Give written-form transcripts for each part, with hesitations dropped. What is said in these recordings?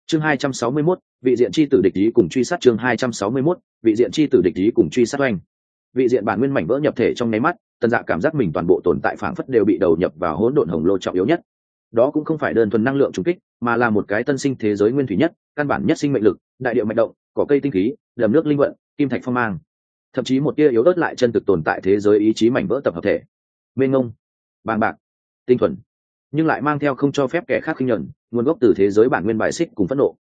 chương 261, vị diện chi tử địch ý cùng truy sát. chương 261, vị diện chi tử địch ý cùng truy sát oanh. Vị diện bản nguyên mảnh vỡ nhập thể trong nháy mắt, Tần Dạ cảm giác mình toàn bộ tồn tại phảng phất đều bị đầu nhập vào hỗn độn hồng lô trọng yếu nhất. Đó cũng không phải đơn thuần năng lượng trùng kích, mà là một cái tân sinh thế giới nguyên thủy nhất, căn bản nhất sinh mệnh lực, đại địa mạch động, cỏ cây tinh khí, đầm nước linh vận, kim thạch phong mang, thậm chí một tia yếu ớt lại chân thực tồn tại thế giới ý chí mảnh vỡ tập hợp thể. Mênh mông, bàng bạc, tinh thuần, nhưng lại mang theo không cho phép kẻ khác khinh nhẫn, nguồn gốc từ thế giới bản nguyên bài xích cùng phẫn nộ.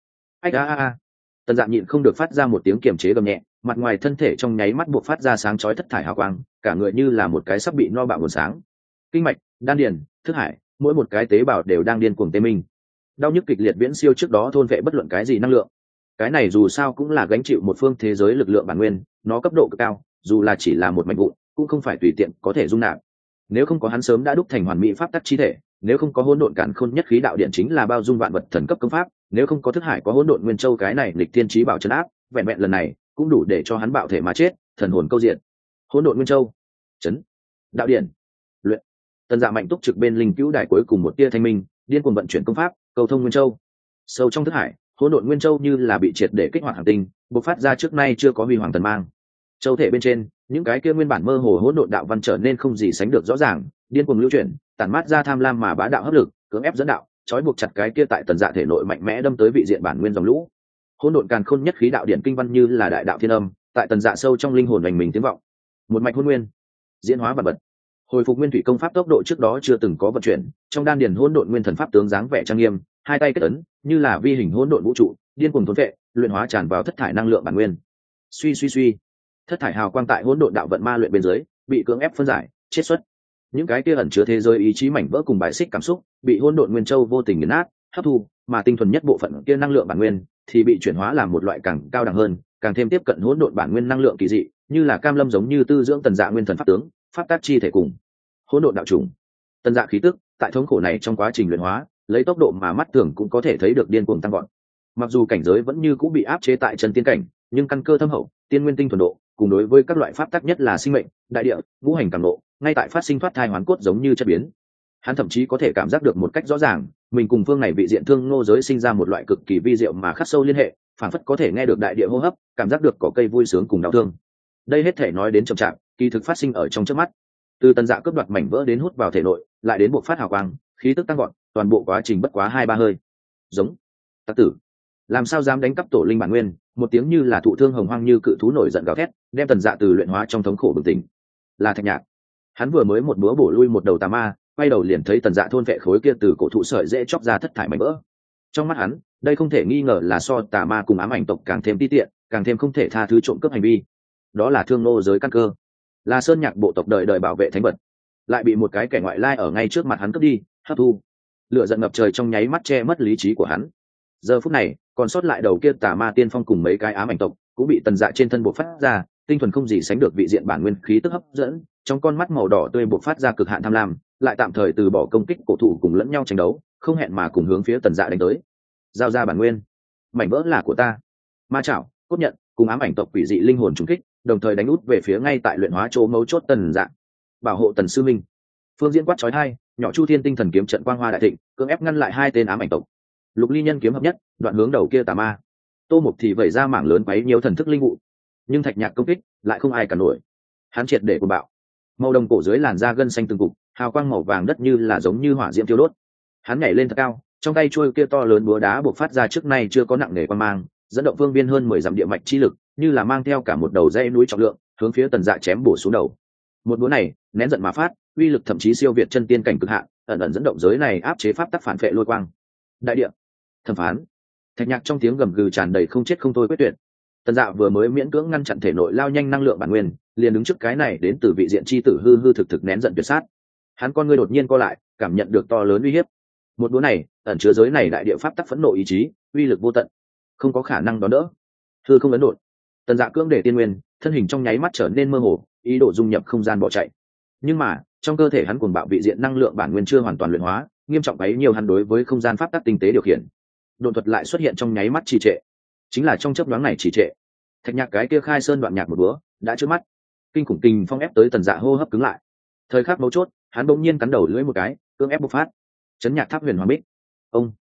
Tần Dạ nhịn không được phát ra một tiếng kiềm chế gầm nhẹ, mặt ngoài thân thể trong nháy mắt buộc phát ra sáng chói thất thải hào quang, cả người như là một cái sắp bị no bạo nguồn sáng. Kinh mạch, đan điền, thức hải, mỗi một cái tế bào đều đang điên cuồng tê minh. Đau nhức kịch liệt viễn siêu trước đó thôn vệ bất luận cái gì năng lượng. Cái này dù sao cũng là gánh chịu một phương thế giới lực lượng bản nguyên, nó cấp độ cực cao, dù là chỉ là một mảnh vụn, cũng không phải tùy tiện có thể dung nạp. Nếu không có hắn sớm đã đúc thành hoàn mỹ pháp tắc chi thể, nếu không có hỗn độn càn khôn nhất khí đạo điện chính là bao dung vạn vật thần cấp công pháp, nếu không có thức hải có hỗn độn nguyên châu cái này lịch thiên trí bảo trấn áp, vẹn vẹn lần này cũng đủ để cho hắn bạo thể mà chết, thần hồn câu diện. Hỗn độn nguyên châu, chấn, đạo điện, luyện. Tần Dạ mạnh túc trực bên linh cứu đài cuối cùng một tia thanh minh, điên cuồng vận chuyển công pháp, cầu thông nguyên châu. Sâu trong thức hải, hỗn độn nguyên châu như là bị triệt để kích hoạt hành tinh, bộc phát ra trước nay chưa có huy hoàng thần mang. Châu thể bên trên, những cái kia nguyên bản mơ hồ hỗn độn đạo văn trở nên không gì sánh được rõ ràng, điên cuồng lưu chuyển, tản mát ra tham lam mà bá đạo hấp lực, cưỡng ép dẫn đạo, trói buộc chặt cái kia tại Tần Dạ thể nội mạnh mẽ đâm tới vị diện bản nguyên dòng lũ. Hỗn độn càn khôn nhất khí đạo điện kinh văn như là đại đạo thiên âm, tại Tần Dạ sâu trong linh hồn hành mình tiếng vọng. Một mạch hôn nguyên, diễn hóa vật vật. Hồi phục nguyên thủy công pháp tốc độ trước đó chưa từng có vận chuyển, trong đan điền hỗn độn nguyên thần pháp tướng dáng vẻ trang nghiêm, hai tay kết ấn, như là vi hình hỗn độn vũ trụ, điên cuồng thôn vệ, luyện hóa tràn vào thất thải năng lượng bản nguyên. Suy, thất thải hào quang tại hỗn độn đạo vận ma luyện bên dưới, bị cưỡng ép phân giải, chiết xuất. Những cái kia ẩn chứa thế giới ý chí mảnh vỡ cùng bài xích cảm xúc, bị hỗn độn nguyên châu vô tình nghiền nát, hấp thu, mà tinh thuần nhất bộ phận kia năng lượng bản nguyên thì bị chuyển hóa làm một loại càng cao đẳng hơn, càng thêm tiếp cận hỗn độn bản nguyên năng lượng kỳ dị, như là cam lâm giống như tư dưỡng Tần Dạ nguyên thần pháp tướng, pháp tác chi thể cùng hỗn độn đạo trùng. Tần Dạ khí tức tại thống khổ này trong quá trình luyện hóa, lấy tốc độ mà mắt thường cũng có thể thấy được điên cuồng tăng vọt. Mặc dù cảnh giới vẫn như cũng bị áp chế tại chân tiên cảnh, nhưng căn cơ thâm hậu, tiên nguyên tinh thuần độ, cùng đối với các loại pháp tắc nhất là sinh mệnh, đại địa, ngũ hành càng nộ, ngay tại phát sinh thoát thai hoán cốt giống như chất biến. Hắn thậm chí có thể cảm giác được một cách rõ ràng, mình cùng phương này vị diện thương ngô giới sinh ra một loại cực kỳ vi diệu mà khắc sâu liên hệ, phản phất có thể nghe được đại địa hô hấp, cảm giác được cỏ cây vui sướng cùng đau thương. Đây hết thể nói đến chậm chạp, kỳ thực phát sinh ở trong chớp mắt. Từ Tần Dạ cướp đoạt mảnh vỡ đến hút vào thể nội, lại đến buộc phát hào quang, khí tức tăng vọt, toàn bộ quá trình bất quá 2-3 hơi. Giống tặc tử, làm sao dám đánh cắp tổ linh bản nguyên? Một tiếng như là thụ thương hồng hoang như cự thú nổi giận gào thét, đem Tần Dạ từ luyện hóa trong thống khổ bừng tỉnh. Là Thạch Nhạc. Hắn vừa mới một búa bổ lui một đầu tà ma, quay đầu liền thấy Tần Dạ thôn vệ khối kia từ cổ thụ sợi dễ chóc ra thất thải mảnh vỡ. Trong mắt hắn, đây không thể nghi ngờ là so tà ma cùng ám ảnh tộc càng thêm ti tiện, càng thêm không thể tha thứ trộm cướp hành vi. Đó là thương nô giới căn cơ, là sơn nhạc bộ tộc đời đời bảo vệ thánh vật, lại bị một cái kẻ ngoại lai ở ngay trước mặt hắn cướp đi, hấp thu. Lửa giận ngập trời trong nháy mắt che mất lý trí của hắn. Giờ phút này, còn sót lại đầu kia tà ma tiên phong cùng mấy cái ám ảnh tộc cũng bị Tần Dạ trên thân bộc phát ra, tinh thuần không gì sánh được vị diện bản nguyên khí tức hấp dẫn, trong con mắt màu đỏ tươi bộc phát ra cực hạn tham lam, lại tạm thời từ bỏ công kích cổ thụ cùng lẫn nhau tranh đấu, không hẹn mà cùng hướng phía Tần Dạ đánh tới. Giao ra bản nguyên, mảnh vỡ là của ta. Ma chảo, cốt nhận, cùng ám ảnh tộc quỷ dị linh hồn trùng kích, đồng thời đánh út về phía ngay tại luyện hóa chỗ mấu chốt Tần Dạ. Bảo hộ Tần sư minh. Phương Diễn quát chói tai, nhỏ Chu Thiên tinh thần kiếm trận quang hoa đại thịnh, cưỡng ép ngăn lại hai tên ám ảnh tộc. Lục Ly nhân kiếm hợp nhất, đoạn hướng đầu kia tà ma. Tô Mục thì vẩy ra mảng lớn quấy nhiều thần thức linh vụ, nhưng Thạch Nhạc công kích lại không ai cản nổi. Hắn triệt để cuồng bạo, màu đồng cổ dưới làn da gân xanh từng cục, hào quang màu vàng đất như là giống như hỏa diễm thiêu đốt. Hắn nhảy lên thật cao, trong tay chuôi kia to lớn búa đá bộc phát ra trước nay chưa có nặng nề quang mang, dẫn động phương viên hơn 10 dặm địa mạch chi lực, như là mang theo cả một đầu dãy núi trọng lượng, hướng phía Tần Dạ chém bổ xuống đầu. Một búa này, nén giận mà phát, uy lực thậm chí siêu việt chân tiên cảnh cực hạn, ẩn ẩn dẫn động giới này áp chế pháp tắc phản phệ lôi quang. Đại địa, thẩm phán. Thạch Nhạc trong tiếng gầm gừ tràn đầy không chết không thôi quyết tuyệt. Tần Dạ vừa mới miễn cưỡng ngăn chặn thể nội lao nhanh năng lượng bản nguyên, liền đứng trước cái này đến từ vị diện chi tử hư hư thực thực nén giận tuyệt sát. Hắn con ngươi đột nhiên co lại, cảm nhận được to lớn uy hiếp. Một búa này, ẩn chứa giới này đại địa pháp tắc phẫn nộ ý chí, uy lực vô tận, không có khả năng đón đỡ. Hư không ấn đột. Tần Dạ cưỡng để tiên nguyên, thân hình trong nháy mắt trở nên mơ hồ, ý đồ dung nhập không gian bỏ chạy. Nhưng mà, trong cơ thể hắn cuồng bạo vị diện năng lượng bản nguyên chưa hoàn toàn luyện hóa, nghiêm trọng bấy nhiều hắn đối với không gian pháp tắc tinh tế điều khiển. Độn thuật lại xuất hiện trong nháy mắt trì trệ. Chính là trong chớp nhoáng này trì trệ, Thạch Nhạc cái kia khai sơn đoạn nhạc một búa đã trước mắt, kinh khủng kình phong ép tới Tần Dạ hô hấp cứng lại. Thời khắc mấu chốt, hắn bỗng nhiên cắn đầu lưỡi một cái, cưỡng ép bộc phát. Chấn nhạc tháp huyền hoàng bích. Ông.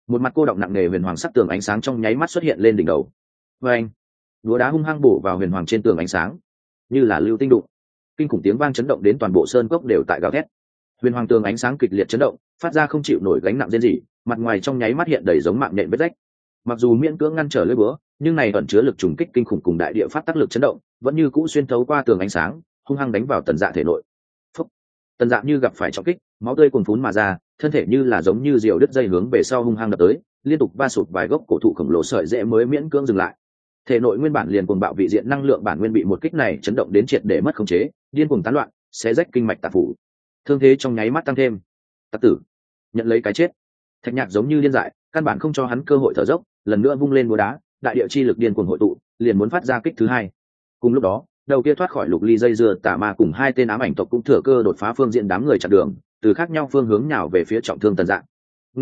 một mặt cô động nặng nề huyền hoàng sắc tường ánh sáng trong nháy mắt xuất hiện lên đỉnh đầu. Và anh, đúa đá hung hăng bổ vào huyền hoàng trên tường ánh sáng, như là lưu tinh đụng. Kinh khủng tiếng vang chấn động đến toàn bộ sơn cốc đều tại gào thét. Huyền hoàng tường ánh sáng kịch liệt chấn động, phát ra không chịu nổi gánh nặng rên rỉ, mặt ngoài trong nháy mắt hiện đầy giống mạng nhện vết rách. Mặc dù miễn cưỡng ngăn trở lưỡi búa, nhưng này ẩn chứa lực trùng kích kinh khủng cùng đại địa pháp tác lực chấn động, vẫn như cũ xuyên thấu qua tường ánh sáng, hung hăng đánh vào Tần Dạ thể nội. Phúc! Tần Dạ như gặp phải trọng kích, máu tươi cuồn phún mà ra, thân thể như là giống như diều đứt dây hướng về sau hung hăng đập tới, liên tục va sụt vài gốc cổ thụ khổng lồ sợi rễ mới miễn cưỡng dừng lại. Thể nội nguyên bản liền cuồng bạo vị diện năng lượng bản nguyên bị một kích này chấn động đến triệt để mất khống chế, điên cuồng tán loạn, xé rách kinh mạch tạp phủ. Thương thế trong nháy mắt tăng thêm. Tặc tử, nhận lấy cái chết. Thạch Nhạc giống như điên dại, căn bản không cho hắn cơ hội thở dốc, lần nữa vung lên búa đá, đại địa chi lực điên cuồng hội tụ, liền muốn phát ra kích thứ hai. Cùng lúc đó, đầu kia thoát khỏi lục ly dây dưa tà ma cùng hai tên ám ảnh tộc cũng thừa cơ đột phá phương diện đám người chặn đường, từ khác nhau phương hướng nhào về phía trọng thương Tần Dạ.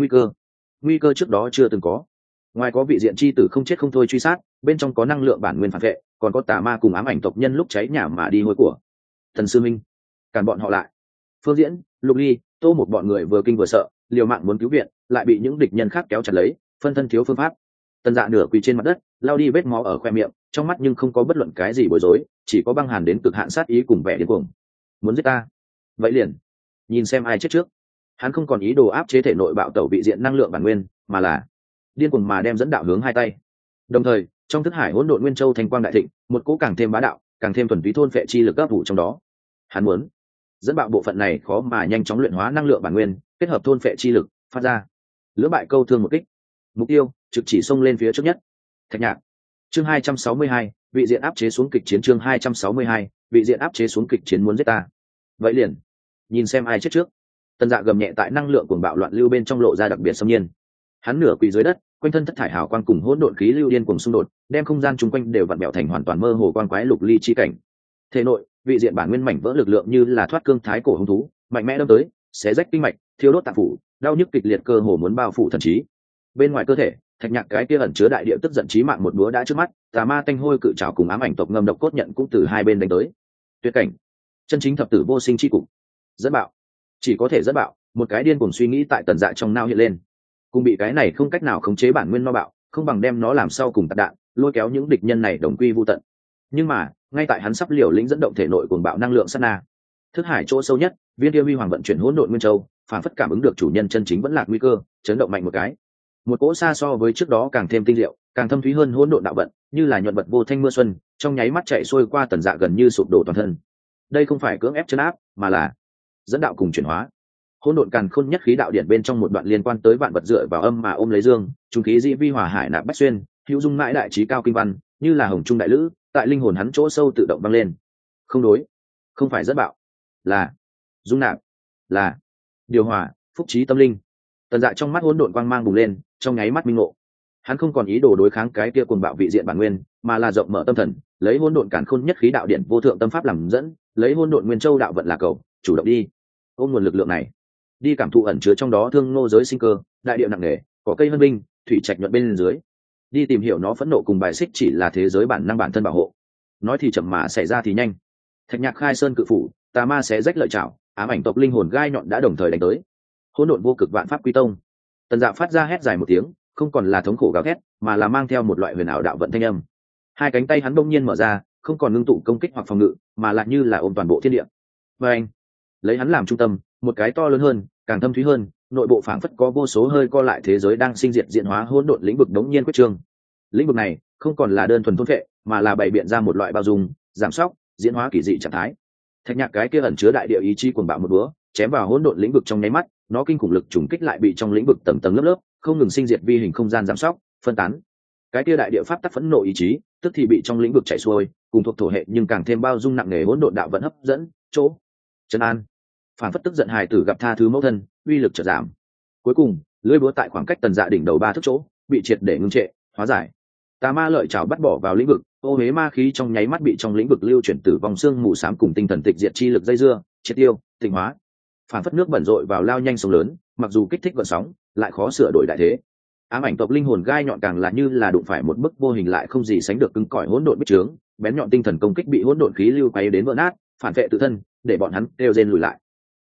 Nguy cơ trước đó chưa từng có. Ngoài có vị diện chi tử không chết không thôi truy sát, bên trong có năng lượng bản nguyên phản vệ, còn có tà ma cùng ám ảnh tộc nhân lúc cháy nhà mà đi hôi của. Thần sư minh, cản bọn họ lại. Phương Diễn, Lục Ly, Tô một bọn người vừa kinh vừa sợ, liều mạng muốn cứu viện, lại bị những địch nhân khác kéo chặt lấy, phân thân thiếu phương pháp. Tần Dạ nửa quỳ trên mặt đất, lao đi vết máu ở khoe miệng, trong mắt nhưng không có bất luận cái gì bối rối, chỉ có băng hàn đến cực hạn sát ý cùng vẻ điên cuồng. Muốn giết ta? Vậy liền, nhìn xem ai chết trước. Hắn không còn ý đồ áp chế thể nội bạo tẩu vị diện năng lượng bản nguyên, mà là điên cuồng mà đem dẫn đạo hướng hai tay. Đồng thời, trong thức hải hỗn độn nguyên châu thanh quang đại thịnh, một cỗ càng thêm bá đạo, càng thêm thuần túy thôn phệ chi lực ấp ủ trong đó. Hắn muốn dẫn bạo bộ phận này khó mà nhanh chóng luyện hóa năng lượng bản nguyên, kết hợp thôn phệ chi lực phát ra lưỡng bại câu thương một kích. Mục tiêu trực chỉ xông lên phía trước nhất. Thạch Nhạc. Chương 262, vị diện áp chế xuống kịch chiến. Chương 262, vị diện áp chế xuống kịch chiến. Muốn giết ta? Vậy liền, nhìn xem ai chết trước. Tần Dạ gầm nhẹ tại năng lượng cuồng bạo loạn lưu bên trong lộ ra đặc biệt xâm nhiên. Hắn nửa quỳ dưới đất, quanh thân thất thải hào quang cùng hỗn độn khí lưu điên cuồng xung đột, đem không gian chung quanh đều vặn bẹo thành hoàn toàn mơ hồ quang quái lục ly chi cảnh. Thể nội, vị diện bản nguyên mảnh vỡ lực lượng như là thoát cương thái cổ hung thú, mạnh mẽ đâm tới, xé rách kinh mạch, thiêu đốt tạng phủ, đau nhức kịch liệt cơ hồ muốn bao phủ thần trí. Bên ngoài cơ thể, Thạch Nhạc cái kia ẩn chứa đại địa tức giận chí mạng một búa đã trước mắt, tà ma tanh hôi cự trảo cùng ám ảnh tộc ngâm độc cốt nhận cũng từ hai bên đánh tới. Tuyệt cảnh, chân chính thập tử vô sinh chi cục. Dẫn bạo, chỉ có thể dẫn bạo. Một cái điên cuồng suy nghĩ tại Tần Dạ trong não hiện lên. Cùng bị cái này không cách nào khống chế bản nguyên no bạo, không bằng đem nó làm sau cùng tạt đạn, lôi kéo những địch nhân này đồng quy vu tận. Nhưng mà, ngay tại hắn sắp liều lĩnh dẫn động thể nội cuồng bạo năng lượng sát na, thức hải chỗ sâu nhất, viên kia huy hoàng vận chuyển hỗn độn nguyên châu, phản phất cảm ứng được chủ nhân chân chính vẫn lạc nguy cơ, chấn động mạnh một cái. Một cỗ xa so với trước đó càng thêm tinh diệu, càng thâm thúy hơn hỗn độn đạo vận, như là nhuận vật vô thanh mưa xuân, trong nháy mắt chạy xuôi qua Tần Dạ gần như sụp đổ toàn thân. Đây không phải cưỡng ép trấn áp, mà là dẫn đạo cùng chuyển hóa. Hỗn độn càn khôn nhất khí đạo điển bên trong một đoạn liên quan tới vạn vật dựa vào âm mà ôm lấy dương, trung khí dĩ vi hòa hải nạp bách xuyên, hữu dung mãi đại trí cao kinh văn, như là hồng trung đại lữ, tại linh hồn hắn chỗ sâu tự động vang lên. Không đối, không phải dẫn bạo, là dung nạp, là điều hòa, phúc trí tâm linh. Tần Dạ trong mắt hỗn độn quang mang bùng lên, trong nháy mắt minh ngộ. Hắn không còn ý đồ đối kháng cái kia cuồng bạo vị diện bản nguyên, mà là rộng mở tâm thần, lấy hỗn độn càn khôn nhất khí đạo điển vô thượng tâm pháp làm dẫn, lấy hỗn độn nguyên châu đạo vận là cầu, chủ động đi ôm nguồn lực lượng này, đi cảm thụ ẩn chứa trong đó thương ngô giới sinh cơ, đại địa nặng nề, có cây hân binh, thủy trạch nhuận bên dưới, đi tìm hiểu nó phẫn nộ cùng bài xích chỉ là thế giới bản năng bản thân bảo hộ. Nói thì chậm mà xảy ra thì nhanh. Thạch Nhạc khai sơn cự phủ, tà ma xé rách lợi chảo, ám ảnh tộc linh hồn gai nhọn đã đồng thời đánh tới. Hỗn độn vô cực vạn pháp quy tông. Tần Dạ phát ra hét dài một tiếng, không còn là thống khổ gào thét, mà là mang theo một loại huyền ảo đạo vận thanh âm. Hai cánh tay hắn đông nhiên mở ra, không còn ngưng tụ công kích hoặc phòng ngự, mà lại như là ôm toàn bộ thiên địa. Và anh, lấy hắn làm trung tâm, một cái to lớn hơn, càng thâm thúy hơn, nội bộ phảng phất có vô số hơi co lại thế giới đang sinh diệt diễn hóa hỗn độn lĩnh vực đống nhiên quyết trương. Lĩnh vực này không còn là đơn thuần thôn phệ, mà là bày biện ra một loại bao dung, giảm sóc, diễn hóa kỳ dị trạng thái. Thạch Nhạc cái kia ẩn chứa đại địa ý chí cuồng bạo một búa, chém vào hỗn độn lĩnh vực trong nháy mắt, nó kinh khủng lực trùng kích lại bị trong lĩnh vực tầng tầng lớp lớp, không ngừng sinh diệt vi hình không gian giảm sóc, phân tán. Cái kia đại địa pháp tắc phẫn nộ ý chí, tức thì bị trong lĩnh vực chảy xuôi, cùng thuộc thổ hệ nhưng càng thêm bao dung nặng nề hỗn độn đạo vận hấp dẫn, chỗ trấn an. Phản phất tức giận hài tử gặp tha thứ mẫu thân, uy lực chợt giảm. Cuối cùng, lưỡi búa tại khoảng cách Tần Dạ đỉnh đầu 3 thước chỗ, bị triệt để ngưng trệ, hóa giải. Tà ma lợi chảo bắt bỏ vào lĩnh vực, ô huế ma khí trong nháy mắt bị trong lĩnh vực lưu chuyển tử vong xương mù xám cùng tinh thần tịch diệt chi lực dây dưa, triệt tiêu, tịnh hóa. Phản phất nước bẩn rội vào lao nhanh sóng lớn, mặc dù kích thích gợn sóng, lại khó sửa đổi đại thế. Ám ảnh tộc linh hồn gai nhọn càng là như là đụng phải một bức vô hình lại không gì sánh được cứng cỏi hỗn độn bích trướng, bén nhọn tinh thần công kích bị hỗn độn khí lưu quay đến vỡ nát, phản vệ tự thân, để bọn hắn đều rên lùi lại.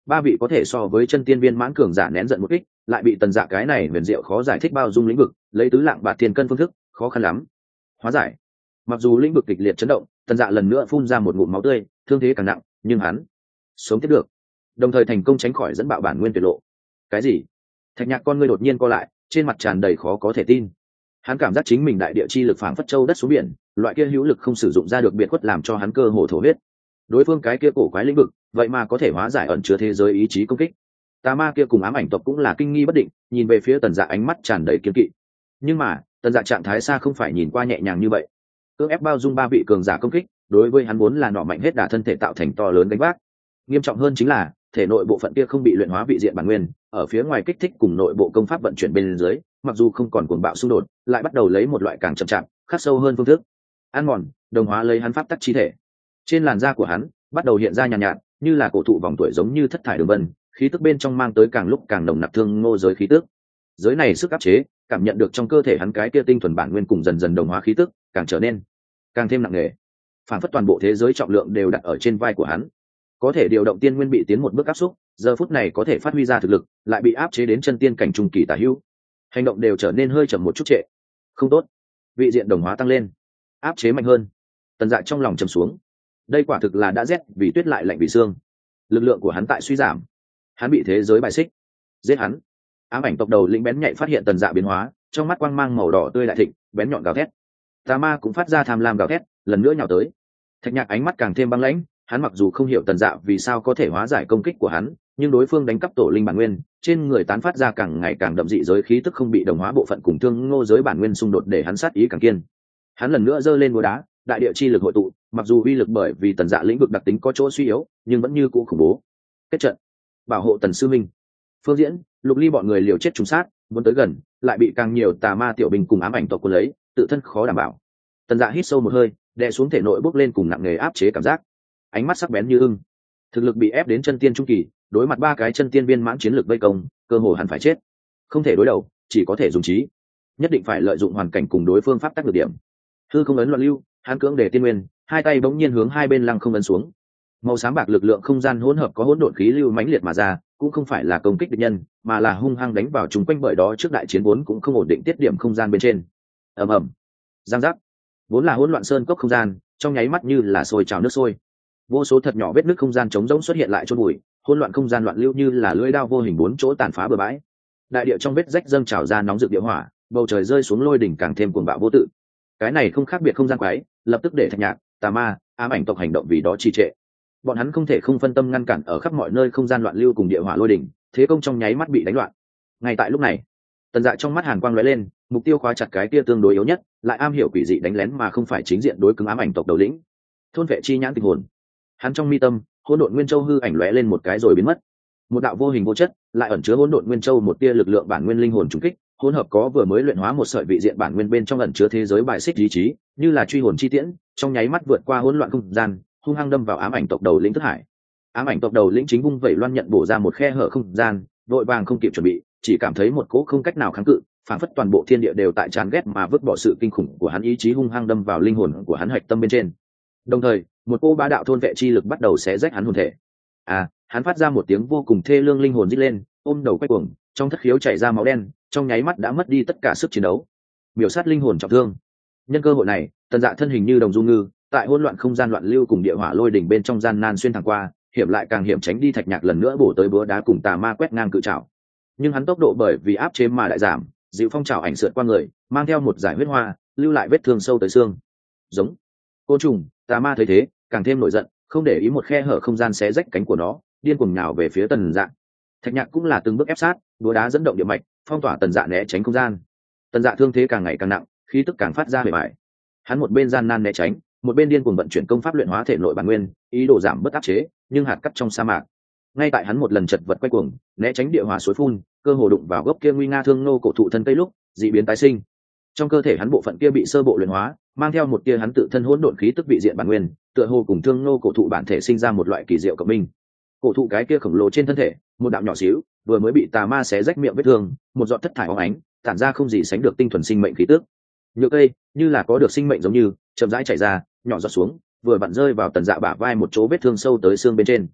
ba vị có thể so với chân tiên viên mãn cường giả nén giận một kích, lại bị tần dạ cái này huyền diệu khó giải thích bao dung lĩnh vực lấy tứ lạng bạt tiền cân phương thức khó khăn lắm hóa giải. Mặc dù lĩnh vực kịch liệt chấn động, tần dạ lần nữa phun ra một ngụm máu tươi, thương thế càng nặng, nhưng hắn sống tiếp được, đồng thời thành công tránh khỏi dẫn bạo bản nguyên tuyệt lộ. Cái gì? Thạch Nhạc con ngươi đột nhiên co lại, trên mặt tràn đầy khó có thể tin. Hắn cảm giác chính mình đại địa chi lực phảng phất châu đất xuống biển, loại kia hữu lực không sử dụng ra được biệt khuất làm cho hắn cơ hồ thổ huyết. Đối phương cái kia cổ quái lĩnh vực, vậy mà có thể hóa giải ẩn chứa thế giới ý chí công kích. Tà ma kia cùng ám ảnh tộc cũng là kinh nghi bất định, nhìn về phía tần dạ ánh mắt tràn đầy kiên kỵ. Nhưng mà tần dạ trạng thái xa không phải nhìn qua nhẹ nhàng như vậy, cưỡng ép bao dung ba vị cường giả công kích, đối với hắn vốn là nọ mạnh hết đả thân thể tạo thành to lớn gánh vác. Nghiêm trọng hơn chính là thể nội bộ phận kia không bị luyện hóa vị diện bản nguyên, ở phía ngoài kích thích cùng nội bộ công pháp vận chuyển bên dưới, mặc dù không còn cuồng bạo xung đột, lại bắt đầu lấy một loại càng chậm chạp, khắc sâu hơn phương thức ăn mòn, đồng hóa lấy hắn pháp tắc chi thể. Trên làn da của hắn bắt đầu hiện ra nhàn nhạt, như là cổ thụ vòng tuổi giống như thất thải đường vân, khí tức bên trong mang tới càng lúc càng nồng nặc thương ngô giới khí tức. Giới này sức áp chế, cảm nhận được trong cơ thể hắn cái kia tinh thuần bản nguyên cùng dần dần đồng hóa khí tức, càng trở nên càng thêm nặng nề. Phản phất toàn bộ thế giới trọng lượng đều đặt ở trên vai của hắn. Có thể điều động tiên nguyên bị tiến một bước áp xúc, giờ phút này có thể phát huy ra thực lực, lại bị áp chế đến chân tiên cảnh trung kỳ tả hữu. Hành động đều trở nên hơi chậm một chút trệ. Không tốt, vị diện đồng hóa tăng lên, áp chế mạnh hơn. Tần Dạ trong lòng trầm xuống. Đây quả thực là đã rét vì tuyết lại lạnh vì xương. Lực lượng của hắn tại suy giảm, hắn bị thế giới bài xích. Giết hắn! Ám ảnh tộc đầu lĩnh bén nhạy phát hiện Tần Dạ biến hóa, trong mắt quang mang màu đỏ tươi lại thịnh, bén nhọn gào thét. Tà ma cũng phát ra tham lam gào thét, lần nữa nhào tới. Thạch Nhạc ánh mắt càng thêm băng lãnh, hắn mặc dù không hiểu Tần Dạ vì sao có thể hóa giải công kích của hắn, nhưng đối phương đánh cắp tổ linh bản nguyên, trên người tán phát ra càng ngày càng đậm dị giới khí tức không bị đồng hóa bộ phận cùng thương ngô giới bản nguyên xung đột để hắn sát ý càng kiên. Hắn lần nữa giơ lên búa đá, đại địa chi lực hội tụ, mặc dù uy lực bởi vì Tần Dạ lĩnh vực đặc tính có chỗ suy yếu, nhưng vẫn như cũ khủng bố. Kết trận, bảo hộ Tần sư minh. Phương Diễn, Lục Ly bọn người liều chết trùng sát, muốn tới gần, lại bị càng nhiều tà ma tiểu binh cùng ám ảnh tộc cuốn lấy, tự thân khó đảm bảo. Tần Dạ hít sâu một hơi, đè xuống thể nội bốc lên cùng nặng nề áp chế cảm giác, ánh mắt sắc bén như ưng. Thực lực bị ép đến chân tiên trung kỳ, đối mặt ba cái chân tiên viên mãn chiến lược vây công, cơ hồ hẳn phải chết. Không thể đối đầu, chỉ có thể dùng trí, nhất định phải lợi dụng hoàn cảnh cùng đối phương pháp tắc được điểm. Hư không ấn loạn lưu, hắn cưỡng để tiên nguyên, hai tay bỗng nhiên hướng hai bên lăng không ấn xuống. Màu xám bạc lực lượng không gian hỗn hợp có hỗn độn khí lưu mãnh liệt mà ra, cũng không phải là công kích địch nhân, mà là hung hăng đánh vào chúng quanh, bởi đó trước đại chiến vốn cũng không ổn định tiết điểm không gian bên trên. Ầm ầm, giang giác, vốn là hỗn loạn sơn cốc không gian, trong nháy mắt như là sôi trào nước sôi. Vô số thật nhỏ vết nứt không gian trống rỗng xuất hiện lại chôn bụi, hỗn loạn không gian loạn lưu như là lưỡi dao vô hình bốn chỗ tàn phá bừa bãi. Đại địa trong vết rách dâng trào ra nóng rực địa hỏa, bầu trời rơi xuống lôi đỉnh càng thêm cuồng bạo vô tự. Cái này không khác biệt không gian quái, lập tức để Thạch Nhạc, tà ma, ám ảnh tộc hành động vì đó trì trệ. Bọn hắn không thể không phân tâm ngăn cản ở khắp mọi nơi không gian loạn lưu cùng địa hỏa lôi đỉnh, thế công trong nháy mắt bị đánh loạn. Ngay tại lúc này, Tần Dạ trong mắt hàn quang lóe lên, mục tiêu khóa chặt cái kia tương đối yếu nhất, lại am hiểu quỷ dị đánh lén mà không phải chính diện đối cứng ám ảnh tộc đầu lĩnh. Thôn vệ chi nhãn tinh hồn. Hắn trong mi tâm, hỗn độn nguyên châu hư ảnh lóe lên một cái rồi biến mất. Một đạo vô hình vô chất, lại ẩn chứa hỗn độn nguyên châu một tia lực lượng bản nguyên linh hồn trùng kích, hỗn hợp có vừa mới luyện hóa một sợi vị diện bản nguyên bên trong ẩn chứa thế giới bài xích ý chí, như là truy hồn chi tiễn, trong nháy mắt vượt qua hỗn loạn không gian, hung hăng đâm vào ám ảnh tộc đầu lĩnh Thức Hải. Ám ảnh tộc đầu lĩnh chính vung vẩy loan nhận bổ ra một khe hở không gian, vội vàng không kịp chuẩn bị, chỉ cảm thấy một cỗ không cách nào kháng cự, phản phất toàn bộ thiên địa đều tại chán ghét mà vứt bỏ sự kinh khủng của hắn, ý chí hung hăng đâm vào linh hồn của hắn hạch tâm bên trên. Đồng thời, một cô bá đạo thôn vệ chi lực bắt đầu xé rách hắn hồn thể. Hắn phát ra một tiếng vô cùng thê lương, linh hồn rít lên, ôm đầu quay cuồng, trong thất khiếu chảy ra máu đen, trong nháy mắt đã mất đi tất cả sức chiến đấu. Miểu sát linh hồn trọng thương. Nhân cơ hội này, Tần Dạ thân hình như đồng du ngư, tại hỗn loạn không gian loạn lưu cùng địa hỏa lôi đỉnh bên trong gian nan xuyên thẳng qua, hiểm lại càng hiểm, tránh đi Thạch Nhạc lần nữa bổ tới búa đá cùng tà ma quét ngang cự trảo. Nhưng hắn tốc độ bởi vì áp chế mà lại giảm, dịu phong trảo ảnh sượt qua người, mang theo một giải huyết hoa, lưu lại vết thương sâu tới xương. Giống côn trùng, tà ma thấy thế, càng thêm nổi giận, không để ý một khe hở không gian xé rách cánh của nó, điên cuồng nhào về phía Tần Dạ. Thạch Nhạc cũng là từng bước ép sát, búa đá dẫn động địa mạch, phong tỏa Tần Dạ né tránh không gian. Tần Dạ thương thế càng ngày càng nặng, khí tức càng phát ra bề bại. Hắn một bên gian nan né tránh, một bên điên cuồng vận chuyển công pháp luyện hóa thể nội bản nguyên, ý đồ giảm bớt áp chế, nhưng hạt cắt trong sa mạc. Ngay tại hắn một lần chật vật quay cuồng, né tránh địa hỏa suối phun, cơ hồ đụng vào gốc kia nguy nga thương nô cổ thụ thân cây lúc, dị biến tái sinh. Trong cơ thể hắn bộ phận kia bị sơ bộ luyện hóa, mang theo một tia hắn tự thân hỗn độn khí tức vị diện bản nguyên, tựa hồ cùng thương nô cổ thụ bản thể sinh ra một loại kỳ diệu cộng minh. Cổ thụ cái kia khổng lồ trên thân thể, một đạo nhỏ xíu, vừa mới bị tà ma xé rách miệng vết thương, một giọt thất thải óng ánh, tản ra không gì sánh được tinh thuần sinh mệnh khí tức. Nhựa cây, như là có được sinh mệnh giống như, chậm rãi chảy ra, nhỏ giọt xuống, vừa vặn rơi vào Tần Dạ bả vai một chỗ vết thương sâu tới xương bên trên.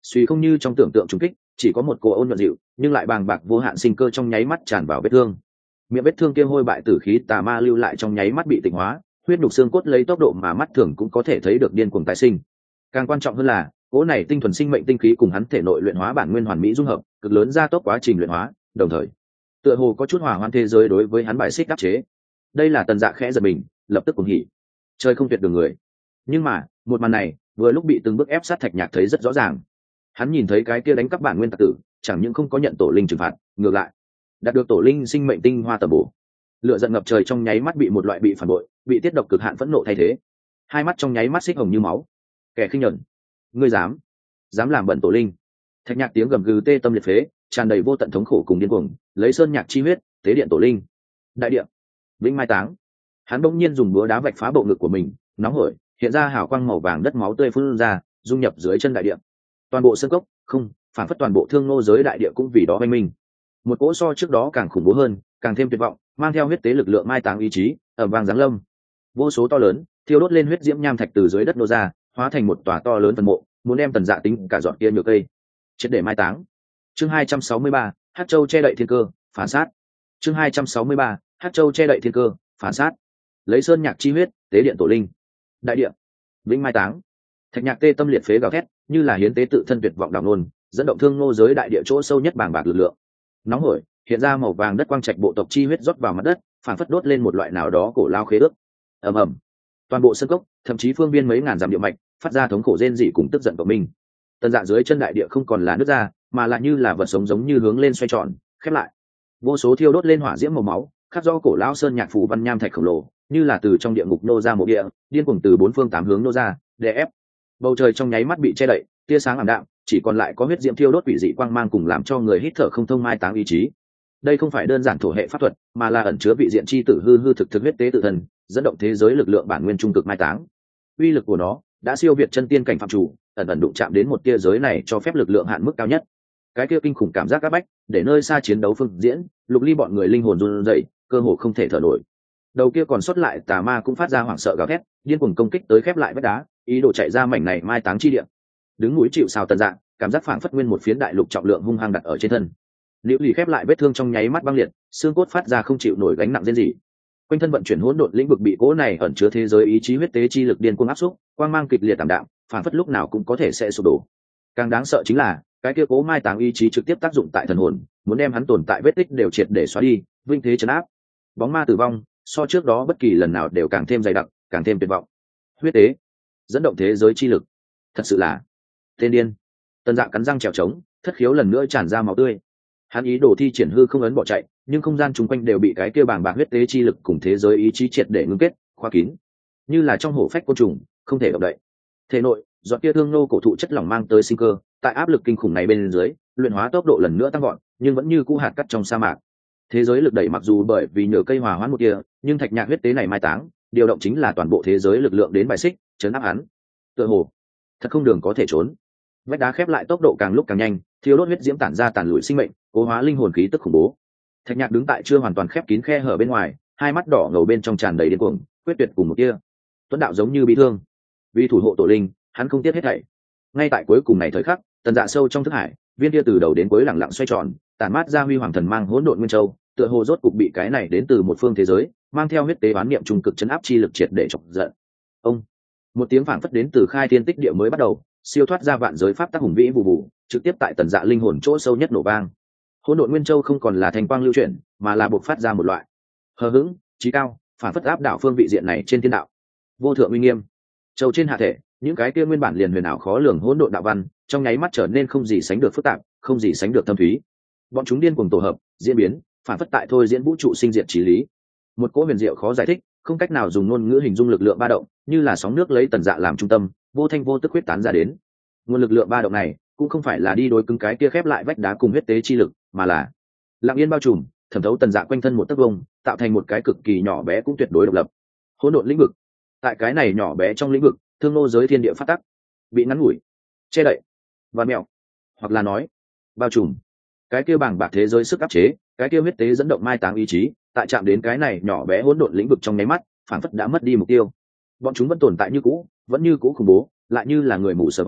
suy không như trong tưởng tượng trùng kích, chỉ có một cô ôn nhuận dịu nhưng lại bàng bạc vô hạn sinh cơ trong nháy mắt tràn vào vết thương. Miệng vết thương kia hôi bại tử khí tà ma lưu lại trong nháy mắt bị tịnh hóa, huyết nhục xương cốt lấy tốc độ mà mắt thường cũng có thể thấy được điên cuồng tái sinh. Càng quan trọng hơn là cỗ này tinh thuần sinh mệnh tinh khí cùng hắn thể nội luyện hóa bản nguyên hoàn mỹ dung hợp, cực lớn gia tốc quá trình luyện hóa, đồng thời tựa hồ có chút hòa hoãn thế giới đối với hắn bài xích áp chế. Đây là Tần Dạ khẽ giật mình, lập tức cuồng hỉ. Chơi không tuyệt đường người. Nhưng mà một màn này vừa lúc bị từng bước ép sát Thạch Nhạc thấy rất rõ ràng. Hắn nhìn thấy cái kia đánh cắp bản nguyên tặc tử, chẳng những không có nhận tổ linh trừng phạt, ngược lại đạt được tổ linh sinh mệnh tinh hoa tầm bổ. Lửa giận ngập trời trong nháy mắt bị một loại bị phản bội, bị tiết độc cực hạn phẫn nộ thay thế. Hai mắt trong nháy mắt xích hồng như máu. Kẻ khinh nhẫn, ngươi dám làm bẩn tổ linh. Thạch Nhạc tiếng gầm gừ tê tâm liệt phế, tràn đầy vô tận thống khổ cùng điên cuồng, lấy sơn nhạc chi huyết tế điện tổ linh. Đại địa vĩnh mai táng. Hắn bỗng nhiên dùng búa đá vạch phá bộ ngực của mình, nóng hổi hiện ra hào quang màu vàng đất máu tươi phun ra, dung nhập dưới chân đại địa. Toàn bộ sơn cốc không phản phất toàn bộ thương nô giới đại địa cũng vì đó oanh minh. Một cỗ so trước đó càng khủng bố hơn, càng thêm tuyệt vọng, mang theo huyết tế lực lượng mai táng ý chí ẩm vàng giáng lâm. Vô số to lớn thiêu đốt lên huyết diễm nham thạch từ dưới đất nô ra, hóa thành một tòa to lớn phần mộ, muốn đem Tần Dạ tính cả dọn kia nhựa cây triệt để mai táng. Chương 263, Hắc Châu che đậy thiên cơ, phản sát. Chương 263, Hắc Châu che đậy thiên cơ, phản sát. Lấy sơn nhạc chi huyết tế điện tổ linh. Đại địa vĩnh mai táng. Thạch Nhạc tê tâm liệt phế gào thét, như là hiến tế tự thân tuyệt vọng đảo nôn, dẫn động thương nô giới đại địa chỗ sâu nhất bàng bạc lực lượng. Nóng hổi hiện ra màu vàng đất quang trạch bộ tộc chi huyết rót vào mặt đất, phản phất đốt lên một loại nào đó cổ lao khế ước. Ầm ầm. Toàn bộ sân cốc, thậm chí phương viên mấy ngàn dặm địa mạch phát ra thống khổ rên rỉ cùng tức giận của mình. Tần Dạ dưới chân đại địa không còn là nước ra, mà lại như là vật sống giống như hướng lên xoay tròn, khép lại. Vô số thiêu đốt lên hỏa diễm màu máu, khắc do cổ lão sơn nhạc phù văn nham thạch khổng lồ, như là từ trong địa ngục nô ra một địa, điên cuồng từ bốn phương tám hướng nô ra, đè ép. Bầu trời trong nháy mắt bị che đậy, tia sáng ảm đạm, chỉ còn lại có huyết diễm thiêu đốt quỷ dị quang mang cùng làm cho người hít thở không thông mai táng ý chí. Đây không phải đơn giản thổ hệ pháp thuật, mà là ẩn chứa vị diện chi tử hư hư thực thực huyết tế tự thần, dẫn động thế giới lực lượng bản nguyên trung cực mai táng. Uy lực của nó đã siêu việt chân tiên cảnh phạm chủ, ẩn ẩn đụng chạm đến một tia giới này cho phép lực lượng hạn mức cao nhất. Cái kia kinh khủng cảm giác áp bách, để nơi xa chiến đấu phương diễn, Lục Ly bọn người linh hồn run rẩy, cơ hồ không thể thở nổi. Đầu kia còn sót lại tà ma cũng phát ra hoảng sợ gào thét, điên cuồng công kích tới khép lại vách đá, ý đồ chạy ra mảnh này mai táng chi địa. Đứng núi chịu sào Tần Dạ, cảm giác phảng phất nguyên một phiến đại lục trọng lượng hung hăng đặt ở trên thân. Liễu Lì khép lại vết thương trong nháy mắt băng liệt, xương cốt phát ra không chịu nổi gánh nặng rên rỉ. Quanh thân vận chuyển hỗn độn lĩnh vực bị cỗ này ẩn chứa thế giới ý chí huyết tế chi lực điên cuồng áp xúc, quang mang kịch liệt tạm đạm, phảng phất lúc nào cũng có thể sẽ sụp đổ. Càng đáng sợ chính là, cái kia cố mai táng ý chí trực tiếp tác dụng tại thần hồn, muốn đem hắn tồn tại vết tích đều triệt để xóa đi, vinh thế trấn áp. Bóng ma tử vong, so trước đó bất kỳ lần nào đều càng thêm dày đặc, càng thêm tuyệt vọng. Huyết tế, dẫn động thế giới chi lực, thật sự là tên điên. Tần Dạ cắn răng trèo trống, thất khiếu lần nữa tràn ra máu tươi. Hắn ý đồ thi triển hư không ấn bỏ chạy, nhưng không gian chung quanh đều bị cái kia bàng bạc huyết tế chi lực cùng thế giới ý chí triệt để ngưng kết, khóa kín, như là trong hổ phách côn trùng, không thể động đậy. Thể nội, giọt kia thương nô cổ thụ chất lỏng mang tới sinh cơ, tại áp lực kinh khủng này bên dưới, luyện hóa tốc độ lần nữa tăng vọt, nhưng vẫn như cũ hạt cát trong sa mạc. Thế giới lực đẩy mặc dù bởi vì nhờ cây hòa hoãn một kia, nhưng Thạch Nhạc huyết tế này mai táng, điều động chính là toàn bộ thế giới lực lượng đến bài xích, chấn áp hắn. Tựa hồ, thật không đường có thể trốn. Vách đá khép lại tốc độ càng lúc càng nhanh, thiêu đốt huyết diễm tản ra tàn lụi sinh mệnh, cố hóa linh hồn khí tức khủng bố. Thạch Nhạc đứng tại chưa hoàn toàn khép kín khe hở bên ngoài, hai mắt đỏ ngầu bên trong tràn đầy điên cuồng, quyết tuyệt cùng một kia. Tuấn đạo giống như bị thương, vì thủ hộ tổ linh, hắn không tiếc hết thảy. Ngay tại cuối cùng này thời khắc, Tần Dạ sâu trong thức hải, viên kia từ đầu đến cuối lặng lặng xoay tròn, tản mát ra huy hoàng thần mang hỗn độn nguyên châu, tựa hồ rốt cục bị cái này đến từ một phương thế giới, mang theo huyết tế bán niệm trung cực chấn áp chi lực triệt để chọc giận. Ông, một tiếng phảng phất đến từ khai thiên tích địa mới bắt đầu, siêu thoát ra vạn giới pháp tắc hùng vĩ vụ vụ, trực tiếp tại Tần Dạ linh hồn chỗ sâu nhất nổ vang. Hỗn độn nguyên châu không còn là thành quang lưu chuyển, mà là bộc phát ra một loại hờ hững, trí cao, phảng phất áp đảo phương vị diện này trên thiên đạo. Vô thượng uy nghiêm. Châu trên hạ thể, những cái kia nguyên bản liền huyền ảo khó lường hỗn độn đạo văn, trong nháy mắt trở nên không gì sánh được phức tạp, không gì sánh được thâm thúy. Bọn chúng điên cuồng tổ hợp, diễn biến, phản phất tại thôi diễn vũ trụ sinh diệt trí lý. Một cỗ huyền diệu khó giải thích, không cách nào dùng ngôn ngữ hình dung lực lượng ba động, như là sóng nước lấy Tần Dạ làm trung tâm, vô thanh vô tức huyết tán ra đến. Nguồn lực lượng ba động này, cũng không phải là đi đối cứng cái kia khép lại vách đá cùng huyết tế chi lực, mà là lặng yên bao trùm, thẩm thấu Tần Dạ quanh thân một tấc vuông, tạo thành một cái cực kỳ nhỏ bé cũng tuyệt đối độc lập. Hỗn độn lĩnh vực. Tại cái này nhỏ bé trong lĩnh vực, thương nô giới thiên địa phát tắc, bị ngắn ngủi, che đậy, và mèo, hoặc là nói, bao trùm. Cái kia bàng bạc thế giới sức áp chế, cái kia huyết tế dẫn động mai táng ý chí, tại chạm đến cái này nhỏ bé hỗn độn lĩnh vực trong nháy mắt, phản phất đã mất đi mục tiêu. Bọn chúng vẫn tồn tại như cũ, vẫn như cũ khủng bố, lại như là người mù sờ voi,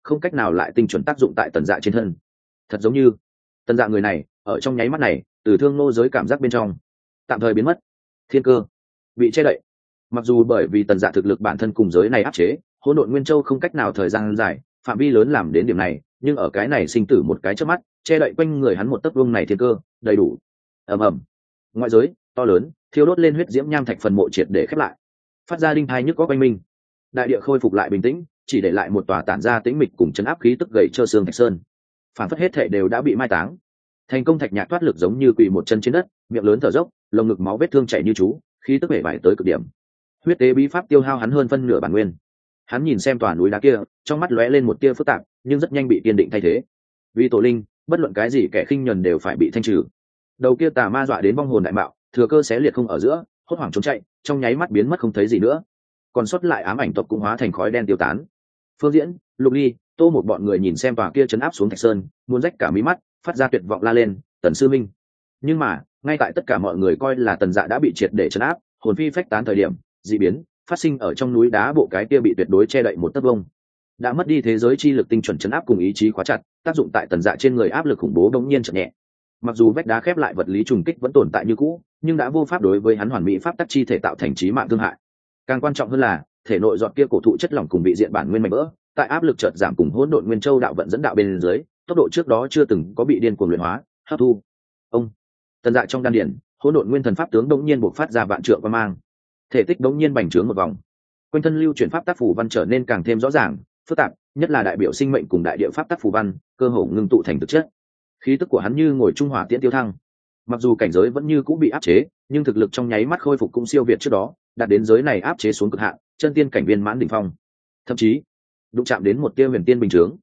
không cách nào lại tinh chuẩn tác dụng tại tần dạ trên thân. Thật giống như tần dạ người này ở trong nháy mắt này từ thương nô giới cảm giác bên trong tạm thời biến mất, thiên cơ bị che đậy. Mặc dù bởi vì tần dạ thực lực bản thân cùng giới này áp chế, hỗn độn nguyên châu không cách nào thời gian dài phạm vi lớn làm đến điểm này, nhưng ở cái này sinh tử một cái chớp mắt che đậy quanh người hắn một tấc vuông này thiên cơ đầy đủ. Ầm ầm, ngoại giới to lớn thiêu đốt lên huyết diễm nham thạch phần mộ triệt để khép lại, phát ra đinh thai nhức có quanh mình, đại địa khôi phục lại bình tĩnh, chỉ để lại một tòa tản ra tĩnh mịch cùng chấn áp khí tức gầy trơ xương thạch sơn. Phản phất hết thể đều đã bị mai táng. Thành công Thạch Nhạc thoát lực giống như quỳ một chân trên đất, miệng lớn thở dốc, lồng ngực máu vết thương chảy như chú, khí tức bể bại tới cực điểm. Huyết tế bí pháp tiêu hao hắn hơn phân nửa bản nguyên. Hắn nhìn xem tòa núi đá kia, trong mắt lóe lên một tia phức tạp, nhưng rất nhanh bị kiên định thay thế. Vì tổ linh, bất luận cái gì kẻ khinh nhẫn đều phải bị thanh trừ. Đầu kia tà ma dọa đến vong hồn đại mạo, thừa cơ xé liệt không ở giữa, hốt hoảng trốn chạy, trong nháy mắt biến mất không thấy gì nữa. Còn sót lại ám ảnh tộc cũng hóa thành khói đen tiêu tán. Phương Diễn, Lục Ly, Tô một bọn người nhìn xem tòa kia chấn áp xuống thạch sơn, muốn rách cả mí mắt, phát ra tuyệt vọng la lên, Tần sư minh. Nhưng mà ngay tại tất cả mọi người coi là tần dạ đã bị triệt để chấn áp, hồn phi phách tán thời điểm, dị biến phát sinh ở trong núi đá bộ cái kia bị tuyệt đối che đậy một tấc vông. Đã mất đi thế giới chi lực tinh chuẩn chấn áp cùng ý chí khóa chặt, tác dụng tại tần dạ trên người áp lực khủng bố đống nhiên chậm nhẹ. Mặc dù vách đá khép lại vật lý trùng kích vẫn tồn tại như cũ, nhưng đã vô pháp đối với hắn hoàn mỹ pháp tắc chi thể tạo thành chí mạng thương hại. Càng quan trọng hơn là thể nội giọt kia cổ thụ chất lỏng cùng bị diện bản nguyên mạnh vỡ, tại áp lực chợt giảm cùng hỗn độn nguyên châu đạo vận dẫn đạo bên dưới, tốc độ trước đó chưa từng có bị điên cuồng luyện hóa hấp thu. Ông tần dạ trong đan điển, hỗn độn nguyên thần pháp tướng đống nhiên bộc phát ra vạn trượng quang mang, thể tích đống nhiên bành trướng một vòng, quanh thân lưu chuyển pháp tác phù văn trở nên càng thêm rõ ràng phức tạp, nhất là đại biểu sinh mệnh cùng đại địa pháp tác phù văn cơ hồ ngưng tụ thành thực chất. Khí tức của hắn như ngồi trung hỏa tiễn tiêu thăng. Mặc dù cảnh giới vẫn như cũng bị áp chế, nhưng thực lực trong nháy mắt khôi phục cũng siêu việt trước đó, đạt đến giới này áp chế xuống cực hạn, chân tiên cảnh viên mãn đỉnh phong. Thậm chí đụng chạm đến một tia huyền tiên bình chướng.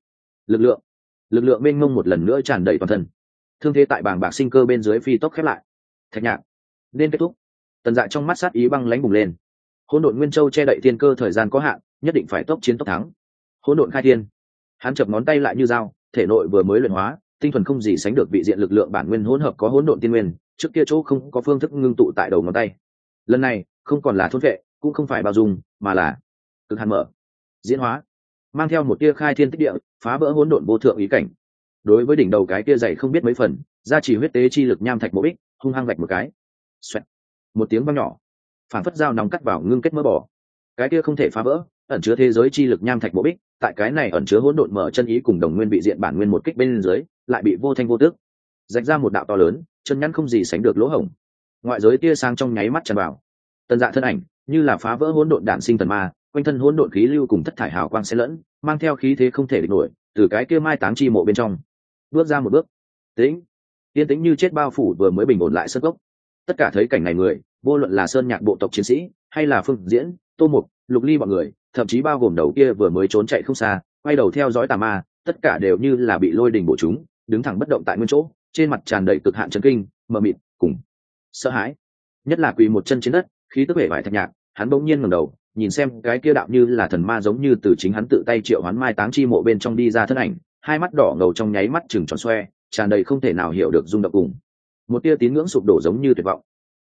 Lực lượng mênh mông một lần nữa tràn đầy toàn thân. Thương thế tại bàng bạc sinh cơ bên dưới phi tốc khép lại. Thạch Nhạc nên kết thúc. Tần Dạ trong mắt sát ý băng lãnh bùng lên. Hỗn độn nguyên châu che đậy thiên cơ thời gian có hạn, nhất định phải tốc chiến tốc thắng. Hỗn độn khai thiên. Hắn chập ngón tay lại như dao, thể nội vừa mới luyện hóa, tinh thuần không gì sánh được vị diện lực lượng bản nguyên hỗn hợp có hỗn độn tiên nguyên, trước kia chỗ không có phương thức ngưng tụ tại đầu ngón tay. Lần này không còn là thôn vệ, cũng không phải bao dung, mà là cực hạn mở, diễn hóa, mang theo một tia khai thiên tích địa, phá vỡ hỗn độn vô thượng ý cảnh. Đối với đỉnh đầu cái kia dày không biết mấy phần, gia trì huyết tế chi lực nham thạch mộ bích, hung hăng vạch một cái. Xoẹt. Một tiếng vang nhỏ, phản phất dao nóng cắt vào ngưng kết mỡ bỏ. Cái kia không thể phá vỡ, ẩn chứa thế giới chi lực nham thạch mộ bích, tại cái này ẩn chứa hỗn độn mở chân ý cùng đồng nguyên bị diện bản nguyên một kích bên dưới, lại bị vô thanh vô tức rạch ra một đạo to lớn, chân nhăn không gì sánh được lỗ hổng. Ngoại giới tia sáng trong nháy mắt tràn vào. Tần Dạ thân ảnh như là phá vỡ hỗn độn đản sinh thần ma, quanh thân hỗn độn khí lưu cùng thất thải hào quang xen lẫn, mang theo khí thế không thể địch nổi, từ cái kia mai táng chi mộ bên trong bước ra một bước. Yên tĩnh như chết bao phủ vừa mới bình ổn lại sân gốc. Tất cả thấy cảnh này người, vô luận là sơn nhạc bộ tộc chiến sĩ hay là Phương Diễn, Tô Mục, Lục Ly bọn người, thậm chí bao gồm đầu kia vừa mới trốn chạy không xa quay đầu theo dõi tà ma, tất cả đều như là bị lôi đình bổ chúng, đứng thẳng bất động tại nguyên chỗ, trên mặt tràn đầy cực hạn chấn kinh, mờ mịt cùng sợ hãi. Nhất là quỳ một chân trên đất, khí tức vẻ vải Thạch Nhạc, hắn bỗng nhiên ngẩng đầu nhìn xem cái kia đạo như là thần ma giống như từ chính hắn tự tay triệu hoán mai táng chi mộ bên trong đi ra thân ảnh, hai mắt đỏ ngầu trong nháy mắt chừng tròn xoe, tràn đầy không thể nào hiểu được rung động cùng một tia tín ngưỡng sụp đổ giống như tuyệt vọng.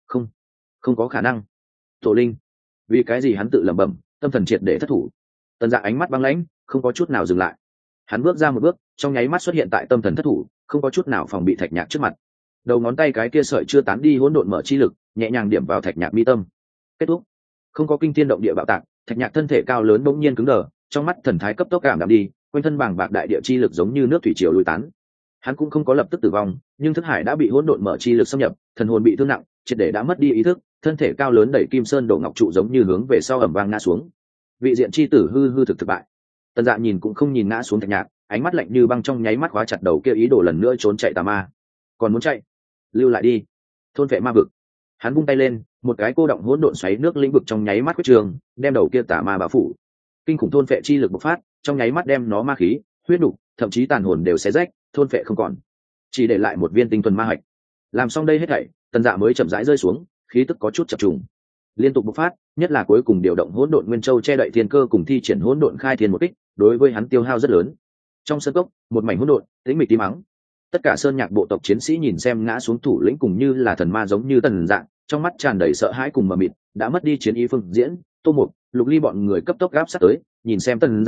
Không có khả năng. Tổ linh, vì cái gì? Hắn tự lẩm bẩm, tâm thần triệt để thất thủ. Tần Dạ ánh mắt băng lãnh, không có chút nào dừng lại. Hắn bước ra một bước, trong nháy mắt xuất hiện tại tâm thần thất thủ, không có chút nào phòng bị Thạch Nhạc trước mặt. Đầu ngón tay cái kia sợi chưa tán đi hỗn độn mở chi lực, nhẹ nhàng điểm vào Thạch Nhạc mi tâm. Kết thúc. Không có kinh thiên động địa bạo tạc, Thạch Nhạc thân thể cao lớn bỗng nhiên cứng đờ, trong mắt thần thái cấp tốc cảm đạm đi, quanh thân bàng bạc đại địa chi lực giống như nước thủy triều lùi tán. Hắn cũng không có lập tức tử vong, nhưng thức hải đã bị hỗn độn mở chi lực xâm nhập, thần hồn bị thương nặng, triệt để đã mất đi ý thức, thân thể cao lớn đẩy kim sơn đổ ngọc trụ giống như hướng về sau ầm vang ngã xuống. Vị diện chi tử hư thực bại. Tần Dạ nhìn cũng không nhìn ngã xuống Thạch Nhạc, ánh mắt lạnh như băng trong nháy mắt khóa chặt đầu kia ý đồ lần nữa trốn chạy tà ma. Còn muốn chạy? Lưu lại đi. Thôn vệ ma vực. Hắn vung tay lên, một cái cô động hỗn độn xoáy nước lĩnh vực trong nháy mắt quyết trường, đem đầu kia tà ma bao phủ. Kinh khủng thôn vệ chi lực bộc phát, trong nháy mắt đem nó ma khí, huyết nục, thậm chí tàn hồn đều xé rách, thôn vệ không còn, chỉ để lại một viên tinh thuần ma hạch. Làm xong đây hết thảy, Tần Dạ mới chậm rãi rơi xuống, khí tức có chút chập trùng, liên tục bộc phát, nhất là cuối cùng điều động hỗn độn nguyên châu che đậy thiên cơ cùng thi triển hỗn độn khai thiên một kích, đối với hắn tiêu hao rất lớn. Trong sân cốc, một mảnh hỗn độn, tĩnh mịch tí mắng. Tất cả sơn nhạc bộ tộc chiến sĩ nhìn xem ngã xuống thủ lĩnh cùng như là thần ma giống như Tần Dạ, trong mắt tràn đầy sợ hãi cùng mờ mịt, đã mất đi chiến ý. Phương Diễn, Tô Mục, Lục Ly bọn người cấp tốc gáp sát tới, nhìn xem Tần Dạ,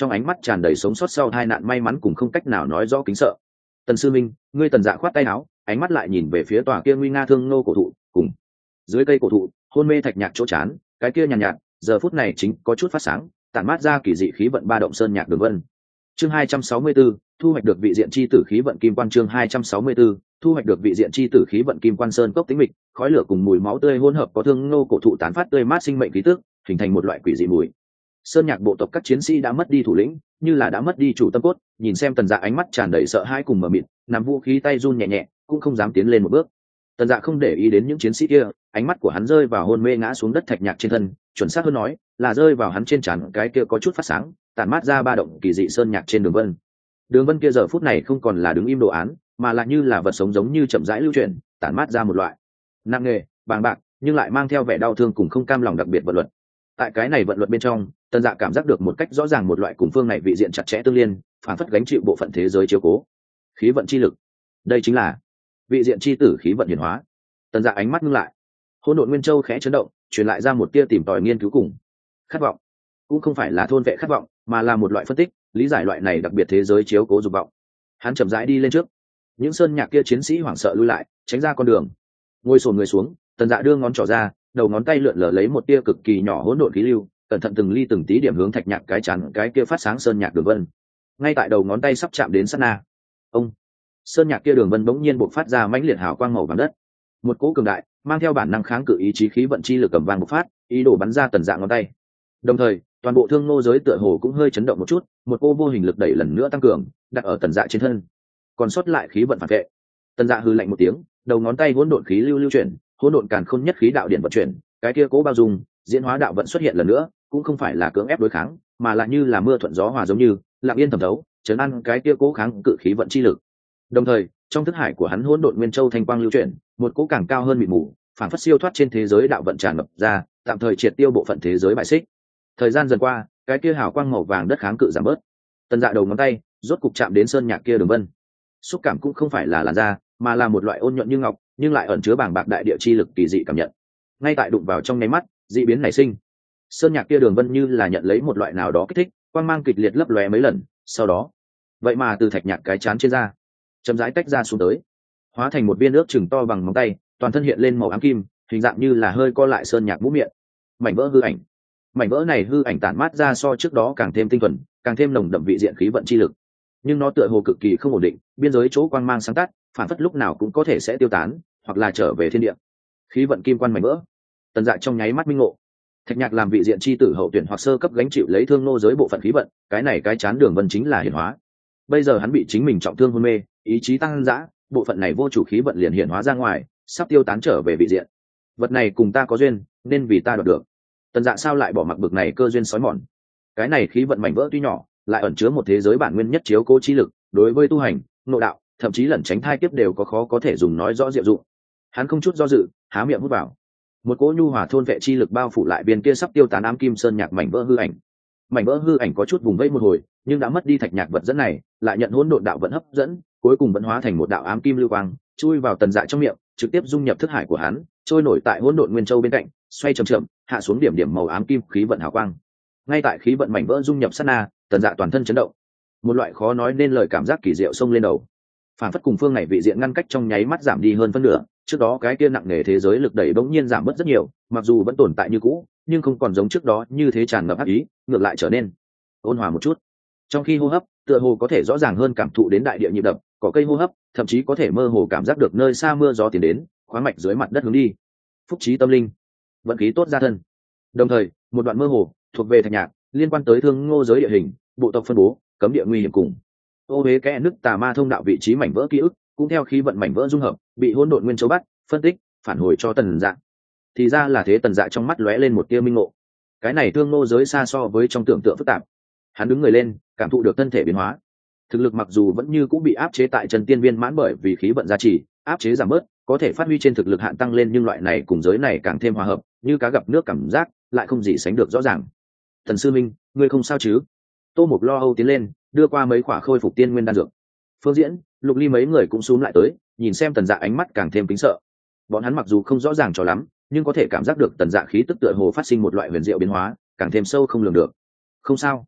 trong ánh mắt tràn đầy sống sót sau tai nạn may mắn cùng không cách nào nói rõ kính sợ. Tần sư minh, ngươi. Tần Dạ khoát tay áo, ánh mắt lại nhìn về phía tòa kia nguy nga thương nô cổ thụ, cùng dưới cây cổ thụ hôn mê Thạch Nhạc chỗ chán, cái kia nhàn nhạt, giờ phút này chính có chút phát sáng, tản mát ra kỳ dị khí vận ba động sơn nhạc đường vân. Chương 264, thu hoạch được vị diện chi tử khí vận kim quan. Chương 264, thu hoạch được vị diện chi tử khí vận kim quan. Sơn cốc tĩnh mịch, khói lửa cùng mùi máu tươi hỗn hợp có thương nô cổ thụ tán phát tươi mát sinh mệnh khí tức, hình thành một loại quỷ dị mùi. Sơn nhạc bộ tộc các chiến sĩ đã mất đi thủ lĩnh, như là đã mất đi chủ tâm cốt, nhìn xem Tần Dạ ánh mắt tràn đầy sợ hãi cùng mờ mịt, nắm vũ khí tay run nhẹ nhẹ, cũng không dám tiến lên một bước. Tần Dạ không để ý đến những chiến sĩ kia, ánh mắt của hắn rơi vào hôn mê ngã xuống đất Thạch Nhạc trên thân, chuẩn xác hơn nói là rơi vào hắn trên trán cái kia có chút phát sáng, tản mát ra ba động kỳ dị sơn nhạc trên đường vân. Đường vân kia giờ phút này không còn là đứng im đồ án, mà là như là vật sống giống như chậm rãi lưu chuyển, tản mát ra một loại nặng nề, bàng bạc, nhưng lại mang theo vẻ đau thương cùng không cam lòng đặc biệt vận luật. Tại cái này vận luật bên trong, Tần Dạ cảm giác được một cách rõ ràng một loại cùng phương này vị diện chặt chẽ tương liên, phản phất gánh chịu bộ phận thế giới chiếu cố. Khí vận chi lực, đây chính là vị diện chi tử khí vận hiển hóa. Tần Dạ ánh mắt ngưng lại, hỗn độn nguyên châu khẽ chấn động, truyền lại ra một tia tìm tòi nghiên cứu cùng khát vọng. Cũng không phải là thôn vệ khát vọng, mà là một loại phân tích, lý giải loại này đặc biệt thế giới chiếu cố dục vọng. Hắn chậm rãi đi lên trước, những sơn nhạc kia chiến sĩ hoảng sợ lui lại, tránh ra con đường. Ngồi xổm người xuống, Tần Dạ đưa ngón trỏ ra, đầu ngón tay lượn lờ lấy một tia cực kỳ nhỏ hỗn độn khí lưu, cẩn thận từng ly từng tí điểm hướng Thạch Nhạc cái chắn cái kia phát sáng sơn nhạc đường vân. Ngay tại đầu ngón tay sắp chạm đến sát na, ông sơn nhạc kia đường vân bỗng nhiên bộc phát ra mãnh liệt hào quang màu vàng đất. Một cỗ cường đại, mang theo bản năng kháng cự ý chí khí vận chi lực cầm vàng bộc phát, ý đồ bắn ra Tần Dạ ngón tay. Đồng thời, toàn bộ thương nô giới tựa hồ cũng hơi chấn động một chút, một cô vô hình lực đẩy lần nữa tăng cường, đặt ở Tần Dạ trên thân. Còn sót lại khí vận phản vệ. Tần Dạ hừ lạnh một tiếng, đầu ngón tay hỗn độn khí lưu chuyển, hỗn độn càn khôn nhất khí đạo điện vận chuyển, cái kia cố bao dung, diễn hóa đạo vận xuất hiện lần nữa, cũng không phải là cưỡng ép đối kháng, mà là như là mưa thuận gió hòa giống như, lặng yên thẩm thấu, trấn an cái kia cố kháng cự khí vận chi lực. Đồng thời, trong thức hải của hắn hỗn độn nguyên châu thanh quang lưu chuyển, một cố càng cao hơn mịt mù, phản phất siêu thoát trên thế giới đạo vận tràn ngập ra, tạm thời triệt tiêu bộ phận thế giới bại xích. Thời gian dần qua, cái kia hào quang màu vàng đất kháng cự giảm bớt. Tần Dạ đầu ngón tay rốt cục chạm đến sơn nhạc kia đường vân. Xúc cảm cũng không phải là làn da, mà là một loại ôn nhuận như ngọc, nhưng lại ẩn chứa bàng bạc đại địa chi lực kỳ dị cảm nhận. Ngay tại đụng vào trong nháy mắt, dị biến nảy sinh. Sơn nhạc kia đường vân như là nhận lấy một loại nào đó kích thích, quang mang kịch liệt lấp lóe mấy lần, sau đó, vậy mà từ Thạch Nhạc cái chán trên da, chậm rãi tách ra xuống tới, hóa thành một viên nước chừng to bằng móng tay, toàn thân hiện lên màu ám kim, hình dạng như là hơi co lại sơn nhạc mũ miệng. Mảnh vỡ hư ảnh. Mảnh vỡ này hư ảnh tản mát ra so trước đó càng thêm tinh thuần, càng thêm nồng đậm vị diện khí vận chi lực. Nhưng nó tựa hồ cực kỳ không ổn định, biên giới chỗ quang mang sáng tắt, phản phất lúc nào cũng có thể sẽ tiêu tán, hoặc là trở về thiên địa. Khí vận kim quan mảnh vỡ. Tần Dạ trong nháy mắt minh ngộ. Thạch Nhạc làm vị diện chi tử hậu tuyển hoặc sơ cấp gánh chịu lấy thương nô giới bộ phận khí vận, cái này cái chán đường vân chính là hiển hóa. Bây giờ hắn bị chính mình trọng thương hôn mê, ý chí tăng dã, bộ phận này vô chủ khí vận liền hiển hóa ra ngoài, sắp tiêu tán trở về vị diện. Vật này cùng ta có duyên, nên vì ta đoạt được. Tần Dạ sao lại bỏ mặc bực này cơ duyên sói mòn? Cái này khí vận mảnh vỡ tuy nhỏ, lại ẩn chứa một thế giới bản nguyên nhất chiếu cố chi lực, đối với tu hành, nội đạo, thậm chí lẩn tránh thai kiếp đều có khó có thể dùng nói rõ diệu dụng. Hắn không chút do dự, há miệng hút vào. Một cỗ nhu hòa thôn vệ chi lực bao phủ lại biên kia sắp tiêu tán ám kim sơn nhạc mảnh vỡ hư ảnh. Mảnh vỡ hư ảnh có chút vùng vẫy một hồi, nhưng đã mất đi Thạch Nhạc vật dẫn này, lại nhận hỗn độn đạo vận hấp dẫn, cuối cùng vẫn hóa thành một đạo ám kim lưu quang, chui vào Tần Dạ trong miệng, trực tiếp dung nhập thức hải của hắn, trôi nổi tại hỗn độn nguyên châu bên cạnh, xoay chậm chậm, hạ xuống điểm điểm màu ám kim khí vận hào quang. Ngay tại khí vận mảnh vỡ dung nhập sát na, Tần Dạ toàn thân chấn động, một loại khó nói nên lời cảm giác kỳ diệu xông lên đầu. Phản phất cùng phương này vị diện ngăn cách trong nháy mắt giảm đi hơn phân nửa, trước đó cái kia nặng nề thế giới lực đẩy bỗng nhiên giảm bớt rất nhiều, mặc dù vẫn tồn tại như cũ, nhưng không còn giống trước đó như thế tràn ngập ác ý, ngược lại trở nên ôn hòa một chút. Trong khi hô hấp, tựa hồ có thể rõ ràng hơn cảm thụ đến đại địa nhịp đập, có cây hô hấp, thậm chí có thể mơ hồ cảm giác được nơi xa mưa gió tiến đến, khoáng mạch dưới mặt đất hướng đi. Phúc trí tâm linh, vận khí tốt ra thân. Đồng thời, một đoạn mơ hồ thuộc về Thạch Nhạc, liên quan tới thương ngô giới địa hình, bộ tộc phân bố, cấm địa nguy hiểm cùng ô huế kẽ nứt tà ma thông đạo vị trí mảnh vỡ ký ức, cũng theo khí vận mảnh vỡ dung hợp, bị hỗn độn nguyên châu bắt, phân tích, phản hồi cho Tần Dạ. Thì ra là thế. Tần Dạ trong mắt lóe lên một tia minh ngộ. Cái này thương ngô giới xa so với trong tưởng tượng phức tạp. Hắn đứng người lên, cảm thụ được thân thể biến hóa. Thực lực mặc dù vẫn như cũng bị áp chế tại chân tiên viên mãn bởi vì khí vận gia trì, áp chế giảm bớt, có thể phát huy trên thực lực hạn tăng lên, nhưng loại này cùng giới này càng thêm hòa hợp, như cá gặp nước cảm giác, lại không gì sánh được rõ ràng. Thần sư minh, ngươi không sao chứ? Tô Mục lo âu tiến lên, đưa qua mấy quả khôi phục tiên nguyên đan dược. Phương Diễn, Lục Ly mấy người cũng xúm lại tới, nhìn xem Tần Dạ ánh mắt càng thêm kính sợ. Bọn hắn mặc dù không rõ ràng cho lắm, nhưng có thể cảm giác được Tần Dạ khí tức tựa hồ phát sinh một loại huyền diệu biến hóa, càng thêm sâu không lường được. Không sao.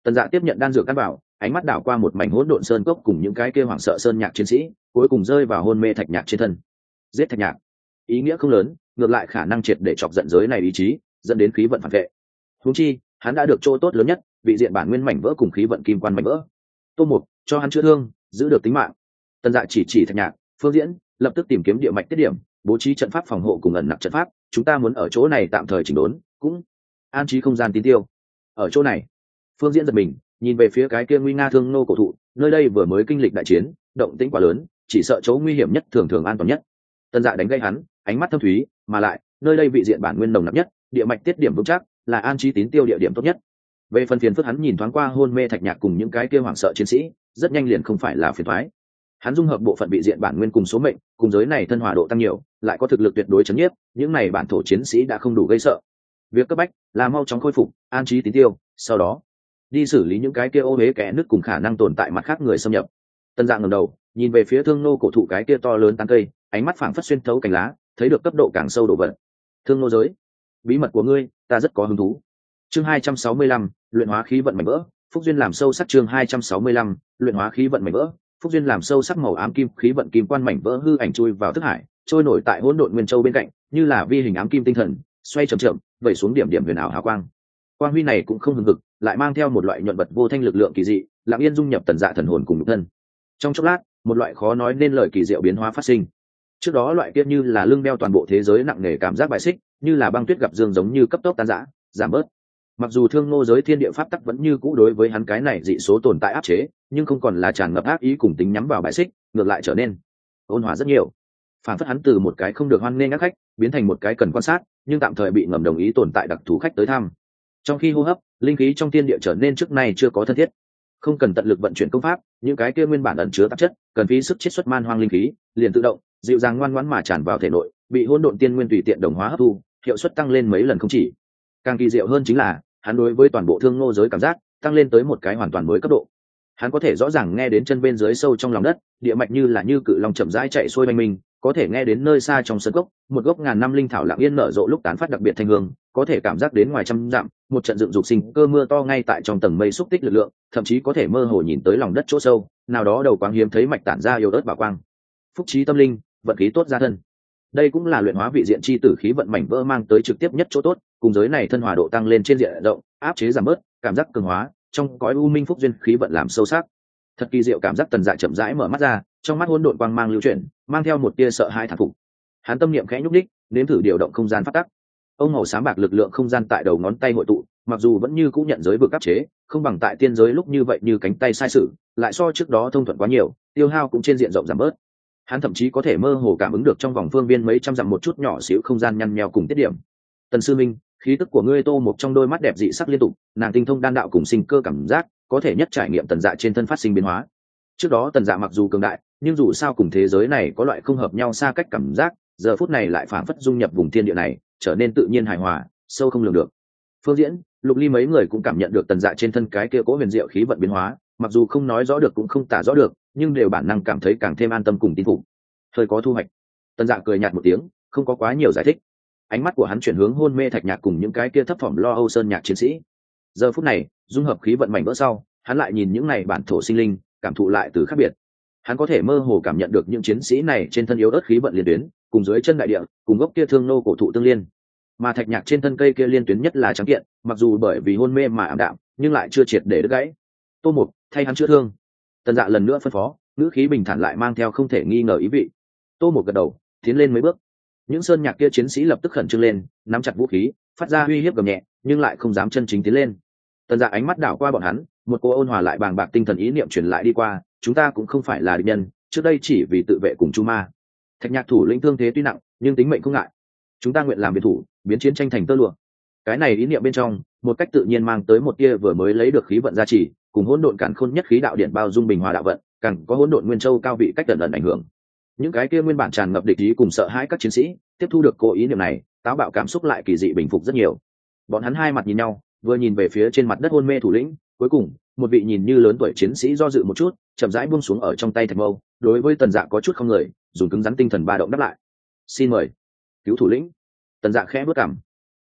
Tần Dạ tiếp nhận đan dược căn bảo, ánh mắt đảo qua một mảnh hỗn độn sơn cốc cùng những cái kia hoảng sợ sơn nhạc chiến sĩ, cuối cùng rơi vào hôn mê Thạch Nhạc trên thân. Giết Thạch Nhạc, ý nghĩa không lớn, ngược lại khả năng triệt để chọc giận giới này ý chí, dẫn đến khí vận phản vệ. Huống chi, hắn đã được chỗ tốt lớn nhất, vị diện bản nguyên mảnh vỡ cùng khí vận kim quan mảnh vỡ. Tô Mục, cho hắn chữa thương, giữ được tính mạng. Tần Dạ chỉ Thạch Nhạc, Phương Diễn, lập tức tìm kiếm địa mạch tiết điểm, bố trí trận pháp phòng hộ cùng ẩn nặc trận pháp, chúng ta muốn ở chỗ này tạm thời chỉnh đốn, cũng an trí không gian tín tiêu. Ở chỗ này, Phương Diễn giật mình, nhìn về phía cái kia nguy nga thương nô cổ thụ, nơi đây vừa mới kinh lịch đại chiến, động tĩnh quá lớn, chỉ sợ chỗ nguy hiểm nhất thường thường an toàn nhất. Tần Dạ đánh gây hắn, ánh mắt thâm thúy, mà lại, nơi đây vị diện bản nguyên nồng nặc nhất, địa mạch tiết điểm vững chắc, là an trí tín tiêu địa điểm tốt nhất. Về phần phiền phức hắn nhìn thoáng qua hôn mê Thạch Nhạc cùng những cái kia hoảng sợ chiến sĩ, rất nhanh liền không phải là phiền toái. Hắn dung hợp bộ phận vị diện bản nguyên cùng số mệnh, cùng giới này thân hòa độ tăng nhiều, lại có thực lực tuyệt đối chấn nhiếp, những này bản thổ chiến sĩ đã không đủ gây sợ. Việc cấp bách là mau chóng khôi phục, an trí tín tiêu, sau đó đi xử lý những cái kia ô uế kẽ nứt cùng khả năng tồn tại mặt khác người xâm nhập. Tân Dạng ngẩng đầu, nhìn về phía thương nô cổ thụ cái kia to lớn tán cây, ánh mắt phảng phất xuyên thấu cành lá, thấy được cấp độ càng sâu độ vận. Thương nô giới, bí mật của ngươi, ta rất có hứng thú. Chương 265, luyện hóa khí vận mảnh vỡ, phúc duyên làm sâu sắc. Chương 265, luyện hóa khí vận mảnh vỡ, phúc duyên làm sâu sắc. Màu ám kim khí vận kim quan mảnh vỡ hư ảnh chui vào thức hải, trôi nổi tại hỗn độn nguyên châu bên cạnh, như là vi hình ám kim tinh thần, xoay chậm chậm, vẩy xuống điểm điểm huyền ảo hào quang. Quang huy này cũng không hừng hực, lại mang theo một loại nhuận vật vô thanh lực lượng kỳ dị, lặng yên dung nhập Tần Dạ thần hồn cùng nhục thân. Trong chốc lát, một loại khó nói nên lời kỳ diệu biến hóa phát sinh. Trước đó loại kia như là lưng đeo toàn bộ thế giới nặng nề cảm giác bại xích, như là băng tuyết gặp dương giống như cấp tốc tan rã, giảm bớt. Mặc dù thương nô giới thiên địa pháp tắc vẫn như cũ đối với hắn cái này dị số tồn tại áp chế, nhưng không còn là tràn ngập ác ý cùng tính nhắm vào bại xích, ngược lại trở nên ôn hòa rất nhiều. Phản phất hắn từ một cái không được hoan nghênh ác khách, biến thành một cái cần quan sát, nhưng tạm thời bị ngầm đồng ý tồn tại đặc thù khách tới thăm. Trong khi hô hấp, linh khí trong thiên địa trở nên trước nay chưa có thân thiết. Không cần tận lực vận chuyển công pháp, những cái kia nguyên bản ẩn chứa tạp chất, cần phí sức chiết xuất man hoang linh khí, liền tự động dịu dàng ngoan ngoãn mà tràn vào thể nội, bị hỗn độn tiên nguyên tùy tiện đồng hóa hấp thu, hiệu suất tăng lên mấy lần không chỉ. Càng kỳ diệu hơn chính là, hắn đối với toàn bộ thương nô giới cảm giác tăng lên tới một cái hoàn toàn mới cấp độ. Hắn có thể rõ ràng nghe đến chân bên dưới sâu trong lòng đất, địa mạch như là như cự long chậm rãi chạy xuôi mênh mình, có thể nghe đến nơi xa trong sân gốc, một gốc ngàn năm linh thảo lặng yên nở rộ lúc tán phát đặc biệt thanh hương, có thể cảm giác đến ngoài trăm dặm, một trận dựng dục sinh cơ mưa to ngay tại trong tầng mây xúc tích lực lượng, thậm chí có thể mơ hồ nhìn tới lòng đất chỗ sâu, nào đó đầu quáng hiếm thấy mạch tản ra yếu ớt bảo quang. Phúc trí tâm linh, vận khí tốt gia thân. Đây cũng là luyện hóa vị diện chi tử khí vận mảnh vỡ mang tới trực tiếp nhất chỗ tốt, cùng giới này thân hòa độ tăng lên trên diện rộng, áp chế giảm bớt, cảm giác cường hóa, trong cõi u minh phúc duyên khí vận làm sâu sắc. Thật kỳ diệu cảm giác. Tần Dạ chậm rãi mở mắt ra, trong mắt hỗn độn quang mang lưu chuyển, mang theo một tia sợ hãi thán phục. Hắn tâm niệm khẽ nhúc đích, nếm thử điều động không gian phát tắc. Ông màu sáng bạc lực lượng không gian tại đầu ngón tay hội tụ, mặc dù vẫn như cũng nhận giới vực áp chế, không bằng tại tiên giới lúc như vậy như cánh tay sai sử, lại so trước đó thông thuận quá nhiều, tiêu hao cũng trên diện rộng giảm bớt. Hắn thậm chí có thể mơ hồ cảm ứng được trong vòng phương viên mấy trăm dặm một chút nhỏ xíu không gian nhăn nheo cùng tiết điểm. Tần sư minh, khí tức của ngươi. Tô Mục trong đôi mắt đẹp dị sắc liên tục, nàng tinh thông đan đạo cùng sinh cơ cảm giác, có thể nhất trải nghiệm Tần Dạ trên thân phát sinh biến hóa. Trước đó Tần Dạ mặc dù cường đại, nhưng dù sao cùng thế giới này có loại không hợp nhau xa cách cảm giác, giờ phút này lại phảng phất dung nhập vùng thiên địa này, trở nên tự nhiên hài hòa, sâu không lường được. Phương Diễn, Lục Ly mấy người cũng cảm nhận được Tần Dạ trên thân cái kia cố huyền diệu khí vận biến hóa, mặc dù không nói rõ được cũng không tả rõ được, nhưng đều bản năng cảm thấy càng thêm an tâm cùng tin phục. Hơi có thu hoạch. Tần Dạ cười nhạt một tiếng, không có quá nhiều giải thích. Ánh mắt của hắn chuyển hướng hôn mê Thạch Nhạc cùng những cái kia thấp phẩm lo âu sơn nhạc chiến sĩ. Giờ phút này, dung hợp khí vận mảnh vỡ sau, hắn lại nhìn những này bản thổ sinh linh, cảm thụ lại từ khác biệt. Hắn có thể mơ hồ cảm nhận được những chiến sĩ này trên thân yếu ớt khí vận liên tuyến, cùng dưới chân đại địa, cùng gốc kia thương nô cổ thụ tương liên. Mà Thạch Nhạc trên thân cây kia liên tuyến nhất là trắng kiện, mặc dù bởi vì hôn mê mà ảm đạm, nhưng lại chưa triệt để đứt gãy. Tô Mục, thay hắn chữa thương. Tần Dạ lần nữa phân phó, ngữ khí bình thản lại mang theo không thể nghi ngờ ý vị. Tô Mục gật đầu, tiến lên mấy bước. Những sơn nhạc kia chiến sĩ lập tức khẩn trương lên, nắm chặt vũ khí, phát ra uy hiếp gầm nhẹ, nhưng lại không dám chân chính tiến lên. Tần Dạ ánh mắt đảo qua bọn hắn, một cô ôn hòa lại bàng bạc tinh thần ý niệm truyền lại đi qua, chúng ta cũng không phải là địch nhân, trước đây chỉ vì tự vệ cùng Chu Ma. Thạch Nhạc thủ lĩnh thương thế tuy nặng, nhưng tính mệnh không ngại. Chúng ta nguyện làm biệt thủ, biến chiến tranh thành tơ lụa. Cái này ý niệm bên trong, một cách tự nhiên mang tới một tia vừa mới lấy được khí vận gia trì, cùng hỗn độn càn khôn nhất khí đạo điện bao dung bình hòa đạo vận, càng có hỗn độn nguyên châu cao vị cách ẩn ẩn ảnh hưởng. Những cái kia nguyên bản tràn ngập địch ý cùng sợ hãi các chiến sĩ, tiếp thu được cô ý niệm này, táo bạo cảm xúc lại kỳ dị bình phục rất nhiều. Bọn hắn hai mặt nhìn nhau, vừa nhìn về phía trên mặt đất hôn mê thủ lĩnh, cuối cùng một vị nhìn như lớn tuổi chiến sĩ do dự một chút, chậm rãi buông xuống ở trong tay thạch mâu, đối với Tần Dạ có chút không người, dùng cứng rắn tinh thần ba động đáp lại. Xin mời. Cứu thủ lĩnh. Tần Dạ khẽ bước cằm.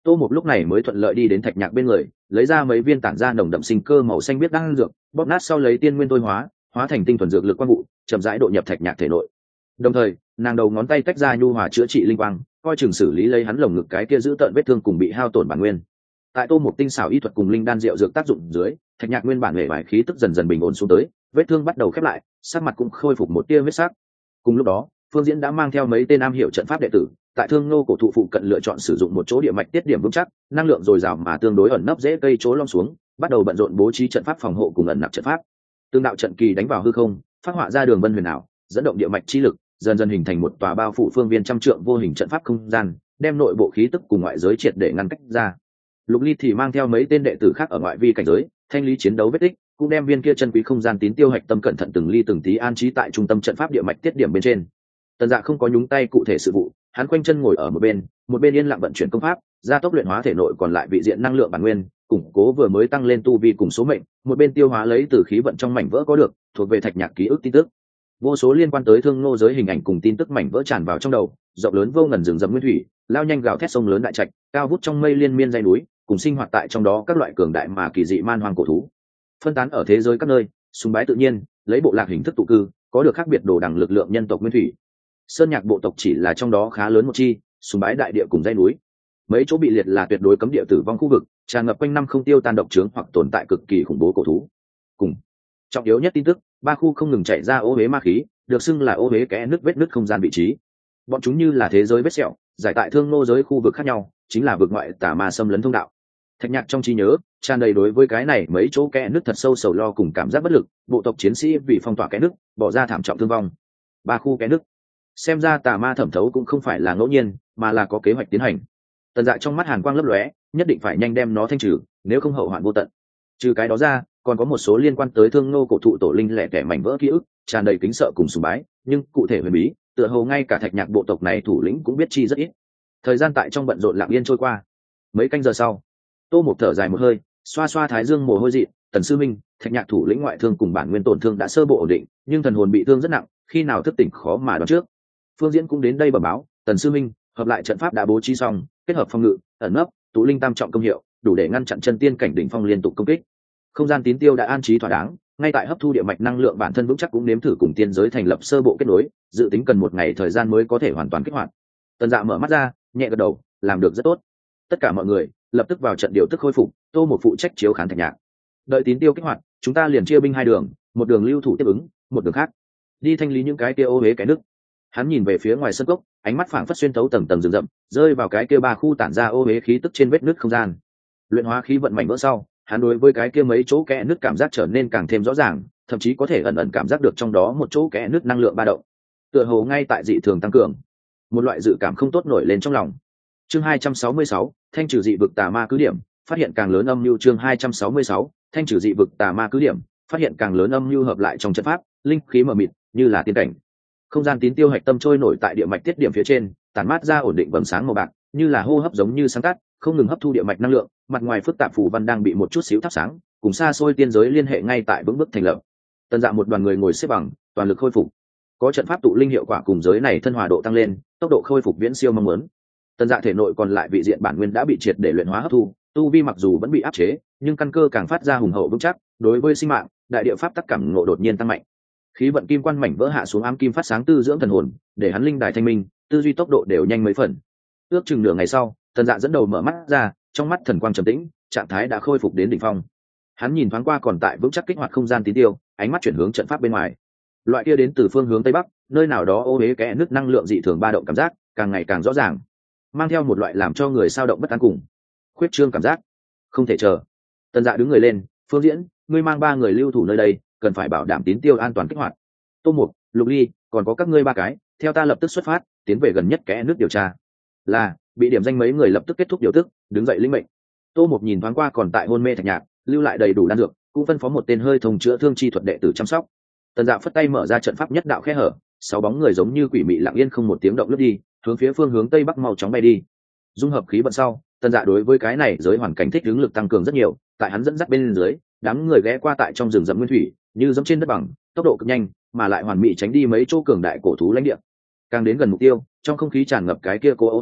Tô Mục lúc này mới thuận lợi đi đến Thạch Nhạc bên người, lấy ra mấy viên tản ra nồng đậm sinh cơ màu xanh biếc đan dược, bóp nát sau lấy tiên nguyên tôi hóa thành tinh thuần dược lực quang vụ, chậm rãi độ nhập Thạch Nhạc thể nội. Đồng thời, nàng đầu ngón tay tách ra nhu hòa chữa trị linh quang, coi chừng xử lý lấy hắn lồng ngực cái kia giữ tợn vết thương cùng bị hao tổn bản nguyên. Tại Tô Mục tinh xảo y thuật cùng linh đan rượu dược tác dụng dưới, Thạch Nhạc nguyên bản hệ vải khí tức dần dần bình ổn xuống tới, vết thương bắt đầu khép lại, sắc mặt cũng khôi phục một tia huyết sắc. Cùng lúc đó, Phương Diễn đã mang theo mấy tên am hiểu trận pháp đệ tử, tại Thương Nô cổ thụ phụ cận lựa chọn sử dụng một chỗ địa mạch tiết điểm vững chắc, năng lượng dồi dào mà tương đối ẩn nấp dễ cây chỗ long xuống, bắt đầu bận rộn bố trí trận pháp phòng hộ cùng ẩn nặc trận pháp. Tương đạo trận kỳ đánh vào hư không, phát họa ra đường vân huyền ảo, dẫn động địa mạch chi lực, dần dần hình thành một tòa bao phủ phương viên trăm trượng vô hình trận pháp không gian, đem nội bộ khí tức cùng ngoại giới triệt để ngăn cách ra. Lục Ly thì mang theo mấy tên đệ tử khác ở ngoại vi cảnh giới, thanh lý chiến đấu vết tích, cũng đem viên kia chân quý không gian tín tiêu hạch tâm cẩn thận từng ly từng tí an trí tại trung tâm trận pháp địa mạch tiết điểm bên trên. Tần Dạ không có nhúng tay cụ thể sự vụ, hắn quanh chân ngồi ở một bên yên lặng vận chuyển công pháp, gia tốc luyện hóa thể nội còn lại vị diện năng lượng bản nguyên, củng cố vừa mới tăng lên tu vi cùng số mệnh, một bên tiêu hóa lấy từ khí vận trong mảnh vỡ có được, thuộc về Thạch Nhạc ký ức tin tức. Vô số liên quan tới Thương Nô giới hình ảnh cùng tin tức mảnh vỡ tràn vào trong đầu, rộng lớn vô ngần rừng rậm nguyên thủy, lao nhanh gào thét sông lớn đại trạch, cao vút trong mây liên miên dãy núi, cùng sinh hoạt tại trong đó các loại cường đại mà kỳ dị man hoang cổ thú. Phân tán ở thế giới các nơi, sùng bái tự nhiên, lấy bộ lạc hình thức tụ cư, có được khác biệt đồ đẳng lực lượng nhân tộc nguyên thủy. Sơn Nhạc bộ tộc chỉ là trong đó khá lớn một chi, sùng bái đại địa cùng dãy núi. Mấy chỗ bị liệt là tuyệt đối cấm địa tử vong khu vực, tràn ngập quanh năm không tiêu tan độc trướng hoặc tồn tại cực kỳ khủng bố cổ thú. Cùng trọng yếu nhất tin tức, ba khu không ngừng chạy ra ô huế ma khí, được xưng là ô huế kẽ nứt vết nứt không gian vị trí. Bọn chúng như là thế giới vết sẹo, giải tại Thương Nô giới khu vực khác nhau, chính là vực ngoại tà ma xâm lấn thông đạo. Thạch Nhạc trong trí nhớ tràn đầy đối với cái này mấy chỗ kẽ nứt thật sâu sầu lo cùng cảm giác bất lực, bộ tộc chiến sĩ vì phong tỏa kẽ nứt, bỏ ra thảm trọng thương vong. Ba khu kẽ nứt, xem ra tà ma thẩm thấu cũng không phải là ngẫu nhiên, mà là có kế hoạch tiến hành. Tần Dạ trong mắt hàn quang lấp lóe, nhất định phải nhanh đem nó thanh trừ, nếu không hậu hoạn vô tận. Trừ cái đó ra, còn có một số liên quan tới Thương Nô cổ thụ tổ linh lẻ tẻ mảnh vỡ ký ức, tràn đầy kính sợ cùng sùng bái, nhưng cụ thể huyền bí, tựa hồ ngay cả Thạch Nhạc bộ tộc này thủ lĩnh cũng biết chi rất ít. Thời gian tại trong bận rộn lặng yên trôi qua. Mấy canh giờ sau, Tô Mục thở dài một hơi, xoa xoa thái dương mồ hôi dị, Tần sư minh, Thạch Nhạc thủ lĩnh ngoại thương cùng bản nguyên tổn thương đã sơ bộ ổn định, nhưng thần hồn bị thương rất nặng, khi nào thức tỉnh khó mà đoán trước. Phương Diễn cũng đến đây bẩm báo, Tần sư minh, hợp lại trận pháp đã bố trí xong, kết hợp phòng ngự, ẩn nấp, tụ linh tam trọng công hiệu, đủ để ngăn chặn chân tiên cảnh đỉnh phong liên tục công kích. Không gian tín tiêu đã an trí thỏa đáng, ngay tại hấp thu địa mạch năng lượng bản thân vững chắc cũng nếm thử cùng tiên giới thành lập sơ bộ kết nối, dự tính cần 1 ngày thời gian mới có thể hoàn toàn kích hoạt. Tần Dạ mở mắt ra, nhẹ gật đầu, làm được rất tốt. Tất cả mọi người lập tức vào trận điều tức khôi phục, Tô một phụ trách chiếu khán Thạch Nhạc. Đợi tín tiêu kích hoạt, chúng ta liền chia binh 2 đường, một đường lưu thủ tiếp ứng, một đường khác đi thanh lý những cái kia ô uế cái nước. Hắn nhìn về phía ngoài sân cốc, ánh mắt phảng phất xuyên thấu tầng tầng rừng rậm, rơi vào cái kia 3 khu tản ra ô uế khí tức trên vết nứt không gian. Luyện hóa khí vận mảnh vỡ sau, hắn đối với cái kia mấy chỗ kẽ nứt cảm giác trở nên càng thêm rõ ràng, thậm chí có thể ẩn ẩn cảm giác được trong đó một chỗ kẽ nứt năng lượng ba động, tựa hồ ngay tại dị thường tăng cường. Một loại dự cảm không tốt nổi lên trong lòng. Chương 266, thanh trừ dị vực tà ma cứ điểm, phát hiện càng lớn âm mưu. Chương 266, thanh trừ dị vực tà ma cứ điểm, phát hiện càng lớn âm mưu. Hợp lại trong trận pháp, linh khí mờ mịt như là tiên cảnh. Không gian tín tiêu hạch tâm trôi nổi tại địa mạch tiết điểm phía trên, tản mát ra ổn định vầng sáng màu bạc, như là hô hấp giống như sáng tắt, không ngừng hấp thu địa mạch năng lượng. Mặt ngoài phức tạp phù văn đang bị một chút xíu thắp sáng, cùng xa xôi tiên giới liên hệ ngay tại vững bước thành lập. Tần Dạ một đoàn người ngồi xếp bằng, toàn lực khôi phục. Có trận pháp tụ linh hiệu quả cùng giới này thân hòa độ tăng lên, tốc độ khôi phục viễn siêu mong muốn. Tần Dạ thể nội còn lại vị diện bản nguyên đã bị triệt để luyện hóa hấp thu, tu vi mặc dù vẫn bị áp chế, nhưng căn cơ càng phát ra hùng hậu vững chắc. Đối với sinh mạng, đại địa pháp tắc cảm ngộ đột nhiên tăng mạnh. Khí vận kim quan mảnh vỡ hạ xuống ám kim phát sáng tư dưỡng thần hồn, để hắn linh đài thanh minh, tư duy tốc độ đều nhanh mấy phần. Ước chừng nửa ngày sau, Tần Dạ dẫn đầu mở mắt ra, trong mắt thần quang trầm tĩnh, trạng thái đã khôi phục đến đỉnh phong. Hắn nhìn thoáng qua còn tại vững chắc kích hoạt không gian tín tiêu, ánh mắt chuyển hướng trận pháp bên ngoài. Loại kia đến từ phương hướng tây bắc, nơi nào đó ô uế kẽ nứt năng lượng dị thường ba động cảm giác, càng ngày càng rõ ràng, mang theo một loại làm cho người sao động bất an cùng khuyết trương cảm giác. Không thể chờ. Tần Dạ đứng người lên, Phương Diễn, ngươi mang 3 người lưu thủ nơi đây, cần phải bảo đảm tín tiêu an toàn kích hoạt. Tô Mục, Lục Ly, còn có các ngươi 3 cái, theo ta lập tức xuất phát, tiến về gần nhất kẽ nước điều tra. Là, bị điểm danh mấy người lập tức kết thúc điều tức, đứng dậy lĩnh mệnh. Tô Mục nhìn thoáng qua còn tại hôn mê Thạch Nhạc, lưu lại đầy đủ đan dược, cũng phân phó một tên hơi thông chữa thương chi thuật đệ tử chăm sóc. Tần Dạ phất tay mở ra trận pháp nhất đạo khe hở, 6 bóng người giống như quỷ mị lặng yên không một tiếng động lướt đi, hướng phía phương hướng tây bắc mau chóng bay đi. Dung hợp khí vận sau, Tần Dạ đối với cái này giới hoàn cảnh thích ứng lực tăng cường rất nhiều, tại hắn dẫn dắt bên dưới, đám người ghé qua tại trong rừng rậm nguyên thủy, như giống trên đất bằng, tốc độ cực nhanh, mà lại hoàn mỹ tránh đi mấy chỗ cường đại cổ thú lãnh địa. Càng đến gần mục tiêu, trong không khí tràn ngập cái kia cô ô huế,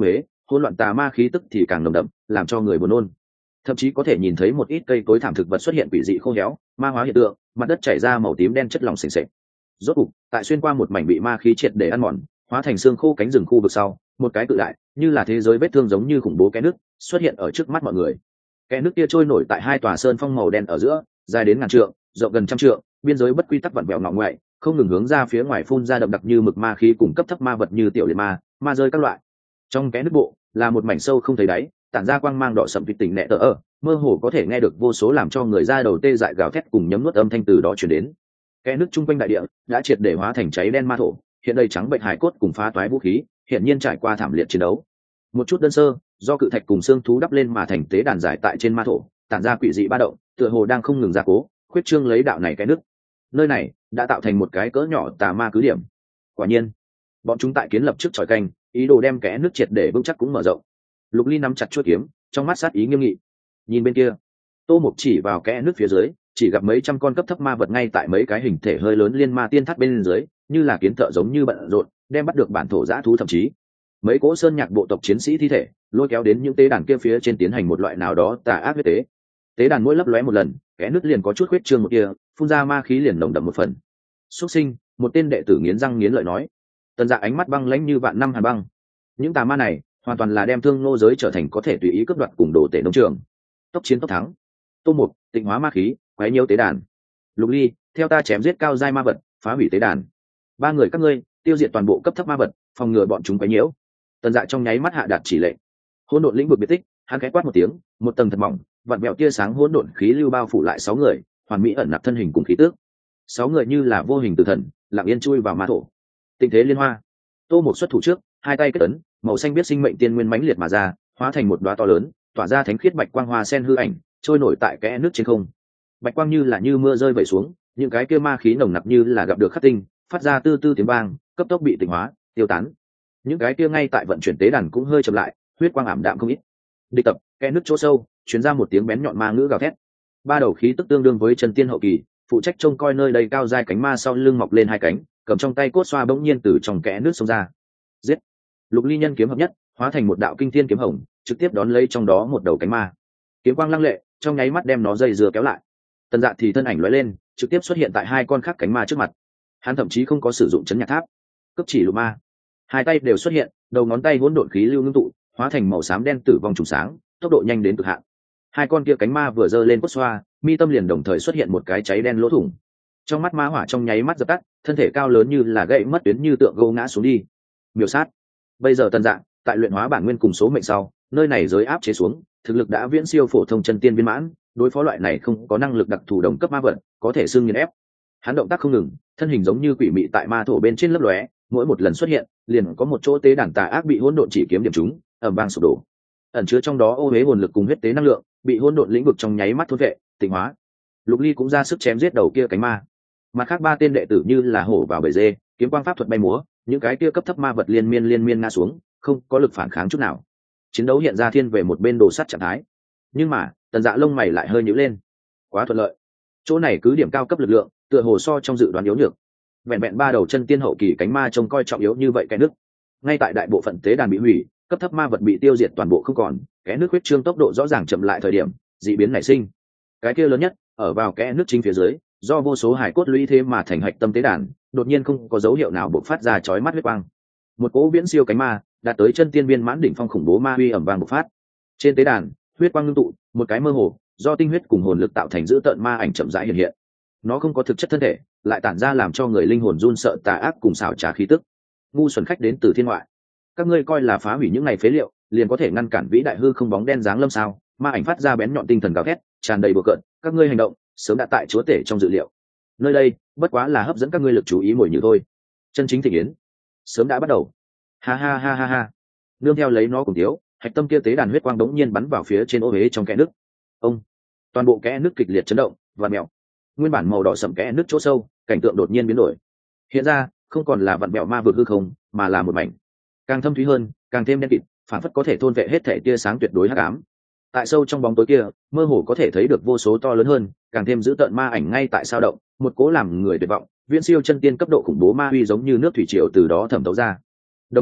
hỗn loạn tà ma khí tức thì càng nồng đậm, làm cho người buồn nôn. Thậm chí có thể nhìn thấy một ít cây cối thảm thực vật xuất hiện quỷ dị khô héo, ma hóa hiện tượng, mặt đất chảy ra màu tím đen chất lỏng sền sệt. Rốt cục, tại xuyên qua một mảnh bị ma khí triệt để ăn mòn, hóa thành xương khô cánh rừng khu vực sau, một cái cự đại, như là thế giới vết thương giống như khủng bố cái nước, xuất hiện ở trước mắt mọi người. Cái nước kia trôi nổi tại hai tòa sơn phong màu đen ở giữa, dài đến ngàn trượng, rộng gần trăm trượng, biên giới bất quy tắc vặn vẹo ngọ ngoại, không ngừng hướng ra phía ngoài phun ra đậm đặc như mực ma khí cùng cấp thấp ma vật như tiểu liệt ma, ma rơi các loại. Trong cái nước bộ là một mảnh sâu không thấy đáy, tản ra quang mang đỏ sậm vịt tỉnh nẹ tờ ở, mơ hồ có thể nghe được vô số làm cho người da đầu tê dại gào thét cùng nhấm nuốt âm thanh từ đó truyền đến. Cái nước chung quanh đại địa đã triệt để hóa thành cháy đen ma thổ, hiện đây trắng bệnh hải cốt cùng phá toái vũ khí, hiện nhiên trải qua thảm liệt chiến đấu. Một chút đơn sơ, do cự thạch cùng xương thú đắp lên mà thành tế đàn giải tại trên ma thổ, tản ra quỷ dị ba động, tựa hồ đang không ngừng gia cố, khuyết trương lấy đạo này cái nước. Nơi này đã tạo thành một cái cỡ nhỏ tà ma cứ điểm. Quả nhiên, bọn chúng tại kiến lập trước chòi canh, ý đồ đem kẽ nước triệt để vững chắc cũng mở rộng. Lục Ly nắm chặt chuôi kiếm, trong mắt sát ý nghiêm nghị. Nhìn bên kia, Tô Mục chỉ vào kẽ nước phía dưới, chỉ gặp mấy trăm con cấp thấp ma vật ngay tại mấy cái hình thể hơi lớn liên ma tiên thắt bên dưới, như là kiến thợ giống như bận rộn, đem bắt được bản thổ dã thú, thậm chí mấy cỗ sơn nhạc bộ tộc chiến sĩ thi thể, lôi kéo đến những tế đàn kia phía trên tiến hành một loại nào đó tà ác huyết tế. Tế đàn mỗi lấp lóe một lần, kẽ nước liền có chút huyết trương một kia, phun ra ma khí liền nồng đậm một phần. Xuất sinh, một tên đệ tử nghiến răng nghiến lợi nói. Tần Dạ ánh mắt băng lãnh như vạn năm hàn băng. Những tà ma này hoàn toàn là đem thương nô giới trở thành có thể tùy ý cướp đoạt cùng đồ tể nông trường. Tốc chiến tốc thắng. Tô Mục, tịnh hóa ma khí, quấy nhiễu tế đàn. Lục Ly, theo ta chém giết cao giai ma vật, phá hủy tế đàn. Ba người các ngươi tiêu diệt toàn bộ cấp thấp ma vật, phòng ngừa bọn chúng quấy nhiễu. Tần Dạ trong nháy mắt hạ đạt chỉ lệnh. Hỗn độn lĩnh vực biệt tích, hắn khẽ quát một tiếng, một tầng thật mỏng, vặn vẹo tia sáng hỗn độn khí lưu bao phủ lại 6 người, hoàn mỹ ẩn nặc thân hình cùng khí tước. 6 người như là vô hình tử thần, lặng yên chui vào ma thổ. Tình thế liên hoa. Tô Mục xuất thủ trước, hai tay kết ấn, màu xanh biết sinh mệnh tiên nguyên mãnh liệt mà ra, hóa thành một đóa to lớn, tỏa ra thánh khiết bạch quang hoa sen hư ảnh, trôi nổi tại kẽ nước trên không. Bạch quang như là như mưa rơi vẩy xuống, những cái kia ma khí nồng nặc như là gặp được khắc tinh, phát ra tư tư tiếng vang, cấp tốc bị tịnh hóa, tiêu tán. Những cái kia ngay tại vận chuyển tế đàn cũng hơi chậm lại, huyết quang ảm đạm không ít. Địch tập, kẽ nước chỗ sâu, truyền ra một tiếng bén nhọn ma ngữ gào thét. Ba đầu khí tức tương đương với chân tiên hậu kỳ, phụ trách trông coi nơi đây cao giai cánh ma sau lưng mọc lên hai cánh, cầm trong tay cốt xoa bỗng nhiên từ trong kẽ nước xông ra. Giết! Lục Ly nhân kiếm hợp nhất, hóa thành một đạo kinh thiên kiếm hồng, trực tiếp đón lấy trong đó một đầu cánh ma. Kiếm quang lăng lệ, trong nháy mắt đem nó dây dưa kéo lại. Tần Dạ thì thân ảnh lóe lên, trực tiếp xuất hiện tại hai con khác cánh ma trước mặt. Hắn thậm chí không có sử dụng chấn nhạc tháp, cấp chỉ lục ma, hai tay đều xuất hiện, đầu ngón tay hỗn độn khí lưu ngưng tụ, hóa thành màu xám đen tử vong trùng sáng, tốc độ nhanh đến cực hạn. Hai con kia cánh ma vừa giơ lên cốt xoa, mi tâm liền đồng thời xuất hiện một cái cháy đen lỗ thủng. Trong mắt ma hỏa trong nháy mắt dập tắt, thân thể cao lớn như là gãy mất tuyến như tượng gỗ ngã xuống đi. Miểu sát. Bây giờ Tần Dạ tại luyện hóa bản nguyên cùng số mệnh sau, nơi này giới áp chế xuống, thực lực đã viễn siêu phổ thông chân tiên viên mãn, đối phó loại này không có năng lực đặc thù đồng cấp ma vật, có thể xưng nghiền ép. Hắn động tác không ngừng, thân hình giống như quỷ mị tại ma thổ bên trên lấp lóe, mỗi một lần xuất hiện, liền có một chỗ tế đàn tà ác bị hỗn độn chỉ kiếm điểm trúng, ầm vang sụp đổ. Ẩn chứa trong đó ô uế hồn lực cùng huyết tế năng lượng, bị hỗn độn lĩnh vực trong nháy mắt thôn vệ, tịnh hóa. Lục Ly cũng ra sức chém giết đầu kia cánh ma. Mặt khác ba tên đệ tử như là hổ vào bầy dê, kiếm quang pháp thuật bay múa, những cái kia cấp thấp ma vật liên miên ngã xuống, không có lực phản kháng chút nào. Chiến đấu hiện ra thiên về một bên đồ sắt trạng thái. Nhưng mà, Tần Dạ lông mày lại hơi nhíu lên. Quá thuận lợi. Chỗ này cứ điểm cao cấp lực lượng, tựa hồ so trong dự đoán yếu nhược. Vẹn vẹn ba đầu chân tiên hậu kỳ cánh ma trông coi trọng yếu như vậy cái nước. Ngay tại đại bộ phận tế đàn bị hủy, cấp thấp ma vật bị tiêu diệt toàn bộ không còn, kẽ nước huyết trương tốc độ rõ ràng chậm lại thời điểm, dị biến nảy sinh. Cái kia lớn nhất, ở vào kẽ nước chính phía dưới, do vô số hải cốt lũy thế mà thành hạch tâm tế đàn, đột nhiên không có dấu hiệu nào bộc phát ra chói mắt huyết quang. Một cỗ viễn siêu cánh ma, đạt tới chân tiên viên mãn đỉnh phong khủng bố ma uy ầm vang bộc phát. Trên tế đàn, huyết quang ngưng tụ, một cái mơ hồ, do tinh huyết cùng hồn lực tạo thành dữ tợn ma ảnh chậm rãi hiện hiện. Nó không có thực chất thân thể, lại tản ra làm cho người linh hồn run sợ tà ác cùng xảo trá khí tức. Ngu xuẩn khách đến từ thiên ngoại, các ngươi coi là phá hủy những này phế liệu, liền có thể ngăn cản vĩ đại hư không bóng đen giáng lâm sao? Ma ảnh phát ra bén nhọn tinh thần gào thét, tràn đầy bừa cợt, các ngươi hành động sớm đã tại chúa tể trong dự liệu. Nơi đây bất quá là hấp dẫn các ngươi lực chú ý mồi nhử thôi. Chân chính thịnh yến sớm đã bắt đầu. Ha ha ha ha ha. Nương theo lấy nó cùng thiếu, hạch tâm kia tế đàn huyết quang đống nhiên bắn vào phía trên ô huế trong kẽ nước. Ông, toàn bộ kẽ nước kịch liệt chấn động và mèo. Nguyên bản màu đỏ sẫm kẽ nước chỗ sâu, cảnh tượng đột nhiên biến đổi. Hiện ra, không còn là vặn vẹo ma vực hư không, mà là một mảnh càng thâm thúy hơn, càng thêm đen kịt, phản phất có thể thôn vệ hết thể tia sáng tuyệt đối hắc ám. Tại sâu trong bóng tối kia, mơ hồ có thể thấy được vô số to lớn hơn, càng thêm dữ tợn ma ảnh ngay tại sao động, một cố làm người tuyệt vọng, viễn siêu chân tiên cấp độ khủng bố ma uy giống như nước thủy triều từ đó thẩm thấu ra. Đồng thời,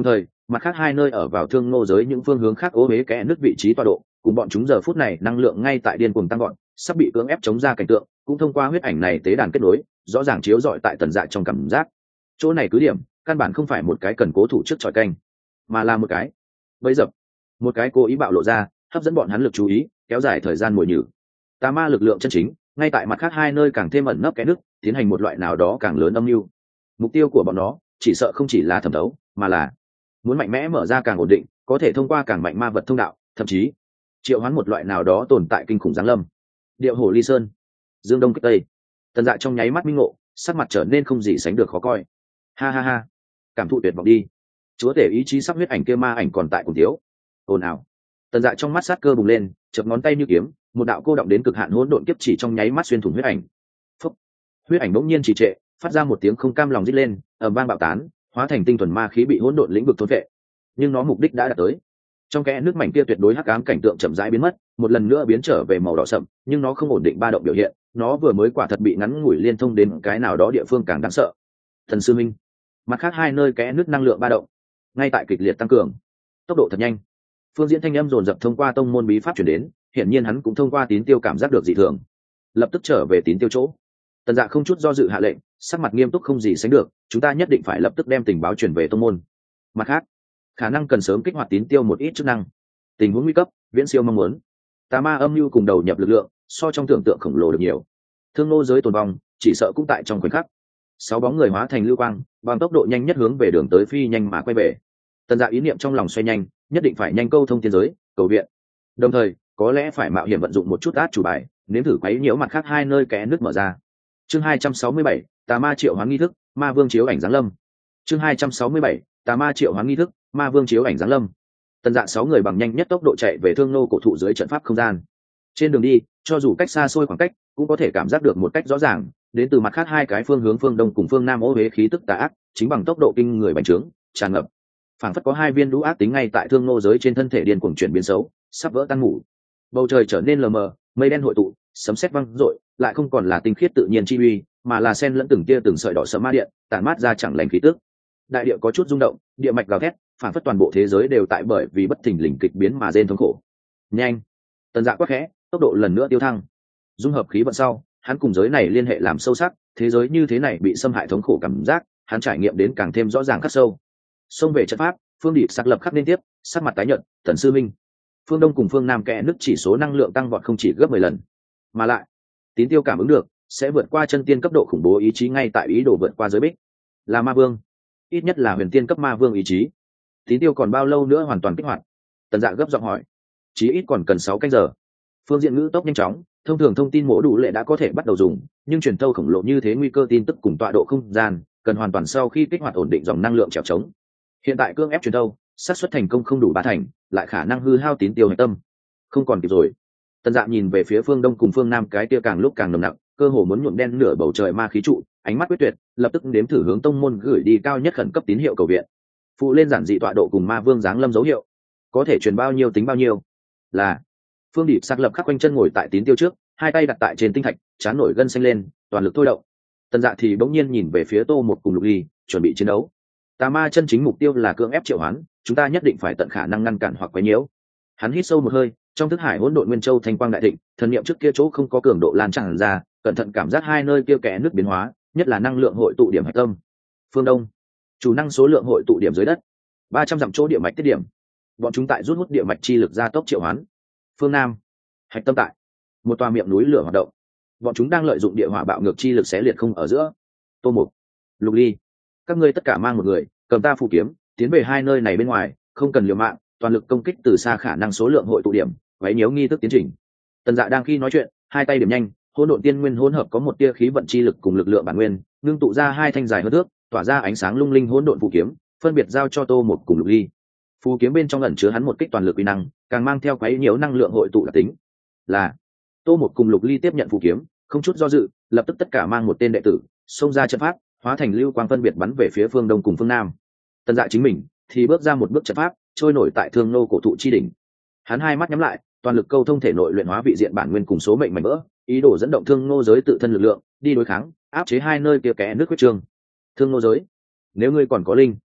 Mặt khác hai nơi ở vào thương ngô giới những phương hướng khác ố huế kẽ nước vị trí tọa độ, cùng bọn chúng giờ phút này năng lượng ngay tại điên cuồng tăng gọn, sắp bị cưỡng ép chống ra cảnh tượng, cũng thông qua huyết ảnh này tế đàn kết nối, rõ ràng chiếu rọi tại Tần Dạ trong cảm giác. Chỗ này cứ điểm, căn bản không phải một cái cần cố thủ trước tròi canh, mà là một cái bẫy dập, một cái cố ý bạo lộ ra, hấp dẫn bọn hắn lực chú ý, kéo dài thời gian mồi nhử. Tà ma lực lượng chân chính, ngay tại mặt khác hai nơi càng thêm ẩn nấp kẽ nước, tiến hành một loại nào đó càng lớn âm mưu. Mục tiêu của bọn nó, chỉ sợ không chỉ là thẩm đấu, mà là muốn mạnh mẽ mở ra càng ổn định, có thể thông qua càng mạnh ma vật thông đạo, thậm chí triệu hoán một loại nào đó tồn tại kinh khủng giáng lâm. Điệu Hổ Ly Sơn, Dương Đông kích Tây. Tần Dạ trong nháy mắt minh ngộ, sắc mặt trở nên không gì sánh được khó coi. Ha ha ha, cảm thụ tuyệt vọng đi. Chúa tể ý chí sắp huyết ảnh kia ma ảnh còn tại cùng thiếu. Ồn ào. Tần Dạ trong mắt sát cơ bùng lên, chập ngón tay như kiếm, một đạo cô động đến cực hạn hỗn độn kiếp chỉ trong nháy mắt xuyên thủng huyết ảnh. Phúc. Huyết ảnh bỗng nhiên trì trệ, phát ra một tiếng không cam lòng rít lên, ầm vang bạo tán, hóa thành tinh thuần ma khí bị hỗn độn lĩnh vực thôn vệ. Nhưng nó mục đích đã đạt tới. Trong kẽ nước mảnh kia tuyệt đối hắc ám cảnh tượng chậm rãi biến mất, một lần nữa biến trở về màu đỏ sậm, nhưng nó không ổn định ba động biểu hiện, nó vừa mới quả thật bị ngắn ngủi liên thông đến cái nào đó địa phương càng đáng sợ. Thần sư minh, mặt khác hai nơi kẽ nước năng lượng ba động ngay tại kịch liệt tăng cường, tốc độ thật nhanh. Phương Diễn thanh âm dồn dập thông qua tông môn bí pháp truyền đến, hiển nhiên hắn cũng thông qua tín tiêu cảm giác được dị thường, lập tức trở về tín tiêu chỗ. Tần Dạ không chút do dự hạ lệnh, sắc mặt nghiêm túc không gì sánh được, chúng ta nhất định phải lập tức đem tình báo truyền về tông môn. Mặt khác, khả năng cần sớm kích hoạt tín tiêu một ít chức năng, tình huống nguy cấp viễn siêu mong muốn. Tà ma âm mưu cùng đầu nhập lực lượng so trong tưởng tượng khổng lồ được nhiều, thương nô giới tồn vong chỉ sợ cũng tại trong khoảnh khắc. 6 bóng người hóa thành lưu quang, bằng tốc độ nhanh nhất hướng về đường tới phi nhanh mà quay về. Tần Dạ ý niệm trong lòng xoay nhanh, nhất định phải nhanh câu thông tiên giới, cầu viện. Đồng thời, có lẽ phải mạo hiểm vận dụng một chút át chủ bài, nếm thử quấy nhiễu mặt khác hai nơi kẽ nước mở ra. Chương 267, Tà ma triệu hoán nghi thức, ma vương chiếu ảnh giáng lâm. Chương 267, Tà ma triệu hoán nghi thức, ma vương chiếu ảnh giáng lâm. Tần Dạ 6 người bằng nhanh nhất tốc độ chạy về thương nô cổ thụ dưới trận pháp không gian. Trên đường đi, cho dù cách xa xôi khoảng cách, cũng có thể cảm giác được một cách rõ ràng, đến từ mặt khác hai cái phương hướng phương đông cùng phương nam ô huế khí tức tà ác, chính bằng tốc độ kinh người bành trướng, tràn ngập. Phảng phất có hai viên lũ ác tính ngay tại thương nô giới trên thân thể điên cuồng chuyển biến xấu, sắp vỡ tan ngủ. Bầu trời trở nên lờ mờ, mây đen hội tụ, sấm sét vang rội, lại không còn là tinh khiết tự nhiên chi uy, mà là xen lẫn từng tia từng sợi đỏ sẫm ma điện, tản mát ra chẳng lành khí tức. Đại địa có chút rung động, địa mạch gào thét, phản phất toàn bộ thế giới đều tại bởi vì bất thình lình kịch biến mà rên thống khổ. Nhanh! Tần Dạ quát khẽ, tốc độ lần nữa tiêu thăng. Dung hợp khí vận sau, hắn cùng giới này liên hệ làm sâu sắc, thế giới như thế này bị xâm hại thống khổ cảm giác, hắn trải nghiệm đến càng thêm rõ ràng khắc sâu. Xông về trận pháp, Phương Địch sắc lập khắc liên tiếp, sắc mặt tái nhợt, Tần sư minh. Phương Đông cùng phương Nam kẽ nứt chỉ số năng lượng tăng vọt không chỉ gấp 10 lần, mà lại tín tiêu cảm ứng được sẽ vượt qua chân tiên cấp độ khủng bố ý chí ngay tại ý đồ vượt qua giới bích. Là ma vương, ít nhất là huyền tiên cấp ma vương ý chí. Tín tiêu còn bao lâu nữa hoàn toàn kích hoạt? Tần Dạ gấp giọng hỏi. Chí ít còn cần 6 canh giờ. Phương Diện ngữ tốc nhanh chóng, thông thường thông tin mổ đủ lệ đã có thể bắt đầu dùng, nhưng truyền thâu khổng lồ như thế nguy cơ tin tức cùng tọa độ không gian, cần hoàn toàn sau khi kích hoạt ổn định dòng năng lượng trèo trống. Hiện tại cương ép truyền thâu, xác suất thành công không đủ 3 thành, lại khả năng hư hao tín tiêu hệ tâm. Không còn kịp rồi. Tần Dạ nhìn về phía phương Đông cùng phương Nam, cái kia càng lúc càng nồng nặc, cơ hồ muốn nhuộm đen nửa bầu trời ma khí trụ, ánh mắt quyết tuyệt, lập tức nếm thử hướng tông môn gửi đi cao nhất khẩn cấp tín hiệu cầu viện. Phụ lên giản dị tọa độ cùng ma vương giáng lâm dấu hiệu, có thể truyền bao nhiêu tính bao nhiêu. Là Phương Địch sắc lập khắc quanh chân ngồi tại tín tiêu trước, hai tay đặt tại trên tinh thạch, trán nổi gân xanh lên, toàn lực thôi động. Tần Dạ thì bỗng nhiên nhìn về phía Tô Một cùng Lục Ly, chuẩn bị chiến đấu. Tà ma chân chính mục tiêu là cưỡng ép triệu hoán, chúng ta nhất định phải tận khả năng ngăn cản hoặc quấy nhiễu. Hắn hít sâu một hơi, trong thức hải hỗn độn nguyên châu thanh quang đại thịnh, thần niệm trước kia chỗ không có cường độ lan tràn ra, cẩn thận cảm giác hai nơi kia kẽ nước biến hóa, nhất là năng lượng hội tụ điểm hạch tâm. Phương Đông, chủ năng số lượng hội tụ điểm dưới đất, 300 dặm chỗ địa mạch tiết điểm. Bọn chúng tại rút hút địa mạch chi lực ra tốc triệu hoán. Phương Nam, hạch tâm tại một tòa miệng núi lửa hoạt động. Bọn chúng đang lợi dụng địa hỏa bạo ngược chi lực xé liệt không ở giữa. Tô Mục, Lục Ly, các ngươi tất cả mang một người, cầm ta phù kiếm, tiến về hai nơi này bên ngoài, không cần liều mạng, toàn lực công kích từ xa khả năng số lượng hội tụ điểm, quấy nhiễu nghi thức tiến trình. Tần Dạ đang khi nói chuyện, hai tay điểm nhanh, hỗn độn tiên nguyên hỗn hợp có một tia khí vận chi lực cùng lực lượng bản nguyên, ngưng tụ ra hai thanh dài hơn thước, tỏa ra ánh sáng lung linh hỗn độn phù kiếm, phân biệt giao cho Tô Mục cùng Lục Ly. Phù kiếm bên trong ẩn chứa hắn một kích toàn lực uy năng, càng mang theo quấy nhiễu năng lượng hội tụ đặc tính. Là Tô Mục cùng Lục Ly tiếp nhận phù kiếm, không chút do dự, lập tức tất cả mang một tên đệ tử, xông ra trận pháp, hóa thành lưu quang phân biệt bắn về phía phương Đông cùng phương Nam. Tần Dạ chính mình thì bước ra một bước trận pháp, trôi nổi tại thương nô cổ thụ chi đỉnh. Hắn hai mắt nhắm lại, toàn lực câu thông thể nội luyện hóa vị diện bản nguyên cùng số mệnh mảnh vỡ, ý đồ dẫn động thương nô giới tự thân lực lượng, đi đối kháng, áp chế hai nơi kia kẽ nước huyết trương. Thương nô giới, nếu ngươi còn có linh,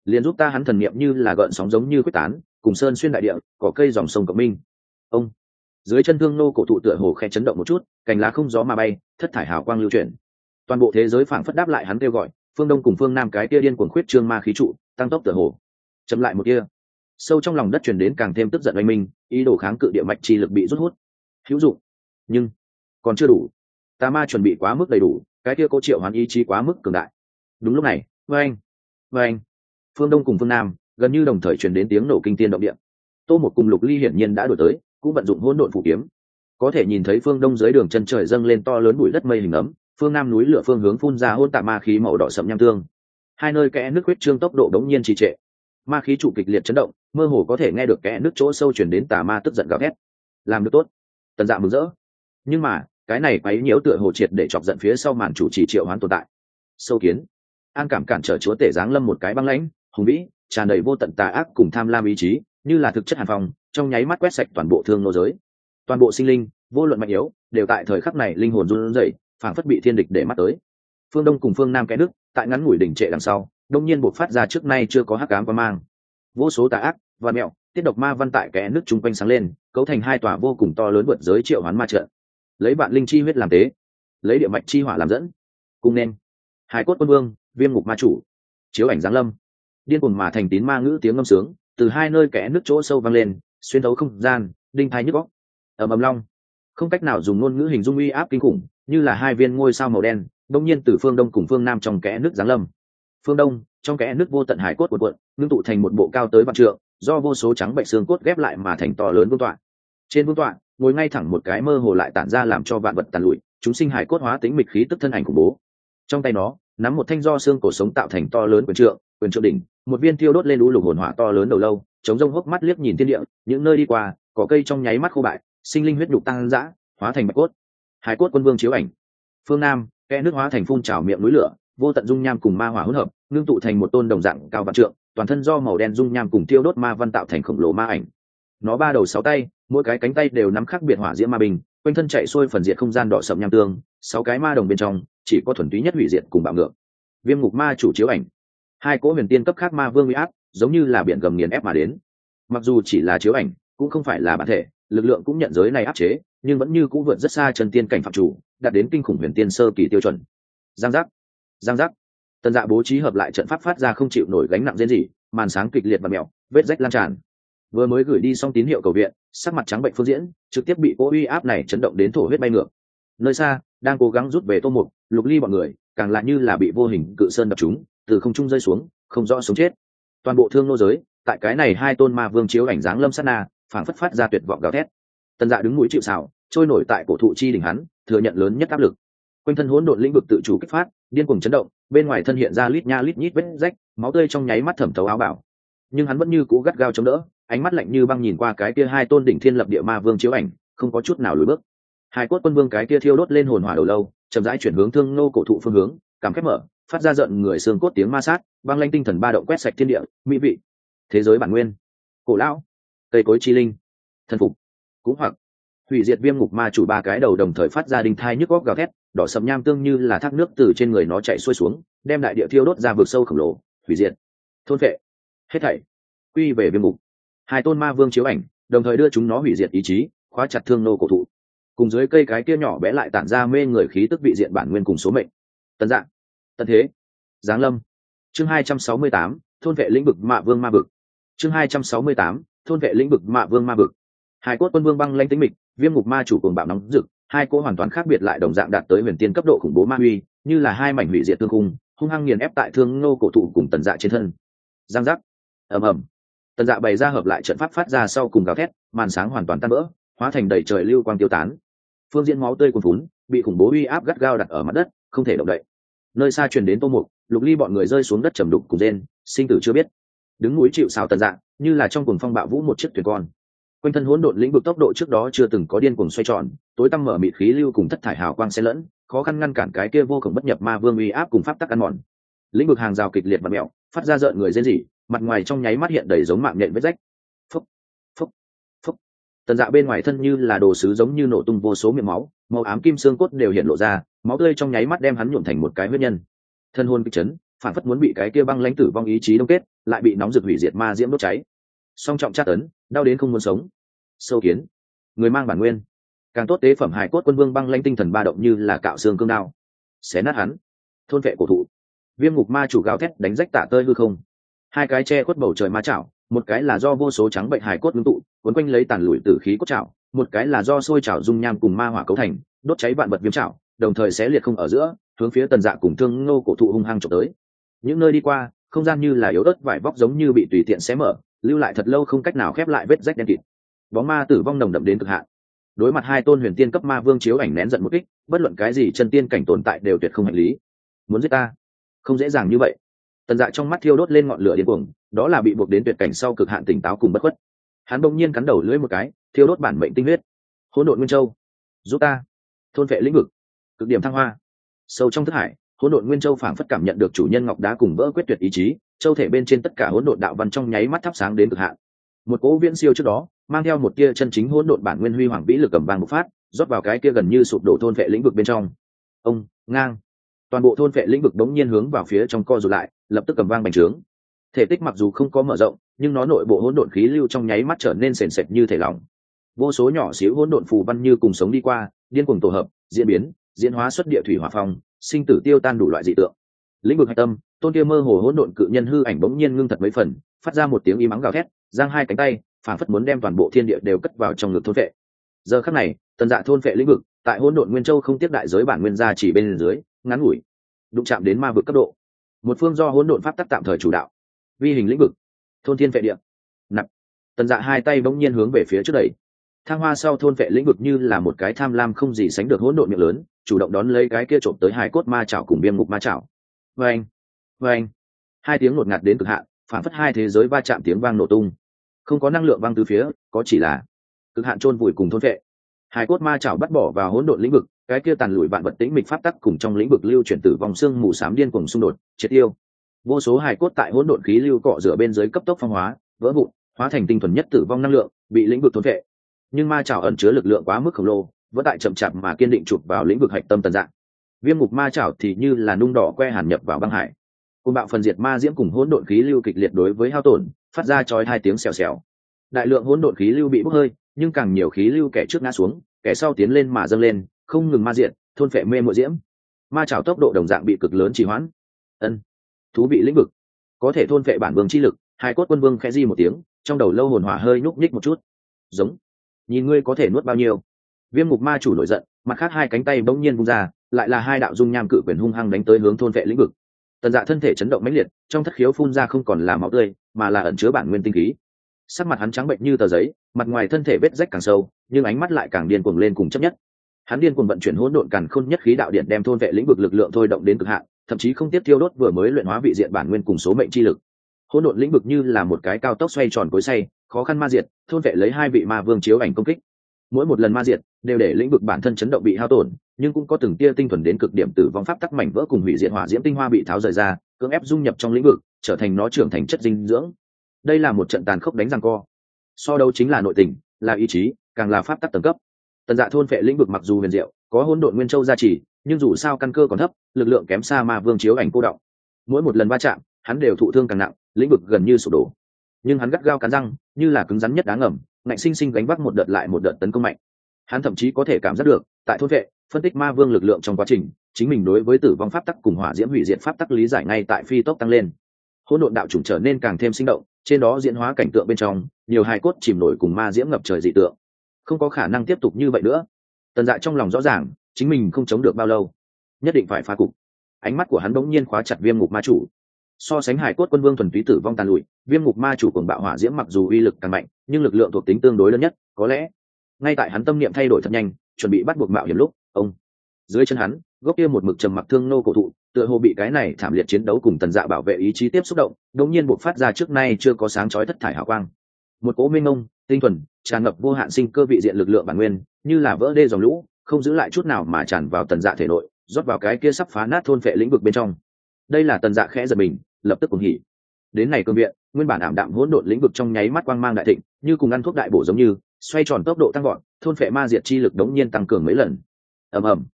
liền giúp ta hắn thần niệm như là gợn sóng giống như quyết tán, cùng sơn xuyên đại địa, cỏ cây dòng sông cộng minh. Ông dưới chân thương nô cổ thụ tựa hồ khẽ chấn động một chút, cành lá không gió mà bay, thất thải hào quang lưu chuyển. Toàn bộ thế giới phảng phất đáp lại hắn kêu gọi, phương đông cùng phương nam cái kia điên cuồng khuyết trương ma khí trụ, tăng tốc tựa hồ. Chậm lại một kia, sâu trong lòng đất truyền đến càng thêm tức giận oanh minh, ý đồ kháng cự địa mạch chi lực bị rút hút. Hữu dụng, nhưng còn chưa đủ. Tà ma chuẩn bị quá mức đầy đủ, cái kia cố triệu hoán ý chí quá mức cường đại. Đúng lúc này, vâng, phương đông cùng phương nam gần như đồng thời truyền đến tiếng nổ kinh thiên động địa. Tô Một cùng Lục Ly hiển nhiên đã đuổi tới, cũng vận dụng hỗn độn phù kiếm. Có thể nhìn thấy phương đông dưới đường chân trời dâng lên to lớn bụi đất mây hình ấm, phương nam núi lửa phương hướng phun ra hỗn tạp ma khí màu đỏ sậm nham tương. Hai nơi kẽ nước huyết trương tốc độ đống nhiên trì trệ, ma khí trụ kịch liệt chấn động, mơ hồ có thể nghe được kẽ nước chỗ sâu truyền đến tà ma tức giận gào thét. Làm được tốt, Tần Dạ mừng rỡ. Nhưng mà cái này quấy nhiễu tựa hồ triệt để chọc giận phía sau màn chủ trì triệu hoán tồn tại. Sâu kiến, an cảm cản trở chúa tể giáng lâm một cái băng lãnh, hùng vĩ, tràn đầy vô tận tà ác cùng tham lam ý chí, như là thực chất hàn phong, trong nháy mắt quét sạch toàn bộ thương nô giới. Toàn bộ sinh linh, vô luận mạnh yếu, đều tại thời khắc này linh hồn run rẩy, phảng phất bị thiên địch để mắt tới. Phương đông cùng phương nam kẽ nước, tại ngắn ngủi đỉnh trệ đằng sau, đông nhiên buộc phát ra trước nay chưa có hắc ám quang mang. Vô số tà ác và mẹo, tiết độc ma văn tại kẽ nước chung quanh sáng lên, cấu thành hai tòa vô cùng to lớn vượt giới triệu hoán ma trận. Lấy vạn linh chi huyết làm tế, lấy địa mạch chi hỏa làm dẫn, cùng nên hải cốt quân vương, viêm ngục ma chủ, chiếu ảnh giáng lâm. Điên cuồng mà thành tín ma ngữ tiếng ngâm sướng từ hai nơi kẽ nước chỗ sâu vang lên, xuyên thấu không gian, đinh thai nhức óc. Ầm long, không cách nào dùng ngôn ngữ hình dung uy áp kinh khủng, như là hai viên ngôi sao màu đen đông nhiên từ phương đông cùng phương nam trong kẽ nước giáng lâm. Phương đông, trong kẽ nước vô tận hải cốt cuộn ngưng tụ thành một bộ cao tới vạn trượng, do vô số trắng bệnh xương cốt ghép lại mà thành to lớn vương tọa. Trên vương tọa ngồi ngay thẳng một cái mơ hồ lại tản ra làm cho vạn vật tàn lụi, chúng sinh hải cốt hóa tính mịch khí tức thân ảnh khủng bố. Trong tay nó nắm một thanh do xương cổ sống tạo thành to lớn quyền trượng đỉnh, một viên thiêu đốt lên lũ lục hồn hỏa to lớn đầu lâu, chống rông hốc mắt liếc nhìn thiên địa, những nơi đi qua, cỏ cây trong nháy mắt khô bại, sinh linh huyết nhục tăng dã, hóa thành bạch cốt. Hải cốt quân vương chiếu ảnh. Phương nam, kẽ nước hóa thành phun trào miệng núi lửa, vô tận dung nham cùng ma hỏa hỗn hợp, ngưng tụ thành một tôn đồng dạng cao vạn trượng, toàn thân do màu đen dung nham cùng thiêu đốt ma văn tạo thành khổng lồ ma ảnh. Nó ba đầu sáu tay, mỗi cái cánh tay đều nắm khác biệt hỏa diễm ma bình, quanh thân chạy xuôi phần diệt không gian đỏ sậm nham tương, sáu cái ma đồng bên trong chỉ có thuần túy nhất hủy diệt cùng bạo ngược. Viêm ngục ma chủ chiếu ảnh. Hai cỗ huyền tiên cấp khác ma vương uy áp, giống như là biển gầm nghiền ép mà đến. Mặc dù chỉ là chiếu ảnh, cũng không phải là bản thể, lực lượng cũng nhận giới này áp chế, nhưng vẫn như cũng vượt rất xa chân tiên cảnh phạm chủ, đạt đến kinh khủng huyền tiên sơ kỳ tiêu chuẩn. Giang giác, Tần Dạ bố trí hợp lại trận pháp phát ra không chịu nổi gánh nặng diễn gì, màn sáng kịch liệt và mèo, vết rách lan tràn. Vừa mới gửi đi xong tín hiệu cầu viện, sắc mặt trắng bệnh Phương Diễn trực tiếp bị cỗ uy áp này chấn động đến thổ huyết bay ngược. Nơi xa đang cố gắng rút về Tô Mục, Lục Ly bọn người càng lại như là bị vô hình cự sơn đập trúng, từ không trung rơi xuống, không rõ sống chết. Toàn bộ thương nô giới, tại cái này hai tôn ma vương chiếu ảnh dáng lâm sát na, phảng phất phát ra tuyệt vọng gào thét. Tần Dạ đứng mũi chịu sào, trôi nổi tại cổ thụ chi đỉnh hắn, thừa nhận lớn nhất áp lực. Quanh thân hỗn độn lĩnh vực tự chủ kích phát, điên cuồng chấn động, bên ngoài thân hiện ra lít nha lít nhít vết rách, máu tươi trong nháy mắt thẩm thấu áo bào. Nhưng hắn vẫn như cũ gắt gao chống đỡ, ánh mắt lạnh như băng nhìn qua cái kia hai tôn đỉnh thiên lập địa ma vương chiếu ảnh, không có chút nào lùi bước. Hai cốt quân vương cái kia thiêu đốt lên hồn hỏa đầu lâu, chậm rãi chuyển hướng thương nô cổ thụ phương hướng, cằm khép mở, phát ra giận người xương cốt tiếng ma sát, băng lanh tinh thần ba động quét sạch thiên địa, mỹ vị, thế giới bản nguyên, cổ lão, cây cối chi linh, thần phục, cũng hoặc hủy diệt viêm ngục ma chủ ba cái đầu đồng thời phát ra đinh thai nhức góc gào thét, đỏ sầm nham tương như là thác nước từ trên người nó chạy xuôi xuống, đem đại địa thiêu đốt ra vực sâu khổng lồ, hủy diệt, thôn phệ, hết thảy quy về viêm ngục. Hai tôn ma vương chiếu ảnh đồng thời đưa chúng nó hủy diệt ý chí, khóa chặt thương nô cổ thụ, cùng dưới cây cái kia nhỏ bé lại tản ra mê người khí tức vị diện bản nguyên cùng số mệnh. Tần Dạ, tận thế, giáng lâm. Chương 268, thôn vệ lĩnh vực mạ vương ma vực. Chương 268, thôn vệ lĩnh vực mạ vương ma vực. Hai cốt quân vương băng lãnh tính mịch, viêm ngục ma chủ cuồng bạo nóng rực, hai cỗ hoàn toàn khác biệt lại đồng dạng đạt tới huyền tiên cấp độ khủng bố ma uy, như là hai mảnh hủy diệt tương khung, hung hăng nghiền ép tại thương nô cổ thụ cùng Tần Dạ trên thân. Giang giác, ầm ầm. Tần Dạ bày ra hợp lại trận pháp phát ra sau cùng gào thét, màn sáng hoàn toàn tan vỡ, hóa thành đầy trời lưu quang tiêu tán. Phương Diễn máu tươi cuồn phún, bị khủng bố uy áp gắt gao đặt ở mặt đất, không thể động đậy. Nơi xa truyền đến Tô Mục, Lục Ly bọn người rơi xuống đất trầm đục cùng rên, sinh tử chưa biết. Đứng núi chịu sào Tần Dạ, như là trong cuồng phong bạo vũ một chiếc thuyền con. Quanh thân hỗn độn lĩnh vực tốc độ trước đó chưa từng có điên cuồng xoay tròn, tối tăm mở mịt khí lưu cùng thất thải hào quang xen lẫn, khó khăn ngăn cản cái kia vô cùng bất nhập ma vương uy áp cùng pháp tắc ăn mòn. Lĩnh vực hàng rào kịch liệt và mèo, phát ra rợn người rên rỉ, mặt ngoài trong nháy mắt hiện đầy giống mạng nhện vết rách. Phốc, phốc, phốc. Tần Dạ bên ngoài thân như là đồ sứ giống như nổ tung vô số miệng máu, màu ám kim xương cốt đều hiện lộ ra, máu tươi trong nháy mắt đem hắn nhuộm thành một cái huyết nhân. Thân hồn kịch chấn, phản phất muốn bị cái kia băng lãnh tử vong ý chí đông kết, lại bị nóng rực hủy diệt ma diễm đốt cháy. Song trọng tra tấn, đau đến không muốn sống. Sâu kiến, người mang bản nguyên, càng tốt tế phẩm hài cốt quân vương băng lãnh tinh thần ba động như là cạo xương cương đao, xé nát hắn. Thôn vệ cổ thụ, viêm ngục ma chủ gào thét đánh rách tả tơi hư không. Hai cái che khuất bầu trời ma chảo, một cái là do vô số trắng bệnh hài cốt ngưng tụ cuốn quanh lấy tàn lụi tử khí cốt chảo, một cái là do sôi chảo dung nham cùng ma hỏa cấu thành, đốt cháy vạn vật viêm chảo, đồng thời xé liệt không ở giữa, hướng phía Tần Dạ cùng Thương Ngô cổ thụ hung hăng chụp tới. Những nơi đi qua, không gian như là yếu ớt vải vóc giống như bị tùy tiện xé mở, lưu lại thật lâu không cách nào khép lại vết rách đen kịt. Bóng ma tử vong nồng đậm đến cực hạn. Đối mặt hai tôn huyền tiên cấp ma vương chiếu ảnh nén giận một kích, bất luận cái gì chân tiên cảnh tồn tại đều tuyệt không hành lý. Muốn giết ta, không dễ dàng như vậy. Tần Dạ trong mắt thiêu đốt lên ngọn lửa điên cuồng, đó là bị buộc đến tuyệt cảnh sau cực hạn tỉnh táo cùng bất khuất. Hắn bỗng nhiên cắn đầu lưỡi một cái, thiêu đốt bản mệnh tinh huyết. Hỗn độn nguyên châu, giúp ta thôn vệ lĩnh vực, cực điểm thăng hoa. Sâu trong thức hải, hỗn độn nguyên châu phảng phất cảm nhận được chủ nhân ngọc đá cùng vỡ quyết tuyệt ý chí, châu thể bên trên tất cả hỗn độn đạo văn trong nháy mắt thắp sáng đến cực hạn. Một cỗ viễn siêu trước đó, mang theo một tia chân chính hỗn độn bản nguyên huy hoàng vĩ lực cầm vàng một phát, rót vào cái kia gần như sụp đổ thôn vệ lĩnh vực bên trong. Ông, ngang. Toàn bộ thôn vệ lĩnh vực đống nhiên hướng vào phía trong co rụt lại, lập tức cầm vang bành trướng. Thể tích mặc dù không có mở rộng, nhưng nó nội bộ hỗn độn khí lưu trong nháy mắt trở nên sền sệt như thể lỏng. Vô số nhỏ xíu hỗn độn phù văn như cùng sống đi qua, điên cuồng tổ hợp, diễn biến, diễn hóa xuất địa thủy hỏa phong, sinh tử tiêu tan đủ loại dị tượng. Lĩnh vực hạch tâm, tôn kia mơ hồ hỗn độn cự nhân hư ảnh bỗng nhiên ngưng thật mấy phần, phát ra một tiếng y mắng gào thét, giang hai cánh tay, phảng phất muốn đem toàn bộ thiên địa đều cất vào trong ngực thôn vệ. Giờ khắc này, Tần Dạ thôn vệ lĩnh vực, tại hỗn độn nguyên châu không tiếp đại giới bản nguyên gia chỉ bên dưới, ngắn ngủi đụng chạm đến ma vực cấp độ. Một phương do hỗn độn pháp tắc tạm thời chủ đạo. Vi hình lĩnh vực, thôn thiên vệ địa. Nạp. Tần Dạ hai tay bỗng nhiên hướng về phía trước đẩy. Thăng hoa sau thôn vệ lĩnh vực như là một cái tham lam không gì sánh được hỗn độn miệng lớn, chủ động đón lấy cái kia trộm tới hài cốt ma chảo cùng viêm ngục ma chảo. Vâng, vâng. Hai tiếng ngột ngạt đến cực hạn, phản phất hai thế giới va chạm tiếng vang nổ tung. Không có năng lượng vang từ phía, có chỉ là cực hạn chôn vùi cùng thôn vệ. Hài cốt ma chảo bắt bỏ vào hỗn độn lĩnh vực, cái kia tàn lùi vạn vật tĩnh mịch pháp tắc cùng trong lĩnh vực lưu chuyển tử vong xương mù xám điên cuồng xung đột, triệt tiêu. Vô số hài cốt tại hỗn độn khí lưu cọ rửa bên dưới cấp tốc phong hóa, vỡ vụn, hóa thành tinh thuần nhất tử vong năng lượng, bị lĩnh vực thôn vệ. Nhưng ma chảo ẩn chứa lực lượng quá mức khổng lồ, vẫn tại chậm chạp mà kiên định chụp vào lĩnh vực hạch tâm Tần Dạ. Viêm ngục ma chảo thì như là nung đỏ que hàn nhập vào băng hải. Côn bạo phần diệt ma diễm cùng hỗn độn khí lưu kịch liệt đối với hao tổn, phát ra chói hai tiếng xèo xèo. Đại lượng hỗn độn khí lưu bị bốc hơi, nhưng càng nhiều khí lưu kẻ trước ngã xuống, kẻ sau tiến lên mà dâng lên, không ngừng ma diệt, thôn phệ mê muội diễm. Ma chảo tốc độ đồng dạng bị cực lớn trì hoãn. Ân, thú vị lĩnh vực, có thể thôn phệ bản vương chi lực. Hai cốt quân vương khẽ di một tiếng, trong đầu lâu hồn hỏa hơi nhúc nhích một chút. Giống, nhìn ngươi có thể nuốt bao nhiêu. Viêm ngục ma chủ nổi giận, mặt khác hai cánh tay bỗng nhiên vung ra, lại là hai đạo dung nham cự quyền hung hăng đánh tới hướng thôn vệ lĩnh vực. Tần Dạ thân thể chấn động mãnh liệt, trong thất khiếu phun ra không còn là máu tươi, mà là ẩn chứa bản nguyên tinh khí. Sắc mặt hắn trắng bệnh như tờ giấy, mặt ngoài thân thể vết rách càng sâu, nhưng ánh mắt lại càng điên cuồng lên cùng chấp nhất. Hắn điên cuồng vận chuyển hỗn độn càn khôn nhất khí đạo điện đem thôn vệ lĩnh vực lực lượng thôi động đến cực hạn, thậm chí không tiếp tiêu đốt vừa mới luyện hóa vị diện bản nguyên cùng số mệnh chi lực. Hỗn độn lĩnh vực như là một cái cao tốc xoay tròn cối xay, khó khăn ma diệt, thôn vệ lấy hai vị ma vương chiếu ảnh công kích. Mỗi một lần ma diệt đều để lĩnh vực bản thân chấn động bị hao tổn, nhưng cũng có từng tia tinh thuần đến cực điểm tử vong pháp tắc mảnh vỡ cùng hủy diệt hỏa diễm tinh hoa bị tháo rời ra, cưỡng ép dung nhập trong lĩnh vực, trở thành nó trưởng thành chất dinh dưỡng. Đây là một trận tàn khốc đánh giằng co. So đấu chính là nội tình, là ý chí, càng là pháp tắc tầng cấp. Tần Dạ thôn vệ lĩnh vực mặc dù huyền diệu, có hỗn độn nguyên châu gia trì, nhưng dù sao căn cơ còn thấp, lực lượng kém xa ma vương chiếu ảnh cô động. Mỗi một lần va chạm, hắn đều thụ thương càng nặng, lĩnh vực gần như sụp đổ. Nhưng hắn gắt gao cắn răng, như là cứng rắn nhất đá ngầm, ngạnh sinh sinh gánh vác một đợt lại một đợt tấn công mạnh. Hắn thậm chí có thể cảm giác được, tại thôn vệ, phân tích ma vương lực lượng trong quá trình, chính mình đối với tử vong pháp tắc cùng hỏa diễm hủy diệt pháp tắc lý giải ngay tại phi tốc tăng lên. Hỗn độn đạo chủng trở nên càng thêm sinh động, trên đó diễn hóa cảnh tượng bên trong, nhiều hài cốt chìm nổi cùng ma diễm ngập trời dị tượng. Không có khả năng tiếp tục như vậy nữa. Tần Dạ trong lòng rõ ràng, chính mình không chống được bao lâu, nhất định phải phá cục. Ánh mắt của hắn bỗng nhiên khóa chặt Viêm ngục ma chủ. So sánh hải cốt quân vương thuần túy tử vong tàn lụi, Viêm ngục ma chủ cuồng bạo hỏa diễm mặc dù uy lực càng mạnh, nhưng lực lượng thuộc tính tương đối lớn nhất, có lẽ ngay tại hắn tâm niệm thay đổi thật nhanh, chuẩn bị bắt buộc mạo hiểm lúc, ông dưới chân hắn, gốc kia một mực trầm mặc thương nô cổ thụ, tựa hồ bị cái này thảm liệt chiến đấu cùng Tần Dạ bảo vệ ý chí tiếp xúc động, đột nhiên bộc phát ra trước nay chưa có sáng chói thất thải hào quang. Một cỗ mênh mông, tinh thuần, tràn ngập vô hạn sinh cơ vị diện lực lượng bản nguyên, như là vỡ đê dòng lũ, không giữ lại chút nào mà tràn vào Tần Dạ thể nội, rót vào cái kia sắp phá nát thôn phệ lĩnh vực bên trong. Đây là Tần Dạ khẽ giật mình, lập tức cuồng hỉ. Đến này cương viện, nguyên bản ảm đạm hỗn độn lĩnh vực trong nháy mắt quang mang đại thịnh, như cùng ăn thuốc đại bổ giống như, xoay tròn tốc độ tăng vọt, thôn phệ ma diệt chi lực đống nhiên tăng cường mấy lần. Ầm ầm.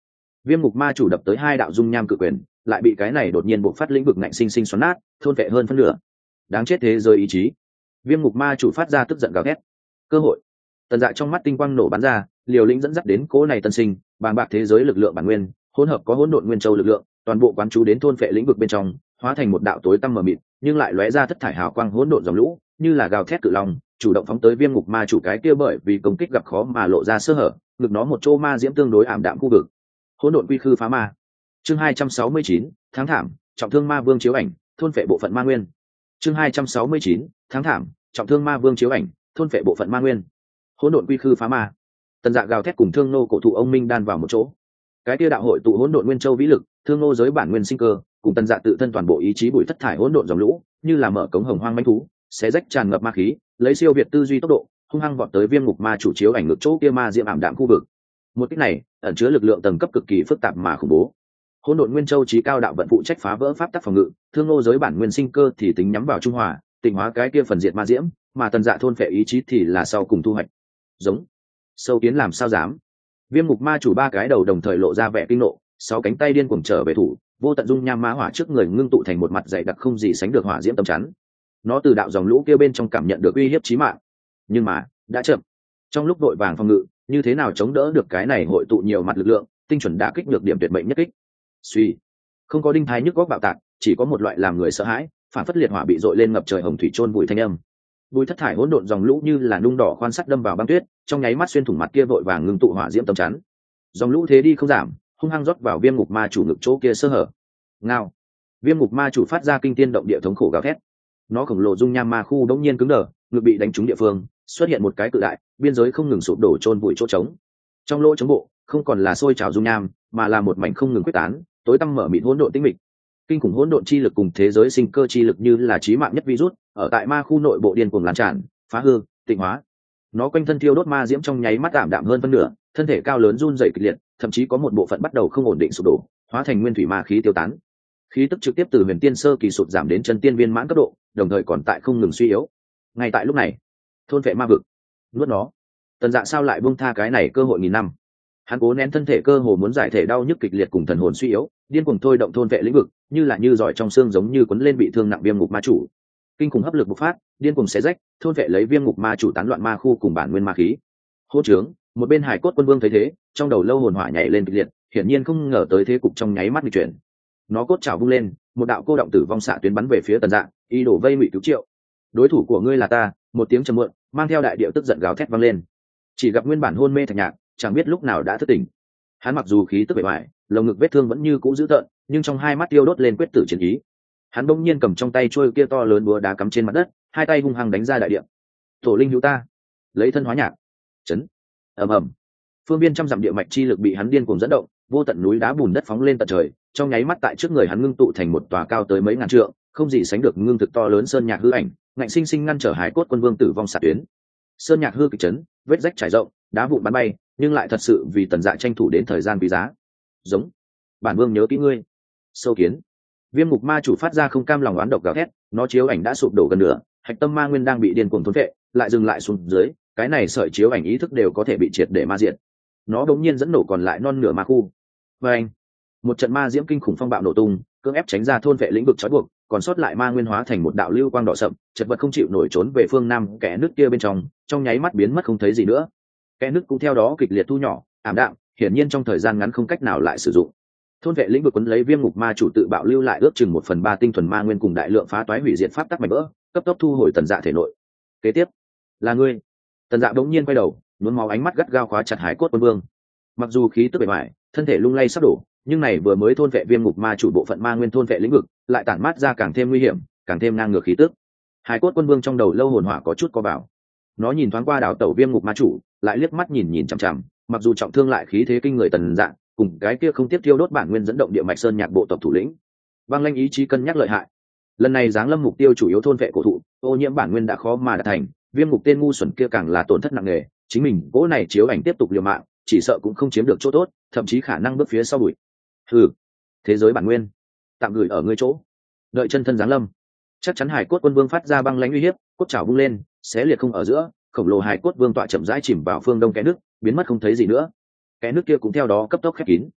Viêm ngục ma chủ đập tới hai đạo dung nham cự quyền, lại bị cái này đột nhiên bộc phát lĩnh vực ngạnh sinh sinh xoắn nát, thôn vệ hơn phân nửa. Đáng chết thế giới ý chí. Viêm ngục ma chủ phát ra tức giận gào thét. Cơ hội. Tần Dạ trong mắt tinh quang nổ bắn ra, liều lĩnh dẫn dắt đến cỗ này tân sinh, bàng bạc thế giới lực lượng bản nguyên, hỗn hợp có hỗn độn nguyên châu lực lượng, toàn bộ quán chú đến thôn vệ lĩnh vực bên trong, hóa thành một đạo tối tăm mờ mịt, nhưng lại lóe ra thất thải hào quang hỗn độn dòng lũ, như là gào thét cự long, chủ động phóng tới Viêm ngục ma chủ cái kia bởi vì công kích gặp khó mà lộ ra sơ hở, ngực nó một chỗ ma diễm tương đối ảm đạm khu vực. Hỗn độn quy khư phá ma. Chương 269, tháng thảm, trọng thương ma vương chiếu ảnh, thôn vệ bộ phận ma nguyên. Chương 269, tháng thảm, trọng thương ma vương chiếu ảnh, thôn vệ bộ phận ma nguyên. Hỗn độn quy khư phá ma. Tần Dạ gào thét cùng Thương Nô cổ thụ ông minh đan vào một chỗ. Cái kia đạo hội tụ hỗn độn nguyên châu vĩ lực, Thương Nô giới bản nguyên sinh cơ, cùng Tần Dạ tự thân toàn bộ ý chí bụi thất thải hỗn độn dòng lũ, như là mở cống hồng hoang manh thú, xé rách tràn ngập ma khí, lấy siêu việt tư duy tốc độ, hung hăng vọt tới Viêm ngục ma chủ chiếu ảnh ngược chỗ kia ma diễm ảm đạm khu vực. Một kích này ẩn chứa lực lượng tầng cấp cực kỳ phức tạp mà khủng bố. Hỗn độn nguyên châu chí cao đạo vận phụ trách phá vỡ pháp tắc phòng ngự, Thương Nô giới bản nguyên sinh cơ thì tính nhắm vào trung hòa, tịnh hóa cái kia phần diệt ma diễm, mà Tần Dạ thôn phệ ý chí thì là sau cùng thu hoạch. Giống sâu kiến làm sao dám. Viêm ngục ma chủ ba cái đầu đồng thời lộ ra vẻ kinh nộ, sáu cánh tay điên cuồng trở về thủ, vô tận dung nham ma hỏa trước người ngưng tụ thành một mặt dày đặc không gì sánh được hỏa diễm tầm chắn. Nó từ đạo dòng lũ kia bên trong cảm nhận được uy hiếp chí mạng, nhưng mà đã chậm. Trong lúc đội vàng phòng ngự, như thế nào chống đỡ được cái này hội tụ nhiều mặt lực lượng, tinh chuẩn đả kích được điểm tuyệt mệnh nhất kích. Suy, không có đinh thái nhức góc bạo tạc, chỉ có một loại làm người sợ hãi, phản phất liệt hỏa bị dội lên ngập trời hồng thủy chôn bụi thanh âm. Bụi thất thải hỗn độn dòng lũ như là nung đỏ khoan sắt đâm vào băng tuyết, trong nháy mắt xuyên thủng mặt kia vội vàng ngưng tụ hỏa diễm tầm chắn. Dòng lũ thế đi không giảm, hung hăng rót vào Viêm ngục ma chủ ngực chỗ kia sơ hở. Ngao. Viêm ngục ma chủ phát ra kinh tiên động địa thống khổ gào thét. Nó khổng lồ dung nham ma khu đống nhiên cứng đờ, ngực bị đánh trúng địa phương, xuất hiện một cái cự đại, biên giới không ngừng sụp đổ chôn bụi chỗ trống. Trong lỗ trống bộ, không còn là sôi trào dung nham, mà là một mảnh không ngừng quyết tán, tối tăm mở mịt hỗn độn tĩnh mịch. Kinh khủng hỗn độn chi lực cùng thế giới sinh cơ chi lực như là chí mạng nhất virus, ở tại ma khu nội bộ điên cuồng lan tràn, phá hư, tịnh hóa. Nó quanh thân thiêu đốt ma diễm trong nháy mắt ảm đạm hơn phân nửa, thân thể cao lớn run rẩy kịch liệt, thậm chí có một bộ phận bắt đầu không ổn định sụp đổ, hóa thành nguyên thủy ma khí tiêu tán. Khí tức trực tiếp từ huyền tiên sơ kỳ sụt giảm đến chân tiên viên mãn cấp độ, đồng thời còn tại không ngừng suy yếu. Ngay tại lúc này, thôn vệ ma vực, nuốt nó. Tần Dạ sao lại buông tha cái này cơ hội nghìn năm? Hắn cố nén thân thể cơ hồ muốn giải thể đau nhức kịch liệt cùng thần hồn suy yếu, điên cuồng thôi động thôn vệ lĩnh vực, như là như giỏi trong xương giống như quấn lên bị thương nặng Viêm ngục ma chủ. Kinh khủng hấp lực bộc phát, điên cuồng xé rách, thôn vệ lấy Viêm ngục ma chủ tán loạn ma khu cùng bản nguyên ma khí. Hô trướng, một bên Hải Cốt Quân Vương thấy thế, trong đầu lâu hồn hỏa nhảy lên kịch liệt, hiển nhiên không ngờ tới thế cục trong nháy mắt nghịch chuyển. Nó cốt trảo vung lên, một đạo cô động tử vong xạ tuyến bắn về phía Tần Dạ, ý đồ vây ngụy cứu triệu. Đối thủ của ngươi là ta. Một tiếng trầm muộn mang theo đại điệu tức giận gào thét vang lên. Chỉ gặp nguyên bản hôn mê Thạch Nhạc, chẳng biết lúc nào đã thức tỉnh. Hắn mặc dù khí tức bề ngoài, lồng ngực vết thương vẫn như cũ dữ tợn, nhưng trong hai mắt tiêu đốt lên quyết tử chiến ý. Hắn bỗng nhiên cầm trong tay chuôi kia to lớn búa đá cắm trên mặt đất, hai tay hung hăng đánh ra đại địa. Tổ linh hữu ta, lấy thân hóa nhạc. Chấn. Ầm ầm. Phương biên trăm dặm địa mạch chi lực bị hắn điên cuồng dẫn động, vô tận núi đá bùn đất phóng lên tận trời, trong nháy mắt tại trước người hắn ngưng tụ thành một tòa cao tới mấy ngàn trượng, không gì sánh được ngưng thực to lớn sơn nhạc hư ảnh, ngạnh sinh sinh ngăn trở Hải Cốt Quân Vương tử vong xạ tuyến. Sơn nhạc hư kịch chấn, vết rách trải rộng, đá vụn bắn bay, nhưng lại thật sự vì Tần Dạ tranh thủ đến thời gian quý giá. Giống, bản vương nhớ kỹ ngươi. Sâu kiến. Viêm ngục ma chủ phát ra không cam lòng oán độc gào thét, nó chiếu ảnh đã sụp đổ gần nửa, hạch tâm ma nguyên đang bị điên cuồng thôn phệ, lại dừng lại xuống dưới, cái này sợi chiếu ảnh ý thức đều có thể bị triệt để ma diệt. Nó đống nhiên dẫn nổ còn lại non nửa ma khu. Và anh, một trận ma diễm kinh khủng phong bạo nổ tung, cưỡng ép tránh ra thôn vệ lĩnh vực trói buộc, còn sót lại ma nguyên hóa thành một đạo lưu quang đỏ sậm, chật vật không chịu nổi trốn về phương nam kẽ nước kia bên trong nháy mắt biến mất không thấy gì nữa. Kẽ nước cũng theo đó kịch liệt thu nhỏ, ảm đạm, hiển nhiên trong thời gian ngắn không cách nào lại sử dụng. Thôn vệ lĩnh vực quấn lấy Viêm ngục ma chủ tự bạo lưu lại ước chừng 1/3 tinh thuần ma nguyên cùng đại lượng phá toái hủy diệt pháp tắc mảnh vỡ, cấp tốc thu hồi Tần Dạ thể nội. Kế tiếp là ngươi. Tần Dạ bỗng nhiên quay đầu, nhuốm máu ánh mắt gắt gao khóa chặt Hải Cốt Quân Vương. Mặc dù khí tức bề ngoài, thân thể lung lay sắp đổ, nhưng này vừa mới thôn vệ Viêm ngục ma chủ bộ phận ma nguyên thôn vệ lĩnh vực, lại tản mát ra càng thêm nguy hiểm, càng thêm ngang ngược khí tức. Hải Cốt Quân Vương trong đầu lâu hồn hỏa có chút co vào. Nó nhìn thoáng qua đảo tẩu Viêm ngục ma chủ, lại liếc mắt nhìn chằm chằm, mặc dù trọng thương lại khí thế kinh người Tần Dạ, cùng cái kia không tiếp tiêu đốt bản nguyên dẫn động địa mạch sơn nhạc bộ tộc thủ lĩnh. Băng Lanh ý chí cân nhắc lợi hại. Lần này giáng lâm mục tiêu chủ yếu thôn vệ cổ thụ, ô nhiễm bản nguyên đã khó mà đạt thành, Viêm ngục tên ngu xuẩn kia càng là tổn thất nặng nề, chính mình cỗ này chiếu ảnh tiếp tục liều mạng, chỉ sợ cũng không chiếm được chỗ tốt, thậm chí khả năng bước phía sau bụi. Thế giới bản nguyên tạm gửi ở ngươi chỗ, đợi chân thân giáng lâm. Chắc chắn Hải Cốt Quân Vương phát ra băng lãnh uy hiếp, cốt chảo vung lên, xé liệt không ở giữa, khổng lồ Hải Cốt Vương tọa chậm rãi chìm vào phương đông kẽ nước, biến mất không thấy gì nữa. Kẽ nước kia cũng theo đó cấp tốc khép kín.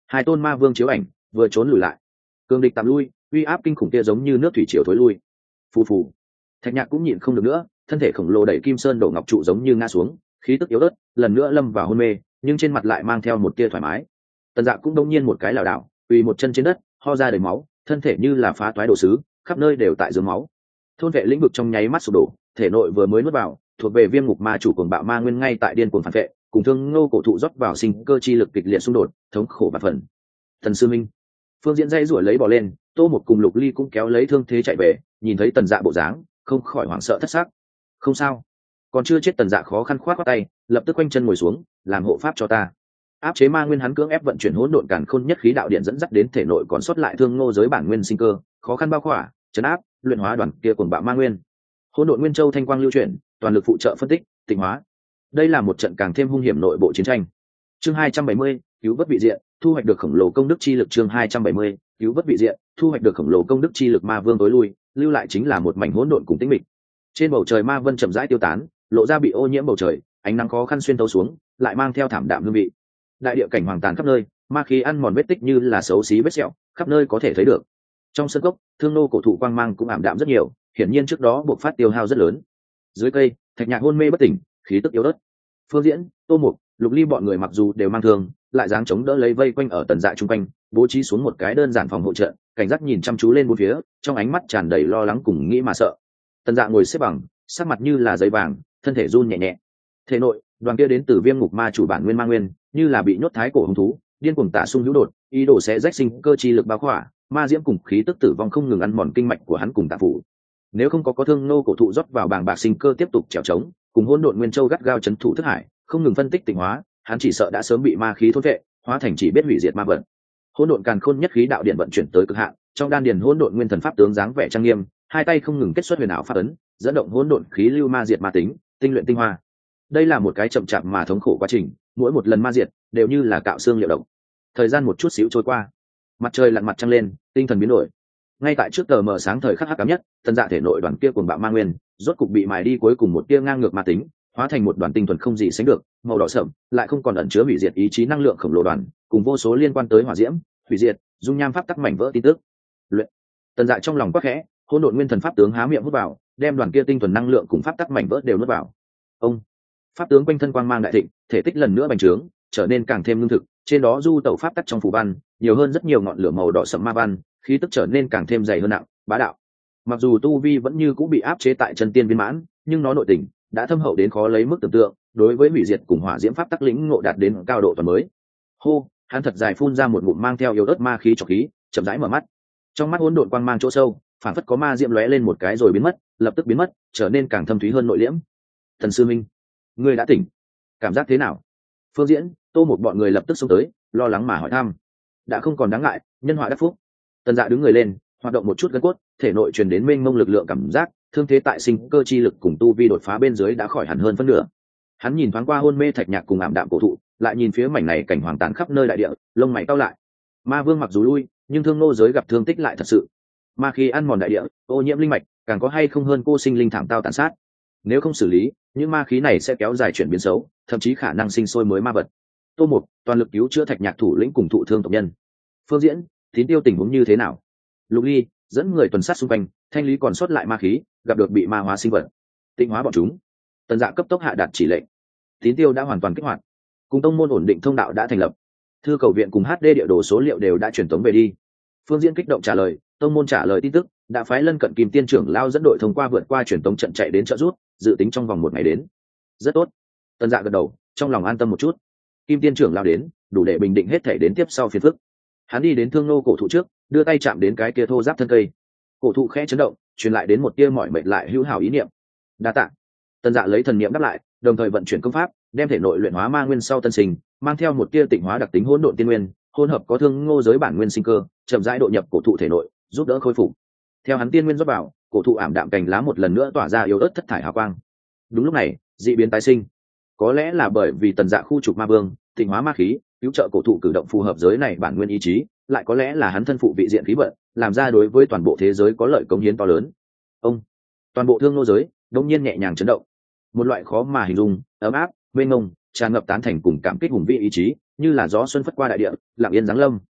Hai tôn ma vương chiếu ảnh vừa trốn lùi lại, cường địch tạm lui, uy áp kinh khủng kia giống như nước thủy triều thối lui. Phù phù. Thạch Nhạc cũng nhịn không được nữa, thân thể khổng lồ đẩy Kim Sơn đổ ngọc trụ giống như ngã xuống, khí tức yếu ớt, lần nữa lâm vào hôn mê, nhưng trên mặt lại mang theo một tia thoải mái. Tần Dạ cũng đông nhiên một cái lảo đảo, quỳ một chân trên đất, ho ra đầy máu, thân thể như là phá toái đồ sứ, khắp nơi đều tại dưới máu. Thôn vệ lĩnh vực trong nháy mắt sụp đổ, thể nội vừa mới nuốt vào, thuộc về viêm ngục ma chủ cuồng bạo ma nguyên ngay tại điên cuồng phản vệ, cùng Thương Ngô cổ thụ rót vào sinh cơ chi lực kịch liệt xung đột, thống khổ bạt phần. Thần sư minh, Phương Diễn dây rủa lấy bỏ lên, Tô Một cùng Lục Ly cũng kéo lấy thương thế chạy về, nhìn thấy Tần Dạ bộ dáng, không khỏi hoảng sợ thất sắc. Không sao, còn chưa chết. Tần Dạ khó khăn khoát qua tay, lập tức quanh chân ngồi xuống, làm hộ pháp cho ta. Áp chế ma nguyên hắn cưỡng ép vận chuyển hỗn độn càn khôn nhất khí đạo điện dẫn dắt đến thể nội còn sót lại Thương Ngô giới bản nguyên sinh cơ, khó khăn bao khỏa, chấn áp, luyện hóa đoàn kia cuồng bạo ma nguyên. Hỗn độn nguyên châu thanh quang lưu chuyển, toàn lực phụ trợ phân tích, tịnh hóa. Đây là một trận càng thêm hung hiểm nội bộ chiến tranh. Chương 270, cứu vớt vị diện, thu hoạch được khổng lồ công đức chi lực. Chương 270, cứu vớt vị diện, thu hoạch được khổng lồ công đức chi lực. Ma vương tối lui, lưu lại chính là một mảnh hỗn độn cùng tĩnh mịch. Trên bầu trời ma vân chậm rãi tiêu tán, lộ ra bị ô nhiễm bầu trời, ánh nắng khó khăn xuyên thấu xuống, lại mang theo thảm đạm hương vị. Đại địa cảnh hoàng tàn khắp nơi, ma khí ăn mòn vết tích như là xấu xí vết sẹo, khắp nơi có thể thấy được. Trong sân gốc, Thương Nô cổ thụ quang mang cũng ảm đạm rất nhiều, hiển nhiên trước đó buộc phát tiêu hao rất lớn. Dưới cây, Thạch Nhạc hôn mê bất tỉnh, khí tức yếu ớt. Phương Diễn, Tô Mục, Lục Ly bọn người mặc dù đều mang thương, lại dáng chống đỡ lấy vây quanh ở Tần Dạ trung quanh, bố trí xuống một cái đơn giản phòng hộ trận, cảnh giác nhìn chăm chú lên bốn phía, trong ánh mắt tràn đầy lo lắng cùng nghĩ mà sợ. Tần Dạ ngồi xếp bằng, sắc mặt như là giấy vàng, thân thể run nhẹ nhẹ. Thể nội, đoàn kia đến từ Viêm Ngục Ma chủ bản nguyên ma nguyên, như là bị nhốt thái cổ hung thú, điên cuồng tả xung hữu đột, ý đồ sẽ rách sinh cơ chi lực bao khỏa, ma diễm cùng khí tức tử vong không ngừng ăn mòn kinh mạch của hắn cùng tạng phủ. Nếu không có Thương Nô cổ thụ rót vào bàng bạc sinh cơ tiếp tục trèo trống, cùng hỗn độn nguyên châu gắt gao chấn thủ thức hải, không ngừng phân tích tịnh hóa, hắn chỉ sợ đã sớm bị ma khí thôn vệ, hóa thành chỉ biết hủy diệt ma vật. Hỗn độn càn khôn nhất khí đạo điện vận chuyển tới cực hạn, trong đan điền hỗn độn nguyên thần pháp tướng dáng vẻ trang nghiêm, hai tay không ngừng kết xuất huyền ảo pháp ấn, dẫn động hỗn độn khí lưu ma diệt ma tính, tinh luyện tinh hoa. Đây là một cái chậm chạp mà thống khổ quá trình, mỗi một lần ma diệt đều như là cạo xương liệu động. Thời gian một chút xíu trôi qua, mặt trời lặn mặt trăng lên, tinh thần biến đổi. Ngay tại trước tờ mờ sáng thời khắc hắc ám nhất, Tần Dạ thể nội đoàn kia cuồng bạo ma nguyên, rốt cục bị mài đi cuối cùng một tia ngang ngược ma tính, hóa thành một đoàn tinh thuần không gì sánh được, màu đỏ sẫm, lại không còn ẩn chứa hủy diệt ý chí năng lượng khổng lồ đoàn, cùng vô số liên quan tới hỏa diễm, hủy diệt, dung nham pháp tắc mảnh vỡ tin tức. Luyện. Tần Dạ trong lòng quắc khẽ, hỗn độn nguyên thần pháp tướng há miệng hút vào, đem đoàn kia tinh thuần năng lượng cùng pháp tắc mảnh vỡ đều nuốt vào. Ông. Pháp tướng quanh thân quang mang đại thịnh, thể tích lần nữa bành trướng, trở nên càng thêm lương thực, trên đó du tẩu pháp tắc trong phù văn, nhiều hơn rất nhiều ngọn lửa màu đỏ sẫm ma văn, khí tức trở nên càng thêm dày hơn nặng, bá đạo. Mặc dù tu vi vẫn như cũng bị áp chế tại chân tiên viên mãn, nhưng nó nội tình đã thâm hậu đến khó lấy mức tưởng tượng, đối với hủy diệt cùng hỏa diễm pháp tắc lĩnh ngộ đạt đến cao độ toàn mới. Hô, hắn thật dài phun ra một ngụm mang theo yếu ớt ma khí trọc khí, chậm rãi mở mắt. Trong mắt hỗn độn quang mang chỗ sâu, phản phất có ma diễm lóe lên một cái rồi biến mất, lập tức biến mất, trở nên càng thâm thúy hơn nội liễm. Thần sư minh, ngươi đã tỉnh, cảm giác thế nào? Phương Diễn, Tô Một bọn người lập tức xông tới, lo lắng mà hỏi thăm. Đã không còn đáng ngại, nhân họa đắc phúc. Tần Dạ đứng người lên, hoạt động một chút gân cốt, thể nội truyền đến mênh mông lực lượng cảm giác, thương thế tại sinh cơ chi lực cùng tu vi đột phá bên dưới đã khỏi hẳn hơn phân nửa. Hắn nhìn thoáng qua hôn mê Thạch Nhạc cùng ảm đạm cổ thụ, lại nhìn phía mảnh này cảnh hoàng tàn khắp nơi đại địa, lông mày cau lại. Ma vương mặc dù lui, nhưng Thương Nô giới gặp thương tích lại thật sự. Ma khí ăn mòn đại địa, ô nhiễm linh mạch, càng có hay không hơn cô sinh linh thảm tao tàn sát. Nếu không xử lý, những ma khí này sẽ kéo dài chuyển biến xấu, thậm chí khả năng sinh sôi mới ma vật. Tô Một, toàn lực cứu chữa Thạch Nhạc thủ lĩnh cùng thụ thương tộc nhân. Phương Diễn, Tín Tiêu tình huống như thế nào? Lục Ly dẫn người tuần sát xung quanh, thanh lý còn sót lại ma khí, gặp được bị ma hóa sinh vật, tịnh hóa bọn chúng. Tần Dạ cấp tốc hạ đạt chỉ lệnh. Tín Tiêu đã hoàn toàn kích hoạt, cùng tông môn ổn định thông đạo đã thành lập, thư cầu viện cùng HD địa đồ số liệu đều đã truyền tống về đi. Phương Diễn kích động trả lời, tông môn trả lời tin tức, đã phái lân cận Kim Tiên trưởng lao dẫn đội thông qua vượt qua truyền tống trận chạy đến trợ rút, dự tính trong vòng 1 ngày đến. Rất tốt. Tần Dạ gật đầu, trong lòng an tâm một chút. Kim Tiên trưởng lao đến, đủ để bình định hết thể đến tiếp sau phiền phức. Hắn đi đến Thương Nô cổ thụ trước, đưa tay chạm đến cái kia thô giáp thân cây. Cổ thụ khẽ chấn động, truyền lại đến một tia mỏi mệt lại hữu hảo ý niệm. Đa tạ. Tần Dạ lấy thần niệm đáp lại, đồng thời vận chuyển công pháp, đem thể nội luyện hóa ma nguyên sau tân sinh, mang theo một tia tịnh hóa đặc tính hỗn độn tiên nguyên, hỗn hợp có Thương Ngô giới bản nguyên sinh cơ, chậm rãi độ nhập cổ thụ thể nội, giúp đỡ khôi phục. Theo hắn tiên nguyên rót vào, cổ thụ ảm đạm cành lá một lần nữa tỏa ra yếu ớt thất thải hào quang. Đúng lúc này, dị biến tái sinh. Có lẽ là bởi vì Tần Dạ khu trục ma vương, tịnh hóa ma khí, cứu trợ cổ thụ cử động phù hợp giới này bản nguyên ý chí, lại có lẽ là hắn thân phụ vị diện khí vận, làm ra đối với toàn bộ thế giới có lợi cống hiến to lớn. Ông, toàn bộ Thương Nô giới đột nhiên nhẹ nhàng chấn động, một loại khó mà hình dung, ấm áp, mênh mông, tràn ngập tán thành cùng cảm kích hùng vĩ ý chí, như là gió xuân phất qua đại địa, lặng yên giáng lâm.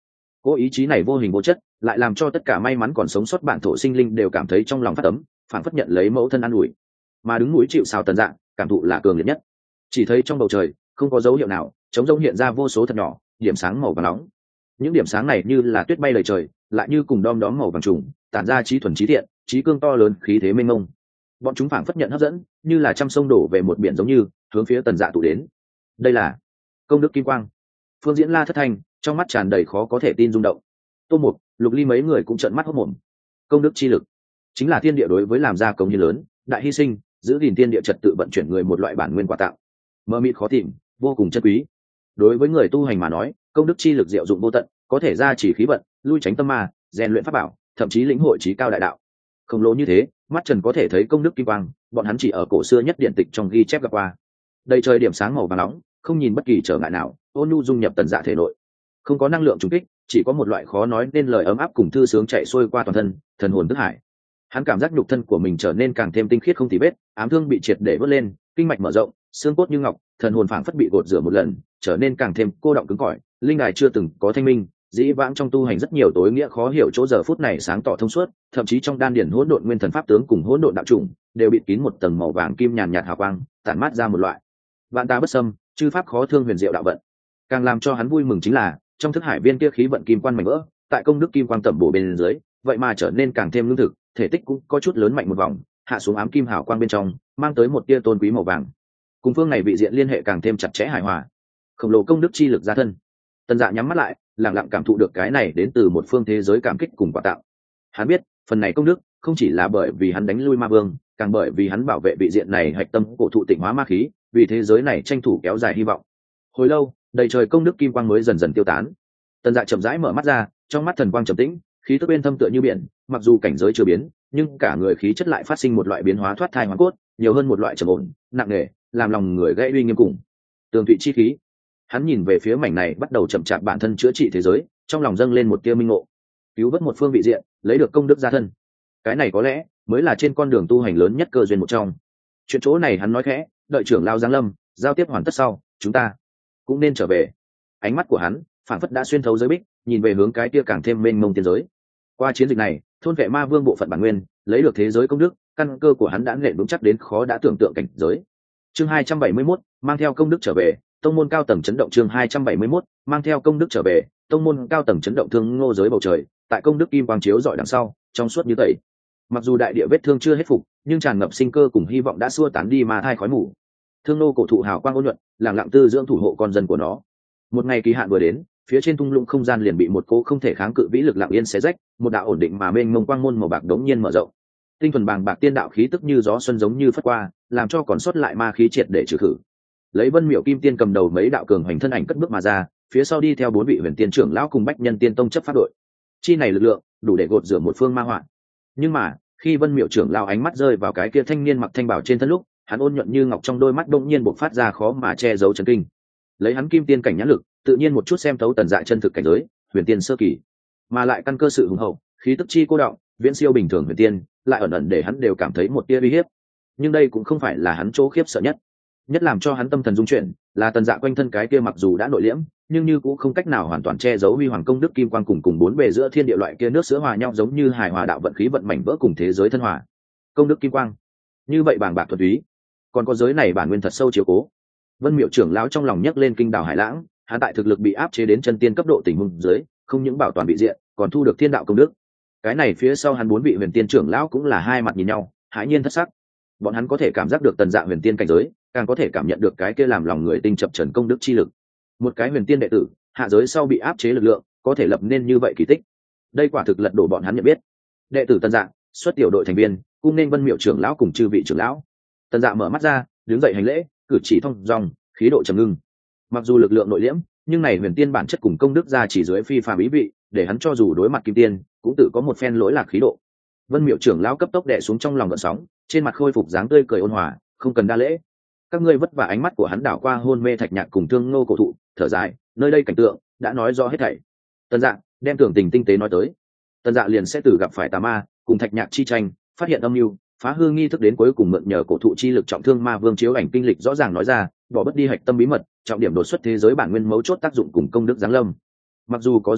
Cố ý chí này vô hình vô chất lại làm cho tất cả may mắn còn sống sót bản thổ sinh linh đều cảm thấy trong lòng phát ấm, phản phất nhận lấy mẫu thân an ủi. Mà đứng núi chịu sào Tần Dạ cảm thụ là cường liệt nhất. Chỉ thấy trong bầu trời không có dấu hiệu nào, trống rỗng hiện ra vô số thật nhỏ điểm sáng màu vàng nóng. Những điểm sáng này như là tuyết bay đầy trời, lại như cùng đom đóm màu vàng trùng, tản ra trí thuần trí thiện, trí cương to lớn, khí thế mênh mông. Bọn chúng phảng phất nhận hấp dẫn, như là trăm sông đổ về một biển giống như hướng phía Tần Dạ tụ đến. Đây là công đức kim quang. Phương Diễn La thất thanh, trong mắt tràn đầy khó có thể tin rung động. Tô Mục, Lục Ly mấy người cũng trợn mắt hốt mồm. Công đức chi lực chính là thiên địa đối với làm ra công hiến lớn, đại hy sinh, giữ gìn thiên địa trật tự vận chuyển người một loại bản nguyên quà tặng, mơ mịt khó tìm, vô cùng chân quý. Đối với người tu hành mà nói, công đức chi lực diệu dụng vô tận, có thể gia trì khí vận, lui tránh tâm ma, rèn luyện pháp bảo, thậm chí lĩnh hội trí cao đại đạo. Khổng lồ như thế, mắt trần có thể thấy công đức kim quang, bọn hắn chỉ ở cổ xưa nhất điện tịch trong ghi chép gặp qua. Đầy trời điểm sáng màu vàng nóng, không nhìn bất kỳ trở ngại nào, ôn nhu dung nhập Tần Dạ thể nội. Không có năng lượng trùng kích, chỉ có một loại khó nói nên lời ấm áp cùng thư sướng chạy xuôi qua toàn thân, thần hồn thức hải. Hắn cảm giác nhục thân của mình trở nên càng thêm tinh khiết không tì vết, ám thương bị triệt để vớt lên, kinh mạch mở rộng, xương cốt như ngọc, thần hồn phảng phất bị gột rửa một lần, trở nên càng thêm cô đọng cứng cỏi, linh đài chưa từng có thanh minh, dĩ vãng trong tu hành rất nhiều tối nghĩa khó hiểu chỗ giờ phút này sáng tỏ thông suốt, thậm chí trong đan điển hỗn độn nguyên thần pháp tướng cùng hỗn độn đạo trùng đều bị kín một tầng màu vàng kim nhàn nhạt hào quang, tản mát ra một loại vạn ta bất xâm, chư pháp khó thương huyền diệu đạo vận. Càng làm cho hắn vui mừng chính là, trong thức hải viên kia khí vận kim quan mảnh vỡ, tại công đức kim quang tẩm bổ bên dưới, vậy mà trở nên càng thêm lương thực, thể tích cũng có chút lớn mạnh một vòng, hạ xuống ám kim hào quang bên trong, mang tới một tia tôn quý màu vàng. Cùng phương này vị diện liên hệ càng thêm chặt chẽ hài hòa. Khổng lồ công đức chi lực ra thân. Tần Dạ nhắm mắt lại, lặng lặng cảm thụ được cái này đến từ một phương thế giới cảm kích cùng quà tặng. Hắn biết, phần này công đức không chỉ là bởi vì hắn đánh lui ma vương, càng bởi vì hắn bảo vệ vị diện này hạch tâm cổ thụ tịnh hóa ma khí, vì thế giới này tranh thủ kéo dài hy vọng. Hồi lâu, đầy trời công đức kim quang mới dần dần tiêu tán. Tần Dạ chậm rãi mở mắt ra, trong mắt thần quang trầm tĩnh, khí tức bên thâm tựa như biển, mặc dù cảnh giới chưa biến, nhưng cả người khí chất lại phát sinh một loại biến hóa thoát thai hóa cốt, nhiều hơn một loại trầm ổn, nặng nề, làm lòng người gãy uy nghiêm cùng. Tường thụy chi khí. Hắn nhìn về phía mảnh này bắt đầu chậm chạp bản thân chữa trị thế giới, trong lòng dâng lên một tia minh ngộ. Cứu vớt một phương vị diện, lấy được công đức gia thân. Cái này có lẽ mới là trên con đường tu hành lớn nhất cơ duyên một trong. Chuyện chỗ này hắn nói khẽ, đợi trưởng lao giáng lâm, giao tiếp hoàn tất sau, chúng ta cũng nên trở về. Ánh mắt của hắn phản phất đã xuyên thấu giới bích, nhìn về hướng cái kia càng thêm mênh mông tiên giới. Qua chiến dịch này, thôn vệ ma vương bộ phận bản nguyên, lấy được thế giới công đức, căn cơ của hắn đã nện vững chắc đến khó đã tưởng tượng cảnh giới. Chương 271, mang theo công đức trở về, tông môn cao tầng chấn động. Chương 271, mang theo công đức trở về, tông môn cao tầng chấn động. Thương ngô giới bầu trời, tại công đức kim quang chiếu rọi đằng sau, trong suốt như tẩy. Mặc dù đại địa vết thương chưa hết phục, nhưng tràn ngập sinh cơ cùng hy vọng đã xua tán đi ma thai khói mù. Thương nô cổ thụ hào quang ôn nhuận, lặng lặng tư dưỡng thủ hộ con dân của nó. Một ngày kỳ hạn vừa đến, phía trên thung lũng không gian liền bị một cỗ không thể kháng cự vĩ lực lặng yên xé rách, một đạo ổn định mà mênh mông quang môn màu bạc đống nhiên mở rộng. Tinh thuần bàng bạc tiên đạo khí tức như gió xuân giống như phất qua, làm cho còn sót lại ma khí triệt để trừ khử. Lấy Vân Miểu Kim Tiên cầm đầu mấy đạo cường hoành thân ảnh cất bước mà ra, phía sau đi theo 4 vị huyền tiên trưởng lão cùng bách nhân tiên tông chấp pháp đội. Chi này lực lượng đủ để gột rửa một phương ma hoạn. Nhưng mà, khi Vân Miểu trưởng lão ánh mắt rơi vào cái kia thanh niên mặc thanh bào trên thân lúc, hắn ôn nhuận như ngọc trong đôi mắt đột nhiên bộc phát ra khó mà che giấu chấn kinh. Lấy hắn kim tiên cảnh nhãn lực, tự nhiên một chút xem thấu Tần Dạ chân thực cảnh giới, huyền tiên sơ kỳ, mà lại căn cơ sự hùng hậu, khí tức chi cô động, viễn siêu bình thường huyền tiên, lại ẩn ẩn để hắn đều cảm thấy một tia uy hiếp. Nhưng đây cũng không phải là hắn chỗ khiếp sợ nhất. Nhất làm cho hắn tâm thần rung chuyển, là Tần Dạ quanh thân cái kia mặc dù đã nội liễm, nhưng như cũng không cách nào hoàn toàn che giấu huy hoàng công đức kim quang cùng bốn bề giữa thiên địa loại kia nước sữa hòa nhau giống như hài hòa đạo vận khí vận mảnh vỡ cùng thế giới thân hòa. Công đức kim quang, như vậy bàng bạc thuần túy, còn có giới này bản nguyên thật sâu chiếu cố. Vân Miệu trưởng lão trong lòng nhấc lên kinh đảo hải lãng, hắn tại thực lực bị áp chế đến chân tiên cấp độ tình huống dưới, không những bảo toàn bị diện, còn thu được thiên đạo công đức. Cái này phía sau hắn 4 vị huyền tiên trưởng lão cũng là hai mặt nhìn nhau, hãi nhiên thất sắc. Bọn hắn có thể cảm giác được Tần Dạ huyền tiên cảnh giới, càng có thể cảm nhận được cái kia làm lòng người tinh chập trần công đức chi lực. Một cái huyền tiên đệ tử, hạ giới sau bị áp chế lực lượng, có thể lập nên như vậy kỳ tích. Đây quả thực lật đổ bọn hắn nhận biết. Đệ tử Tần Dạ, xuất tiểu đội thành viên, cung nên Vân Miệu trưởng lão cùng chư vị trưởng lão. Tần Dạ mở mắt ra, đứng dậy hành lễ, cử chỉ thong dong, khí độ trầm ngưng. Mặc dù lực lượng nội liễm, nhưng này huyền tiên bản chất cùng công đức ra chỉ dưới phi phàm ý vị, để hắn cho dù đối mặt kim tiên, cũng tự có một phen lỗi lạc khí độ. Vân Miệu trưởng lão cấp tốc đè xuống trong lòng gợn sóng, trên mặt khôi phục dáng tươi cười ôn hòa, không cần đa lễ. Các ngươi vất vả. Ánh mắt của hắn đảo qua hôn mê Thạch Nhạc cùng Thương Ngô cổ thụ, thở dài, nơi đây cảnh tượng đã nói rõ hết thảy. Tần Dạ đem tưởng tình tinh tế nói tới. Tần Dạ liền sẽ từ gặp phải tà ma, cùng Thạch Nhạc chi tranh, phát hiện âm mưu, phá hư nghi thức đến cuối cùng mượn nhờ cổ thụ chi lực trọng thương ma vương chiếu ảnh kinh lịch rõ ràng nói ra, bỏ bất đi hạch tâm bí mật, trọng điểm đột xuất thế giới bản nguyên mấu chốt tác dụng cùng công đức giáng lâm. Mặc dù có giữ lại,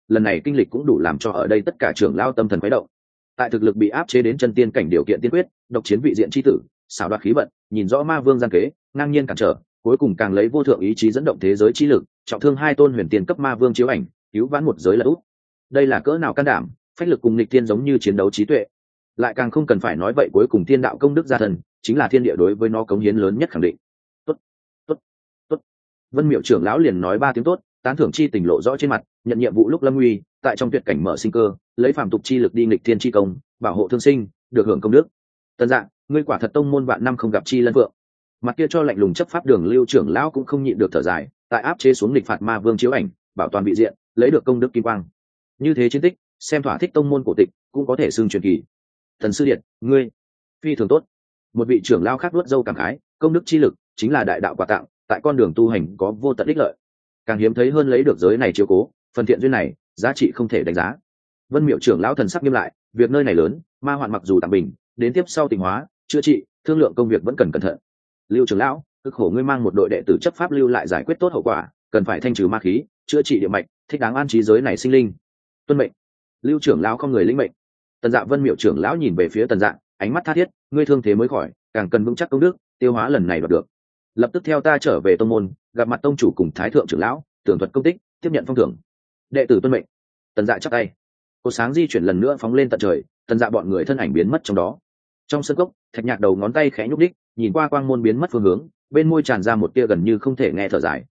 lần này kinh lịch cũng đủ làm cho ở đây tất cả trưởng lao tâm thần khuấy động. Tại thực lực bị áp chế đến chân tiên cảnh điều kiện tiên quyết, độc chiến vị diện chi tử, xảo đoạt khí vận, nhìn rõ ma vương gian kế, ngang nhiên cản trở, cuối cùng càng lấy vô thượng ý chí dẫn động thế giới chi lực, trọng thương hai tôn huyền tiên cấp ma vương chiếu ảnh, cứu vãn một giới là út. Đây là cỡ nào can đảm, phách lực cùng nghịch tiên giống như chiến đấu trí tuệ. Lại càng không cần phải nói vậy, cuối cùng thiên đạo công đức gia thần, chính là thiên địa đối với nó cống hiến lớn nhất khẳng định. Tốt, tốt, tốt. Vân Miệu trưởng lão liền nói 3 tiếng tốt, tán thưởng chi tình lộ rõ trên mặt, nhận nhiệm vụ lúc lâm nguy, tại trong tuyệt cảnh mở sinh cơ, lấy phàm tục chi lực đi nghịch thiên chi công, bảo hộ thương sinh, được hưởng công đức. Tân Dạng, ngươi quả thật tông môn vạn năm không gặp chi lân vượng. Mặt kia cho lạnh lùng chấp pháp đường Lưu trưởng lão cũng không nhịn được thở dài, tại áp chế xuống nghịch phạt ma vương chiếu ảnh, bảo toàn vị diện, lấy được công đức kim quang. Như thế chiến tích, xem thỏa thích tông môn cổ tịch, cũng có thể xưng truyền kỳ. Thần sư điện, ngươi phi thường tốt. Một vị trưởng lão khác nuốt dâu cảm khái, công đức chi lực chính là đại đạo quà tặng, tại con đường tu hành có vô tận ích lợi. Càng hiếm thấy hơn lấy được giới này chiếu cố, phần thiện duyên này, giá trị không thể đánh giá. Vân Miệu trưởng lão thần sắc nghiêm lại, việc nơi này lớn, ma hoạn mặc dù tạm bình, đến tiếp sau tình hóa, chữa trị, thương lượng công việc vẫn cần cẩn thận. Lưu trưởng lão, cực khổ ngươi mang một đội đệ tử chấp pháp lưu lại giải quyết tốt hậu quả, cần phải thanh trừ ma khí, chữa trị địa mạch, thích đáng an trí giới này sinh linh. Tuân mệnh. Lưu trưởng lão không người lĩnh mệnh. Tần Dạ Vân Miệu trưởng lão nhìn về phía Tần Dạ, ánh mắt tha thiết, ngươi thương thế mới khỏi, càng cần vững chắc công đức, tiêu hóa lần này đoạt được. Lập tức theo ta trở về tông môn, gặp mặt tông chủ cùng thái thượng trưởng lão, tường thuật công tích, tiếp nhận phong thưởng. Đệ tử tuân mệnh. Tần Dạ chắp tay. Cột sáng di chuyển lần nữa phóng lên tận trời, Tần Dạ bọn người thân ảnh biến mất trong đó. Trong sân cốc, Thạch Nhạc đầu ngón tay khẽ nhúc đích, nhìn qua quang môn biến mất phương hướng, bên môi tràn ra một tia gần như không thể nghe thở dài.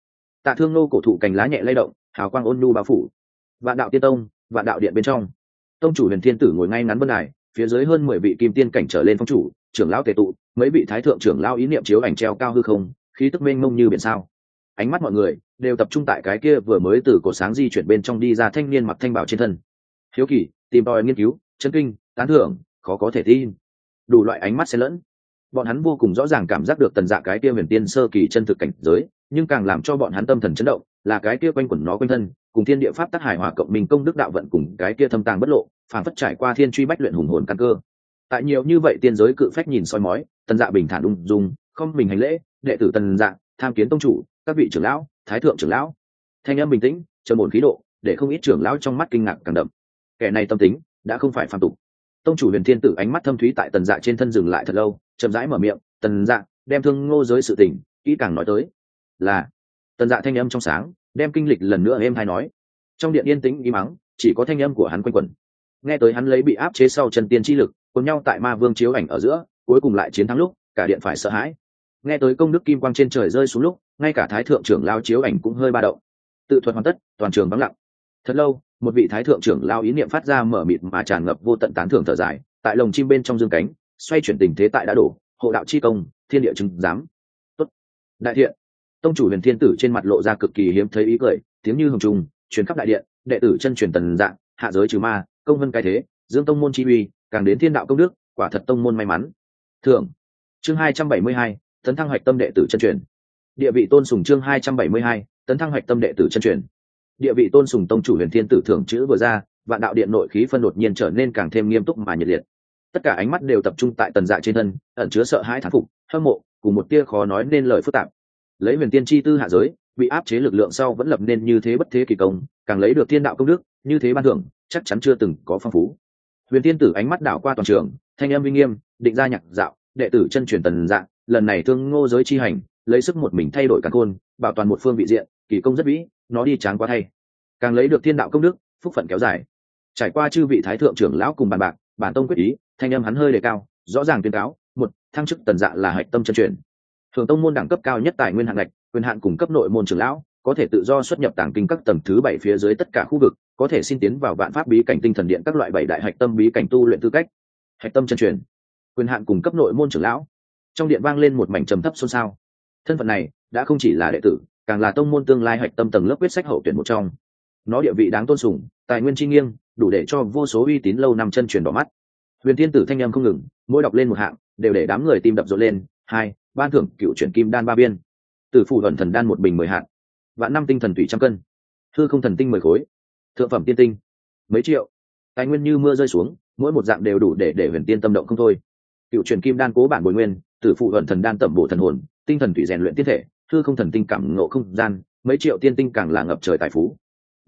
Tạ Thương Nô cổ thụ cành lá nhẹ lay động, hào quang ôn nhu bao phủ. Vạn đạo tiên tông, vạn đạo điện bên trong, tông chủ Huyền Thiên Tử ngồi ngay ngắn bên đài, phía dưới hơn 10 vị kim tiên cảnh trở lên phong chủ, trưởng lão tề tụ, mấy vị thái thượng trưởng lão ý niệm chiếu ảnh treo cao hư không, khí tức mênh mông như biển sao. Ánh mắt mọi người đều tập trung tại cái kia vừa mới từ cổ sáng di chuyển bên trong đi ra thanh niên mặc thanh bảo trên thân. Hiếu kỳ, tìm tòi nghiên cứu, chân kinh, tán thưởng, khó có thể tin. Đủ loại ánh mắt xen lẫn. Bọn hắn vô cùng rõ ràng cảm giác được Tần Dạ cái kia huyền tiên sơ kỳ chân thực cảnh giới, nhưng càng làm cho bọn hắn tâm thần chấn động là cái kia quanh quẩn nó quanh thân, cùng thiên địa pháp tác hài hòa cộng minh công đức đạo vận cùng cái kia thâm tàng bất lộ, phản phất trải qua thiên truy bách luyện hùng hồn căn cơ. Tại nhiều như vậy tiên giới cự phách nhìn soi mói, Tần Dạ bình thản ung dung, không mình hành lễ, đệ tử Tần Dạ, tham kiến tông chủ, các vị trưởng lão, thái thượng trưởng lão. Thanh âm bình tĩnh, trầm ổn khí độ, để không ít trưởng lão trong mắt kinh ngạc càng đậm. Kẻ này tâm tính đã không phải phàm tục. Tông chủ Huyền Thiên Tử ánh mắt thâm thúy tại Tần Dạ trên thân dừng lại thật lâu, chậm rãi mở miệng, "Tần Dạ, đem Thương Ngô giới sự tình kỹ càng nói tới." Là. Tần Dạ thanh âm trong sáng, đem kinh lịch lần nữa êm hay nói. Trong điện yên tĩnh im mắng, chỉ có thanh âm của hắn quanh quẩn. Nghe tới hắn lấy bị áp chế sau chân tiên chi lực, cùng nhau tại ma vương chiếu ảnh ở giữa, cuối cùng lại chiến thắng lúc, cả điện phải sợ hãi. Nghe tới công đức kim quang trên trời rơi xuống lúc, ngay cả thái thượng trưởng lao chiếu ảnh cũng hơi ba động. Tự thuật hoàn tất, toàn trường vắng lặng. Thật lâu, một vị thái thượng trưởng lao ý niệm phát ra mở mịt mà tràn ngập vô tận tán thưởng thở dài, tại lồng chim bên trong dương cánh, xoay chuyển tình thế tại đã đổ, hộ đạo chi công, thiên địa chứng giám. Tốt. Đại thiện. Tông chủ Huyền Thiên Tử trên mặt lộ ra cực kỳ hiếm thấy ý cười, tiếng như hồng trùng, truyền khắp đại điện, đệ tử chân truyền Tần Dạ, hạ giới trừ ma, công vân cái thế, dương tông môn chi uy, càng đến thiên đạo công đức, quả thật tông môn may mắn. Thưởng. Chương 272, tấn thăng hoạch tâm đệ tử chân truyền. Địa vị tôn sùng chương 272, tấn thăng hoạch tâm đệ tử chân truyền. Địa vị tôn sùng tông chủ Huyền Thiên Tử thưởng chữ vừa ra, vạn đạo điện nội khí phân đột nhiên trở nên càng thêm nghiêm túc mà nhiệt liệt. Tất cả ánh mắt đều tập trung tại Tần Dạ trên thân, ẩn chứa sợ hãi thán phục, hâm mộ, cùng một tia khó nói nên lời phức tạp. Lấy huyền tiên chi tư hạ giới, bị áp chế lực lượng sau vẫn lập nên như thế bất thế kỳ công, càng lấy được thiên đạo công đức, như thế ban thưởng, chắc chắn chưa từng có phong phú. Huyền Tiên Tử ánh mắt đảo qua toàn trường, thanh âm uy nghiêm, định ra nhạc dạo, đệ tử chân truyền Tần Dạ, lần này Thương Ngô giới chi hành, lấy sức một mình thay đổi cả khôn, bảo toàn một phương vị diện, kỳ công rất vĩ, nó đi tráng quá thay. Càng lấy được thiên đạo công đức, phúc phận kéo dài. Trải qua chư vị thái thượng trưởng lão cùng bàn bạc, bản tông quyết ý, thanh âm hắn hơi đề cao, rõ ràng tuyên cáo, một, thăng chức Tần Dạ là hạch tâm chân truyền. Thường tông môn đẳng cấp cao nhất tài nguyên hạng ngạch, quyền hạn cùng cấp nội môn trưởng lão, có thể tự do xuất nhập tàng kinh các tầng thứ 7 phía dưới tất cả khu vực, có thể xin tiến vào vạn pháp bí cảnh tinh thần điện các loại 7 đại hạch tâm bí cảnh tu luyện tư cách. Hạch tâm chân truyền, quyền hạn cùng cấp nội môn trưởng lão. Trong điện vang lên một mảnh trầm thấp xôn xao. Thân phận này đã không chỉ là đệ tử, càng là tông môn tương lai hạch tâm tầng lớp quyết sách hậu tuyển một trong. Nó địa vị đáng tôn sùng, tài nguyên chi nghiêng, đủ để cho vô số uy tín lâu năm chân truyền đỏ mắt. Huyền Thiên Tử thanh âm không ngừng, mỗi đọc lên một hạng, đều để đám người tim đập rộn lên. 2, ban thưởng cựu chuyển kim đan 3 viên, tử phủ thuần thần đan 1 bình 10 hạt, vạn năm tinh thần tủy 100 cân, hư không thần tinh 10 khối, thượng phẩm tiên tinh mấy triệu. Tài nguyên như mưa rơi xuống, mỗi một dạng đều đủ để Huyền Tiên tâm động không thôi. Cựu chuyển kim đan cố bản bồi nguyên, tử phụ thuần thần đan tẩm bổ thần hồn, tinh thần tủy rèn luyện tiên thể, hư không thần tinh cảm ngộ không gian, mấy triệu tiên tinh càng là ngập trời tài phú. 3,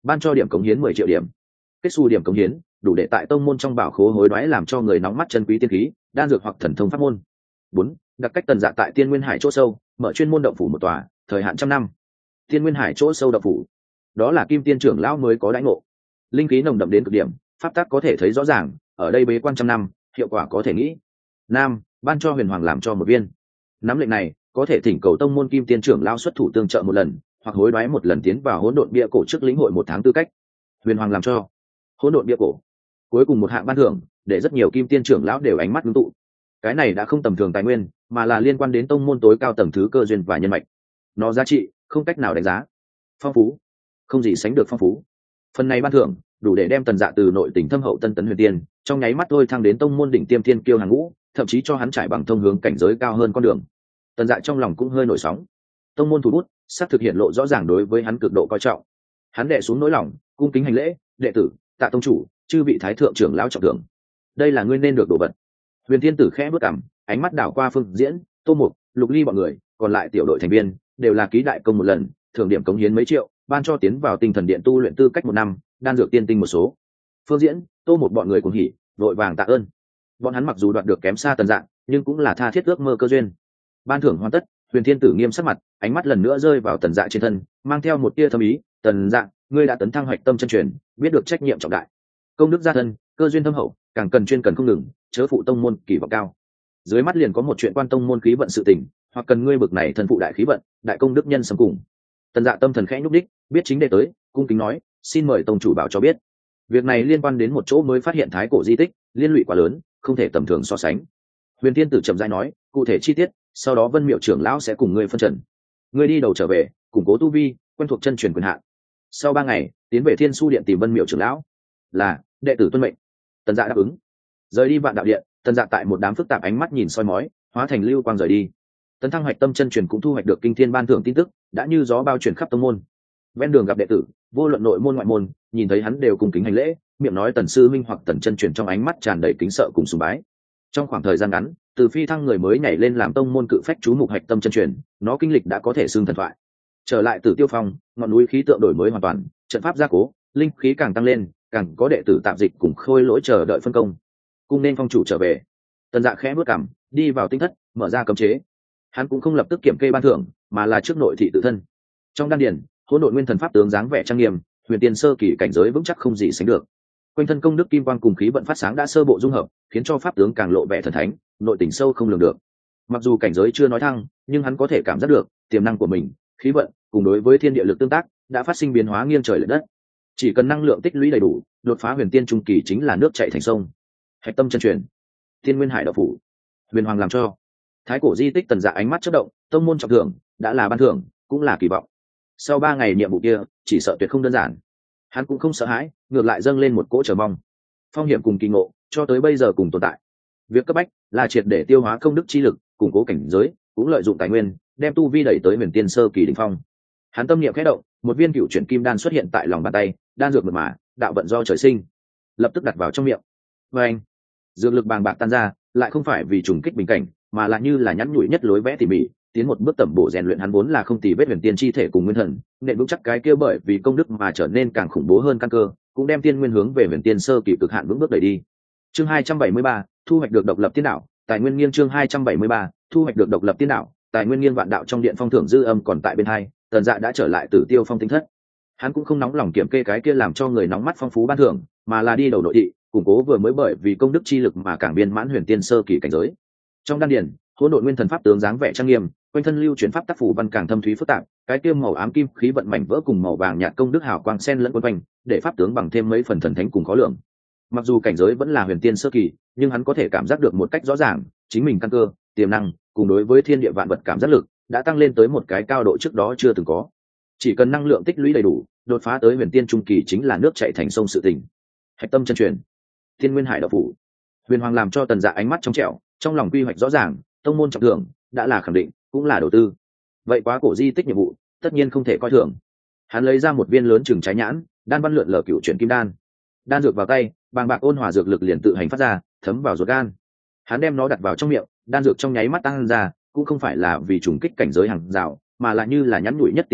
ban cho điểm cống hiến 10 triệu điểm. Kết xu điểm cống hiến đủ để tại tông môn trong bảo khố hối đoái làm cho người nóng mắt chân quý tiên khí, đan dược hoặc thần thông pháp môn. 4. Đặc cách Tần Dạ tại Tiên Nguyên Hải chỗ sâu mở chuyên môn động phủ một tòa, thời hạn 100 năm. Tiên Nguyên Hải chỗ sâu động phủ, đó là Kim Tiên trưởng lão mới có đãi ngộ. Linh khí nồng đậm đến cực điểm, pháp tắc có thể thấy rõ ràng, ở đây bế quan 100 năm, hiệu quả có thể nghĩ. Nam, ban cho Huyền Hoàng làm cho một viên. Nắm lệnh này, có thể thỉnh cầu tông môn Kim Tiên trưởng lão xuất thủ tương trợ một lần, hoặc hối đoái một lần tiến vào hỗn độn bia cổ trước lĩnh hội 1 tháng tư cách. Huyền Hoàng làm cho hỗn độn bia cổ, cuối cùng một hạng ban thưởng, để rất nhiều Kim Tiên trưởng lão đều ánh mắt ngưng tụ. Cái này đã không tầm thường tài nguyên, mà là liên quan đến tông môn tối cao tầng thứ cơ duyên và nhân mạch. Nó giá trị không cách nào đánh giá, phong phú, không gì sánh được phong phú. Phần này ban thưởng đủ để đem Tần Dạ từ nội tỉnh thâm hậu tân tấn huyền tiên trong nháy mắt thôi thăng đến tông môn đỉnh tiêm thiên kiêu hàng ngũ, thậm chí cho hắn trải bằng thông hướng cảnh giới cao hơn con đường. Tần Dạ trong lòng cũng hơi nổi sóng. Tông môn thủ bút sắp thực hiện lộ rõ ràng đối với hắn cực độ coi trọng. Hắn đệ xuống nỗi lòng, cung kính hành lễ, đệ tử tạ tông chủ, chư vị thái thượng trưởng lão trọng thưởng. Đây là ngươi nên được đồ vật. Huyền Thiên Tử khẽ bước cằm, ánh mắt đảo qua Phương Diễn, Tô Mục, Lục Ly bọn người, còn lại tiểu đội thành viên đều là ký đại công một lần, thưởng điểm cống hiến mấy triệu, ban cho tiến vào tinh thần điện tu luyện tư cách 1 năm, đan dược tiên tinh một số. Phương Diễn, Tô Mục bọn người cũng hỉ, vội vàng tạ ơn. Bọn hắn mặc dù đoạt được kém xa Tần Dạ, nhưng cũng là tha thiết ước mơ cơ duyên. Ban thưởng hoàn tất, Huyền Thiên Tử nghiêm sắc mặt, ánh mắt lần nữa rơi vào Tần Dạ trên thân, mang theo một tia thâm ý. Tần Dạ, ngươi đã tấn thăng hoạch tâm chân truyền, biết được trách nhiệm trọng đại, công đức gia thân, cơ duyên thâm hậu, càng cần chuyên cần không ngừng, chớ phụ tông môn kỳ vọng cao. Dưới mắt liền có một chuyện quan tông môn khí vận sự tình, hoặc cần ngươi bực này thần phụ đại khí vận, đại công đức nhân sâm cùng. Tần Dạ tâm thần khẽ nhúc đích, biết chính đệ tới, cung kính nói, xin mời tông chủ bảo cho biết. Việc này liên quan đến một chỗ mới phát hiện thái cổ di tích, liên lụy quá lớn, không thể tầm thường so sánh. Huyền Thiên Tử chậm rãi nói, cụ thể chi tiết, sau đó Vân Miệu trưởng lão sẽ cùng ngươi phân trần. Ngươi đi đầu trở về, củng cố tu vi, quen thuộc chân truyền quyền hạn. Sau 3 ngày, tiến về Thiên Su điện tìm Vân Miệu trưởng lão. Là, đệ tử tuân mệnh. Tần Dạ đáp ứng. Rời đi Vạn Đạo điện, Tần Dạ tại một đám phức tạp ánh mắt nhìn soi mói, hóa thành lưu quang rời đi. Tấn thăng hoạch tâm chân truyền cũng thu hoạch được kinh thiên ban thưởng tin tức, đã như gió bao chuyển khắp tông môn. Ven đường gặp đệ tử, vô luận nội môn ngoại môn, nhìn thấy hắn đều cùng kính hành lễ, miệng nói Tần sư minh hoặc Tần chân truyền trong ánh mắt tràn đầy kính sợ cùng sùng bái. Trong khoảng thời gian ngắn, từ phi thăng người mới nhảy lên làm tông môn cự phách chú mục hoạch tâm chân truyền, nó kinh lịch đã có thể xưng thần thoại. Trở lại Tử Tiêu Phong, ngọn núi khí tượng đổi mới hoàn toàn, trận pháp gia cố, linh khí càng tăng lên, càng có đệ tử tạm dịch cùng khôi lỗi chờ đợi phân công. Cung nên phong chủ trở về. Tần Dạ khẽ bước cằm, đi vào tinh thất, mở ra cấm chế. Hắn cũng không lập tức kiểm kê ban thưởng, mà là trước nội thị tự thân. Trong đan điển, hỗn độn nguyên thần pháp tướng dáng vẻ trang nghiêm, huyền tiên sơ kỳ cảnh giới vững chắc không gì sánh được. Quanh thân công đức kim quang cùng khí vận phát sáng đã sơ bộ dung hợp, khiến cho pháp tướng càng lộ vẻ thần thánh, nội tình sâu không lường được. Mặc dù cảnh giới chưa nói thăng, nhưng hắn có thể cảm giác được tiềm năng của mình, khí vận cùng đối với thiên địa lực tương tác đã phát sinh biến hóa nghiêng trời lệch đất. Chỉ cần năng lượng tích lũy đầy đủ, đột phá huyền tiên trung kỳ chính là nước chảy thành sông. Hạch tâm chân truyền, Thiên Nguyên Hải đạo phủ, Huyền Hoàng làm cho. Thái cổ di tích. Tần Dạ ánh mắt chớp động, tông môn trọng thưởng đã là ban thưởng, cũng là kỳ vọng. Sau 3 ngày nhiệm vụ kia, chỉ sợ tuyệt không đơn giản. Hắn cũng không sợ hãi, ngược lại dâng lên một cỗ chờ mong. Phong hiểm cùng kỳ ngộ, cho tới bây giờ cùng tồn tại. Việc cấp bách là triệt để tiêu hóa công đức chi lực, củng cố cảnh giới, cũng lợi dụng tài nguyên, đem tu vi đẩy tới huyền tiên sơ kỳ đỉnh phong. Hắn tâm niệm khẽ động, một viên cựu chuyển kim đan xuất hiện tại lòng bàn tay, đan dược mượt mà, đạo vận do trời sinh, lập tức đặt vào trong miệng. Và anh, dược lực bàng bạc tan ra, lại không phải vì trùng kích bình cảnh, mà là như là nhắn nhủi nhất lối vẽ tỉ mỉ, tiến một bước tẩm bổ rèn luyện hắn vốn là không tì vết huyền tiên chi thể cùng nguyên thần, nện vững chắc cái kia bởi vì công đức mà trở nên càng khủng bố hơn căn cơ, cũng đem tiên nguyên hướng về huyền tiên sơ kỳ cực hạn vững bước đẩy đi. Chương 273, thu hoạch được độc lập tiên đạo, tài nguyên nghiêng. Chương 273, thu hoạch được độc lập tiên đạo, tài nguyên nghiêng. Vạn đạo trong điện phong thưởng dư âm còn tại bên hai, Tần Dạ đã trở lại Tử Tiêu Phong tinh thất. Hắn cũng không nóng lòng kiểm kê cái kia làm cho người nóng mắt phong phú ban thưởng, mà là đi đầu nội thị, củng cố vừa mới bởi vì công đức chi lực mà càng viên mãn huyền tiên sơ kỳ cảnh giới. Trong đan điển, hỗn độn nguyên thần pháp tướng dáng vẻ trang nghiêm, quanh thân lưu chuyển pháp tác phủ văn càng thâm thúy phức tạp, cái kia màu ám kim khí vận mảnh vỡ cùng màu vàng nhạt công đức hào quang xen lẫn quấn quanh, để pháp tướng bằng thêm mấy phần thần thánh cùng khó lường. Mặc dù cảnh giới vẫn là huyền tiên sơ kỳ, nhưng hắn có thể cảm giác được một cách rõ ràng, chính mình căn cơ, tiềm năng, cùng đối với thiên địa vạn vật cảm giác lực đã tăng lên tới một cái cao độ trước đó chưa từng có. Chỉ cần năng lượng tích lũy đầy đủ, đột phá tới huyền tiên trung kỳ chính là nước chảy thành sông sự tình. Hạch tâm chân truyền, Thiên Nguyên Hải đạo phủ. Huyền Hoàng làm cho Tần Dạ ánh mắt trong trẻo, trong lòng quy hoạch rõ ràng, tông môn trọng thưởng đã là khẳng định, cũng là đầu tư. Vậy quá cổ di tích nhiệm vụ, tất nhiên không thể coi thường. Hắn lấy ra một viên lớn chừng trái nhãn, đan văn lượn lờ cựu chuyển kim đan. Đan dược vào tay, bàng bạc ôn hòa dược lực liền tự hành phát ra, thấm vào ruột gan. Hắn đem nó đặt vào trong miệng, đan dược trong nháy mắt tăng ra, cũng không phải là vì trùng kích cảnh giới hàng rào, mà là như là nhắn nhủi nhất tiên tuyển,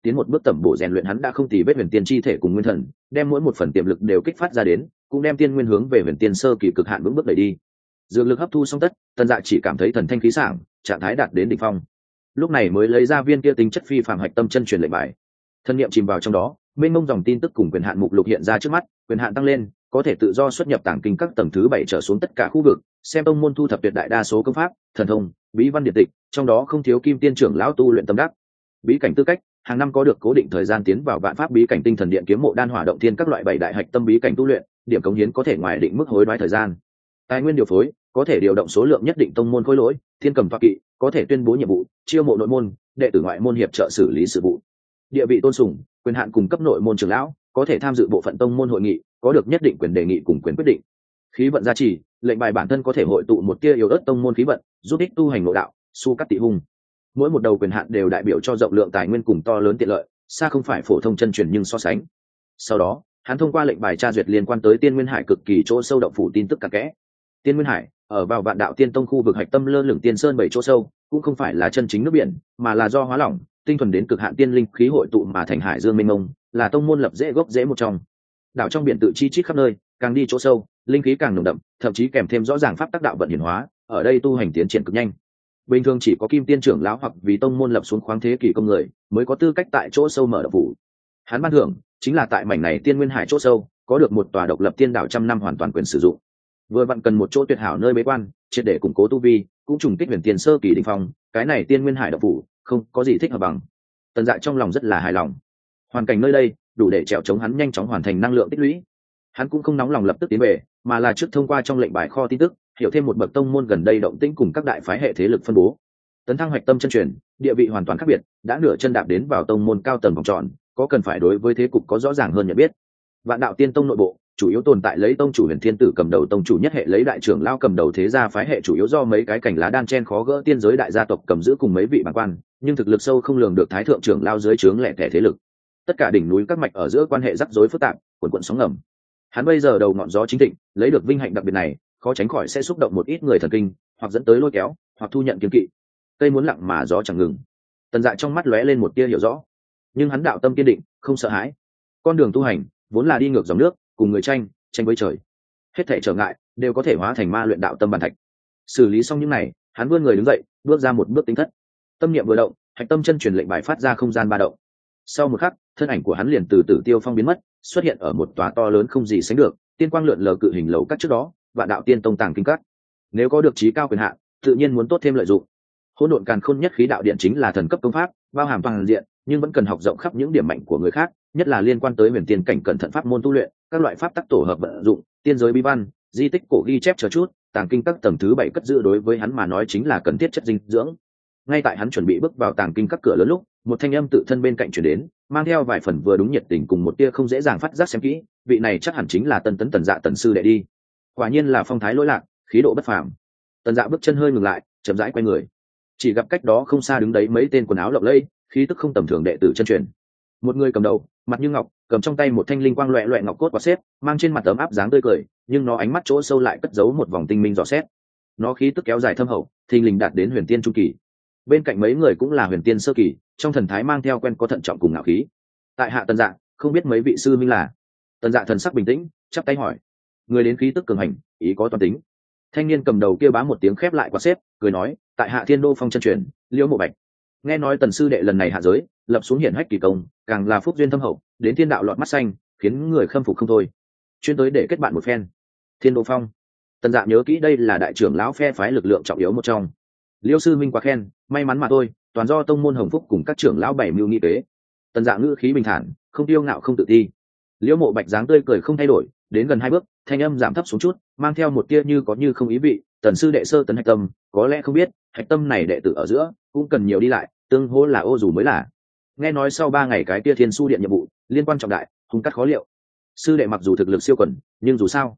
tiến một bước tẩm bổ rèn luyện hắn đã không tì vết huyền tiên chi thể cùng nguyên thần, đem mỗi một phần tiềm lực đều kích phát ra đến, cũng đem tiên nguyên hướng về huyền tiên sơ kỳ cực hạn vững bước đẩy đi. Dược lực hấp thu xong tất, Tần Dạ chỉ cảm thấy thần thanh khí sảng, trạng thái đạt đến đỉnh phong. Lúc này mới lấy ra viên kia tính chất phi phàm hạch tâm chân truyền lệnh bài. Thân niệm chìm vào trong đó, mênh mông dòng tin tức cùng quyền hạn mục lục hiện ra trước mắt, quyền hạn tăng lên, có thể tự do xuất nhập tàng kinh các tầng thứ 7 trở xuống tất cả khu vực, xem tông môn thu thập tuyệt đại đa số công pháp, thần thông, bí văn điện tịch, trong đó không thiếu kim tiên trưởng lão tu luyện tâm đắc. Bí cảnh tư cách, hàng năm có được cố định thời gian tiến vào vạn pháp bí cảnh tinh thần điện kiếm mộ đan hỏa động thiên các loại 7 đại hạch tâm bí cảnh tu luyện, điểm cống hiến có thể ngoài định mức hối đoái thời gian. Tài nguyên điều phối, có thể điều động số lượng nhất định tông môn khối lỗi, thiên cầm toa kỵ, có thể tuyên bố nhiệm vụ, chiêu mộ nội môn, đệ tử ngoại môn hiệp trợ xử lý sự vụ. Địa vị tôn sùng, quyền hạn cùng cấp nội môn trưởng lão, có thể tham dự bộ phận tông môn hội nghị, có được nhất định quyền đề nghị cùng quyền quyết định. Khí vận gia trì, lệnh bài bản thân có thể hội tụ một tia yếu ớt tông môn khí vận, giúp ích tu hành nội đạo, su cắt tị hung. Mỗi một đầu quyền hạn đều đại biểu cho rộng lượng tài nguyên cùng to lớn tiện lợi, xa không phải phổ thông chân truyền nhưng so sánh. Sau đó, hắn thông qua lệnh bài tra duyệt liên quan tới Tiên Nguyên Hải cực kỳ chỗ sâu động phủ tin tức cặn kẽ. Tiên Nguyên Hải ở vào Vạn Đạo Tiên Tông khu vực hạch tâm lơ lửng tiên sơn 7 chỗ sâu, cũng không phải là chân chính nước biển, mà là do hóa lỏng, tinh thuần đến cực hạn tiên linh khí hội tụ mà thành hải dương mênh mông, là tông môn lập rễ gốc rễ một trong. Đảo trong biển tự chi chít khắp nơi, càng đi chỗ sâu, linh khí càng nồng đậm, thậm chí kèm thêm rõ ràng pháp tác đạo vận hiển hóa, ở đây tu hành tiến triển cực nhanh. Bình thường chỉ có kim tiên trưởng lão hoặc vì tông môn lập xuống khoáng thế kỷ công người mới có tư cách tại chỗ sâu mở động phủ. Hắn ban thưởng chính là tại mảnh này Tiên Nguyên Hải chỗ sâu có được một tòa độc lập tiên đảo trăm năm hoàn toàn quyền sử dụng. Vừa vặn cần một chỗ tuyệt hảo nơi bế quan, triệt để củng cố tu vi, cũng trùng kích huyền tiên sơ kỳ đỉnh phong, cái này Tiên Nguyên Hải động phủ không có gì thích hợp bằng. Tần Dạ trong lòng rất là hài lòng. Hoàn cảnh nơi đây đủ để trèo chống hắn nhanh chóng hoàn thành năng lượng tích lũy. Hắn cũng không nóng lòng lập tức tiến về, mà là trước thông qua trong lệnh bài kho tin tức hiểu thêm một bậc tông môn gần đây động tĩnh cùng các đại phái hệ thế lực phân bố. Tấn thăng hoạch tâm chân truyền, địa vị hoàn toàn khác biệt, đã nửa chân đạp đến vào tông môn cao tầng vòng tròn, có cần phải đối với thế cục có rõ ràng hơn nhận biết. Vạn Đạo Tiên Tông nội bộ chủ yếu tồn tại lấy tông chủ Huyền Thiên Tử cầm đầu tông chủ nhất hệ, lấy đại trưởng lao cầm đầu thế gia phái hệ chủ yếu do mấy cái cành lá đan chen khó gỡ tiên giới đại gia tộc cầm giữ cùng mấy vị bản quan, nhưng thực lực sâu không lường được thái thượng trưởng lao dưới trướng lẻ tẻ thế lực. Tất cả đỉnh núi các mạch ở giữa quan hệ rắc rối phức tạp, cuồn cuộn sóng ngầm. Hắn bây giờ đầu ngọn gió chính thịnh, lấy được vinh hạnh đặc biệt này, khó tránh khỏi sẽ xúc động một ít người thần kinh, hoặc dẫn tới lôi kéo, hoặc thu nhận kiêng kỵ. Cây muốn lặng mà gió chẳng ngừng. Tần Dạ trong mắt lóe lên một tia hiểu rõ, nhưng hắn đạo tâm kiên định, không sợ hãi. Con đường tu hành vốn là đi ngược dòng nước, cùng người tranh với trời. Hết thảy trở ngại đều có thể hóa thành ma luyện đạo tâm bản thạch. Xử lý xong những này, hắn vươn người đứng dậy, bước ra một bước tinh thất. Tâm niệm vừa động, hạch tâm chân truyền lệnh bài phát ra không gian ba động. Sau một khắc, thân ảnh của hắn liền từ Tử Tiêu Phong biến mất, xuất hiện ở một tòa to lớn không gì sánh được, tiên quang lượn lờ cự hình lầu các trước đó, Vạn Đạo Tiên Tông tàng kinh các. Nếu có được trí cao quyền hạn, tự nhiên muốn tốt thêm lợi dụng. Hỗn độn càn khôn nhất khí đạo điện chính là thần cấp công pháp, bao hàm toàn diện, nhưng vẫn cần học rộng khắp những điểm mạnh của người khác, nhất là liên quan tới huyền tiên cảnh cẩn thận pháp môn tu luyện, các loại pháp tắc tổ hợp vận dụng, tiên giới bí văn, di tích cổ ghi chép chờ chút, tàng kinh các tầng thứ 7 cất giữ đối với hắn mà nói chính là cần thiết chất dinh dưỡng. Ngay tại hắn chuẩn bị bước vào tàng kinh các cửa lớn lúc, một thanh âm tự thân bên cạnh truyền đến, mang theo vài phần vừa đúng nhiệt tình cùng một tia không dễ dàng phát giác xem kỹ, vị này chắc hẳn chính là Tần Dạ Tần sư đệ đi. Quả nhiên là phong thái lỗi lạc, khí độ bất phàm. Tần Dạ bước chân hơi ngừng lại, chậm rãi quay người. Chỉ gặp cách đó không xa đứng đấy mấy tên quần áo lộng lẫy, khí tức không tầm thường đệ tử chân truyền. Một người cầm đầu, mặt như ngọc, cầm trong tay một thanh linh quang loẹt loẹt ngọc cốt quạt xếp, mang trên mặt ấm áp dáng tươi cười, nhưng nó ánh mắt chỗ sâu lại cất giấu một vòng tinh minh dò xét. Nó khí tức kéo dài thâm hậu, thình lình đạt đến huyền tiên trung kỳ. Bên cạnh mấy người cũng là huyền tiên sơ kỳ, trong thần thái mang theo quen có thận trọng cùng ngạo khí. Tại hạ Tần Dạ, không biết mấy vị sư minh là. Tần Dạ thần sắc bình tĩnh, chắp tay hỏi. Người đến khí tức cường hành, ý có toan tính. Thanh niên cầm đầu kia bá một tiếng khép lại quạt xếp, cười nói, tại hạ Thiên Đô Phong chân truyền, Liễu Mộ Bạch. Nghe nói Tần sư đệ lần này hạ giới, lập xuống hiển hách kỳ công, càng là phúc duyên thâm hậu, đến thiên đạo lọt mắt xanh, khiến người khâm phục không thôi. Chuyên tới để kết bạn một phen. Thiên Đô Phong. Tần Dạ nhớ kỹ đây là đại trưởng lão phe phái lực lượng trọng yếu một trong. Liễu sư minh quá khen, may mắn mà thôi, toàn do tông môn Hồng Phúc cùng các trưởng lão bảy mưu nghị kế. Tần Dạ ngữ khí bình thản, không tiêu ngạo không tự ti. Liễu Mộ Bạch dáng tươi cười không thay đổi, đến gần hai bước, thanh âm giảm thấp xuống chút, mang theo một tia như có như không ý vị. Tần sư đệ sơ tấn hạch tâm, có lẽ không biết, hạch tâm này đệ tử ở giữa cũng cần nhiều đi lại, tương hỗ là ô dù mới là. Nghe nói sau 3 ngày cái tia Thiên Su điện nhiệm vụ liên quan trọng đại, hung cắt khó liệu. Sư đệ mặc dù thực lực siêu quần, nhưng dù sao,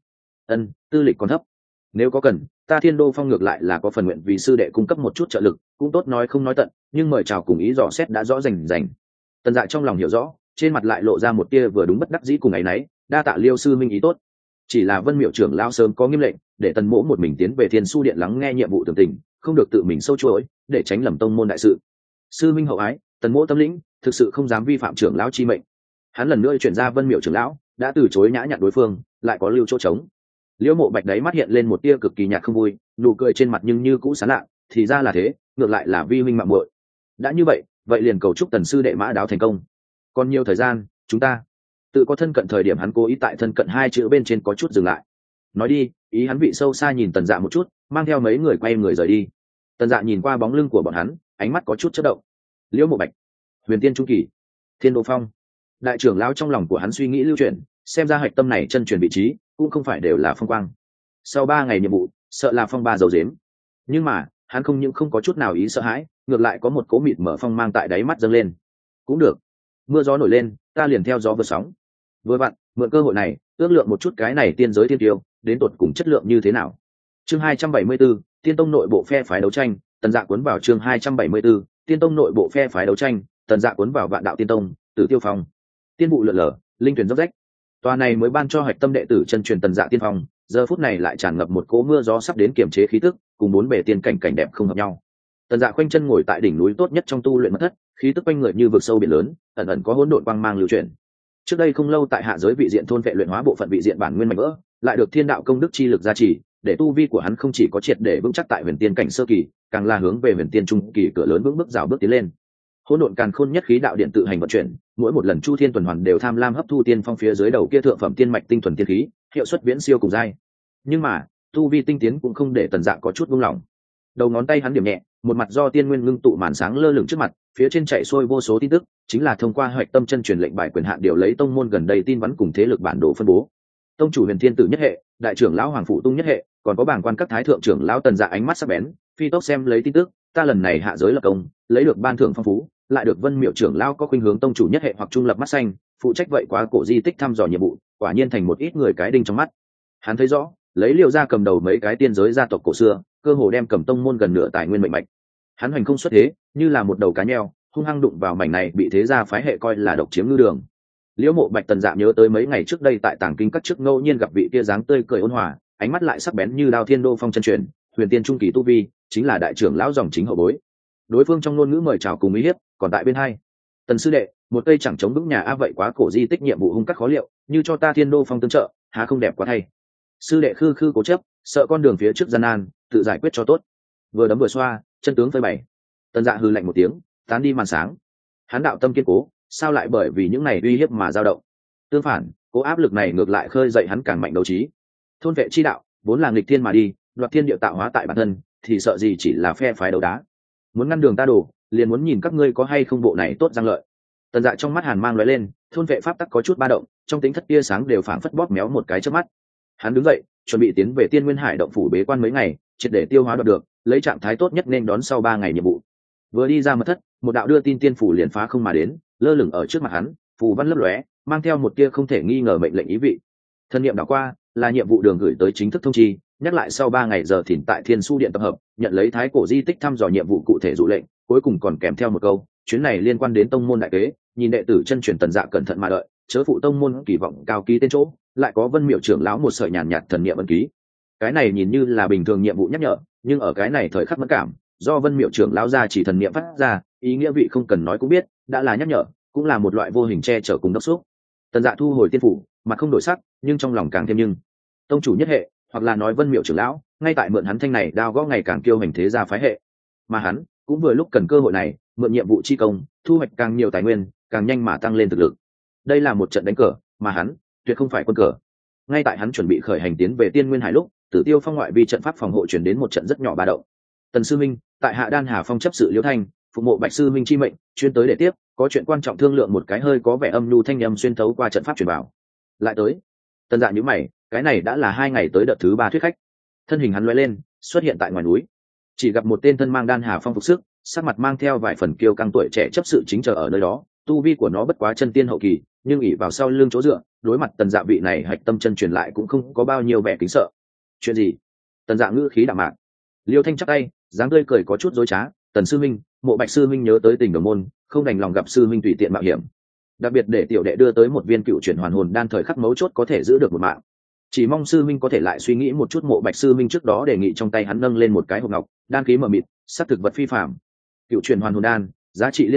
tư lịch còn thấp. Nếu có cần, ta Thiên Đô Phong ngược lại là có phần nguyện vì sư đệ cung cấp một chút trợ lực, cũng tốt nói không nói tận, nhưng mời chào cùng ý dò xét đã rõ rành. Tần Dạ trong lòng hiểu rõ, trên mặt lại lộ ra một tia vừa đúng bất đắc dĩ cùng ấy nấy, đa tạ Liêu sư minh ý tốt. Chỉ là Vân Miệu trưởng lão sớm có nghiêm lệnh, để Tần Mỗ một mình tiến về Thiên Su điện lắng nghe nhiệm vụ tường tình, không được tự mình sâu chuỗi, để tránh lầm tông môn đại sự. Sư minh hậu ái, Tần Mỗ tâm lĩnh, thực sự không dám vi phạm trưởng lão chi mệnh. Hắn lần nữa chuyển ra Vân Miệu trưởng lão, đã từ chối nhã nhặn đối phương, lại có lưu chỗ trống. Liễu Mộ Bạch đấy mắt hiện lên một tia cực kỳ nhạt không vui, nụ cười trên mặt nhưng như cũ sán lạ, thì ra là thế, ngược lại là vi huynh mạng muội. Đã như vậy, vậy liền cầu chúc Tần sư đệ mã đáo thành công. Còn nhiều thời gian, chúng ta tự có thân cận thời điểm. Hắn cố ý tại thân cận hai chữ bên trên có chút dừng lại. Nói đi, ý hắn vị sâu xa nhìn Tần Dạ một chút, mang theo mấy người quay người rời đi. Tần Dạ nhìn qua bóng lưng của bọn hắn, ánh mắt có chút chớp động. Liễu Mộ Bạch, Huyền Tiên Trung Kỳ, Thiên Đô Phong. Đại trưởng lão trong lòng của hắn suy nghĩ lưu chuyển, xem ra hạch tâm này chân truyền vị trí cũng không phải đều là phong quang. Sau 3 ngày nhiệm vụ, sợ là phong ba dầu dếm. Nhưng mà hắn không những không có chút nào ý sợ hãi, ngược lại có một cố mịt mở phong mang tại đáy mắt dâng lên. Cũng được, mưa gió nổi lên, ta liền theo gió vượt sóng. Vừa vặn mượn cơ hội này ước lượng một chút cái này tiên giới thiên tiêu đến tột cùng chất lượng như thế nào. Chương 274, Tiên Tông nội bộ phe phái đấu tranh. Tần Dạ cuốn vào chương 274, Tiên Tông nội bộ phe phái đấu tranh. Tần Dạ cuốn vào Vạn Đạo Tiên Tông, Tử Tiêu Phong. Tiên vụ lượn lờ, linh tuyển dốc rách. Tòa này mới ban cho hạch tâm đệ tử chân truyền Tần Dạ Tiên Phong, giờ phút này lại tràn ngập một cỗ mưa gió sắp đến kiềm chế khí tức, cùng bốn bề tiên cảnh cảnh đẹp không hợp nhau. Tần Dạ khoanh chân ngồi tại đỉnh núi tốt nhất trong tu luyện mật thất, khí tức quanh người như vực sâu biển lớn, ẩn ẩn có hỗn độn quang mang lưu chuyển. Trước đây không lâu tại hạ giới vị diện thôn vệ luyện hóa bộ phận vị diện bản nguyên mạnh vỡ, lại được thiên đạo công đức chi lực gia trì, để tu vi của hắn không chỉ có triệt để vững chắc tại huyền tiên cảnh sơ kỳ, càng là hướng về huyền tiên trung kỳ cửa lớn vững bước rào bước tiến lên. Hỗn độn càn khôn nhất khí đạo điện tự hành vận chuyển, mỗi một lần chu thiên tuần hoàn đều tham lam hấp thu tiên phong phía dưới đầu kia thượng phẩm tiên mạch tinh thuần tiên khí, hiệu suất viễn siêu cùng giai. Nhưng mà tu vi tinh tiến cũng không để Tần Dạ có chút buông lỏng. Đầu ngón tay hắn điểm nhẹ, một mặt do tiên nguyên ngưng tụ màn sáng lơ lửng trước mặt, phía trên chạy xuôi vô số tin tức, chính là thông qua hoạch tâm chân truyền lệnh bài quyền hạn điều lấy tông môn gần đây tin vắn cùng thế lực bản đồ phân bố. Tông chủ Huyền Thiên Tử nhất hệ, đại trưởng lão Hoàng Phụ Tung nhất hệ, còn có bảng quan các thái thượng trưởng lão. Tần Dạ ánh mắt sắc bén, phi tốc xem lấy tin tức. Ta lần này hạ giới lập công, lấy được ban thưởng phong phú, lại được Vân Miệu trưởng lão có khuynh hướng tông chủ nhất hệ hoặc trung lập mắt xanh, phụ trách vậy quá cổ di tích thăm dò nhiệm vụ, quả nhiên thành một ít người cái đinh trong mắt. Hắn thấy rõ, lấy Liêu gia cầm đầu mấy cái tiên giới gia tộc cổ xưa, cơ hồ đem cầm tông môn gần nửa tài nguyên mệnh mạch. Hắn hoành không xuất thế, như là một đầu cá nheo, hung hăng đụng vào mảnh này bị thế gia phái hệ coi là độc chiếm ngư đường. Liễu Mộ Bạch Tần Dạ nhớ tới mấy ngày trước đây tại Tàng Kinh các trước ngẫu nhiên gặp vị kia dáng tươi cười ôn hòa, ánh mắt lại sắc bén như đao Thiên Đô Phong chân truyền, huyền tiên trung kỳ tu vi, chính là đại trưởng lão dòng chính hậu bối. Đối phương trong ngôn ngữ mời chào cùng ý hiếp, còn tại bên hai. Tần sư đệ, một cây chẳng chống vững nhà a vậy quá cổ di tích nhiệm vụ hung cắt khó liệu, như cho ta Thiên Đô Phong tương trợ, há không đẹp quá thay. Sư đệ khư khư cố chấp, sợ con đường phía trước gian nan, tự giải quyết cho tốt. Vừa đấm vừa xoa, chân tướng phơi bày. Tần Dạ hừ lạnh một tiếng, tán đi màn sáng. Hắn đạo tâm kiên cố, sao lại bởi vì những này uy hiếp mà dao động? Tương phản, cố áp lực này ngược lại khơi dậy hắn càng mạnh đấu trí. Thôn vệ chi đạo vốn là nghịch thiên mà đi, đoạt thiên địa tạo hóa tại bản thân, thì sợ gì chỉ là phe phái đấu đá. Muốn ngăn đường ta đổ, liền muốn nhìn các ngươi có hay không bộ này tốt giang lợi. Tần Dạ trong mắt hàn mang lóe lên, thôn vệ pháp tắc có chút ba động, trong tính thất tia sáng đều phảng phất bóp méo một cái chớp mắt. Hắn đứng dậy, chuẩn bị tiến về Tiên Nguyên Hải động phủ bế quan mấy ngày, triệt để tiêu hóa đoạt được, lấy trạng thái tốt nhất nên đón sau 3 ngày nhiệm vụ. Vừa đi ra mật thất, một đạo đưa tin tiên phủ liền phá không mà đến, lơ lửng ở trước mặt hắn, phù văn lấp lóe, mang theo một tia không thể nghi ngờ mệnh lệnh ý vị. Thân niệm đảo qua, là nhiệm vụ đường gửi tới chính thức thông chi, nhắc lại sau 3 ngày giờ thìn tại Thiên Su Điện tập hợp, nhận lấy thái cổ di tích thăm dò nhiệm vụ cụ thể dụ lệnh, cuối cùng còn kèm theo một câu, chuyến này liên quan đến tông môn đại kế, nhìn đệ tử chân truyền Tần Dạ cẩn thận mà đợi, chớ phụ tông môn kỳ vọng cao ký tên chỗ, lại có Vân Miệu trưởng lão một sợi nhàn nhạt thần niệm ấn ký. Cái này nhìn như là bình thường nhiệm vụ nhắc nhở, nhưng ở cái này thời khắc mẫn cảm, do Vân Miệu trưởng lão ra chỉ thần niệm phát ra, ý nghĩa vị không cần nói cũng biết, đã là nhắc nhở, cũng là một loại vô hình che chở cùng đốc xúc. Tần Dạ thu hồi tiên phủ, mặt không đổi sắc, nhưng trong lòng càng thêm nhưng. Tông chủ nhất hệ, hoặc là nói Vân Miệu trưởng lão, ngay tại mượn hắn thanh này đao gõ ngày càng kiêu hành thế gia phái hệ, mà hắn cũng vừa lúc cần cơ hội này, mượn nhiệm vụ chi công, thu hoạch càng nhiều tài nguyên, càng nhanh mà tăng lên thực lực. Đây là một trận đánh cờ, mà hắn tuyệt không phải quân cờ. Ngay tại hắn chuẩn bị khởi hành tiến về Tiên Nguyên Hải lúc, Tử Tiêu Phong ngoại vi trận pháp phòng hộ chuyển đến một trận rất nhỏ ba động. Tần sư minh, tại Hạ Đan Hà Phong chấp sự Liễu Thanh, phụ mộ Bạch sư minh chi mệnh, chuyên tới để tiếp, có chuyện quan trọng thương lượng. Một cái hơi có vẻ âm nhu thanh âm xuyên thấu qua trận pháp truyền vào. Lại tới. Tần Dạ nhíu mày, cái này đã là 2 ngày tới đợt thứ 3 thuyết khách. Thân hình hắn lóe lên, xuất hiện tại ngoài núi. Chỉ gặp một tên thân mang Đan Hà Phong phục sức, sắc mặt mang theo vài phần kiêu căng tuổi trẻ chấp sự chính chờ ở nơi đó, tu vi của nó bất quá chân tiên hậu kỳ, nhưng ỷ vào sau lưng chỗ dựa, đối mặt Tần Dạ vị này hạch tâm chân truyền lại cũng không có bao nhiêu vẻ kính sợ. Chuyện gì? Tần Dạ ngữ khí đạm mạc. Liêu Thanh chắp tay, dáng tươi cười có chút dối trá. Tần sư minh, mộ Bạch sư minh nhớ tới tình đồng môn, không đành lòng gặp sư minh tùy tiện mạo hiểm, đặc biệt để tiểu đệ đưa tới một viên cựu chuyển hoàn hồn đan, thời khắc mấu chốt có thể giữ được một mạng. Chỉ mong sư minh có thể lại suy nghĩ một chút. Mộ Bạch sư minh trước đó đề nghị, trong tay hắn nâng lên một cái hộp ngọc, đan khí mờ mịt, sắc thực vật phi phàm. Cựu chuyển hoàn hồn đan, giá trị liên thành,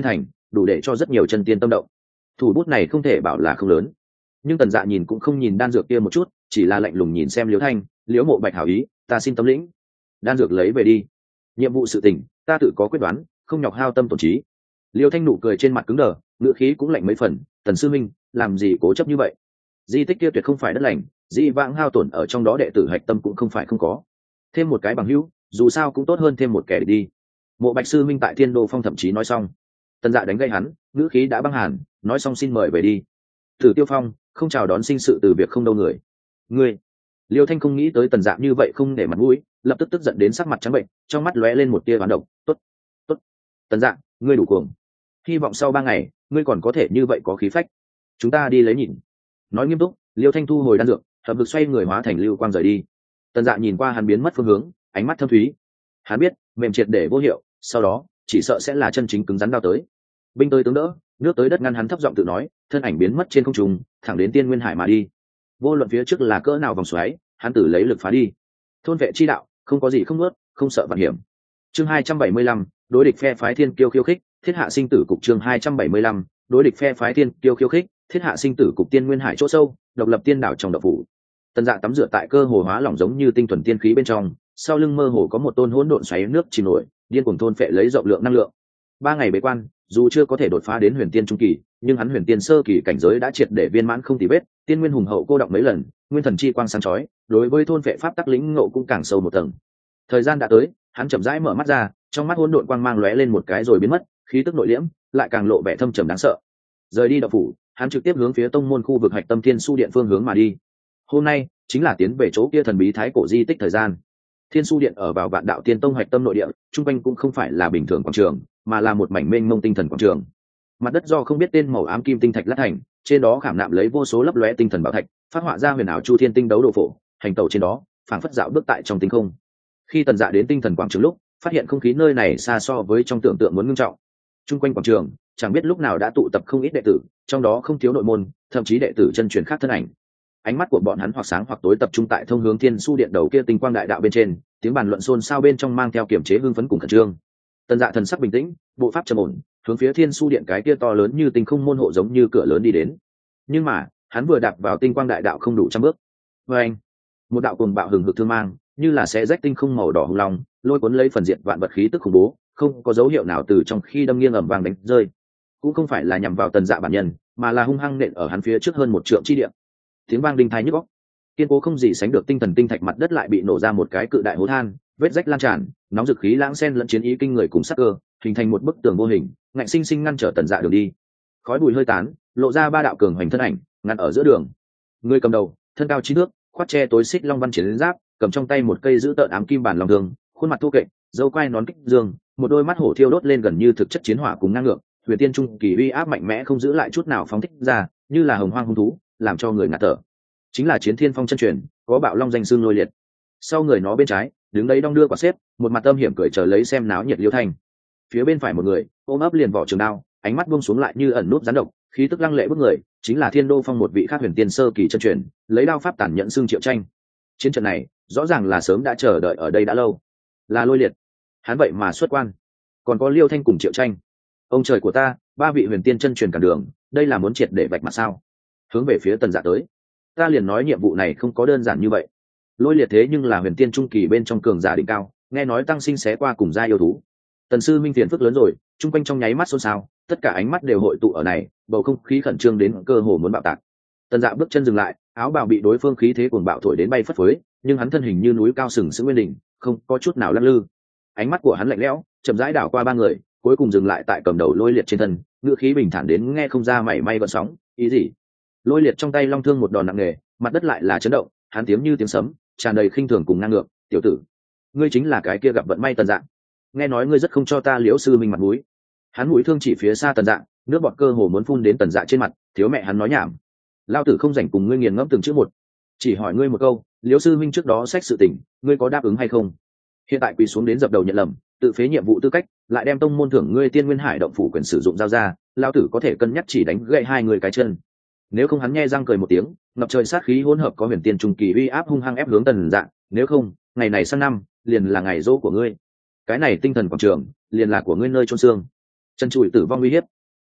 đủ để cho rất nhiều chân tiên tâm động. Thủ bút này không thể bảo là không lớn, nhưng Tần Dạ nhìn cũng không nhìn đan dược kia một chút, chỉ là lạnh lùng nhìn xem Liễu Thanh. Liễu Mộ Bạch hảo ý, ta xin tâm lĩnh. Đan dược lấy về đi, nhiệm vụ sự tình ta tự có quyết đoán, không nhọc hao tâm tổn trí. Liễu Thanh nụ cười trên mặt cứng đờ, ngữ khí cũng lạnh mấy phần. Tần sư minh, làm gì cố chấp như vậy? Di tích kia tuyệt không phải đất lành, di vãng hao tổn ở trong đó đệ tử hạch tâm cũng không phải không có. Thêm một cái bằng hữu, dù sao cũng tốt hơn thêm một kẻ đi. Mộ Bạch sư minh tại Thiên Đô Phong thậm chí nói xong. Tần Dạ đánh gây hắn, ngữ khí đã băng hàn, nói xong xin mời về đi. Thử Tiêu Phong không chào đón sinh sự từ việc không đâu người. Ngươi, Liêu Thanh không nghĩ tới Tần Dạ như vậy không để mặt mũi, lập tức tức giận đến sắc mặt trắng bệnh, trong mắt lóe lên một tia oán độc. Tốt, tốt, Tần Dạ, ngươi đủ cuồng. Hy vọng sau 3 ngày, ngươi còn có thể như vậy có khí phách. Chúng ta đi lấy nhìn. Nói nghiêm túc, Liêu Thanh thu hồi đan dược, hợp lực xoay người hóa thành lưu quang rời đi. Tần Dạ nhìn qua hắn biến mất phương hướng, ánh mắt thâm thúy. Hắn biết, mềm triệt để vô hiệu, sau đó chỉ sợ sẽ là chân chính cứng rắn đao tới. Binh tới tướng đỡ, nước tới đất ngăn, hắn thấp giọng tự nói, thân ảnh biến mất trên không trung, thẳng đến Tiên Nguyên Hải mà đi. Vô luận phía trước là cỡ nào vòng xoáy, hắn tử lấy lực phá đi. Thôn vệ chi đạo, không có gì không nuốt, không sợ vạn hiểm. Chương 275, đối địch phe phái Thiên Kiêu khiêu khích, thiết hạ sinh tử cục. Chương 275, đối địch phe phái Thiên Kiêu khiêu khích, thiết hạ sinh tử cục. Tiên Nguyên Hải chỗ sâu, độc lập tiên đảo trong độc phủ. Tần Dạ tắm rửa tại cơ hồ hóa lỏng giống như tinh thuần tiên khí bên trong, sau lưng mơ hồ có một tôn hỗn độn xoáy nước chìm nổi, điên cuồng thôn phệ lấy rộng lượng năng lượng. 3 ngày bế quan, dù chưa có thể đột phá đến huyền tiên trung kỳ, nhưng hắn huyền tiên sơ kỳ cảnh giới đã triệt để viên mãn không tì vết, tiên nguyên hùng hậu cô động mấy lần, nguyên thần chi quang sáng chói, đối với thôn phệ pháp tắc lĩnh ngộ cũng càng sâu một tầng. Thời gian đã tới, hắn chậm rãi mở mắt ra, trong mắt hỗn độn quang mang lóe lên một cái rồi biến mất, khí tức nội liễm, lại càng lộ vẻ thâm trầm đáng sợ. Rời đi đạo phủ, hắn trực tiếp hướng phía tông môn khu vực Hạch Tâm Thiên Su Điện phương hướng mà đi. Hôm nay chính là tiến về chỗ kia thần bí thái cổ di tích thời gian. Thiên Su Điện ở vào Vạn Đạo Tiên Tông Hạch Tâm nội địa, trung quanh cũng không phải là bình thường quảng trường, mà là một mảnh mênh mông tinh thần quảng trường. Mặt đất do không biết tên màu ám kim tinh thạch lát thành, trên đó khảm nạm lấy vô số lấp lóe tinh thần bảo thạch, phát họa ra huyền ảo chu thiên tinh đấu đồ phổ, hành tẩu trên đó, phảng phất dạo bước tại trong tinh không. Khi Tần Dạ đến tinh thần quảng trường lúc, phát hiện không khí nơi này xa so với trong tưởng tượng muốn ngưng trọng. Trung quanh quảng trường, chẳng biết lúc nào đã tụ tập không ít đệ tử, trong đó không thiếu nội môn, thậm chí đệ tử chân truyền khác thân ảnh. Ánh mắt của bọn hắn hoặc sáng hoặc tối tập trung tại thông hướng Thiên Su Điện đầu kia tinh quang đại đạo bên trên, tiếng bàn luận xôn xao bên trong mang theo kiểm chế hưng phấn cùng khẩn trương. Tần Dạ thần sắc bình tĩnh, bộ pháp trầm ổn, hướng phía Thiên Su Điện cái kia to lớn như tinh không môn hộ giống như cửa lớn đi đến. Nhưng mà, hắn vừa đạp vào tinh quang đại đạo không đủ 100 bước. Oeng! Một đạo cuồng bạo hừng hực thương mang, như là xé rách tinh không màu đỏ hùng long, lôi cuốn lấy phần diệt vạn vật khí tức khủng bố, không có dấu hiệu nào từ trong khi đâm nghiêng ầm vang đánh rơi. Cũng không phải là nhằm vào Tần Dạ bản nhân, mà là hung hăng nện ở hắn phía trước hơn 1 trượng chi địa. Tiếng vang đinh tai nhức óc. Kiên cố không gì sánh được tinh thần tinh thạch mặt đất lại bị nổ ra một cái cự đại hố than, vết rách lan tràn, nóng dực khí lãng xen lẫn chiến ý kinh người cùng sắc cơ, hình thành một bức tường vô hình, ngạnh sinh sinh ngăn trở Tần Dạ đường đi. Khói bụi hơi tán, lộ ra 3 đạo cường hoành thân ảnh, ngăn ở giữa đường. Người cầm đầu, thân cao 9 thước, khoác che tối xích long văn chiến giáp, cầm trong tay một cây giữ tợn ám kim bản lòng thương, khuôn mặt thô kệch, râu quai nón kích dương, một đôi mắt hổ thiêu đốt lên gần như thực chất chiến hỏa cùng năng lượng, huyền tiên trung kỳ uy áp mạnh mẽ không giữ lại chút nào phóng thích ra, như là hồng hoang hung thú, làm cho người ngạt thở. Chính là Chiến Thiên Phong chân truyền, có bạo long danh xương Lôi Liệt. Sau người nó bên trái, đứng đấy đong đưa quả xếp, một mặt âm hiểm cười chờ lấy xem náo nhiệt Liêu Thanh. Phía bên phải một người, ôm ấp liền vỏ trường đao, ánh mắt buông xuống lại như ẩn núp rắn độc, khí tức lăng lệ bức người, chính là Thiên Đô Phong một vị khác huyền tiên sơ kỳ chân truyền, lấy đao pháp tàn nhẫn xương Triệu Tranh. Chiến trận này, rõ ràng là sớm đã chờ đợi ở đây đã lâu. Là Lôi Liệt, hắn vậy mà xuất quan. Còn có Liêu Thanh cùng Triệu Tranh. Ông trời của ta, 3 vị huyền tiên chân truyền cản đường, đây là muốn triệt để vạch mặt sao? Hướng về phía Tần Dạ tới. Ta liền nói nhiệm vụ này không có đơn giản như vậy. Lôi Liệt thế nhưng là huyền tiên trung kỳ bên trong cường giả đỉnh cao, nghe nói tăng sinh xé qua cùng gia yêu thú. Tần sư minh phiền phức lớn rồi, chung quanh trong nháy mắt xôn xao, tất cả ánh mắt đều hội tụ ở này, bầu không khí khẩn trương đến cơ hồ muốn bạo tạc. Tần Dạ bước chân dừng lại, áo bào bị đối phương khí thế cuồng bạo thổi đến bay phất phới, nhưng hắn thân hình như núi cao sừng sững nguyên đỉnh, không có chút nào lắc lư. Ánh mắt của hắn lạnh lẽo, chậm rãi đảo qua 3 người, cuối cùng dừng lại tại cầm đầu Lôi Liệt trên thân, ngữ khí bình thản đến nghe không ra mảy may gợn sóng. Ý gì? Lôi Liệt trong tay long thương một đòn nặng nề, mặt đất lại là chấn động, hắn tiếng như tiếng sấm, tràn đầy khinh thường cùng ngang ngược. Tiểu tử, ngươi chính là cái kia gặp vận may Tần Dạ. Nghe nói ngươi rất không cho ta Liễu sư minh mặt mũi. Hắn mũi thương chỉ phía xa Tần Dạ, nước bọt cơ hồ muốn phun đến Tần Dạ trên mặt, thiếu mẹ hắn nói nhảm. Lao tử không rảnh cùng ngươi nghiền ngẫm từng chữ một, chỉ hỏi ngươi một câu, Liễu sư minh trước đó xét sự tình, ngươi có đáp ứng hay không? Hiện tại quỳ xuống đến dập đầu nhận lầm, tự phế nhiệm vụ tư cách, lại đem tông môn thưởng ngươi Tiên Nguyên Hải động phủ quyền sử dụng giao ra, lao tử có thể cân nhắc chỉ đánh gãy 2 người cái chân. Nếu không hắn nhe răng cười một tiếng, ngập trời sát khí hỗn hợp có huyền tiên trung kỳ uy áp hung hăng ép hướng Tần Dạ, nếu không, ngày này sang năm, liền là ngày dỗ của ngươi. Cái này tinh thần quảng trường, liền là của ngươi nơi chôn xương. Chân chùi tử vong uy hiếp.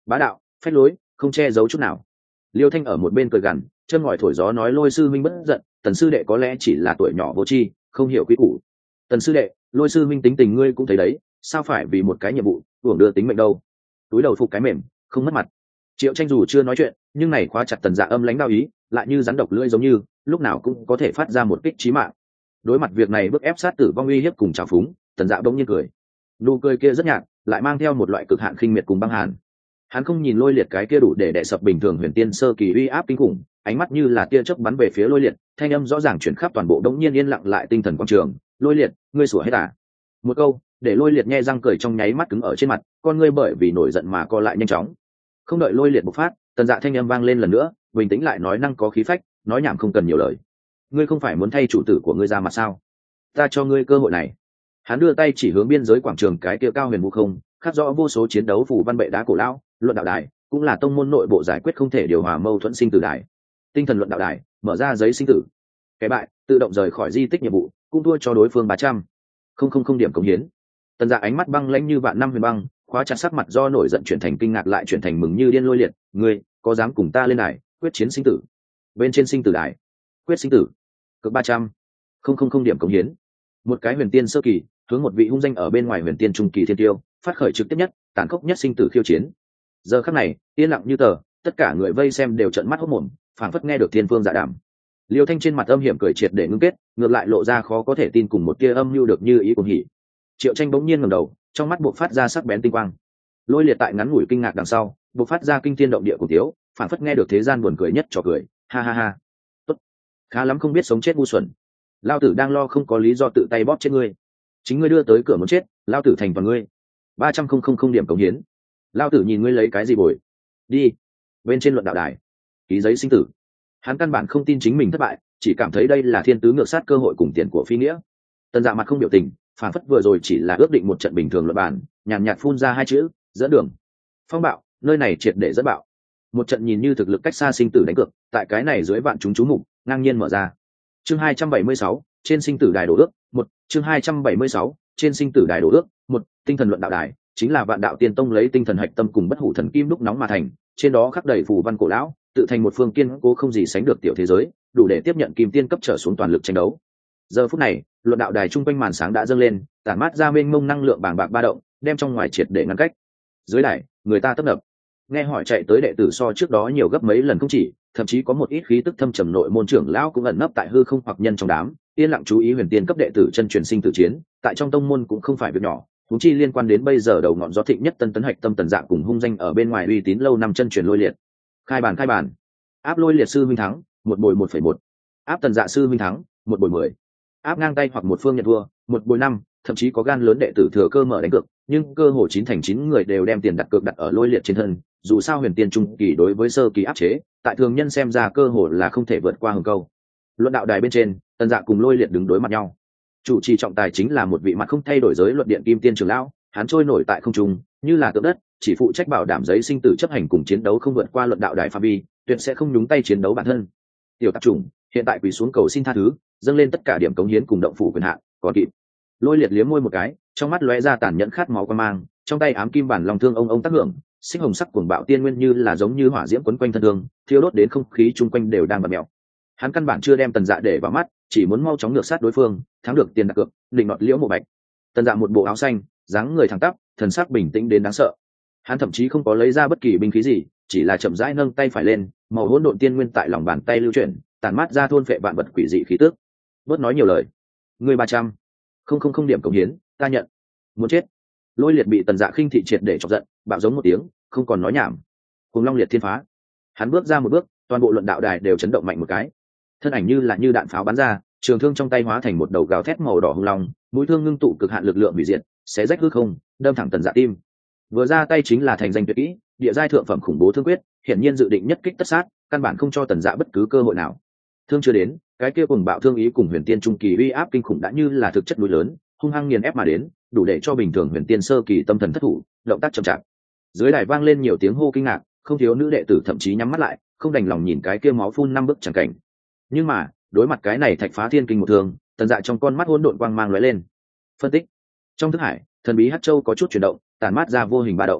bá đạo phách lối không che giấu chút nào. Liêu Thanh ở một bên cười gằn, châm ngòi thổi gió nói Lôi sư minh bất giận, Tần sư đệ có lẽ chỉ là tuổi nhỏ vô tri, không hiểu quy củ. Tần sư đệ, Lôi sư minh tính tình ngươi cũng thấy đấy, sao phải vì một cái nhiệm vụ uổng đưa tính mệnh đâu. Túi đầu phục cái mềm, không mất mặt. Triệu Tranh dù chưa nói chuyện, nhưng này khóa chặt Tần Dạ âm lãnh đao ý, lại như rắn độc lưỡi giống như, lúc nào cũng có thể phát ra một kích chí mạng. Đối mặt việc này bức ép sát tử vong uy hiếp cùng trào phúng, Tần Dạ bỗng nhiên cười. Nụ cười kia rất nhạt, lại mang theo một loại cực hạn khinh miệt cùng băng hàn. Hắn không nhìn Lôi Liệt cái kia đủ để đè sập bình thường huyền tiên sơ kỳ uy áp kinh khủng, ánh mắt như là tia chớp bắn về phía Lôi Liệt, thanh âm rõ ràng chuyển khắp toàn bộ, đống nhiên yên lặng lại tinh thần quang trường. Lôi Liệt, ngươi sủa hết à? Một câu để Lôi Liệt nhe răng cười trong nháy mắt cứng ở trên mặt, con ngươi bởi vì nổi giận mà co lại nhanh chóng. Không đợi Lôi Liệt bộc phát, Tần Dạ thanh âm vang lên lần nữa, bình tĩnh lại nói năng có khí phách, nói nhảm không cần nhiều lời. Ngươi không phải muốn thay chủ tử của ngươi ra mặt sao? Ta cho ngươi cơ hội này. Hắn đưa tay chỉ hướng biên giới quảng trường cái kia cao huyền vũ không, khắc rõ vô số chiến đấu phù văn bệ đá cổ lão, luận đạo đài, cũng là tông môn nội bộ giải quyết không thể điều hòa mâu thuẫn sinh tử đài. Tinh thần luận đạo đài, mở ra giấy sinh tử. Cái bại, tự động rời khỏi di tích nhiệm vụ, cũng thua cho đối phương 300. Không điểm cống hiến. Tần Dạ ánh mắt băng lãnh như vạn năm huyền băng, khóa chặt sắc mặt do nổi giận chuyển thành kinh ngạc lại chuyển thành mừng như điên. Lôi Liệt, ngươi có dám cùng ta lên đài quyết chiến sinh tử? Bên trên sinh tử đài, quyết sinh tử, cực 300. Không điểm cống hiến. Một cái huyền tiên sơ kỳ hướng một vị hung danh ở bên ngoài huyền tiên trung kỳ thiên tiêu phát khởi trực tiếp nhất tàn khốc nhất sinh tử khiêu chiến. Giờ khắc này yên lặng như tờ, tất cả người vây xem đều trợn mắt hốt mồm, phảng phất nghe được thiên phương dạ đàm. Liêu Thanh trên mặt âm hiểm cười triệt để ngưng kết, ngược lại lộ ra khó có thể tin cùng một tia âm mưu được như ý cùng hỉ. Triệu Tranh bỗng nhiên ngẩng đầu, trong mắt buộc phát ra sắc bén tinh quang. Lôi Liệt tại ngắn ngủi kinh ngạc đằng sau buộc phát ra kinh thiên động địa của tiếu, phảng phất nghe được thế gian buồn cười nhất trò cười. Ha ha ha, tốt, khá lắm, không biết sống chết ngu xuẩn. Lao tử đang lo không có lý do tự tay bóp chết ngươi, chính ngươi đưa tới cửa muốn chết, lao tử thành vào ngươi. 300 điểm cống hiến. Lao tử nhìn ngươi lấy cái gì bồi. Đi bên trên luận đạo đài, ký giấy sinh tử. Hắn căn bản không tin chính mình thất bại, chỉ cảm thấy đây là thiên tứ ngược sát cơ hội cùng tiền của phi nghĩa. Tần Dạ mặt không biểu tình, phản phất vừa rồi chỉ là ước định một trận bình thường luận bàn, nhàn nhạt phun ra hai chữ: dẫn đường. Phong bạo, nơi này triệt để dẫn bạo. Một trận nhìn như thực lực cách xa sinh tử đánh cược, tại cái này dưới vạn chúng chú mục ngang nhiên mở ra. Chương 276, trên sinh tử đài đổ ước. Một chương 276, trên sinh tử đài đổ ước. Một tinh thần luận đạo đài chính là vạn đạo tiên tông lấy tinh thần hạch tâm cùng bất hủ thần kim đúc nóng mà thành, trên đó khắc đầy phù văn cổ lão, tự thành một phương kiên cố không gì sánh được tiểu thế giới, đủ để tiếp nhận kim tiên cấp trở xuống toàn lực tranh đấu. Giờ phút này, luận đạo đài trung quanh màn sáng đã dâng lên, tản mát ra mênh mông năng lượng bàng bạc ba động, đem trong ngoài triệt để ngăn cách. Dưới đài, người ta tấp nập. Nghe hỏi chạy tới đệ tử so trước đó nhiều gấp mấy lần không chỉ, thậm chí có một ít khí tức thâm trầm nội môn trưởng lão cũng ẩn nấp tại hư không hoặc nhân trong đám, yên lặng chú ý huyền tiên cấp đệ tử chân truyền sinh tử chiến, tại trong tông môn cũng không phải việc nhỏ, huống chi liên quan đến bây giờ đầu ngọn gió thịnh nhất tân tấn hạch tâm Tần Dạ cùng hung danh ở bên ngoài uy tín lâu năm chân truyền Lôi Liệt. Khai bàn. Áp Lôi Liệt sư huynh thắng, một bồi 1,1. Áp Tần Dạ sư huynh thắng, một bồi 10. Áp ngang tay hoặc một phương nhận thua, một bồi 5, thậm chí có gan lớn đệ tử thừa cơ mở đánh cược, nhưng cơ hồ 9 thành 9 người đều đem tiền đặt cược đặt ở Lôi Liệt trên thân, dù sao huyền tiên trung kỳ đối với sơ kỳ áp chế, tại thường nhân xem ra cơ hồ là không thể vượt qua hừng câu. Luận đạo đài bên trên, Tần Dạ cùng Lôi Liệt đứng đối mặt nhau. Chủ trì trọng tài chính là một vị mặt không thay đổi giới luận điện kim tiên trưởng lão, hắn trôi nổi tại không trung, như là tượng đất, chỉ phụ trách bảo đảm giấy sinh tử chấp hành cùng chiến đấu không vượt qua luận đạo đài phạm vi, tuyệt sẽ không nhúng tay chiến đấu bản thân. Tiểu tạp chủng, hiện tại quỳ xuống cầu xin tha thứ, dâng lên tất cả điểm cống hiến cùng động phủ quyền hạn, còn kịp. Lôi Liệt liếm môi một cái, trong mắt lóe ra tàn nhẫn khát máu quan mang, trong tay ám kim bản lòng thương ông tác hưởng, xích hồng sắc cuồng bạo tiên nguyên như là giống như hỏa diễm quấn quanh thân thương, thiêu đốt đến không khí chung quanh đều đang bật mèo. Hắn căn bản chưa đem Tần Dạ để vào mắt, chỉ muốn mau chóng ngược sát đối phương, thắng được tiền đặt cược, định nọt Liễu Mộ Bạch. Tần Dạ một bộ áo xanh, dáng người thẳng tắp, thần sắc bình tĩnh đến đáng sợ. Hắn thậm chí không có lấy ra bất kỳ binh khí gì, chỉ là chậm rãi nâng tay phải lên, màu hỗn độn tiên nguyên tại lòng bàn tay lưu chuyển, tản mát ra thôn phệ vạn vật quỷ dị khí tức. Bớt nói nhiều lời. Người 300. Không điểm cống hiến, ta nhận. Muốn chết. Lôi Liệt bị Tần Dạ khinh thị triệt để chọc giận, bạo giống một tiếng, không còn nói nhảm. Cùng Long Liệt thiên phá. Hắn bước ra một bước, toàn bộ luận đạo đài đều chấn động mạnh một cái. Thân ảnh như là như đạn pháo bắn ra, trường thương trong tay hóa thành một đầu gào thét màu đỏ hung long, mũi thương ngưng tụ cực hạn lực lượng hủy diệt, xé rách hư không, đâm thẳng Tần Dạ tim. Vừa ra tay chính là thành danh tuyệt kỹ, địa giai thượng phẩm khủng bố thương quyết, hiển nhiên dự định nhất kích tất sát, căn bản không cho Tần Dạ bất cứ cơ hội nào. Thương chưa đến, cái kia cùng bạo thương ý cùng huyền tiên trung kỳ uy áp kinh khủng đã như là thực chất núi lớn, hung hăng nghiền ép mà đến, đủ để cho bình thường huyền tiên sơ kỳ tâm thần thất thủ, động tác chậm chạp. Dưới đài vang lên nhiều tiếng hô kinh ngạc, không thiếu nữ đệ tử thậm chí nhắm mắt lại, không đành lòng nhìn cái kia máu phun 5 bước chẳng cảnh. Nhưng mà đối mặt cái này thạch phá thiên kinh một thường, Tần Dạ trong con mắt hỗn độn quang mang lóe lên. Phân tích. Trong thức hải, thần bí hắc châu có chút chuyển động, tàn mát ra vô hình ba động.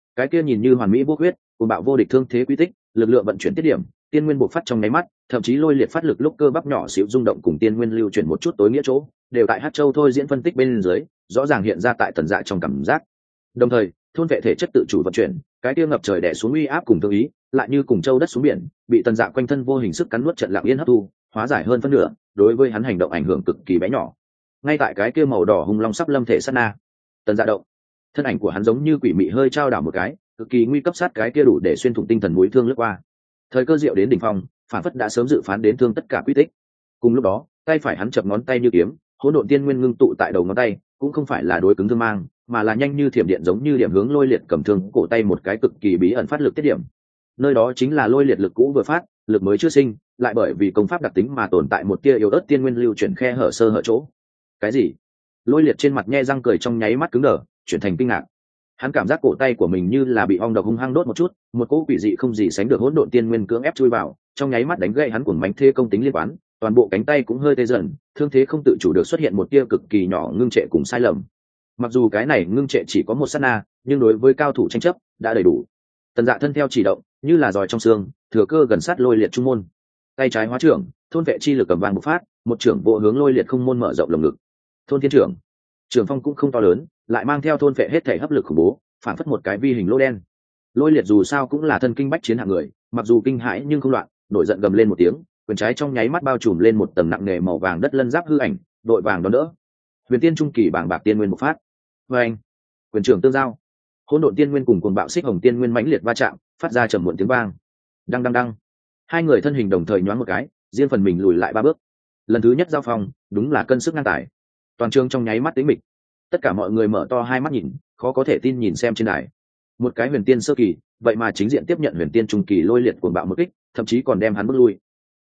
cái kia nhìn như hoàn mỹ vô huyết cùng bạo vô địch thương thế quy tích, lực lượng vận chuyển tiết điểm, tiên nguyên bộc phát trong nháy mắt, thậm chí lôi liệt phát lực lúc cơ bắp nhỏ xíu rung động cùng tiên nguyên lưu chuyển một chút tối nghĩa chỗ, đều tại Hát Châu thôi diễn phân tích bên dưới, rõ ràng hiện ra tại Tần Dạ trong cảm giác. Đồng thời, thôn vệ thể chất tự chủ vận chuyển, cái kia ngập trời đè xuống uy áp cùng thương ý, lại như cùng châu đất xuống biển, bị Tần Dạ quanh thân vô hình sức cắn nuốt trận lặng yên hấp thu, hóa giải hơn phân nửa, đối với hắn hành động ảnh hưởng cực kỳ bé nhỏ. Ngay tại cái kia màu đỏ hung long sắp lâm thể sát na, Tần Dạ động, thân ảnh của hắn giống như quỷ mị hơi trao đảo một cái, cực kỳ nguy cấp sát cái kia đủ để xuyên thủng tinh thần mũi thương lướt qua. Thời cơ diệu đến đỉnh phong, phản phất đã sớm dự phán đến thương tất cả quy tích. Cùng lúc đó, tay phải hắn chập ngón tay như kiếm, hỗn độn tiên nguyên ngưng tụ tại đầu ngón tay, cũng không phải là đối cứng thương mang, mà là nhanh như thiểm điện giống như điểm hướng lôi liệt cầm thương cổ tay một cái cực kỳ bí ẩn phát lực tiết điểm. Nơi đó chính là lôi liệt lực cũ vừa phát, lực mới chưa sinh, lại bởi vì công pháp đặc tính mà tồn tại một tia yếu ớt tiên nguyên lưu chuyển khe hở sơ hở chỗ. Cái gì? Lôi liệt trên mặt nhe răng cười trong nháy mắt cứng đờ, chuyển thành kinh ngạc. Hắn cảm giác cổ tay của mình như là bị ong độc hung hăng đốt một chút, một cỗ quỷ dị không gì sánh được hỗn độn tiên nguyên cưỡng ép chui vào, trong nháy mắt đánh gãy hắn cuồng mánh thê công tính liên quan, toàn bộ cánh tay cũng hơi tê dần, thương thế không tự chủ được xuất hiện một tia cực kỳ nhỏ ngưng trệ cùng sai lầm. Mặc dù cái này ngưng trệ chỉ có một sát na, nhưng đối với cao thủ tranh chấp đã đầy đủ. Tần Dạ thân theo chỉ động, như là giòi trong xương, thừa cơ gần sát lôi liệt trung môn. Tay trái hóa trưởng, thôn vệ chi lực cầm vàng bộc phát, một trưởng bộ hướng lôi liệt không môn mở rộng lồng ngực. Thôn thiên trưởng, trưởng phong cũng không to lớn, lại mang theo thôn vệ hết thể hấp lực khủng bố, phản phất một cái vi hình lô đen. Lôi liệt dù sao cũng là thân kinh bách chiến hạng người, mặc dù kinh hãi nhưng không loạn, nổi giận gầm lên một tiếng, quyền trái trong nháy mắt bao trùm lên một tầng nặng nề màu vàng đất lân giáp hư ảnh, đội vàng đón đỡ. Huyền tiên trung kỳ bảng bạc tiên nguyên một phát. Và anh, quyền trưởng tương giao, hỗn độn tiên nguyên cùng cuồng bạo xích hồng tiên nguyên mãnh liệt va chạm, phát ra trầm muộn tiếng vang. Đăng đăng đăng. Hai người thân hình đồng thời nhoáng một cái, riêng phần mình lùi lại 3 bước. Lần thứ nhất giao phong, đúng là cân sức ngang tài. Toàn trường trong nháy mắt tĩnh mịch. Tất cả mọi người mở to hai mắt nhìn, khó có thể tin nhìn xem trên đài. Một cái huyền tiên sơ kỳ, vậy mà chính diện tiếp nhận huyền tiên trung kỳ lôi liệt cuồng bạo một kích, thậm chí còn đem hắn bước lui.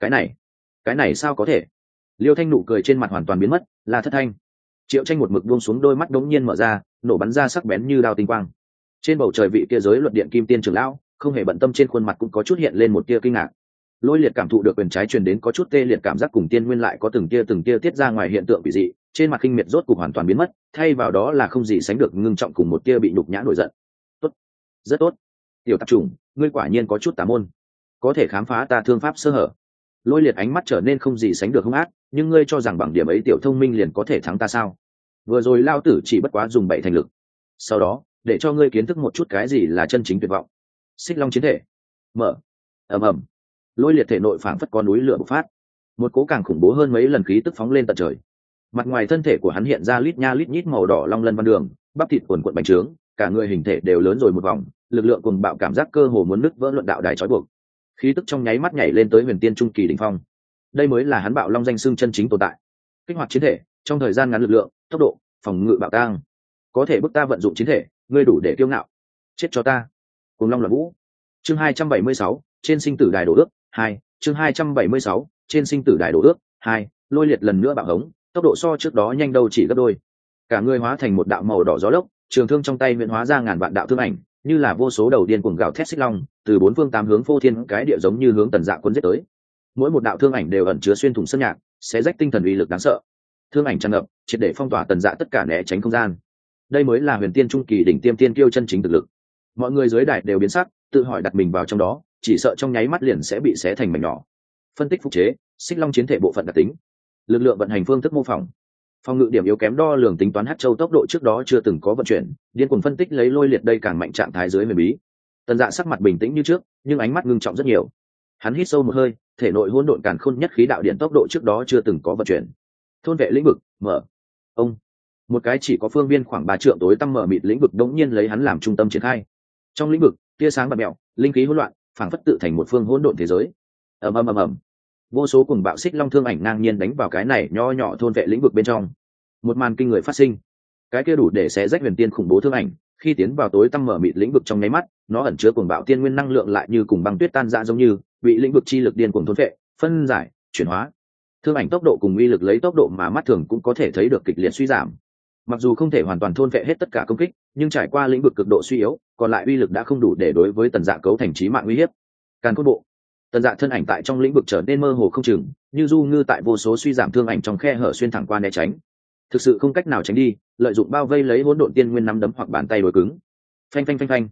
Cái này sao có thể? Liêu Thanh nụ cười trên mặt hoàn toàn biến mất, là Thất Thanh. Triệu Tranh một mực buông xuống đôi mắt đống nhiên mở ra, nổ bắn ra sắc bén như đao tinh quang. Trên bầu trời vị kia giới luật điện kim tiên trưởng lão, không hề bận tâm trên khuôn mặt cũng có chút hiện lên một tia kinh ngạc. Lôi liệt cảm thụ được quyền trái truyền đến có chút tê liệt cảm giác cùng tiên nguyên lại có từng tia tiết ra ngoài hiện tượng kỳ dị, trên mặt kinh miệt rốt cục hoàn toàn biến mất, thay vào đó là không gì sánh được ngưng trọng cùng một tia bị nhục nhã nổi giận. Tốt, rất tốt. Tiểu tạp chủng, ngươi quả nhiên có chút tà môn, có thể khám phá ta thương pháp sơ hở. Lôi liệt ánh mắt trở nên không gì sánh được hung ác, nhưng ngươi cho rằng bằng điểm ấy tiểu thông minh liền có thể thắng ta sao? Vừa rồi lao tử chỉ bất quá dùng bậy thành lực, sau đó để cho ngươi kiến thức một chút cái gì là chân chính tuyệt vọng. Xích long chiến thể mở. Ầm ầm. Lôi liệt thể nội phảng phất con núi lửa bộc phát, một cố càng khủng bố hơn mấy lần khí tức phóng lên tận trời. Mặt ngoài thân thể của hắn hiện ra lít nha lít nhít màu đỏ long lân văn đường, bắp thịt cuồn cuộn bành trướng, cả người hình thể đều lớn rồi một vòng, lực lượng cuồng bạo cảm giác cơ hồ muốn nứt vỡ luận đạo đài trói buộc. Khí tức trong nháy mắt nhảy lên tới huyền tiên trung kỳ đỉnh phong. Đây mới là hắn bạo long danh xưng chân chính tồn tại. Kích hoạt chiến thể, trong thời gian ngắn lực lượng, tốc độ, phòng ngự bạo tăng, có thể bức ta vận dụng chiến thể, ngươi đủ để kiêu ngạo. Chết cho ta. Cùng long loạn vũ. Chương 276, trên sinh tử đài đổ ước 2, chương 276, trên sinh tử đài đổ ước 2, lôi liệt lần nữa bạo hống, tốc độ so trước đó nhanh đâu chỉ gấp đôi. Cả người hóa thành một đạo màu đỏ gió lốc, trường thương trong tay huyễn hóa ra ngàn vạn đạo thương ảnh, như là vô số đầu điên cuồng gào thét xích long, từ bốn phương tám hướng phô thiên cái địa giống như hướng Tần Dạ cuốn giết tới. Mỗi một đạo thương ảnh đều ẩn chứa xuyên thủng sơn nhạc, xé rách tinh thần uy lực đáng sợ. Thương ảnh tràn ngập, triệt để phong tỏa Tần Dạ tất cả né tránh không gian. Đây mới là huyền tiên trung kỳ đỉnh tiêm tiên kiêu chân chính thực lực. Mọi người dưới đài đều biến sắc, tự hỏi đặt mình vào trong đó, chỉ sợ trong nháy mắt liền sẽ bị xé thành mảnh nhỏ. Phân tích phục chế, xích long chiến thể bộ phận đặc tính, lực lượng vận hành phương thức mô phỏng, phòng ngự điểm yếu kém đo lường tính toán Hát Châu tốc độ trước đó chưa từng có vận chuyển, điên cuồng phân tích lấy lôi liệt đây càng mạnh trạng thái dưới huyền bí. Tần Dạ sắc mặt bình tĩnh như trước, nhưng ánh mắt ngưng trọng rất nhiều. Hắn hít sâu một hơi, thể nội hỗn độn càn khôn nhất khí đạo điện tốc độ trước đó chưa từng có vận chuyển. Thôn vệ lĩnh vực mở. Ông, một cái chỉ có phương viên khoảng 3 trượng tối tăm mở mịt lĩnh vực đống nhiên lấy hắn làm trung tâm triển khai. Trong lĩnh vực, tia sáng bạt mèo, linh khí hỗn loạn, phảng phất tự thành một phương hỗn độn thế giới. Ầm ầm ầm ầm. Vô số cuồng bạo xích long thương ảnh ngang nhiên đánh vào cái này nho nhỏ thôn vệ lĩnh vực bên trong. Một màn kinh người phát sinh. Cái kia đủ để xé rách huyền tiên khủng bố thương ảnh, khi tiến vào tối tăm mở mịt lĩnh vực trong nháy mắt, nó ẩn chứa cuồng bạo tiên nguyên năng lượng lại như cùng băng tuyết tan rã giống như, bị lĩnh vực chi lực điên cuồng thôn vệ, phân giải, chuyển hóa. Thương ảnh tốc độ cùng uy lực lấy tốc độ mà mắt thường cũng có thể thấy được kịch liệt suy giảm. Mặc dù không thể hoàn toàn thôn vệ hết tất cả công kích, nhưng trải qua lĩnh vực cực độ suy yếu, còn lại uy lực đã không đủ để đối với Tần Dạ cấu thành chí mạng uy hiếp. Càn Khôn Bộ. Tần Dạ thân ảnh tại trong lĩnh vực trở nên mơ hồ không chừng, như du ngư tại vô số suy giảm thương ảnh trong khe hở xuyên thẳng qua né tránh. Thực sự không cách nào tránh đi, lợi dụng bao vây lấy hỗn độn tiên nguyên nắm đấm hoặc bàn tay đối cứng. Phanh phanh phanh phanh.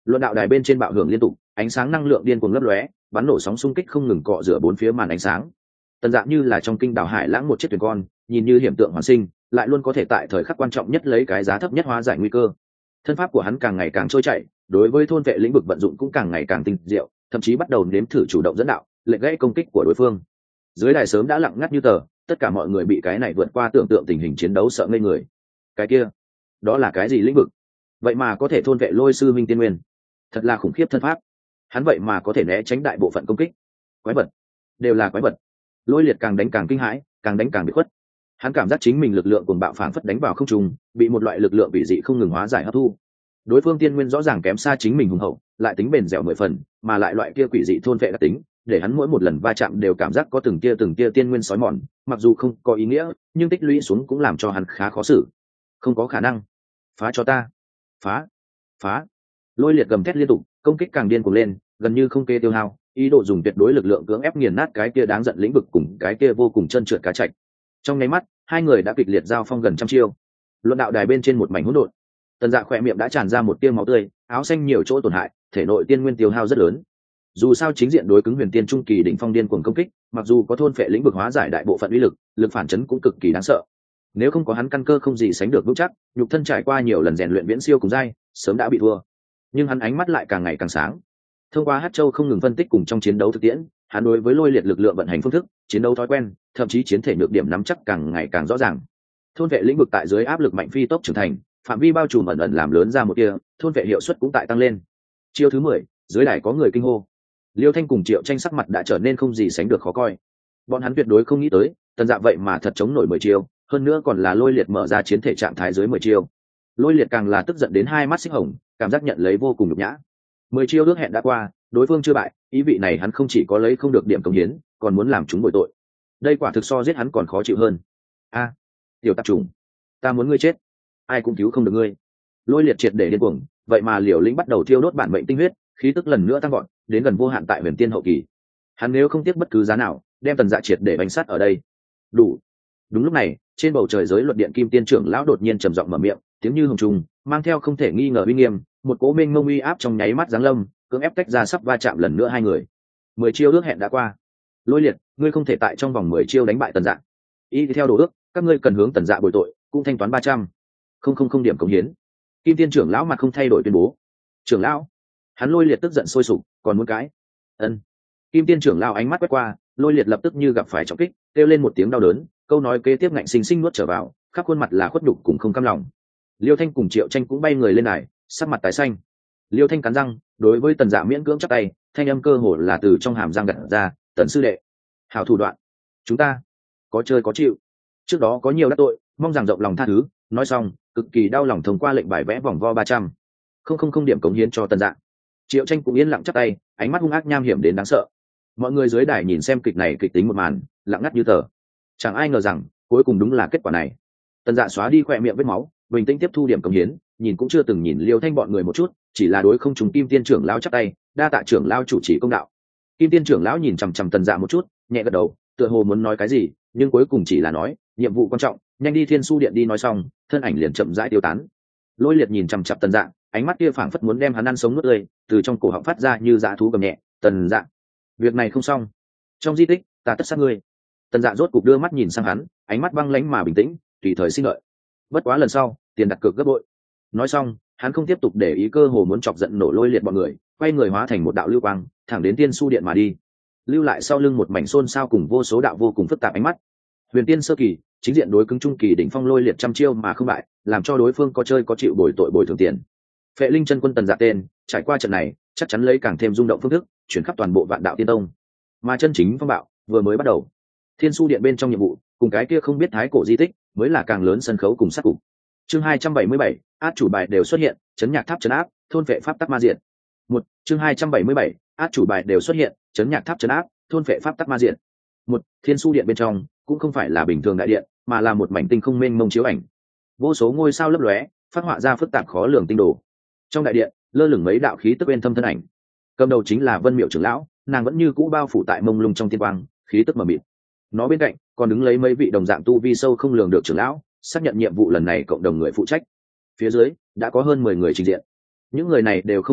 Luận đạo đài bên trên bạo hưởng liên tục, ánh sáng năng lượng điên cuồng lấp lóe, bắn nổ sóng xung kích không ngừng cọ rửa bốn phía màn ánh sáng. Tần Dạ như là trong kinh đảo hải lãng một chiếc thuyền con, nhìn như hiểm tượng hoàn sinh, lại luôn có thể tại thời khắc quan trọng nhất lấy cái giá thấp nhất hóa giải nguy cơ. Thân pháp của hắn càng ngày càng trôi chảy, đối với thôn vệ lĩnh vực vận dụng cũng càng ngày càng tinh diệu, thậm chí bắt đầu nếm thử chủ động dẫn đạo, lệnh gãy công kích của đối phương. Dưới đài sớm đã lặng ngắt như tờ, tất cả mọi người bị cái này vượt qua tưởng tượng tình hình chiến đấu sợ ngây người. Cái kia, đó là cái gì lĩnh vực? Vậy mà có thể thôn vệ lôi sư minh tiên nguyên, thật là khủng khiếp thân pháp. Hắn vậy mà có thể né tránh đại bộ phận công kích. Quái vật, đều là quái vật. Lôi Liệt càng đánh càng kinh hãi, càng đánh càng bị khuất. Hắn cảm giác chính mình lực lượng cuồng bạo phảng phất đánh vào không trung, bị một loại lực lượng bị dị không ngừng hóa giải hấp thu. Đối phương tiên nguyên rõ ràng kém xa chính mình hùng hậu, lại tính bền dẻo 10 phần, mà lại loại kia quỷ dị thôn vệ đặc tính, để hắn mỗi một lần va chạm đều cảm giác có từng tia tiên nguyên sói mòn, mặc dù không có ý nghĩa, nhưng tích lũy xuống cũng làm cho hắn khá khó xử. Không có khả năng. Phá cho ta. Phá. Phá. Lôi Liệt gầm thét liên tục, công kích càng điên cuồng lên, gần như không kê tiêu hao, ý đồ dùng tuyệt đối lực lượng cưỡng ép nghiền nát cái kia đáng giận lĩnh vực cùng cái kia vô cùng trơn trượt cá trạch. Trong nháy mắt, hai người đã kịch liệt giao phong gần trăm chiêu. Luận đạo đài bên trên một mảnh hỗn độn. Tần Dạ khỏe miệng đã tràn ra một tia máu tươi, áo xanh nhiều chỗ tổn hại, thể nội tiên nguyên tiêu hao rất lớn. Dù sao chính diện đối cứng huyền tiên trung kỳ đỉnh phong điên cuồng công kích, mặc dù có thôn phệ lĩnh vực hóa giải đại bộ phận uy lực, lực phản chấn cũng cực kỳ đáng sợ. Nếu không có hắn căn cơ không gì sánh được vững chắc, nhục thân trải qua nhiều lần rèn luyện viễn siêu cùng dai, sớm đã bị thua. Nhưng hắn ánh mắt lại càng ngày càng sáng. Thông qua Hát Châu không ngừng phân tích cùng trong chiến đấu thực tiễn, hắn đối với Lôi Liệt lực lượng vận hành phương thức, chiến đấu thói quen, thậm chí chiến thể nhược điểm nắm chắc càng ngày càng rõ ràng. Thôn vệ lĩnh vực tại dưới áp lực mạnh phi tốc trưởng thành, phạm vi bao trùm ẩn ẩn làm lớn ra một kia, thôn vệ hiệu suất cũng tại tăng lên. Chiêu thứ 10, dưới đài có người kinh hô. Liêu Thanh cùng Triệu Tranh sắc mặt đã trở nên không gì sánh được khó coi. Bọn hắn tuyệt đối không nghĩ tới, Tần Dạ vậy mà thật chống nổi 10 chiêu, hơn nữa còn là Lôi Liệt mở ra chiến thể trạng thái dưới 10 chiêu. Lôi Liệt càng là tức giận đến hai mắt xích hồng, cảm giác nhận lấy vô cùng nhục nhã. 10 chiêu ước hẹn đã qua, đối phương chưa bại, ý vị này hắn không chỉ có lấy không được điểm công hiến, còn muốn làm chúng bội tội. Đây quả thực so giết hắn còn khó chịu hơn. A, tiểu tạp trùng, ta muốn ngươi chết, ai cũng cứu không được ngươi. Lôi Liệt triệt để điên cuồng, vậy mà liều lĩnh bắt đầu thiêu đốt bản mệnh tinh huyết, khí tức lần nữa tăng vọt, đến gần vô hạn tại huyền tiên hậu kỳ. Hắn nếu không tiếc bất cứ giá nào, đem Tần Dạ triệt để bánh sát ở đây. Đủ. Đúng lúc này, trên bầu trời giới luật điện Kim Tiên trưởng lão đột nhiên trầm giọng mở miệng, tiếng như hồng trùng, mang theo không thể nghi ngờ uy nghiêm, một cỗ mênh mông uy áp trong nháy mắt giáng lâm, cưỡng ép tách ra sắp va chạm lần nữa hai người. 10 chiêu ước hẹn đã qua. Lôi Liệt, ngươi không thể tại trong vòng 10 chiêu đánh bại Tần Dạ. Y theo đồ ước, các ngươi cần hướng Tần Dạ bồi tội, cũng thanh toán 300. Không điểm cống hiến. Kim Tiên trưởng lão mặt không thay đổi tuyên bố. Trưởng lão, hắn Lôi Liệt tức giận sôi sục, còn muốn cái? Ân. Kim Tiên trưởng lão ánh mắt quét qua, Lôi Liệt lập tức như gặp phải trọng kích, kêu lên một tiếng đau đớn, câu nói kế tiếp ngạnh sinh sinh nuốt trở vào, khắp khuôn mặt là khuất nhục cùng không cam lòng. Liêu Thanh cùng Triệu Tranh cũng bay người lên này, sắc mặt tái xanh. Liêu Thanh cắn răng, đối với Tần Dạ miễn cưỡng chắp tay, thanh âm cơ hồ là từ trong hàm răng gặt ra, "Tần sư đệ, hảo thủ đoạn, chúng ta có chơi có chịu. Trước đó có nhiều đắc tội, mong rằng rộng lòng tha thứ." Nói xong, cực kỳ đau lòng thông qua lệnh bài vẽ vòng vo 300. Không điểm cống hiến cho Tần Dạ. Triệu Tranh cũng yên lặng chắp tay, ánh mắt hung ác nham hiểm đến đáng sợ. Mọi người dưới đài nhìn xem kịch này kịch tính một màn, lặng ngắt như tờ. Chẳng ai ngờ rằng, cuối cùng đúng là kết quả này. Tần Dạ xóa đi khỏe miệng vết máu, bình tĩnh tiếp thu điểm cống hiến, nhìn cũng chưa từng nhìn Liêu Thanh bọn người một chút, chỉ là đối không trùng Kim Tiên trưởng lão chắp tay, đa tạ trưởng lão chủ trì công đạo. Kim Tiên trưởng lão nhìn chằm chằm Tần Dạ một chút, nhẹ gật đầu, tựa hồ muốn nói cái gì, nhưng cuối cùng chỉ là nói, nhiệm vụ quan trọng, nhanh đi Thiên Su điện đi. Nói xong, thân ảnh liền chậm rãi tiêu tán. Lôi Liệt nhìn chằm chằm Tần Dạ, ánh mắt kia phảng phất muốn đem hắn ăn sống nuốt tươi, từ trong cổ họng phát ra như dã thú gầm nhẹ, "Tần Dạ, việc này không xong. Trong di tích, ta tất sát ngươi." Tần Dạ rốt cục đưa mắt nhìn sang hắn, ánh mắt băng lãnh mà bình tĩnh, tùy thời xin lợi. Bất quá lần sau, tiền đặt cược gấp bội. Nói xong, hắn không tiếp tục để ý cơ hồ muốn chọc giận nổ Lôi Liệt bọn người, quay người hóa thành một đạo lưu quang, thẳng đến Tiên Su điện mà đi, lưu lại sau lưng một mảnh xôn xao cùng vô số đạo vô cùng phức tạp ánh mắt. Huyền Tiên sơ kỳ, chính diện đối cứng trung kỳ đỉnh phong Lôi Liệt trăm chiêu mà không bại, làm cho đối phương có chơi có chịu bồi tội bồi thường tiền. Phệ Linh chân quân Tần Dạ tên, trải qua trận này, chắc chắn lấy càng thêm rung động phương thức, chuyển khắp toàn bộ Vạn Đạo Tiên Tông. Mà chân chính phong bạo vừa mới bắt đầu. Thiên Su điện bên trong nhiệm vụ, cùng cái kia không biết thái cổ di tích, mới là càng lớn sân khấu cùng sát cục. Chương 277, át chủ bài đều xuất hiện, chấn nhạc tháp chấn áp, thôn vệ pháp tắc ma diện. Chương 277, át chủ bài đều xuất hiện, chấn nhạc tháp chấn áp, thôn vệ pháp tắc ma diện. Thiên Su điện bên trong cũng không phải là bình thường đại điện, mà là một mảnh tinh không mênh mông chiếu ảnh. Vô số ngôi sao lấp lóe, phát họa ra phức tạp khó lường tinh đồ. Trong đại điện, lơ lửng mấy đạo khí tức bên thâm thân ảnh. Cầm đầu chính là Vân Miệu trưởng lão, nàng vẫn như cũ bao phủ tại mông lung trong tiên quang, khí tức mờ mịt. Nó bên cạnh còn đứng lấy mấy vị đồng dạng tu vi sâu không lường được trưởng lão, xác nhận nhiệm vụ lần này cộng đồng người phụ trách. Phía dưới đã có hơn 10 người trình diện. Những người này đều không ngoại lệ,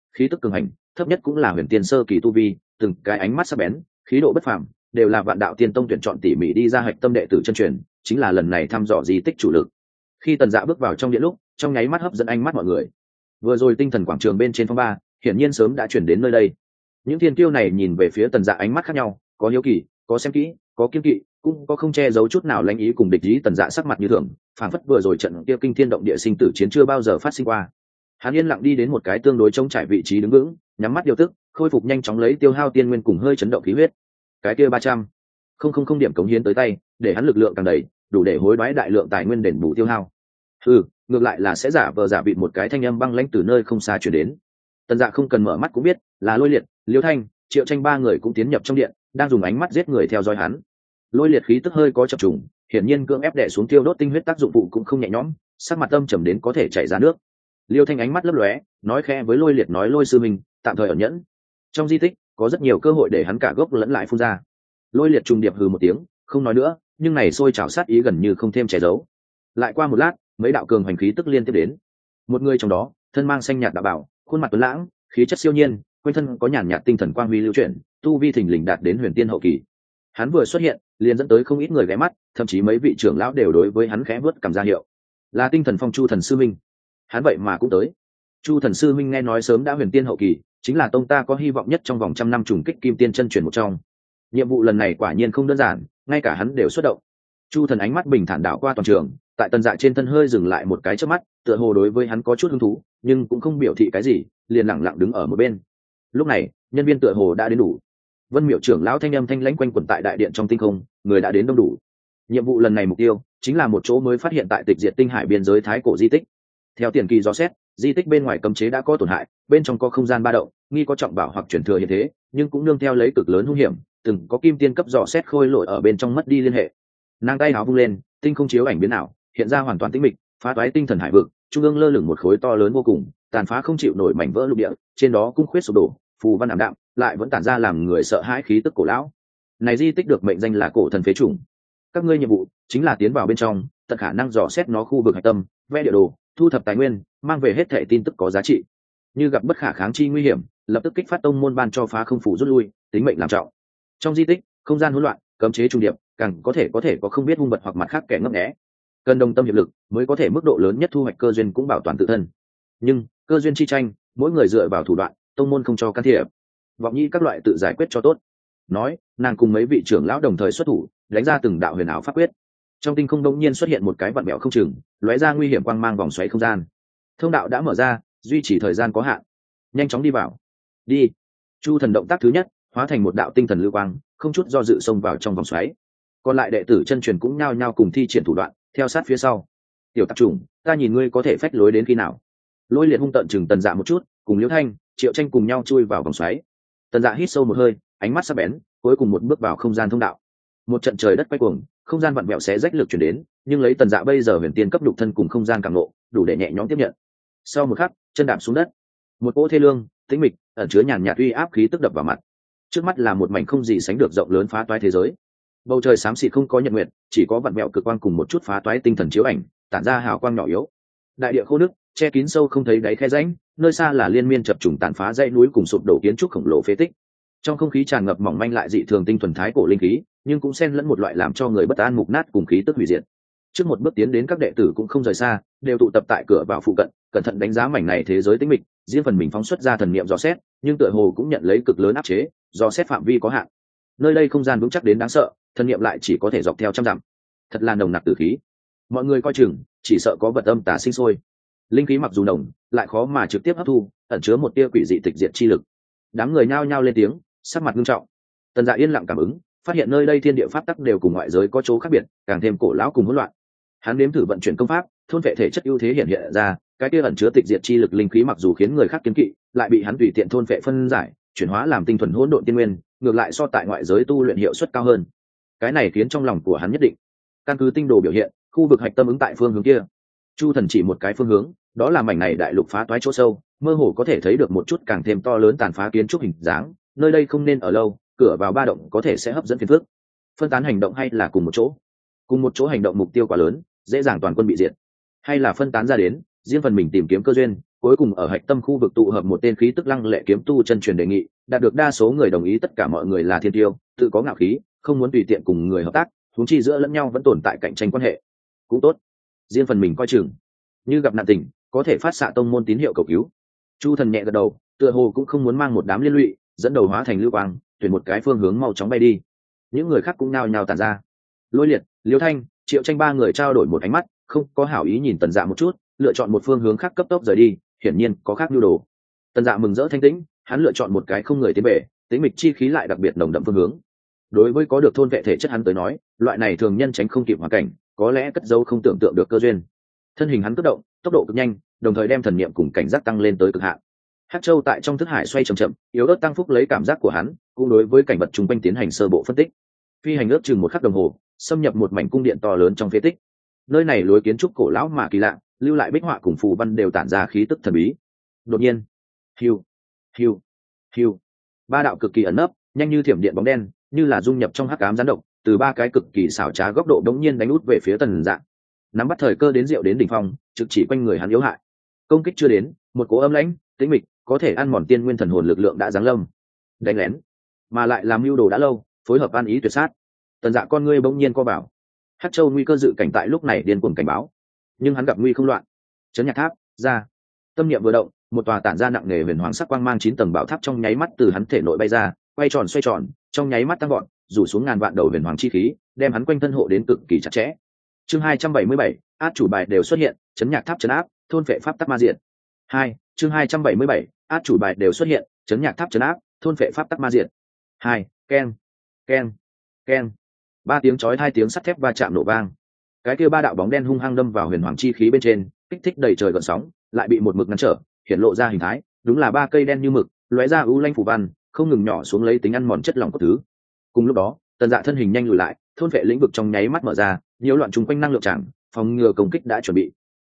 khí tức cường hành, thấp nhất cũng là huyền tiên sơ kỳ tu vi, từng cái ánh mắt sắc bén, khí độ bất phàm, đều là vạn đạo tiên tông tuyển chọn tỉ mỉ đi ra hạch tâm đệ tử chân truyền, chính là lần này thăm dò di tích chủ lực. Khi Tần Dạ bước vào trong điện lúc, trong nháy mắt hấp dẫn ánh mắt mọi người. Vừa rồi tinh thần quảng trường bên trên phong ba, hiển nhiên sớm đã chuyển đến nơi đây. Những thiên kiêu này nhìn về phía Tần Dạ ánh mắt khác nhau, có hiếu kỳ, có xem kỹ, có kiên kỵ, cũng có không che giấu chút nào lãnh ý cùng địch ý. Tần Dạ sắc mặt như thường, phảng phất vừa rồi trận kia kinh thiên động địa sinh tử chiến chưa bao giờ phát sinh qua. Hắn yên lặng đi đến một cái tương đối trống trải vị trí đứng vững, nhắm mắt điều tức, khôi phục nhanh chóng lấy tiêu hao tiên nguyên cùng hơi chấn động khí huyết. Cái kia 300,000 điểm cống hiến tới tay, để hắn lực lượng càng đầy, đủ để hối đoái đại lượng tài nguyên đền bù tiêu hao. Ngược lại là sẽ giả vờ giả bị một cái thanh âm băng lãnh từ nơi không xa truyền đến. Tần Dạ không cần mở mắt cũng biết, là Lôi Liệt, Liêu Thanh, Triệu Tranh ba người cũng tiến nhập trong điện, đang dùng ánh mắt giết người theo dõi hắn. Lôi Liệt khí tức hơi có chập trùng, hiển nhiên cưỡng ép đè xuống tiêu đốt tinh huyết tác dụng phụ cũng không nhẹ nhõm, sắc mặt âm trầm đến có thể chảy ra nước. Liêu Thanh ánh mắt lấp lóe, nói khẽ với Lôi Liệt nói: Lôi sư mình, tạm thời ẩn nhẫn. Trong di tích có rất nhiều cơ hội để hắn cả gốc lẫn lại phun ra. Lôi Liệt trùng điệp hừ một tiếng, không nói nữa, nhưng này sôi trào sát ý gần như không thêm che giấu. Lại qua một lát, mấy đạo cường hành khí tức liên tiếp đến. Một người trong đó, thân mang xanh nhạt đạo bảo, khuôn mặt tuấn lãng, khí chất siêu nhiên, quanh thân có nhàn nhạt tinh thần quang huy lưu chuyển, tu vi thình lình đạt đến huyền tiên hậu kỳ. Hắn vừa xuất hiện, liền dẫn tới không ít người ghé mắt, thậm chí mấy vị trưởng lão đều đối với hắn khẽ vớt cầm ra hiệu. Là Tinh Thần Phong Chu Thần sư minh. Hắn vậy mà cũng tới. Chu Thần sư minh nghe nói sớm đã huyền tiên hậu kỳ, chính là tông ta có hy vọng nhất trong vòng 100 năm trùng kích kim tiên chân truyền một trong. Nhiệm vụ lần này quả nhiên không đơn giản, ngay cả hắn đều xuất động. Chu Thần ánh mắt bình thản đảo qua toàn trường, tại Tần Dạ trên thân hơi dừng lại một cái chớp mắt, tựa hồ đối với hắn có chút hứng thú, nhưng cũng không biểu thị cái gì, liền lặng lặng đứng ở một bên. Lúc này, nhân viên tựa hồ đã đến đủ. Vân Miệu trưởng lão thanh âm thanh lãnh quanh quẩn tại đại điện trong tinh không, người đã đến đông đủ. Nhiệm vụ lần này mục tiêu chính là một chỗ mới phát hiện tại tịch diệt tinh hải biên giới thái cổ di tích. Theo tiền kỳ dò xét, di tích bên ngoài cấm chế đã có tổn hại, bên trong có không gian ba động, nghi có trọng bảo hoặc truyền thừa hiện thế, nhưng cũng nương theo lấy cực lớn hung hiểm, từng có kim tiên cấp dò xét khôi lỗi ở bên trong mất đi liên hệ. Nàng tay áo vung lên, tinh không chiếu ảnh biến ảo, hiện ra hoàn toàn tĩnh mịch, phá toái tinh thần hải vực, trung ương lơ lửng một khối to lớn vô cùng, tàn phá không chịu nổi mảnh vỡ lục địa, trên đó cung khuyết sụp đổ, phù văn ảm đạm, lại vẫn tản ra làm người sợ hãi khí tức cổ lão. Này di tích được mệnh danh là cổ thần phế chủng. Các ngươi nhiệm vụ chính là tiến vào bên trong, tận khả năng dò xét nó khu vực hạch tâm, vẽ địa đồ, thu thập tài nguyên, mang về hết thảy tin tức có giá trị. Như gặp bất khả kháng chi nguy hiểm, lập tức kích phát tông môn ban cho phá không phủ rút lui, tính mệnh làm trọng. Trong di tích, không gian hỗn loạn, cấm chế trung điệp, càng có thể có không biết hung vật hoặc mặt khác kẻ ngấp nghé. Cần đồng tâm hiệp lực mới có thể mức độ lớn nhất thu hoạch cơ duyên cũng bảo toàn tự thân. Nhưng cơ duyên chi tranh, mỗi người dựa vào thủ đoạn, tông môn không cho can thiệp. Vọng Nhi các loại tự giải quyết cho tốt. Nói, nàng cùng mấy vị trưởng lão đồng thời xuất thủ, đánh ra từng đạo huyền ảo pháp quyết. Trong tinh không đống nhiên xuất hiện một cái vặn mèo không chừng, lóe ra nguy hiểm quang mang vòng xoáy không gian. Thông đạo đã mở ra, duy trì thời gian có hạn. Nhanh chóng đi vào. Đi. Chu Thần động tác thứ nhất, hóa thành một đạo tinh thần lưu quang, không chút do dự xông vào trong vòng xoáy. Còn lại đệ tử chân truyền cũng nhao nhao cùng thi triển thủ đoạn, theo sát phía sau. Tiểu tạp chủng, ta nhìn ngươi có thể phách lối đến khi nào? Lôi Liệt hung tận chừng Tần Dạ một chút, cùng Liễu Thanh, Triệu Tranh cùng nhau chui vào vòng xoáy. Tần Dạ hít sâu một hơi, ánh mắt sắc bén, cuối cùng một bước vào không gian thông đạo. Một trận trời đất quay cuồng, không gian vặn vẹo xé rách lực chuyển đến, nhưng lấy Tần Dạ bây giờ huyền tiên cấp đục thân cùng không gian càng lộ, đủ để nhẹ nhõm tiếp nhận. Sau một khắc, chân đạp xuống đất, một cỗ thê lương, tĩnh mịch, ẩn chứa nhàn nhạt uy áp khí tức đập vào mặt. Trước mắt là một mảnh không gì sánh được rộng lớn phá toái thế giới. Bầu trời xám xịt không có nhật nguyệt, chỉ có vặn vẹo cực quang cùng một chút phá toái tinh thần chiếu ảnh, tản ra hào quang nhỏ yếu. Đại địa khô nước, che kín sâu không thấy đáy khe rãnh, nơi xa là liên miên chập trùng tàn phá dãy núi cùng sụp đổ kiến trúc khổng lồ phế tích. Trong không khí tràn ngập mỏng manh lại dị thường tinh thuần thái cổ linh khí, nhưng cũng xen lẫn một loại làm cho người bất an mục nát cùng khí tức hủy diệt. Trước một bước tiến đến các đệ tử cũng không rời xa, đều tụ tập tại cửa vào phụ cận, cẩn thận đánh giá mảnh này thế giới tĩnh mịch, riêng phần mình phóng xuất ra thần niệm dò xét, nhưng tựa hồ cũng nhận lấy cực lớn áp chế, dò xét phạm vi có hạn. Nơi đây không gian vững chắc đến đáng sợ, thần niệm lại chỉ có thể dọc theo trăm dặm. Thật là nồng nặc tử khí. Mọi người coi chừng, chỉ sợ có vật âm tà sinh sôi. Linh khí mặc dù nồng, lại khó mà trực tiếp hấp thu, ẩn chứa một tia quỷ dị tịch diệt chi lực. Đám người nhao nhao lên tiếng, sắc mặt nghiêm trọng. Tần Dạ yên lặng cảm ứng, phát hiện nơi đây thiên địa pháp tắc đều cùng ngoại giới có chỗ khác biệt, càng thêm cổ lão cùng hỗn loạn. Hắn nếm thử vận chuyển công pháp, thôn vệ thể chất ưu thế hiện hiện ra, cái kia ẩn chứa tịch diệt chi lực linh khí mặc dù khiến người khác kiêng kỵ, lại bị hắn tùy tiện thôn vệ phân giải, chuyển hóa làm tinh thuần hỗn độn tiên nguyên, ngược lại so tại ngoại giới tu luyện hiệu suất cao hơn. Cái này khiến trong lòng của hắn nhất định. Căn cứ tinh đồ biểu hiện, khu vực hạch tâm ứng tại phương hướng kia. Chu Thần chỉ một cái phương hướng, đó là mảnh này đại lục phá toái chỗ sâu, mơ hồ có thể thấy được một chút càng thêm to lớn tàn phá kiến trúc hình dáng, nơi đây không nên ở lâu, cửa vào ba động có thể sẽ hấp dẫn phiền phức. Phân tán hành động hay là cùng một chỗ hành động mục tiêu quá lớn, dễ dàng toàn quân bị diệt, hay là phân tán ra đến, riêng phần mình tìm kiếm cơ duyên, cuối cùng ở hạch tâm khu vực tụ hợp một tên khí tức lăng lệ kiếm tu chân truyền đề nghị, đạt được đa số người đồng ý. Tất cả mọi người là thiên tiêu, tự có ngạo khí, không muốn tùy tiện cùng người hợp tác, huống chi giữa lẫn nhau vẫn tồn tại cạnh tranh quan hệ. Cũng tốt, riêng phần mình coi chừng, như gặp nạn tình có thể phát xạ tông môn tín hiệu cầu cứu. Chu Thần nhẹ gật đầu, tựa hồ cũng không muốn mang một đám liên lụy, dẫn đầu hóa thành lưu quang, tuyển một cái phương hướng mau chóng bay đi. Những người khác cũng nhao nhao tản ra. Lôi Liệt, Liêu Thanh, Triệu Tranh ba người trao đổi một ánh mắt, không có hảo ý nhìn Tần Dạ một chút, lựa chọn một phương hướng khác cấp tốc rời đi, hiển nhiên có khác nhu đồ. Tần Dạ mừng rỡ thanh tĩnh, hắn lựa chọn một cái không người tiến về, tính mịch chi khí lại đặc biệt nồng đậm phương hướng. Đối với có được thôn vệ thể chất hắn tới nói, loại này thường nhân tránh không kịp hoàn cảnh, có lẽ cất dấu không tưởng tượng được cơ duyên. Thân hình hắn cấp động, tốc độ cực nhanh, đồng thời đem thần niệm cùng cảnh giác tăng lên tới cực hạn. Hắc Châu tại trong thức hải xoay chậm chậm, yếu ớt tăng phúc lấy cảm giác của hắn, cũng đối với cảnh vật chung quanh tiến hành sơ bộ phân tích. Phi hành ước chừng một khắc đồng hồ, xâm nhập một mảnh cung điện to lớn trong phế tích. Nơi này lối kiến trúc cổ lão mà kỳ lạ, lưu lại bích họa cùng phù văn đều tản ra khí tức thần bí. Đột nhiên, hiu, hiu, hiu, ba đạo cực kỳ ẩn nấp, nhanh như thiểm điện bóng đen, như là dung nhập trong hắc ám gián độc, từ ba cái cực kỳ xảo trá góc độ đống nhiên đánh út về phía Tần Dạ. Nắm bắt thời cơ đến rượu đến đỉnh phong, trực chỉ quanh người hắn yếu hại. Công kích chưa đến, một cỗ âm lãnh, tĩnh mịch, có thể ăn mòn tiên nguyên thần hồn lực lượng đã giáng lâm. Đánh lén, mà lại làm mưu đồ đã lâu, phối hợp an ý tuyệt sát. Tần Dạ con ngươi bỗng nhiên co bảo. Hắc Châu nguy cơ dự cảnh tại lúc này điên cuồng cảnh báo, nhưng hắn gặp nguy không loạn. Chấn Nhạc Tháp ra, tâm niệm vừa động, một tòa tản ra nặng nề huyền hoàng sắc quang mang 9 tầng bảo tháp trong nháy mắt từ hắn thể nội bay ra, quay tròn xoay tròn, trong nháy mắt tăng gọn, rủ xuống ngàn vạn đầu huyền hoàng chi khí, đem hắn quanh thân hộ đến cực kỳ chặt chẽ. Chương 277, át chủ bài đều xuất hiện, Chấn Nhạc Tháp trấn áp, thôn phệ pháp tắc ma diện. 2, chương 277, át chủ bài đều xuất hiện, Chấn Nhạc Tháp trấn áp, thôn phệ pháp tắc ma diện. 2, keng, keng, keng. Ba tiếng chói hai tiếng sắt thép va chạm nổ vang. Cái kia ba đạo bóng đen hung hăng đâm vào huyền hoàng chi khí bên trên, kích thích đầy trời gợn sóng, lại bị một mực ngăn trở, hiện lộ ra hình thái, đúng là ba cây đen như mực, lóe ra u lanh phù văn, không ngừng nhỏ xuống lấy tính ăn mòn chất lỏng của thứ. Cùng lúc đó, Tần Dạ thân hình nhanh lùi lại, thôn vệ lĩnh vực trong nháy mắt mở ra, nhiễu loạn chung quanh năng lượng chẳng, phòng ngừa công kích đã chuẩn bị.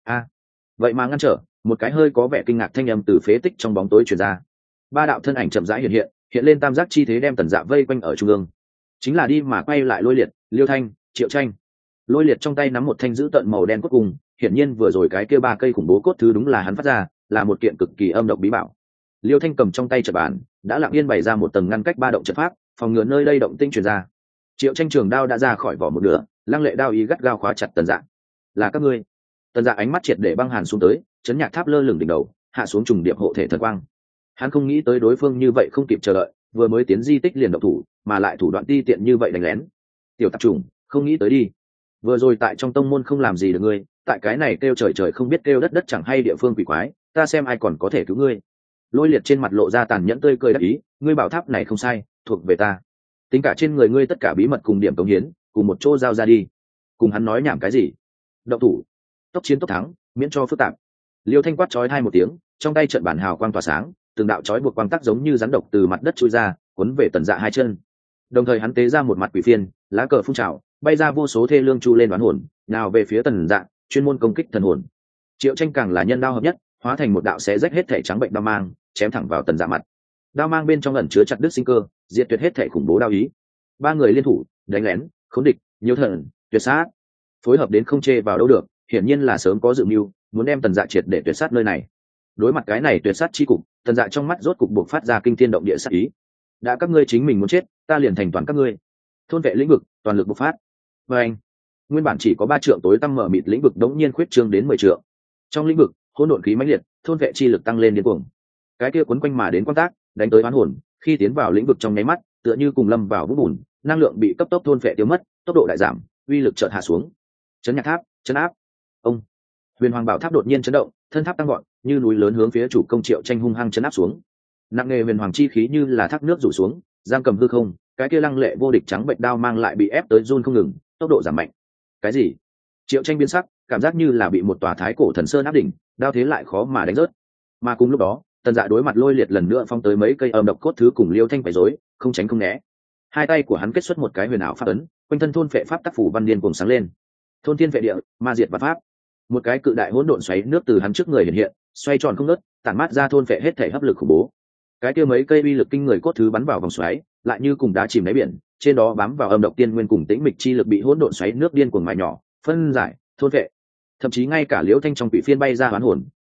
Vậy mà ngăn trở, một cái hơi có vẻ kinh ngạc thanh âm từ phế tích trong bóng tối truyền ra. Ba đạo thân ảnh chậm rãi hiện lên tam giác chi thế đem Tần Dạ vây quanh ở trung ương. Chính là đi mà quay lại Lôi Liệt, Liêu Thanh, Triệu Tranh. Lôi Liệt trong tay nắm một thanh giữ tận màu đen cốt cùng, hiển nhiên vừa rồi cái kia ba cây khủng bố cốt thứ đúng là hắn phát ra, là một kiện cực kỳ âm độc bí bảo. Liêu Thanh cầm trong tay trận bàn, đã lặng yên bày ra một tầng ngăn cách ba động trận pháp, phòng ngừa nơi đây động tinh truyền ra. Triệu Tranh trường đao đã ra khỏi vỏ một nửa, lăng lệ đao ý gắt gao khóa chặt Tần Dạ. Là các ngươi. Tần Dạ ánh mắt triệt để băng hàn xuống tới, chấn nhạc tháp lơ lửng đỉnh đầu, hạ xuống trùng điệp hộ thể thần quang. Hắn không nghĩ tới đối phương như vậy không kịp chờ đợi, vừa mới tiến di tích liền động thủ, mà lại thủ đoạn ti tiện như vậy đánh lén. Tiểu tạp trùng, không nghĩ tới đi. Vừa rồi tại trong tông môn không làm gì được ngươi, tại cái này kêu trời trời không biết kêu đất đất chẳng hay địa phương quỷ quái, ta xem ai còn có thể cứu ngươi. Lôi Liệt trên mặt lộ ra tàn nhẫn tươi cười đắc ý, ngươi bảo tháp này không sai, thuộc về ta. Tính cả trên người ngươi tất cả bí mật cùng điểm cống hiến, cùng một chỗ giao ra đi. Cùng hắn nói nhảm cái gì? Động thủ, tốc chiến tốc thắng, miễn cho phức tạp. Liêu Thanh quát chói hai một tiếng, trong tay trận bản hào quang tỏa sáng, từng đạo chói buộc quang tắc giống như rắn độc từ mặt đất chui ra, cuốn về Tần Dạ hai chân. Đồng thời hắn tế ra một mặt quỷ phiên, lá cờ phun trào, bay ra vô số thê lương chu lên đoán hồn, nào về phía Tần Dạ, chuyên môn công kích thần hồn. Triệu Tranh càng là nhân đao hợp nhất, hóa thành một đạo xé rách hết thể trắng bệnh đao mang, chém thẳng vào Tần Dạ mặt. Đao mang bên trong ẩn chứa chặt đứt sinh cơ, diệt tuyệt hết thể khủng bố đao ý. Ba người liên thủ, đánh lén, khốn địch, nhiều thần, tuyệt sát, phối hợp đến không chê vào đâu được, hiển nhiên là sớm có dự mưu, muốn đem Tần Dạ triệt để tuyệt sát nơi này. Đối mặt cái này tuyệt sát chi cục, Tần Dạ trong mắt rốt cục buộc phát ra kinh thiên động địa sát ý. Đã các ngươi chính mình muốn chết, ta liền thành toàn các ngươi. Thôn vệ lĩnh vực, toàn lực bộc phát. Và anh, nguyên bản chỉ có 3 trượng tối tăm mở mịt lĩnh vực đống nhiên khuyết trương đến 10 trượng. Trong lĩnh vực, hỗn độn khí mãnh liệt, thôn vệ chi lực tăng lên điên cuồng. Cái kia quấn quanh mà đến quan tác, đánh tới oán hồn, khi tiến vào lĩnh vực trong nháy mắt, tựa như cùng lâm vào vũng bùn, năng lượng bị cấp tốc thôn vệ tiêu mất, tốc độ đại giảm, uy lực chợt hạ xuống. Chấn nhạc tháp, chấn áp. Ông. Huyền Hoàng Bảo Tháp đột nhiên chấn động, thân tháp tăng gọn, như núi lớn hướng phía chủ công Triệu Tranh hung hăng chấn áp xuống. Nặng nề huyền hoàng chi khí như là thác nước rủ xuống, giam cầm hư không, cái kia lăng lệ vô địch trắng bệnh đao mang lại bị ép tới run không ngừng, tốc độ giảm mạnh. Cái gì? Triệu Tranh biến sắc, cảm giác như là bị một tòa thái cổ thần sơn áp đỉnh, đao thế lại khó mà đánh rớt. Mà cùng lúc đó, Tần Dạ đối mặt Lôi Liệt lần nữa phong tới mấy cây âm độc cốt thứ cùng Liêu Thanh phải rối, không tránh không né. Hai tay của hắn kết xuất một cái huyền ảo pháp ấn, quanh thân thôn phệ pháp tác phủ văn điên cuồng sáng lên. Thôn thiên vệ địa, ma diệt và pháp. Một cái cự đại hỗn độn xoáy nước từ hắn trước người hiện, xoay tròn không ngớt, tản mát ra thôn phệ hết thể hấp lực khủng bố. Cái kia mấy cây uy lực kinh người cốt thứ bắn vào vòng xoáy, lại như cùng đá chìm đáy biển, trên đó bám vào âm độc tiên nguyên cùng tĩnh mịch chi lực bị hỗn độn xoáy nước điên cuồng mài nhỏ, phân giải, thôn phệ. Thậm chí ngay cả Liễu Thanh trong quỷ phiên bay ra hoán hồn,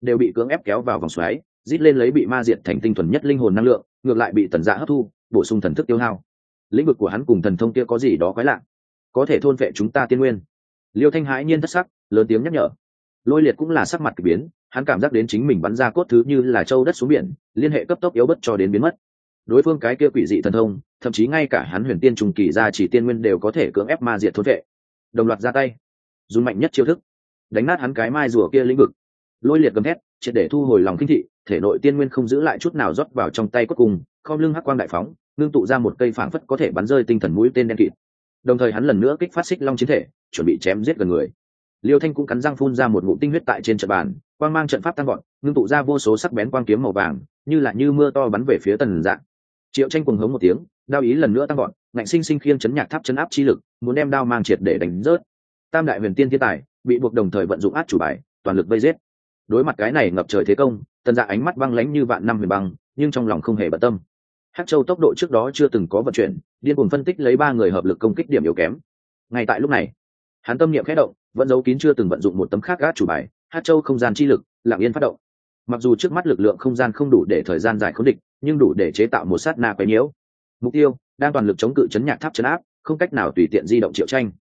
đều bị cưỡng ép kéo vào vòng xoáy, rít lên lấy bị ma diệt thành tinh thuần nhất linh hồn năng lượng, ngược lại bị tần dạ hấp thu, bổ sung thần thức tiêu hao. Lĩnh vực của hắn cùng thần thông kia có gì đó quái lạ, có thể thôn vệ chúng ta tiên nguyên. Liêu Thanh hãi nhiên thất sắc, lớn tiếng nhắc nhở. Lôi Liệt cũng là sắc mặt kỳ biến, hắn cảm giác đến chính mình bắn ra cốt thứ như là châu đất xuống biển, liên hệ cấp tốc yếu bất cho đến biến mất. Đối phương cái kia quỷ dị thần thông, thậm chí ngay cả hắn huyền tiên trùng kỳ ra chỉ tiên nguyên đều có thể cưỡng ép ma diệt thôn vệ. Đồng loạt ra tay, dùng mạnh nhất chiêu thức, đánh nát hắn cái mai rùa kia lĩnh vực. Lôi Liệt gầm thét, triệt để thu hồi lòng kinh thị, thể nội tiên nguyên không giữ lại chút nào rót vào trong tay cốt cùng, khom lưng hắc quang đại phóng, ngưng tụ ra một cây phảng phất có thể bắn rơi tinh thần mũi tên đen kịt. Đồng thời hắn lần nữa kích phát xích long chiến thể, chuẩn bị chém giết gần người. Liêu Thanh cũng cắn răng phun ra một ngụm tinh huyết tại trên trận bàn, quang mang trận pháp tăng gọn, ngưng tụ ra vô số sắc bén quang kiếm màu vàng, như mưa to bắn về phía Tần Dạ. Triệu Tranh cuồng hống một tiếng, đao ý lần nữa tăng gọn, ngạnh sinh sinh khiêng chấn nhạc tháp chấn áp chi lực, muốn đem đao mang triệt để đánh rớt. Tam đại huyền tiên thiên tài bị buộc đồng thời vận dụng át chủ bài, toàn lực vây giết. Đối mặt cái này ngập trời thế công, Tần Dạ ánh mắt băng lãnh như vạn năm huyền băng, nhưng trong lòng không hề bận tâm. Hắc Châu tốc độ trước đó chưa từng có vận chuyển, điên cuồng phân tích lấy ba người hợp lực công kích điểm yếu kém. Ngay tại lúc này, hắn tâm niệm khẽ động, vẫn giấu kín chưa từng vận dụng một tấm khác át chủ bài, Hắc Châu không gian chi lực, lặng yên phát động. Mặc dù trước mắt lực lượng không gian không đủ để thời gian dài khống địch, nhưng đủ để chế tạo một sát na quấy nhiễu. Mục tiêu đang toàn lực chống cự chấn nhạc tháp chấn áp, không cách nào tùy tiện di động. Triệu Tranh,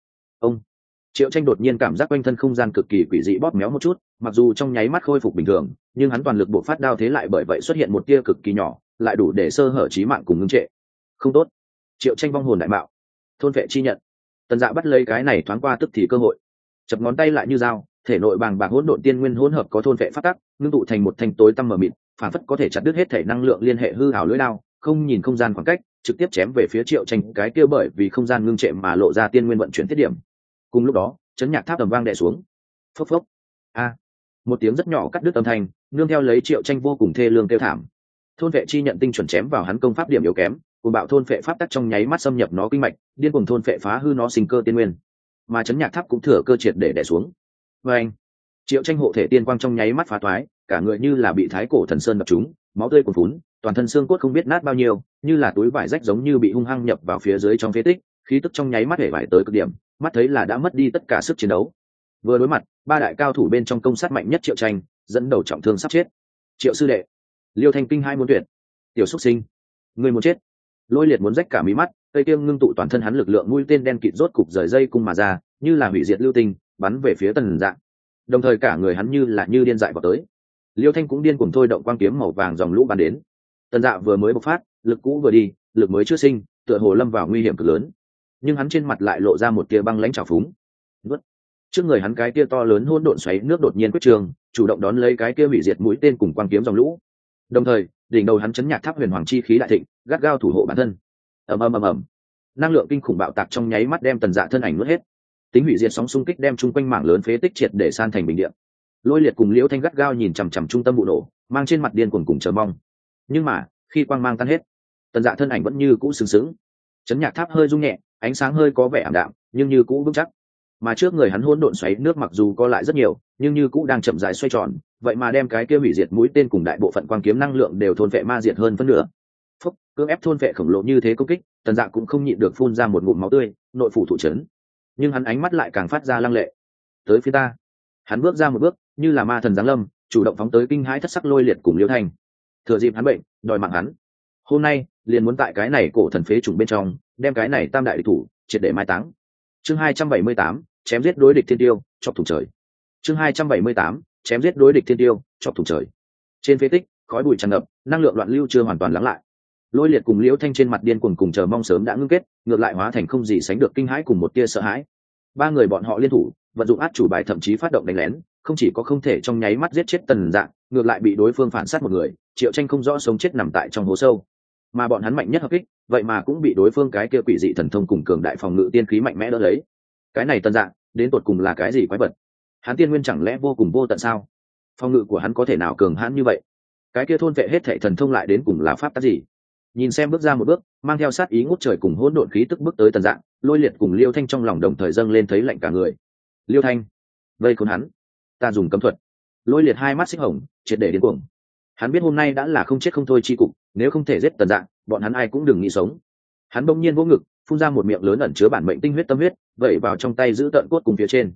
Triệu Tranh đột nhiên cảm giác quanh thân không gian cực kỳ quỷ dị bóp méo một chút, mặc dù trong nháy mắt khôi phục bình thường, nhưng hắn toàn lực bộc phát đao thế lại bởi vậy xuất hiện một tia cực kỳ nhỏ, lại đủ để sơ hở chí mạng cùng ngưng trệ. Không tốt. Triệu Tranh vong hồn đại mạo, thôn vệ chi nhận. Tần Dạ bắt lấy cái này thoáng qua tức thì cơ hội, chập ngón tay lại như dao, thể nội bàng bạc hỗn độn tiên nguyên hỗn hợp có thôn vệ phát tắc, ngưng tụ thành một thanh tối tăm mờ mịt, phản phất có thể chặt đứt hết thể năng lượng liên hệ hư ảo lưỡi đao, không nhìn không gian khoảng cách, trực tiếp chém về phía Triệu Tranh cái kia bởi vì không gian ngưng trệ mà lộ ra tiên nguyên vận chuyển tiết điểm. Cùng lúc đó, chấn nhạc tháp tầm vang đè xuống. Phốc phốc. A. Một tiếng rất nhỏ cắt đứt âm thanh, nương theo lấy Triệu Tranh vô cùng thê lương kêu thảm. Thôn vệ chi nhận tinh chuẩn chém vào hắn công pháp điểm yếu kém, cùng bạo thôn vệ pháp tắc trong nháy mắt xâm nhập nó kinh mạch, điên cuồng thôn vệ phá hư nó sinh cơ tiên nguyên. Mà chấn nhạc tháp cũng thừa cơ triệt để đè xuống. Và anh, Triệu Tranh hộ thể tiên quang trong nháy mắt phá toái, cả người như là bị thái cổ thần sơn đập trúng, máu tươi cuồn phún, toàn thân xương cốt không biết nát bao nhiêu, như là túi vải rách giống như bị hung hăng nhập vào phía dưới trong phế tích, khí tức trong nháy mắt hể vải tới cực điểm, mắt thấy là đã mất đi tất cả sức chiến đấu. Vừa đối mặt, ba đại cao thủ bên trong công sát mạnh nhất Triệu Tranh, dẫn đầu trọng thương sắp chết. Triệu sư đệ, Liêu Thanh kinh hai muốn tuyệt. Tiểu xuất sinh, người muốn chết. Lôi Liệt muốn rách cả mí mắt, cây tiêu ngưng tụ toàn thân hắn lực lượng mũi tên đen kịt rốt cục rời dây cung mà ra, như là hủy diệt lưu tinh, bắn về phía Tần Dạ. Đồng thời cả người hắn như điên dại vào tới. Liêu Thanh cũng điên cuồng thôi động quang kiếm màu vàng dòng lũ bắn đến. Tần Dạ vừa mới bộc phát, lực cũ vừa đi, lực mới chưa sinh, tựa hồ lâm vào nguy hiểm cực lớn. Nhưng hắn trên mặt lại lộ ra một tia băng lãnh trào phúng. Nuốt. Trước người hắn cái tia to lớn hỗn độn xoáy nước đột nhiên quyết trường, chủ động đón lấy cái kia hủy diệt mũi tên cùng quang kiếm dòng lũ. Đồng thời, đỉnh đầu hắn chấn nhạc tháp huyền hoàng chi khí đại thịnh, gắt gao thủ hộ bản thân. Ầm. Năng lượng kinh khủng bạo tạc trong nháy mắt đem Tần Dạ thân ảnh nuốt hết. Tính hủy diệt sóng xung kích đem chung quanh mảng lớn phế tích triệt để san thành bình địa. Lôi Liệt cùng Liễu Thanh gắt gao nhìn chằm chằm trung tâm vụ nổ, mang trên mặt điên cuồng cùng chờ mong. Nhưng mà, khi quang mang tan hết, Tần Dạ thân ảnh vẫn như cũ sừng sững. Chấn nhạc tháp hơi rung nhẹ, ánh sáng hơi có vẻ ảm đạm, nhưng như cũ vững chắc. Mà trước người hắn hỗn độn xoáy nước mặc dù co lại rất nhiều, nhưng như cũ đang chậm rãi xoay tròn, vậy mà đem cái kia hủy diệt mũi tên cùng đại bộ phận quang kiếm năng lượng đều thôn vệ ma diệt hơn phân nửa. Phúc, cưỡng ép thôn vệ khổng lồ như thế công kích, Tần Dạ cũng không nhịn được phun ra một ngụm máu tươi, nội phủ thụ chấn. Nhưng hắn ánh mắt lại càng phát ra lăng lệ. Tới phía ta. Hắn bước ra một bước, như là ma thần giáng lâm, chủ động phóng tới kinh hãi thất sắc Lôi Liệt cùng Liêu Thanh. Thừa dịp hắn bệnh, đòi mạng hắn. Hôm nay, liền muốn tại cái này cổ thần phế trùng bên trong, đem cái này tam đại địch thủ triệt để mai táng. Chương 278, chém giết đối địch thiên tiêu, chọc thủng trời. Chương 278, chém giết đối địch thiên tiêu, chọc thủng trời. Trên phế tích, khói bụi tràn ngập, năng lượng loạn lưu chưa hoàn toàn lắng lại. Lôi Liệt cùng Liễu Thanh trên mặt điên cuồng cùng chờ mong sớm đã ngưng kết, ngược lại hóa thành không gì sánh được kinh hãi cùng một tia sợ hãi. Ba người bọn họ liên thủ, vận dụng át chủ bài thậm chí phát động đánh lén, không chỉ có không thể trong nháy mắt giết chết Tần Dạ, ngược lại bị đối phương phản sát một người, Triệu Tranh không rõ sống chết nằm tại trong hố sâu. Mà bọn hắn mạnh nhất hợp kích, vậy mà cũng bị đối phương cái kia quỷ dị thần thông cùng cường đại phòng ngự tiên khí mạnh mẽ đỡ lấy. Cái này Tần Dạ, đến tột cùng là cái gì quái vật? Hắn tiên nguyên chẳng lẽ vô cùng vô tận sao? Phòng ngự của hắn có thể nào cường hãn như vậy? Cái kia thôn vệ hết thảy thần thông lại đến cùng là pháp tắc gì? Nhìn xem bước ra một bước, mang theo sát ý ngút trời cùng hỗn độn khí tức bước tới Tần Dạ, Lôi Liệt cùng Liêu Thanh trong lòng đồng thời dâng lên thấy lạnh cả người. Liêu Thanh, vây khốn hắn, ta dùng cấm thuật. Lôi Liệt hai mắt xích hồng, triệt để điên cuồng. Hắn biết hôm nay đã là không chết không thôi chi cục, nếu không thể giết Tần Dạ, bọn hắn ai cũng đừng nghĩ sống. Hắn bỗng nhiên vỗ ngực, phun ra một miệng lớn ẩn chứa bản mệnh tinh huyết tâm huyết, vẩy vào trong tay giữ tận cốt cùng phía trên.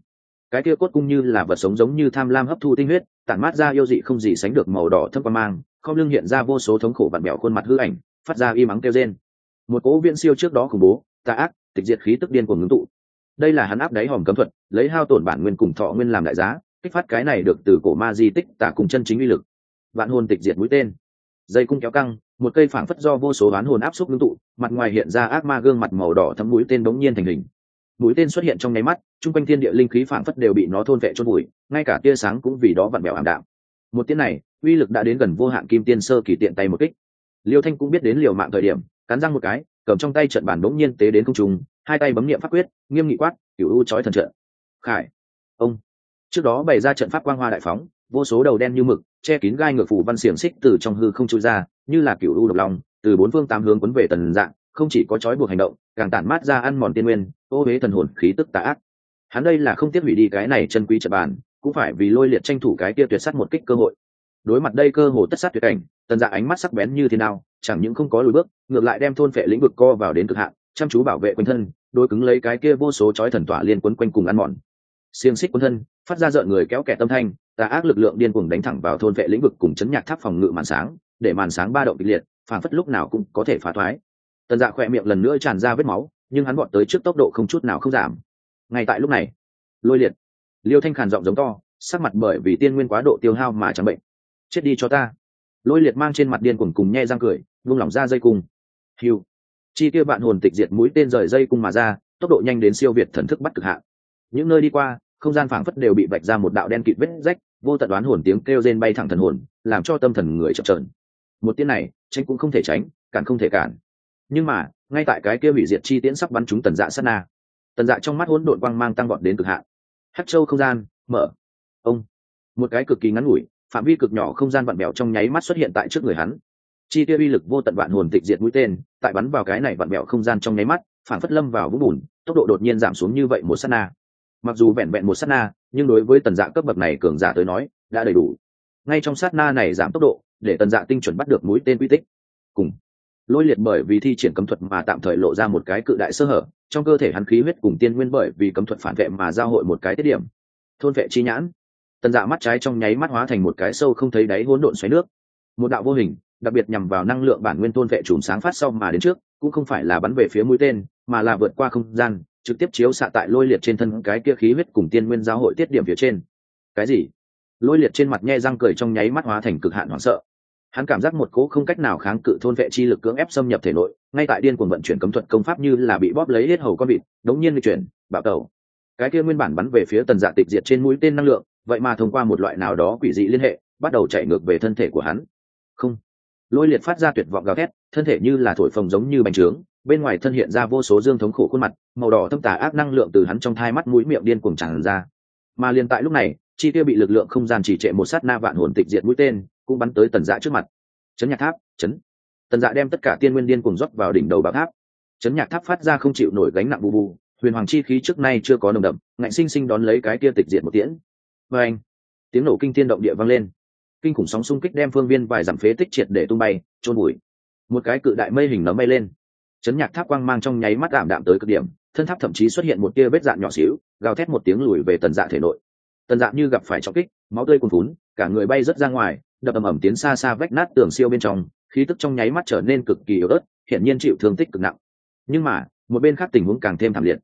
cái kia cốt cung như là vật sống giống như tham lam hấp thu tinh huyết, tản mát ra yêu dị không gì sánh được màu đỏ thâm quang mang, không lưng hiện ra vô số thống khổ vặn bẹo khuôn mặt hư ảnh, phát ra y mắng kêu rên. Một cỗ viễn siêu trước đó khủng bố, tà ác, tịch diệt khí tức điên cuồng ngưng tụ. Đây là hắn áp đáy hòm cấm thuật, lấy hao tổn bản nguyên cùng thọ nguyên làm đại giá, kích phát cái này được từ cổ ma di tích tả cùng chân chính uy lực. Vạn hồn tịch diệt mũi tên, dây cung kéo căng, một cây phảng phất do vô số oán hồn áp xúc ngưng tụ, mặt ngoài hiện ra ác ma gương mặt màu đỏ thấm mũi tên bỗng nhiên thành hình. Mũi tên xuất hiện trong nháy mắt, trung quanh thiên địa linh khí phảng phất đều bị nó thôn vệ chôn bụi, ngay cả tia sáng cũng vì đó vặn vẹo ảm đạm. Một tiếng này, uy lực đã đến gần vô hạn kim tiên sơ kỳ tiện tay một kích. Liêu Thanh cũng biết đến liều mạng thời điểm, cắn răng một cái, cầm trong tay trận bản bỗng nhiên tế đến không trung, hai tay bấm niệm pháp quyết, nghiêm nghị quát, cửu u chói thần trận. Khải, ông. Trước đó bày ra trận pháp quang hoa đại phóng, vô số đầu đen như mực, che kín gai ngược phủ văn xiềng xích từ trong hư không chui ra, như là cửu u độc long, từ bốn phương tám hướng quấn về Tần Dạng, không chỉ có chói buộc hành động, càng tản mát ra ăn mòn tiên nguyên, ô huế thần hồn khí tức tà ác. Hắn đây là không tiếc hủy đi cái này chân quý trận bàn, cũng phải vì Lôi Liệt tranh thủ cái kia tuyệt sát một kích cơ hội. Đối mặt đây cơ hồ tất sát tuyệt cảnh, Tần Dạ ánh mắt sắc bén như thế nào, chẳng những không có lùi bước, ngược lại đem thôn phệ lĩnh vực co vào đến cực hạn, chăm chú bảo vệ quanh thân, đối cứng lấy cái kia vô số chói thần tỏa liên quấn quanh cùng ăn mòn. Xiềng xích quấn thân, phát ra rợn người kéo kẹt tâm thanh, tà ác lực lượng điên cuồng đánh thẳng vào thôn vệ lĩnh vực cùng chấn nhạc tháp phòng ngự màn sáng, để màn sáng ba động kịch liệt, phảng phất lúc nào cũng có thể phá thoái. Tần Dạ khỏe miệng lần nữa tràn ra vết máu, nhưng hắn vọt tới trước tốc độ không chút nào không giảm. Ngay tại lúc này, Lôi Liệt, Liêu Thanh khàn giọng giống to, sắc mặt bởi vì tiên nguyên quá độ tiêu hao mà trắng bệnh. Chết đi cho ta! Lôi Liệt mang trên mặt điên cuồng cùng nhe răng cười, vung lỏng ra dây cung. Hiu! Chi kia bạn hồn tịch diệt mũi tên rời dây cung mà ra, tốc độ nhanh đến siêu việt thần thức bắt cực hạn. Những nơi đi qua, không gian phảng phất đều bị vạch ra một đạo đen kịt vết rách, vô tận đoán hồn tiếng kêu rên bay thẳng thần hồn, làm cho tâm thần người chập chờn. Một tiếng này, tránh cũng không thể tránh, cản không thể cản. Nhưng mà, ngay tại cái kia hủy diệt chi tiễn sắp bắn trúng Tần Dạ sát na, Tần Dạ trong mắt hỗn độn quang mang tăng vọt đến cực hạn. Hắc châu không gian mở. Ông, một cái cực kỳ ngắn ngủi, phạm vi cực nhỏ không gian vặn bèo trong nháy mắt xuất hiện tại trước người hắn. Chi tiêu uy lực vô tận vạn hồn tịch diệt mũi tên, tại bắn vào cái này vặn bèo không gian trong nháy mắt, phản phất lâm vào vũng bùn, tốc độ đột nhiên giảm xuống như vậy một sát na. Mặc dù vẹn vẹn một sát na, nhưng đối với Tần Dạ cấp bậc này cường giả tới nói, đã đầy đủ. Ngay trong sát na này giảm tốc độ, để Tần Dạ tinh chuẩn bắt được mũi tên quy tích. Cùng Lôi Liệt bởi vì thi triển cấm thuật mà tạm thời lộ ra một cái cự đại sơ hở, trong cơ thể hắn khí huyết cùng tiên nguyên bởi vì cấm thuật phản vệ mà giao hội một cái tiết điểm. Thôn vệ chi nhãn. Tần Dạ mắt trái trong nháy mắt hóa thành một cái sâu không thấy đáy hỗn độn xoáy nước. Một đạo vô hình, đặc biệt nhằm vào năng lượng bản nguyên thôn vệ chùm sáng phát sau mà đến trước, cũng không phải là bắn về phía mũi tên, mà là vượt qua không gian, trực tiếp chiếu xạ tại Lôi Liệt trên thân cái kia khí huyết cùng tiên nguyên giao hội tiết điểm phía trên. Cái gì? Lôi Liệt trên mặt nhe răng cười trong nháy mắt hóa thành cực hạn hoảng sợ. Hắn cảm giác một cỗ không cách nào kháng cự thôn vệ chi lực cưỡng ép xâm nhập thể nội, ngay tại điên cuồng vận chuyển cấm thuật công pháp như là bị bóp lấy hết hầu con vịt, đống nhiên nghịch chuyển, bạo tẩu. Cái kia nguyên bản bắn về phía Tần Dạ tịch diệt trên mũi tên năng lượng, vậy mà thông qua một loại nào đó quỷ dị liên hệ, bắt đầu chạy ngược về thân thể của hắn. Không. Lôi Liệt phát ra tuyệt vọng gào thét, thân thể như là thổi phồng giống như bánh trướng, bên ngoài thân hiện ra vô số dương thống khổ khuôn mặt, màu đỏ thâm tà ác năng lượng từ hắn trong thai mắt mũi miệng điên cuồng tràn ra. Mà liền tại lúc này, chi tiêu bị lực lượng không gian trì trệ một sát na vạn hồn tịch diệt mũi tên, cũng bắn tới Tần Dạ trước mặt. Chấn nhạc tháp, chấn. Tần Dạ đem tất cả tiên nguyên điên cuồng rót vào đỉnh đầu bảo tháp. Chấn nhạc tháp phát ra không chịu nổi gánh nặng bù bù, huyền hoàng chi khí trước nay chưa có nồng đậm, ngạnh sinh sinh đón lấy cái kia tịch diệt một tiễn. Và anh, tiếng nổ kinh thiên động địa vang lên, kinh khủng sóng xung kích đem phương viên vài dặm phế tích triệt để tung bay, trôn bụi. Một cái cự đại mây hình nấm bay lên, chấn nhạc tháp quang mang trong nháy mắt ảm đạm tới cực điểm, thân tháp thậm chí xuất hiện một tia vết dạn nhỏ xíu, gào thét một tiếng lùi về Tần Dạ thể nội. Tần Dạ như gặp phải trọng kích, máu tươi cuồn phún, cả người bay rất ra ngoài, đập ầm ầm tiến xa xa vách nát tường siêu bên trong, khí tức trong nháy mắt trở nên cực kỳ yếu ớt, hiển nhiên chịu thương tích cực nặng. Nhưng mà, một bên khác tình huống càng thêm thảm liệt.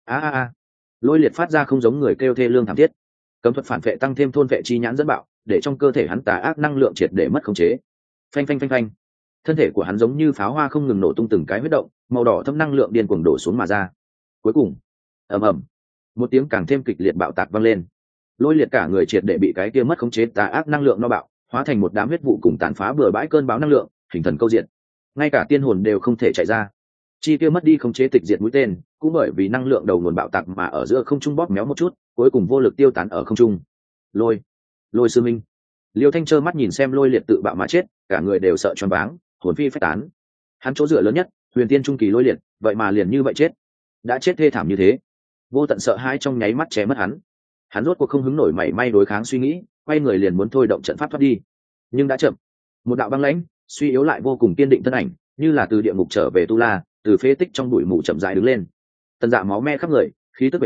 Lôi Liệt phát ra không giống người kêu thê lương thảm thiết. Cấm thuật phản vệ tăng thêm thôn vệ chi nhãn dẫn bạo, để trong cơ thể hắn tà ác năng lượng triệt để mất khống chế. Phanh phanh phanh phanh. Thân thể của hắn giống như pháo hoa không ngừng nổ tung từng cái huyết động, màu đỏ thâm năng lượng điên cuồng đổ xuống mà ra. Cuối cùng, ầm ầm, một tiếng càng thêm kịch liệt bạo tạc vang lên. Lôi Liệt cả người triệt để bị cái kia mất khống chế tà ác năng lượng no bạo, hóa thành một đám huyết vụ cùng tàn phá bừa bãi cơn bão năng lượng, hình thần câu diện. Ngay cả tiên hồn đều không thể chạy ra. Chi kia mất đi khống chế tịch diệt mũi tên, cũng bởi vì năng lượng đầu nguồn bạo tạc mà ở giữa không trung bóp méo một chút, cuối cùng vô lực tiêu tán ở không trung. Lôi sư minh. Liêu Thanh trơ mắt nhìn xem Lôi Liệt tự bạo mà chết, cả người đều sợ choáng váng, hồn phi phách tán. Hắn chỗ dựa lớn nhất, huyền tiên trung kỳ Lôi Liệt, vậy mà liền như vậy chết. Đã chết thê thảm như thế. Vô tận sợ hãi trong nháy mắt che mất hắn. Hắn rốt cuộc không hứng nổi mảy may đối kháng suy nghĩ, quay người liền muốn thôi động trận pháp thoát đi. Nhưng đã chậm. Một đạo băng lãnh, suy yếu lại vô cùng kiên định thân ảnh, như là từ địa ngục trở về tu la, từ phế tích trong bụi mù chậm rãi đứng lên. Tần Dạ máu me khắp người, khí tức bề ngoài,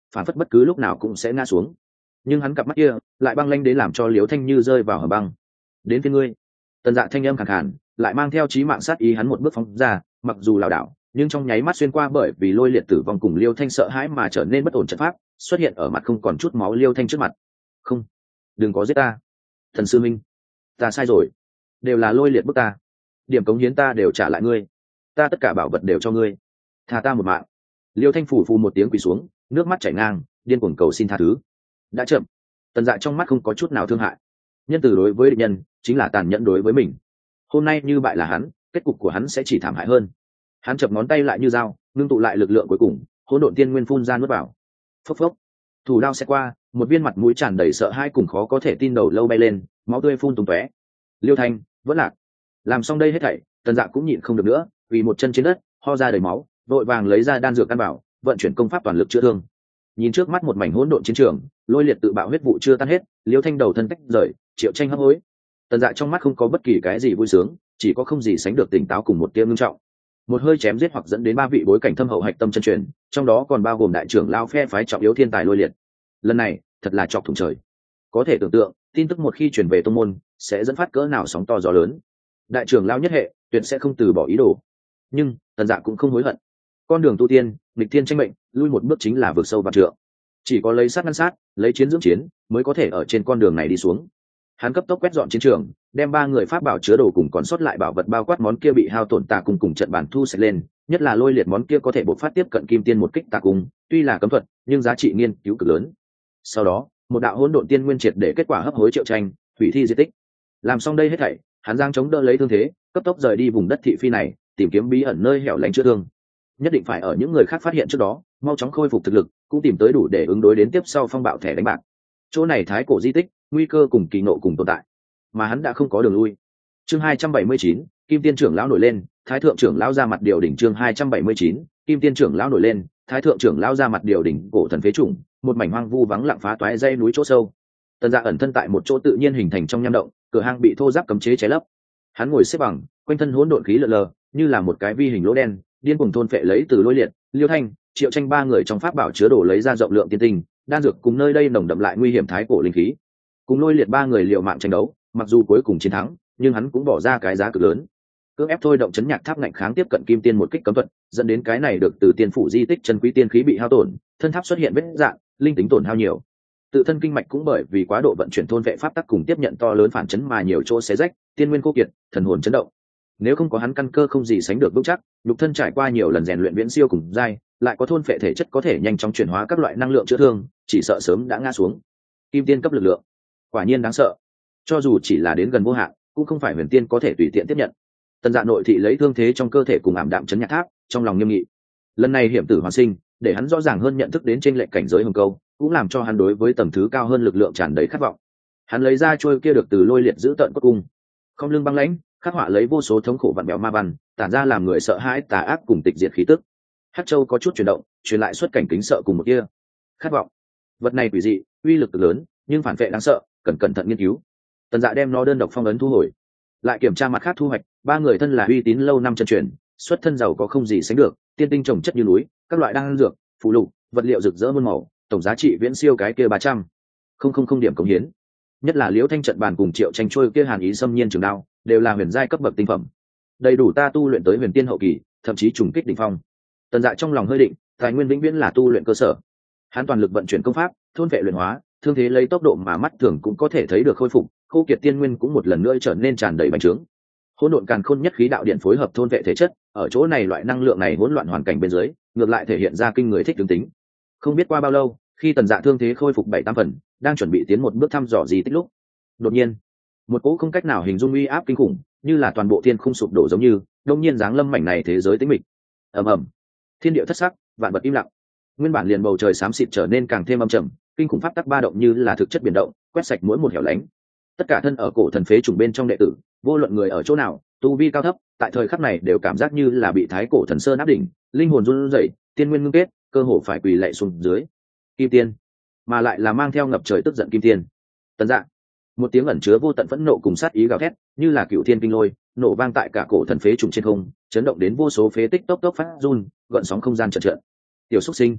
phản phất bất cứ lúc nào cũng sẽ ngã xuống. Nhưng hắn cặp mắt kia lại băng lanh đến làm cho Liễu Thanh như rơi vào hầm băng. Đến phía ngươi. Tần Dạ thanh âm khàn khàn, lại mang theo chí mạng sát ý, hắn một bước phóng ra, mặc dù lảo đảo, nhưng trong nháy mắt xuyên qua bởi vì lôi liệt tử vong cùng Liêu Thanh sợ hãi mà trở nên bất ổn trận pháp, xuất hiện ở mặt không còn chút máu Liêu Thanh trước mặt. Không, đừng có giết ta, thần sư minh, ta sai rồi, đều là lôi liệt bức ta, điểm cống hiến ta đều trả lại ngươi, ta tất cả bảo vật đều cho ngươi, tha ta một mạng. Liêu Thanh phủ phù một tiếng quỳ xuống, nước mắt chảy ngang, điên cuồng cầu xin tha thứ. Đã chậm. Tần Dạ trong mắt không có chút nào thương hại. Nhân từ đối với địch nhân chính là tàn nhẫn đối với mình. Hôm nay như bại là hắn, kết cục của hắn sẽ chỉ thảm hại hơn. Hắn chập ngón tay lại như dao, ngưng tụ lại lực lượng cuối cùng, hỗn độn tiên nguyên phun ra nuốt vào. Phốc phốc. Thủ đao sẽ qua, một viên mặt mũi tràn đầy sợ hãi cùng khó có thể tin đầu lâu bay lên, máu tươi phun tung tóe. Liêu Thanh vẫn lạc. Làm xong đây hết thảy, Tần Dạ cũng nhịn không được nữa, vì một chân trên đất, ho ra đầy máu, vội vàng lấy ra đan dược căn bảo, vận chuyển công pháp toàn lực chữa thương. Nhìn trước mắt một mảnh hỗn độn chiến trường, lôi liệt tự bạo huyết vụ chưa tan hết, Liêu Thanh đầu thân tách rời, Triệu Tranh hấp hối. Tần Dạ trong mắt không có bất kỳ cái gì vui sướng, chỉ có không gì sánh được tỉnh táo cùng một tia ngưng trọng. Một hơi chém giết hoặc dẫn đến 3 vị bối cảnh thâm hậu hạch tâm chân truyền, trong đó còn bao gồm đại trưởng lao phe phái trọng yếu thiên tài lôi liệt. Lần này thật là chọc thủng trời. Có thể tưởng tượng, tin tức một khi truyền về tông môn, sẽ dẫn phát cỡ nào sóng to gió lớn. Đại trưởng lao nhất hệ tuyệt sẽ không từ bỏ ý đồ. Nhưng Tần Dạ cũng không hối hận. Con đường tu tiên, nghịch thiên tranh mệnh, lui một bước chính là vượt sâu vạn trượng. Chỉ có lấy sát ngăn sát, lấy chiến dưỡng chiến, mới có thể ở trên con đường này đi xuống. Hắn cấp tốc quét dọn chiến trường, đem 3 người pháp bảo chứa đồ cùng còn sót lại bảo vật bao quát món kia bị hao tổn tà cùng trận bản thu sạch lên, nhất là lôi liệt món kia có thể bộc phát tiếp cận kim tiên một kích tà cung, tuy là cấm thuật, nhưng giá trị nghiên cứu cực lớn. Sau đó, một đạo hỗn độn tiên nguyên triệt để kết quả hấp hối Triệu Tranh, hủy thi di tích. Làm xong đây hết thảy, hắn giang chống đỡ lấy thương thế, cấp tốc rời đi vùng đất thị phi này, tìm kiếm bí ẩn nơi hẻo lánh chữa thương. Nhất định phải ở những người khác phát hiện trước đó, mau chóng khôi phục thực lực, cũng tìm tới đủ để ứng đối đến tiếp sau phong bạo thẻ đánh bạc. Chỗ này thái cổ di tích, nguy cơ cùng kỳ nộ cùng tồn tại, mà hắn đã không có đường lui. Chương 279, Kim Tiên trưởng lão nổi lên, Thái thượng trưởng lão ra mặt điều đỉnh. Chương 279, Kim Tiên trưởng lão nổi lên, Thái thượng trưởng lão ra mặt điều đỉnh. Cổ thần phế chủng, một mảnh hoang vu vắng lặng phá toái dây núi chỗ sâu. Tần Dạ ẩn thân tại một chỗ tự nhiên hình thành trong nham động, cửa hang bị thô ráp cấm chế che lấp. Hắn ngồi xếp bằng, quanh thân hỗn độn khí lờ lờ, như là một cái vi hình lỗ đen, điên cuồng thôn phệ lấy từ lôi liệt, Liêu Thanh, Triệu Tranh 3 người trong pháp bảo chứa đồ lấy ra rộng lượng tiên tinh, đan dược cùng nơi đây nồng đậm lại nguy hiểm thái cổ linh khí. Cùng lôi liệt 3 người liều mạng tranh đấu, mặc dù cuối cùng chiến thắng, nhưng hắn cũng bỏ ra cái giá cực lớn. Cưỡng ép thôi động chấn nhạc tháp ngạnh kháng tiếp cận kim tiên một kích cấm thuật, dẫn đến cái này được từ tiên phủ di tích chân quý tiên khí bị hao tổn, thân tháp xuất hiện vết rạn, linh tính tổn hao nhiều. Tự thân kinh mạch cũng bởi vì quá độ vận chuyển thôn vệ pháp tắc cùng tiếp nhận to lớn phản chấn mà nhiều chỗ xé rách, tiên nguyên khô kiệt, thần hồn chấn động. Nếu không có hắn căn cơ không gì sánh được vững chắc, nhục thân trải qua nhiều lần rèn luyện viễn siêu cùng giai, lại có thôn phệ thể chất có thể nhanh chóng chuyển hóa các loại năng lượng chữa thương, chỉ sợ sớm đã ngã xuống. Kim tiên cấp lực lượng, quả nhiên đáng sợ. Cho dù chỉ là đến gần vô hạn, cũng không phải huyền tiên có thể tùy tiện tiếp nhận. Tần Dạ nội thị lấy thương thế trong cơ thể cùng ảm đạm chấn nhạc tháp, trong lòng nghiêm nghị. Lần này hiểm tử hoàn sinh, để hắn rõ ràng hơn nhận thức đến trên lệnh cảnh giới hồng câu, cũng làm cho hắn đối với tầng thứ cao hơn lực lượng tràn đầy khát vọng. Hắn lấy ra trôi kia được từ lôi liệt giữ tận cốt cung, không lưng băng lãnh, khắc họa lấy vô số thống khổ vặn bèo ma văn, tản ra làm người sợ hãi tà ác cùng tịch diệt khí tức. Hắc Châu có chút chuyển động, truyền lại xuất cảnh kính sợ cùng một kia khát vọng. Vật này quỷ dị, uy lực cực lớn, nhưng phản vệ đáng sợ, cần cẩn thận nghiên cứu. Tần Dạ đem nó đơn độc phong ấn thu hồi, lại kiểm tra mặt khác thu hoạch. 3 người thân là uy tín lâu năm chân truyền, xuất thân giàu có không gì sánh được, tiên tinh trồng chất như núi, các loại đan dược, phụ lục, vật liệu rực rỡ muôn màu, tổng giá trị viễn siêu cái kia 300 không điểm cống hiến. Nhất là Liễu Thanh trận bàn cùng Triệu Tranh trôi kia hàn ý xâm nhiên trường đao, đều là huyền giai cấp bậc tinh phẩm, đầy đủ ta tu luyện tới huyền tiên hậu kỳ, thậm chí trùng kích đỉnh phong. Tần Dạ trong lòng hơi định, tài nguyên vĩnh viễn là tu luyện cơ sở. Hắn toàn lực vận chuyển công pháp, thôn vệ luyện hóa, thương thế lấy tốc độ mà mắt thường cũng có thể thấy được khôi phục, khô kiệt tiên nguyên cũng một lần nữa trở nên tràn đầy bành trướng. Hỗn độn càn khôn nhất khí đạo điện phối hợp thôn vệ thể chất, ở chỗ này loại năng lượng này hỗn loạn hoàn cảnh bên dưới, ngược lại thể hiện ra kinh người thích ứng tính. Không biết qua bao lâu, khi Tần Dạ thương thế khôi phục 7-8 phần, đang chuẩn bị tiến một bước thăm dò di tích lúc, đột nhiên, một cỗ không cách nào hình dung uy áp kinh khủng, như là toàn bộ thiên khung sụp đổ giống như, đột nhiên giáng lâm mảnh này thế giới tĩnh mịch. Ầm ầm, thiên địa thất sắc, vạn vật im lặng. Nguyên bản liền bầu trời xám xịt trở nên càng thêm âm trầm, kinh khủng pháp tắc ba động như là thực chất biển động, quét sạch mỗi một hẻo lánh. Tất cả thân ở cổ thần phế trùng bên trong đệ tử, vô luận người ở chỗ nào, tu vi cao thấp, tại thời khắc này đều cảm giác như là bị thái cổ thần sơn áp đỉnh, linh hồn run rẩy, tiên nguyên ngưng kết, cơ hồ phải quỳ lạy xuống dưới. Kim tiên, mà lại là mang theo ngập trời tức giận kim tiên. Tần Dạ, một tiếng ẩn chứa vô tận phẫn nộ cùng sát ý gào thét, như là cựu thiên kinh lôi, nổ vang tại cả cổ thần phế trùng trên không, chấn động đến vô số phế tích tốc tốc phát run, gợn sóng không gian chợt chợt. Tiểu xuất sinh,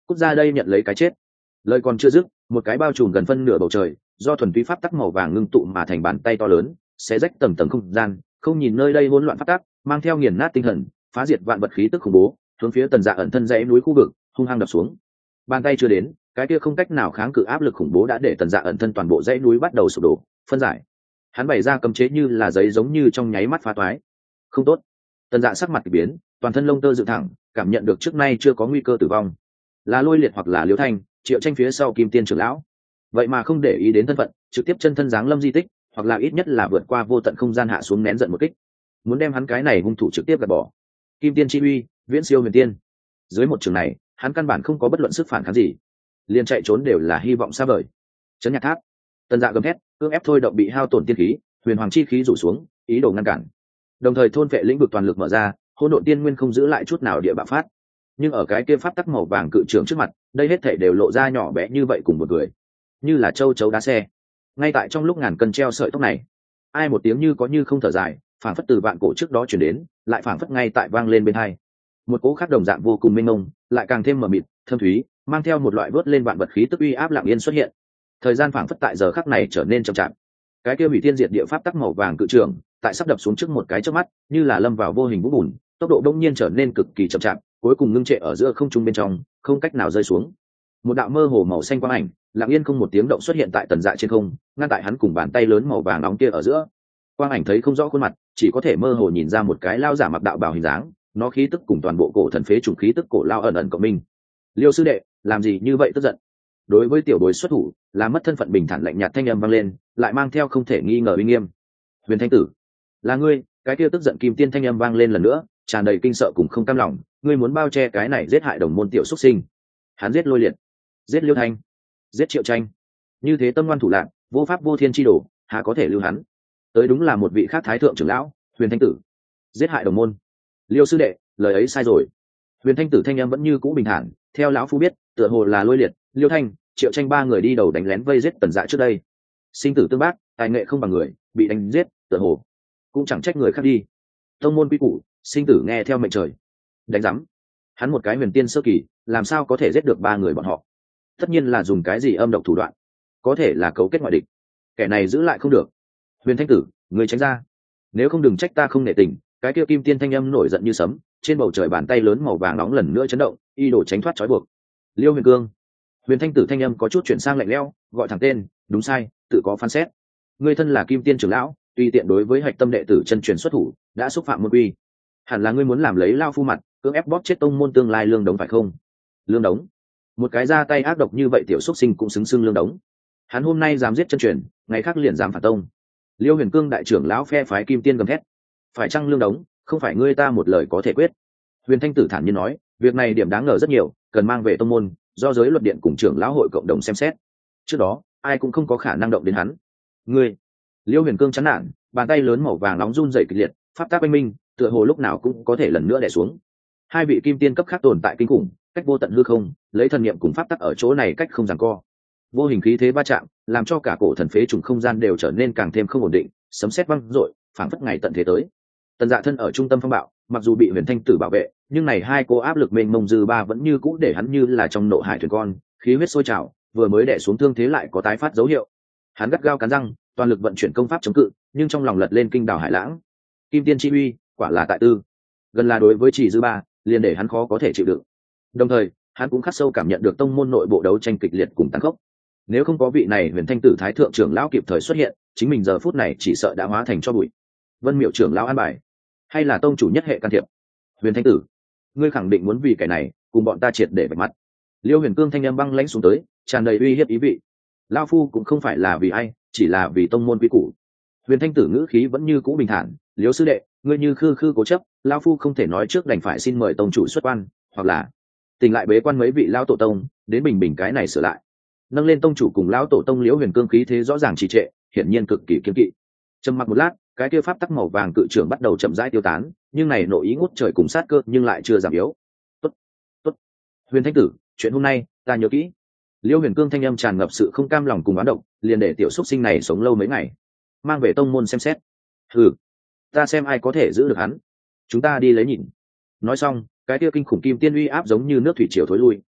cút ra đây nhận lấy cái chết. Lời còn chưa dứt, một cái bao trùm gần phân nửa bầu trời do thuần túy pháp tắc màu vàng ngưng tụ mà thành bàn tay to lớn, xé rách tầng tầng không gian, không nhìn nơi đây hỗn loạn pháp tắc, mang theo nghiền nát tinh thần, phá diệt vạn vật khí tức khủng bố, hướng phía Tần Dạ ẩn thân dãy núi khu vực hung hăng đập xuống. Bàn tay chưa đến, cái kia không cách nào kháng cự áp lực khủng bố đã để Tần Dạ ẩn thân toàn bộ dãy núi bắt đầu sụp đổ, phân giải. Hắn bày ra cấm chế như là giấy giống như trong nháy mắt phá toái. Không tốt. Tần Dạ sắc mặt kỳ biến, toàn thân lông tơ dựng thẳng, cảm nhận được trước nay chưa có nguy cơ tử vong. Là Lôi Liệt hoặc là Liễu Thanh, Triệu Tranh phía sau Kim Tiên trưởng lão. Vậy mà không để ý đến thân phận, trực tiếp chân thân giáng lâm di tích, hoặc là ít nhất là vượt qua vô tận không gian hạ xuống nén giận một kích, muốn đem hắn cái này hung thủ trực tiếp gạt bỏ. Kim Tiên chi uy, viễn siêu huyền tiên. Dưới một trường này, hắn căn bản không có bất luận sức phản kháng gì, liền chạy trốn đều là hy vọng xa vời. Chấn Nhạc Tháp. Tần Dạ gầm thét, cưỡng ép thôi động bị hao tổn tiên khí, huyền hoàng chi khí rủ xuống, ý đồ ngăn cản. Đồng thời thôn vệ lĩnh vực toàn lực mở ra, hỗn độn tiên nguyên không giữ lại chút nào địa bạo phát. Nhưng ở cái kia pháp tắc màu vàng cự trường trước mặt, đây hết thảy đều lộ ra nhỏ bé như vậy cùng một người, như là châu chấu đá xe. Ngay tại trong lúc ngàn cân treo sợi tóc này, ai một tiếng như có như không thở dài, phảng phất từ vạn cổ trước đó truyền đến, lại phảng phất ngay tại vang lên bên hai. Một cỗ khác đồng dạng vô cùng mênh mông, lại càng thêm mờ mịt, thâm thúy, mang theo một loại vớt lên vạn vật khí tức uy áp lặng yên xuất hiện. Thời gian phảng phất tại giờ khắc này trở nên chậm chạp. Cái kia hủy thiên diệt địa pháp tắc màu vàng cự trường, tại sắp đập xuống trước một cái chớp mắt, như là lâm vào vô hình vũ bùn, tốc độ đông nhiên trở nên cực kỳ chậm chạp, cuối cùng ngưng trệ ở giữa không trung bên trong, không cách nào rơi xuống. Một đạo mơ hồ màu xanh quang ảnh, lặng yên không một tiếng động xuất hiện tại Tần Dạ trên không, ngăn tại hắn cùng bàn tay lớn màu vàng nóng kia ở giữa. Quang ảnh thấy không rõ khuôn mặt, chỉ có thể mơ hồ nhìn ra một cái lao giả mặc đạo bào hình dáng, nó khí tức cùng toàn bộ cổ thần phế trùng khí tức cổ lao ẩn ẩn cộng minh. Liêu sư đệ, làm gì như vậy tức giận? Đối với tiểu bối xuất thủ, là mất thân phận bình thản lạnh nhạt thanh âm vang lên, lại mang theo không thể nghi ngờ uy nghiêm. Huyền Thanh Tử, là ngươi? Cái kia tức giận kim tiên thanh âm vang lên lần nữa, tràn đầy kinh sợ cùng không cam lòng. Ngươi muốn bao che cái này giết hại đồng môn tiểu xuất sinh? Hắn giết Lôi Liệt, giết Liêu Thanh, giết Triệu Tranh, như thế tâm ngoan thủ lạn, vô pháp vô thiên chi đổ, há có thể lưu hắn? Tới đúng là một vị khác thái thượng trưởng lão, Huyền Thanh Tử, giết hại đồng môn. Liêu sư đệ, lời ấy sai rồi. Huyền Thanh Tử thanh âm vẫn như cũ bình thản, theo lão phu biết, tựa hồ là Lôi Liệt, Liêu Thanh, Triệu Tranh ba người đi đầu đánh lén vây giết Tần Dạ trước đây. Sinh tử tương bác, tài nghệ không bằng người, bị đánh giết, tựa hồ cũng chẳng trách người khác đi. Tông môn quy củ, sinh tử nghe theo mệnh trời. Đánh rắm. Hắn một cái huyền tiên sơ kỳ, làm sao có thể giết được ba người bọn họ? Tất nhiên là dùng cái gì âm độc thủ đoạn, có thể là cấu kết ngoại địch. Kẻ này giữ lại không được. Huyền Thanh Tử, người tránh ra, nếu không đừng trách ta không nể tình. Cái kia kim tiên thanh âm nổi giận như sấm, trên bầu trời bàn tay lớn màu vàng nóng lần nữa chấn động, y đổ tránh thoát trói buộc. Liêu Huyền Cương. Huyền Thanh Tử thanh âm có chút chuyển sang lạnh lẽo, gọi thẳng tên, đúng sai, tự có phán xét. Ngươi thân là kim tiên trưởng lão, tùy tiện đối với hạch tâm đệ tử chân truyền xuất thủ, đã xúc phạm môn quy. Hẳn là ngươi muốn làm lấy lao phu mặt, cưỡng ép bóp chết tông môn tương lai lương đống phải không? Lương đống? Một cái ra tay ác độc như vậy tiểu xuất sinh cũng xứng xưng lương đống. Hắn hôm nay dám giết chân truyền, ngày khác liền dám phản tông. Liêu Huyền Cương đại trưởng lão phe phái kim tiên gầm thét. Phải chăng lương đống, không phải ngươi ta một lời có thể quyết. Huyền Thanh Tử thản nhiên nói, việc này điểm đáng ngờ rất nhiều, cần mang về tông môn, do giới luật điện cùng trưởng lão hội cộng đồng xem xét. Trước đó ai cũng không có khả năng động đến hắn. Ngươi. Liêu Huyền Cương chán nản, bàn tay lớn màu vàng nóng run rẩy kịch liệt, pháp tác oanh minh, tựa hồ lúc nào cũng có thể lần nữa đè xuống. Hai vị kim tiên cấp khác tồn tại kinh khủng, cách vô tận hư không, lấy thần niệm cùng pháp tắc ở chỗ này cách không giằng co. Vô hình khí thế va chạm, làm cho cả cổ thần phế trùng không gian đều trở nên càng thêm không ổn định, sấm sét vang dội, phảng phất ngày tận thế tới. Tần Dạ thân ở trung tâm phong bạo, mặc dù bị Huyền Thanh Tử bảo vệ, nhưng này hai cô áp lực mênh mông dư ba vẫn như cũ để hắn như là trong nộ hải thuyền con, khí huyết sôi trào, vừa mới đè xuống thương thế lại có tái phát dấu hiệu. Hắn gắt gao cắn răng, toàn lực vận chuyển công pháp chống cự, nhưng trong lòng lật lên kinh đảo hải lãng. Kim tiên chi uy, quả là tại tư. Gần là đối với chỉ dư ba, liền để hắn khó có thể chịu đựng. Đồng thời, hắn cũng khắc sâu cảm nhận được tông môn nội bộ đấu tranh kịch liệt cùng tăng khốc. Nếu không có vị này Huyền Thanh Tử thái thượng trưởng lão kịp thời xuất hiện, chính mình giờ phút này chỉ sợ đã hóa thành cho bụi. Vân Miệu trưởng lão an bài, hay là tông chủ nhất hệ can thiệp? Huyền Thanh Tử, ngươi khẳng định muốn vì cái này cùng bọn ta triệt để vạch mặt. Liêu Huyền Cương thanh âm băng lãnh xuống tới, tràn đầy uy hiếp ý vị. Lão phu cũng không phải là vì ai, chỉ là vì tông môn quy củ. Huyền Thanh Tử ngữ khí vẫn như cũ bình thản, Liêu sư đệ, ngươi như khư khư cố chấp, lão phu không thể nói trước, đành phải xin mời tông chủ xuất quan, hoặc là tình lại bế quan mấy vị lão tổ tông, đến bình bình cái này sửa lại. Nâng lên tông chủ cùng lão tổ tông Liễu Huyền Cương khí thế rõ ràng trì trệ, hiển nhiên cực kỳ kiêng kỵ. Trầm mặc một lát, cái kia pháp tắc màu vàng cự trưởng bắt đầu chậm rãi tiêu tán, nhưng này nội ý ngút trời cùng sát cơ nhưng lại chưa giảm yếu. Tốt, tốt. Huyền Thanh Tử, chuyện hôm nay ta nhớ kỹ. Liễu Huyền Cương thanh âm tràn ngập sự không cam lòng cùng oán độc, liền để tiểu xuất sinh này sống lâu mấy ngày, mang về tông môn xem xét. Hừ, ta xem ai có thể giữ được hắn. Chúng ta đi lấy nhìn. Nói xong, cái kia kinh khủng kim tiên uy áp giống như nước thủy triều thối lui,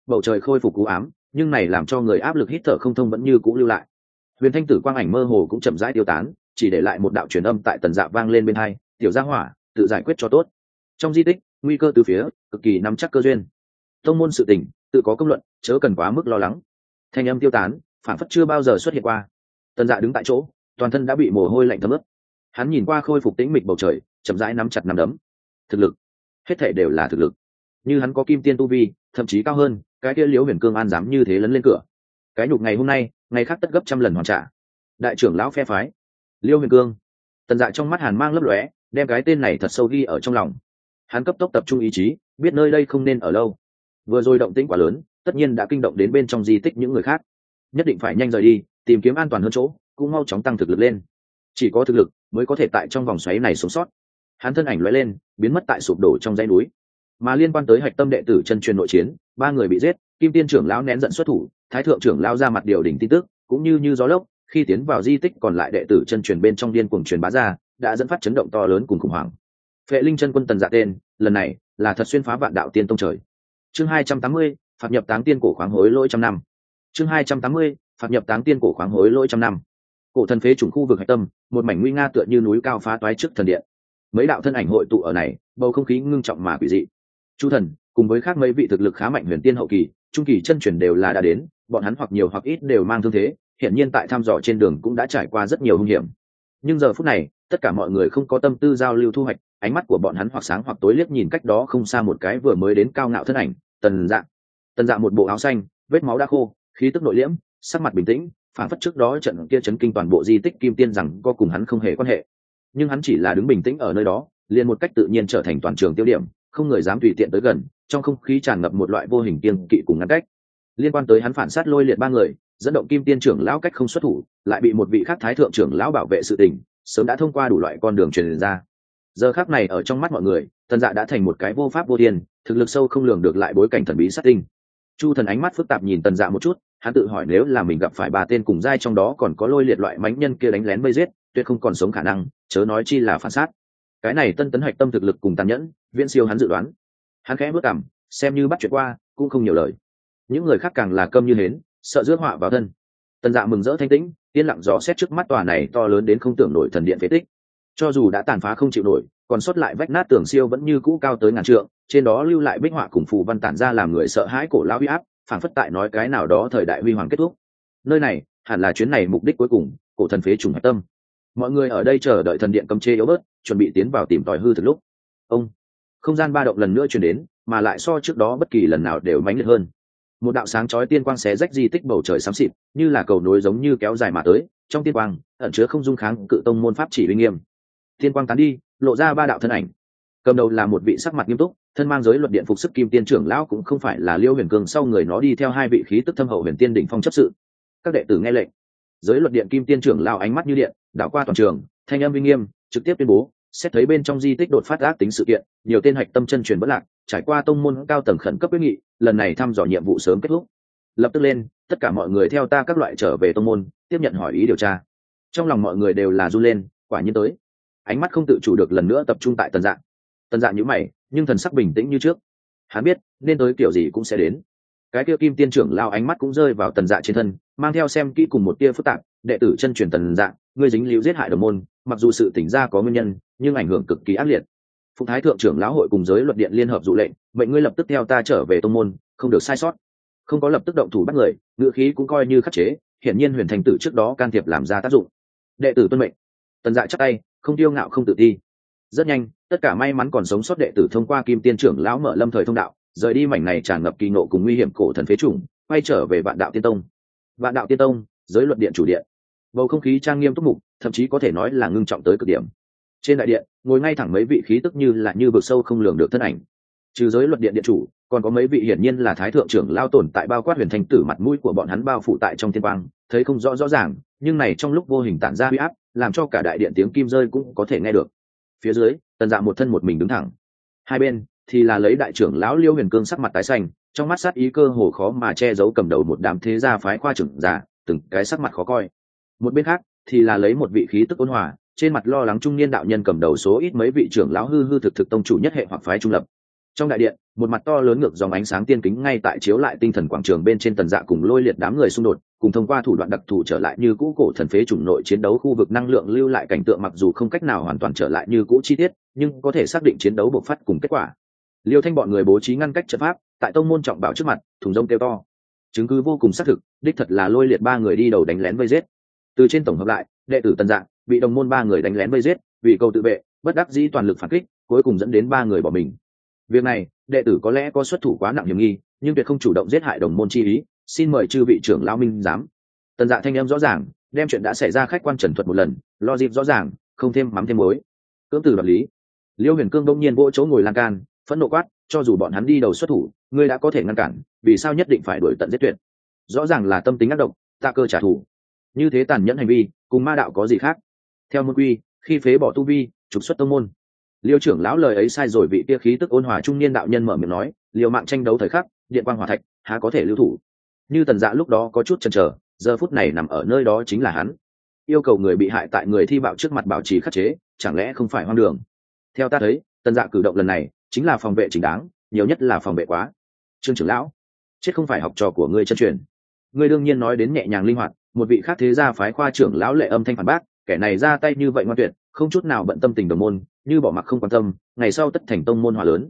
bầu trời khôi phục cú ám, nhưng này làm cho người áp lực hít thở không thông vẫn như cũ lưu lại. Huyền thanh tử quang ảnh mơ hồ cũng chậm rãi tiêu tán, chỉ để lại một đạo truyền âm tại Tần Dạ vang lên bên hai: tiểu gia hỏa, tự giải quyết cho tốt. Trong di tích, nguy cơ từ phía, cực kỳ nắm chắc cơ duyên. Tông môn sự tình, tự có công luận, chớ cần quá mức lo lắng. Thanh âm tiêu tán, phản phất chưa bao giờ xuất hiện qua. Tần Dạ đứng tại chỗ, toàn thân đã bị mồ hôi lạnh thấm ướt. Hắn nhìn qua khôi phục tĩnh mịch bầu trời, chậm rãi nắm chặt nắm đấm. Thực lực, hết thảy đều là thực lực. Như hắn có kim tiên tu vi, thậm chí cao hơn, cái kia Liễu Huyền Cương an dám như thế lấn lên cửa. Cái nhục ngày hôm nay, ngày khác tất gấp trăm lần hoàn trả. Đại trưởng lão phe phái, Liễu Huyền Cương. Tần Dạ trong mắt hàn mang lấp lóe, đem cái tên này thật sâu ghi ở trong lòng. Hắn cấp tốc tập trung ý chí, biết nơi đây không nên ở lâu. Vừa rồi động tĩnh quá lớn, tất nhiên đã kinh động đến bên trong di tích những người khác. Nhất định phải nhanh rời đi, tìm kiếm an toàn hơn chỗ, cũng mau chóng tăng thực lực lên. Chỉ có thực lực mới có thể tại trong vòng xoáy này sống sót. Hắn thân ảnh lóe lên, biến mất tại sụp đổ trong dãy núi. Mà liên quan tới hạch tâm đệ tử chân truyền nội chiến, 3 người bị giết, Kim Tiên trưởng lão nén giận xuất thủ, Thái thượng trưởng lão ra mặt điều đỉnh tin tức, cũng như gió lốc, khi tiến vào di tích còn lại đệ tử chân truyền bên trong điên cuồng truyền bá ra, đã dẫn phát chấn động to lớn cùng khủng hoảng. Phệ Linh chân quân Tần Dạ tên, lần này là thật xuyên phá vạn đạo tiên tông trời. Chương 280, phạt nhập táng tiên cổ khoáng hối lỗi trăm năm. Chương 280, phạt nhập táng tiên cổ khoáng hối lỗi trăm năm. Cổ thần phế chủng khu vực hạch tâm, một mảnh nguy nga tựa như núi cao phá toái trước thần điện. Mấy đạo thân ảnh hội tụ ở này, bầu không khí ngưng trọng mà quỷ dị. Chu thần cùng với khác mấy vị thực lực khá mạnh huyền tiên hậu kỳ, trung kỳ chân truyền đều là đã đến, bọn hắn hoặc nhiều hoặc ít đều mang thương thế, hiển nhiên tại thăm dò trên đường cũng đã trải qua rất nhiều hung hiểm. Nhưng giờ phút này, tất cả mọi người không có tâm tư giao lưu thu hoạch, ánh mắt của bọn hắn hoặc sáng hoặc tối liếc nhìn cách đó không xa một cái vừa mới đến cao ngạo thân ảnh, Tần Dạ. Tần Dạ một bộ áo xanh, vết máu đã khô, khí tức nội liễm, sắc mặt bình tĩnh, phản phất trước đó trận kia chấn kinh toàn bộ di tích kim tiên rằng có cùng hắn không hề quan hệ. Nhưng hắn chỉ là đứng bình tĩnh ở nơi đó, liền một cách tự nhiên trở thành toàn trường tiêu điểm, không người dám tùy tiện tới gần, trong không khí tràn ngập một loại vô hình kiêng kỵ cùng ngăn cách. Liên quan tới hắn phản sát lôi liệt 3 người, dẫn động kim tiên trưởng lão cách không xuất thủ, lại bị một vị khác thái thượng trưởng lão bảo vệ sự tình, sớm đã thông qua đủ loại con đường truyền ra. Giờ khắc này ở trong mắt mọi người, Tần Dạ đã thành một cái vô pháp vô thiên, thực lực sâu không lường được lại bối cảnh thần bí sát tinh. Chu thần ánh mắt phức tạp nhìn Tần Dạ một chút, hắn tự hỏi nếu là mình gặp phải 3 tên cùng giai trong đó còn có lôi liệt loại mãnh nhân kia đánh lén vây giết, tuyệt không còn sống khả năng, chớ nói chi là phản sát. Cái này tân tấn hạch tâm thực lực cùng tàn nhẫn, viễn siêu hắn dự đoán. Hắn khẽ bước cằm, xem như bắt chuyện qua, cũng không nhiều lời. Những người khác càng là câm như hến, sợ rước họa vào thân. Tần Dạ mừng rỡ thanh tĩnh, yên lặng dò xét trước mắt tòa này to lớn đến không tưởng nổi thần điện phế tích. Cho dù đã tàn phá không chịu nổi, còn sót lại vách nát tường siêu vẫn như cũ cao tới ngàn trượng, trên đó lưu lại bích họa cùng phù văn tản ra làm người sợ hãi cổ lão uy áp, phảng phất tại nói cái nào đó thời đại huy hoàng kết thúc. Nơi này hẳn là chuyến này mục đích cuối cùng, cổ thần phế trùng hạch tâm. Mọi người ở đây chờ đợi thần điện cấm chế yếu bớt, chuẩn bị tiến vào tìm tòi hư thực lúc. Ông, không gian ba động lần nữa truyền đến, mà lại so trước đó bất kỳ lần nào đều mãnh liệt hơn. Một đạo sáng chói tiên quang xé rách di tích bầu trời xám xịt, như là cầu nối giống như kéo dài mà tới, trong tiên quang ẩn chứa không dung kháng cự tông môn pháp chỉ uy nghiêm. Tiên quang tán đi, lộ ra 3 đạo thân ảnh. Cầm đầu là một vị sắc mặt nghiêm túc, thân mang giới luật điện phục sức kim tiên trưởng lão, cũng không phải là Liêu Huyền Cương, sau người nó đi theo 2 vị khí tức thâm hậu huyền tiên đỉnh phong chấp sự. Các đệ tử nghe lệnh. Giới luật điện kim tiên trưởng lão ánh mắt như điện, đảo qua toàn trường, thanh âm uy nghiêm, trực tiếp tuyên bố, xét thấy bên trong di tích đột phát ác tính sự kiện, nhiều tên hạch tâm chân truyền bất lạc, trải qua tông môn cao tầng khẩn cấp quyết nghị, lần này thăm dò nhiệm vụ sớm kết thúc. Lập tức lên, tất cả mọi người theo ta các loại trở về tông môn, tiếp nhận hỏi ý điều tra. Trong lòng mọi người đều là run lên, quả nhiên tới. Ánh mắt không tự chủ được lần nữa tập trung tại Tần Dạ. Tần Dạ nhíu mày, nhưng thần sắc bình tĩnh như trước. Hắn biết, nên tới kiểu gì cũng sẽ đến. Cái kia kim tiên trưởng lao ánh mắt cũng rơi vào Tần Dạ trên thân, mang theo xem kỹ cùng một tia phức tạp. Đệ tử chân truyền Tần Dạ, ngươi dính líu giết hại đồng môn, mặc dù sự tỉnh ra có nguyên nhân, nhưng ảnh hưởng cực kỳ ác liệt. Phụ thái thượng trưởng lão hội cùng giới luật điện liên hợp dụ lệnh, mệnh ngươi lập tức theo ta trở về tông môn, không được sai sót. Không có lập tức động thủ bắt người, ngữ khí cũng coi như khắc chế, hiển nhiên Huyền Thành Tử trước đó can thiệp làm ra tác dụng. Đệ tử tuân mệnh. Tần Dạ chắp tay, không tiêu ngạo không tự ti. Rất nhanh, tất cả may mắn còn sống sót đệ tử thông qua kim tiên trưởng lão mở lâm thời thông đạo, rời đi mảnh này tràn ngập kỳ ngộ cùng nguy hiểm cổ thần phế chủng, quay trở về Vạn Đạo Tiên Tông. Vạn Đạo Tiên Tông, giới luật điện chủ điện. Bầu không khí trang nghiêm túc mục, thậm chí có thể nói là ngưng trọng tới cực điểm. Trên đại điện, ngồi ngay thẳng mấy vị khí tức như vực sâu không lường được thân ảnh. Trừ giới luật điện điện chủ, còn có mấy vị hiển nhiên là thái thượng trưởng lao tồn tại bao quát Huyền Thành Tử, mặt mũi của bọn hắn bao phủ tại trong thiên quang, thấy không rõ ràng, nhưng này trong lúc vô hình tản ra uy áp, làm cho cả đại điện tiếng kim rơi cũng có thể nghe được. Phía dưới, Tần Dạ một thân một mình đứng thẳng. Hai bên thì là lấy đại trưởng lão Liêu Huyền Cương sắc mặt tái xanh, trong mắt sát ý cơ hồ khó mà che giấu, cầm đầu một đám thế gia phái khoa trưởng giả, từng cái sắc mặt khó coi. Một bên khác thì là lấy một vị khí tức ôn hòa, trên mặt lo lắng trung niên đạo nhân cầm đầu số ít mấy vị trưởng lão hư thực tông chủ nhất hệ hoặc phái trung lập. Trong đại điện, một mặt to lớn ngược dòng ánh sáng tiên kính ngay tại chiếu lại tinh thần quảng trường bên trên. Tần Dạ cùng Lôi Liệt đám người xung đột, cùng thông qua thủ đoạn đặc thù trở lại như cũ cổ thần phế chủng nội chiến đấu khu vực năng lượng lưu lại cảnh tượng, mặc dù không cách nào hoàn toàn trở lại như cũ chi tiết, nhưng có thể xác định chiến đấu bộc phát cùng kết quả. Liêu Thanh bọn người bố trí ngăn cách trận pháp, tại tông môn trọng bảo trước mặt, thùng rông kêu to. Chứng cứ vô cùng xác thực, đích thật là Lôi Liệt ba người đi đầu đánh lén vây giết. Từ trên tổng hợp lại, đệ tử Tần Dạ bị đồng môn ba người đánh lén vây giết, vì cầu tự vệ, bất đắc dĩ toàn lực phản kích, cuối cùng dẫn đến ba người bỏ mình. Việc này, đệ tử có lẽ có xuất thủ quá nặng hiểm nghi, nhưng tuyệt không chủ động giết hại đồng môn chi ý, xin mời chư vị trưởng lão minh giám. Tần Dạ thanh em rõ ràng, đem chuyện đã xảy ra khách quan trần thuật một lần, lo dịp rõ ràng, không thêm mắm thêm muối. Cưỡng từ đoạt lý. Liêu Huyền Cương đông nhiên vỗ chỗ ngồi lan can, phẫn nộ quát, cho dù bọn hắn đi đầu xuất thủ, ngươi đã có thể ngăn cản, vì sao nhất định phải đuổi tận giết tuyệt? Rõ ràng là tâm tính ác độc, tạ cơ trả thù. Như thế tàn nhẫn hành vi, cùng ma đạo có gì khác? Theo môn quy, khi phế bỏ tu vi, trục xuất tông môn. Liêu trưởng lão lời ấy sai rồi, vị kia khí tức ôn hòa trung niên đạo nhân mở miệng nói, liều mạng tranh đấu thời khắc, điện quang hỏa thạch, há có thể lưu thủ? Như Tần Dạ lúc đó có chút chần chờ, giờ phút này nằm ở nơi đó chính là hắn. Yêu cầu người bị hại tại người thi bạo trước mặt bảo trì khắc chế, chẳng lẽ không phải hoang đường? Theo ta thấy, Tần Dạ cử động lần này chính là phòng vệ chính đáng, nhiều nhất là phòng vệ quá. Trương trưởng lão, chết không phải học trò của ngươi chân truyền. Ngươi đương nhiên nói đến nhẹ nhàng linh hoạt, một vị khác thế gia phái khoa trưởng lão lệ âm thanh phản bác, kẻ này ra tay như vậy ngoan tuyệt, không chút nào bận tâm tình đồng môn, như bỏ mặc không quan tâm, ngày sau tất thành tông môn hòa lớn.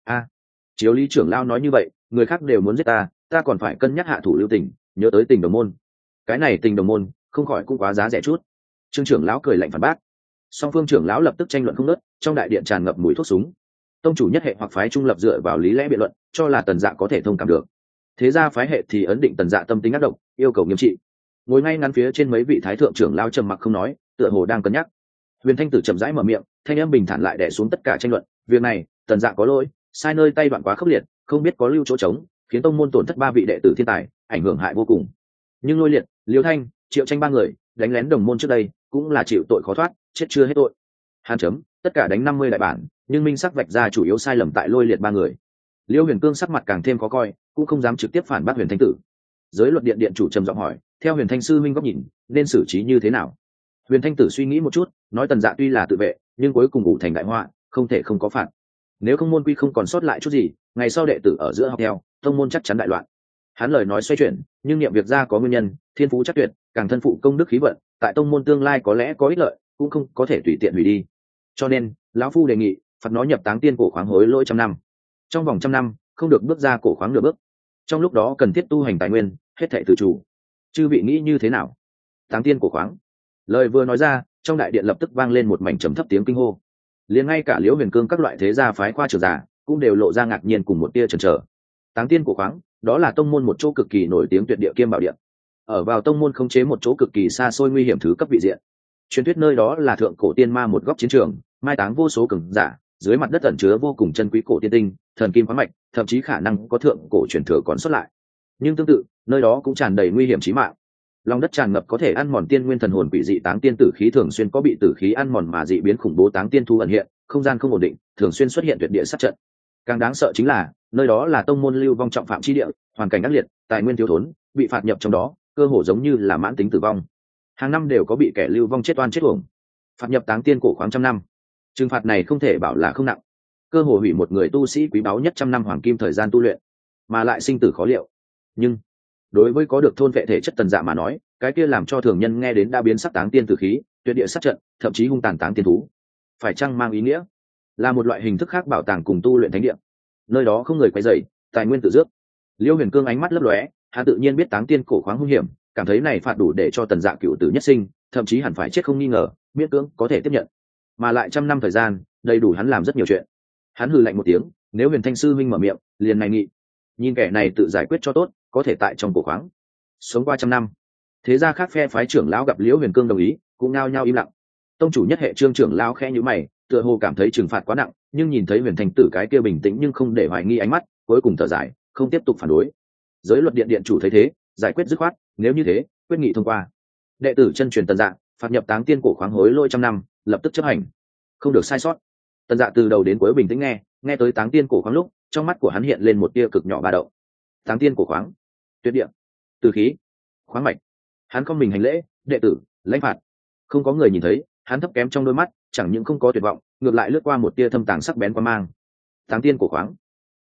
Chiếu lý trưởng lão nói như vậy, người khác đều muốn giết ta, ta còn phải cân nhắc hạ thủ lưu tình, nhớ tới tình đồng môn. Cái này tình đồng môn, không khỏi cũng quá giá rẻ chút. Trương trưởng lão cười lạnh phản bác. Song phương trưởng lão lập tức tranh luận không ngớt, trong đại điện tràn ngập mùi thuốc súng. Tông chủ nhất hệ hoặc phái trung lập dựa vào lý lẽ biện luận, cho là Tần Dạ có thể thông cảm được. Thế ra phái hệ thì ấn định Tần Dạ tâm tính ác độc, yêu cầu nghiêm trị. Ngồi ngay ngắn phía trên mấy vị thái thượng trưởng lão trầm mặc không nói, tựa hồ đang cân nhắc. Huyền Thanh Tử chậm rãi mở miệng, thanh âm bình thản lại đè xuống tất cả tranh luận. Việc này, Tần Dạ có lỗi, sai nơi tay đoạn quá khốc liệt, không biết có lưu chỗ trống, khiến tông môn tổn thất ba vị đệ tử thiên tài, ảnh hưởng hại vô cùng. Nhưng Lôi Liệt, Liêu Thanh, Triệu Tranh ba người đánh lén đồng môn trước đây, cũng là chịu tội khó thoát, chết chưa hết tội. Hàn chấm, tất cả đánh 50 đại bản, nhưng minh sắc vạch ra chủ yếu sai lầm tại Lôi Liệt ba người. Liêu Huyền Cương sắc mặt càng thêm khó coi, cũng không dám trực tiếp phản bác Huyền Thanh Tử. Giới luật điện điện chủ trầm giọng hỏi, theo Huyền Thanh sư minh góc nhìn, nên xử trí như thế nào? Huyền Thanh Tử suy nghĩ một chút, nói Tần Dạ tuy là tự vệ, nhưng cuối cùng ủ thành đại họa, không thể không có phạt. Nếu không môn quy không còn sót lại chút gì, ngày sau đệ tử ở giữa học theo, tông môn chắc chắn đại loạn. Hắn lời nói xoay chuyển, nhưng niệm việc ra có nguyên nhân, thiên phú chắc tuyệt, càng thân phụ công đức khí vận, tại tông môn tương lai có lẽ có ích lợi, cũng không có thể tùy tiện hủy đi. Cho nên, lão phu đề nghị, phạt nó nhập táng tiên cổ khoáng hối lỗi 100 năm. Trong vòng 100 năm, không được bước ra cổ khoáng nửa bước. Trong lúc đó cần thiết tu hành tài nguyên, hết thảy tự chủ. Chư vị nghĩ như thế nào? Táng tiên cổ khoáng. Lời vừa nói ra, trong đại điện lập tức vang lên một mảnh trầm thấp tiếng kinh hô. Liền ngay cả Liễu Huyền Cương các loại thế gia phái khoa trưởng giả cũng đều lộ ra ngạc nhiên cùng một tia chần chờ. Táng tiên cổ khoáng, đó là tông môn một chỗ cực kỳ nổi tiếng tuyệt địa kiêm bảo địa. Ở vào tông môn khống chế một chỗ cực kỳ xa xôi nguy hiểm thứ cấp vị diện. Truyền thuyết nơi đó là thượng cổ tiên ma một góc chiến trường, mai táng vô số cường giả, dưới mặt đất ẩn chứa vô cùng chân quý cổ tiên tinh, thần kim khoáng mạch, thậm chí khả năng có thượng cổ truyền thừa còn sót lại. Nhưng tương tự, nơi đó cũng tràn đầy nguy hiểm chí mạng. Lòng đất tràn ngập có thể ăn mòn tiên nguyên thần hồn quỷ dị táng tiên tử khí, thường xuyên có bị tử khí ăn mòn mà dị biến khủng bố táng tiên thu ẩn hiện, không gian không ổn định, thường xuyên xuất hiện tuyệt địa sát trận. Càng đáng sợ chính là, nơi đó là tông môn lưu vong trọng phạm chi địa, hoàn cảnh ác liệt, tài nguyên thiếu thốn, bị phạt nhập trong đó, cơ hồ giống như là mãn tính tử vong. Hàng năm đều có bị kẻ lưu vong chết oan chết uổng. Phạt nhập táng tiên cổ khoáng 100 năm. Trừng phạt này không thể bảo là không nặng, cơ hồ hủy một người tu sĩ quý báu nhất 100 năm hoàng kim thời gian tu luyện, mà lại sinh tử khó liệu. Nhưng đối với có được thôn vệ thể chất Tần Dạ mà nói, cái kia làm cho thường nhân nghe đến đã biến sắc táng tiên tử khí, tuyệt địa sát trận, thậm chí hung tàn táng tiên thú, phải chăng mang ý nghĩa là một loại hình thức khác bảo tàng cùng tu luyện thánh địa? Nơi đó không người quấy rầy, tài nguyên tự dước. Liêu Huyền Cương ánh mắt lấp lóe, hắn tự nhiên biết táng tiên cổ khoáng hung hiểm, cảm thấy này phạt đủ để cho Tần Dạ cựu tử nhất sinh, thậm chí hẳn phải chết không nghi ngờ, miễn cưỡng có thể tiếp nhận. Mà lại 100 năm thời gian, đầy đủ hắn làm rất nhiều chuyện. Hắn hừ lạnh một tiếng, nếu Huyền Thanh sư huynh mở miệng, liền này nghị. Nhìn kẻ này tự giải quyết cho tốt, có thể tại trong cổ khoáng sống qua 100 năm. Thế gia khác phe phái trưởng lão gặp Liễu Huyền Cương đồng ý, cũng nao nhao im lặng. Tông chủ nhất hệ Trương trưởng lão khẽ nhíu mày, tựa hồ cảm thấy trừng phạt quá nặng, nhưng nhìn thấy Huyền Thanh tử cái kia bình tĩnh nhưng không để hoài nghi ánh mắt, cuối cùng thở dài, không tiếp tục phản đối. Giới luật điện điện chủ thấy thế, giải quyết dứt khoát, nếu như thế, quyết nghị thông qua. Đệ tử chân truyền Tần Dạ, phạt nhập táng tiên cổ khoáng hối lỗi 100 năm, lập tức chấp hành, không được sai sót. Tần Dạ từ đầu đến cuối bình tĩnh nghe tới táng tiên cổ khoáng lúc, trong mắt của hắn hiện lên một tia cực nhỏ ba động. Táng tiên cổ khoáng, tuyệt địa, từ khí, khoáng mạch. Hắn không mình hành lễ, đệ tử lãnh phạt. Không có người nhìn thấy, hắn thấp kém trong đôi mắt chẳng những không có tuyệt vọng, ngược lại lướt qua một tia thâm tàng sắc bén qua mang. Táng tiên cổ khoáng,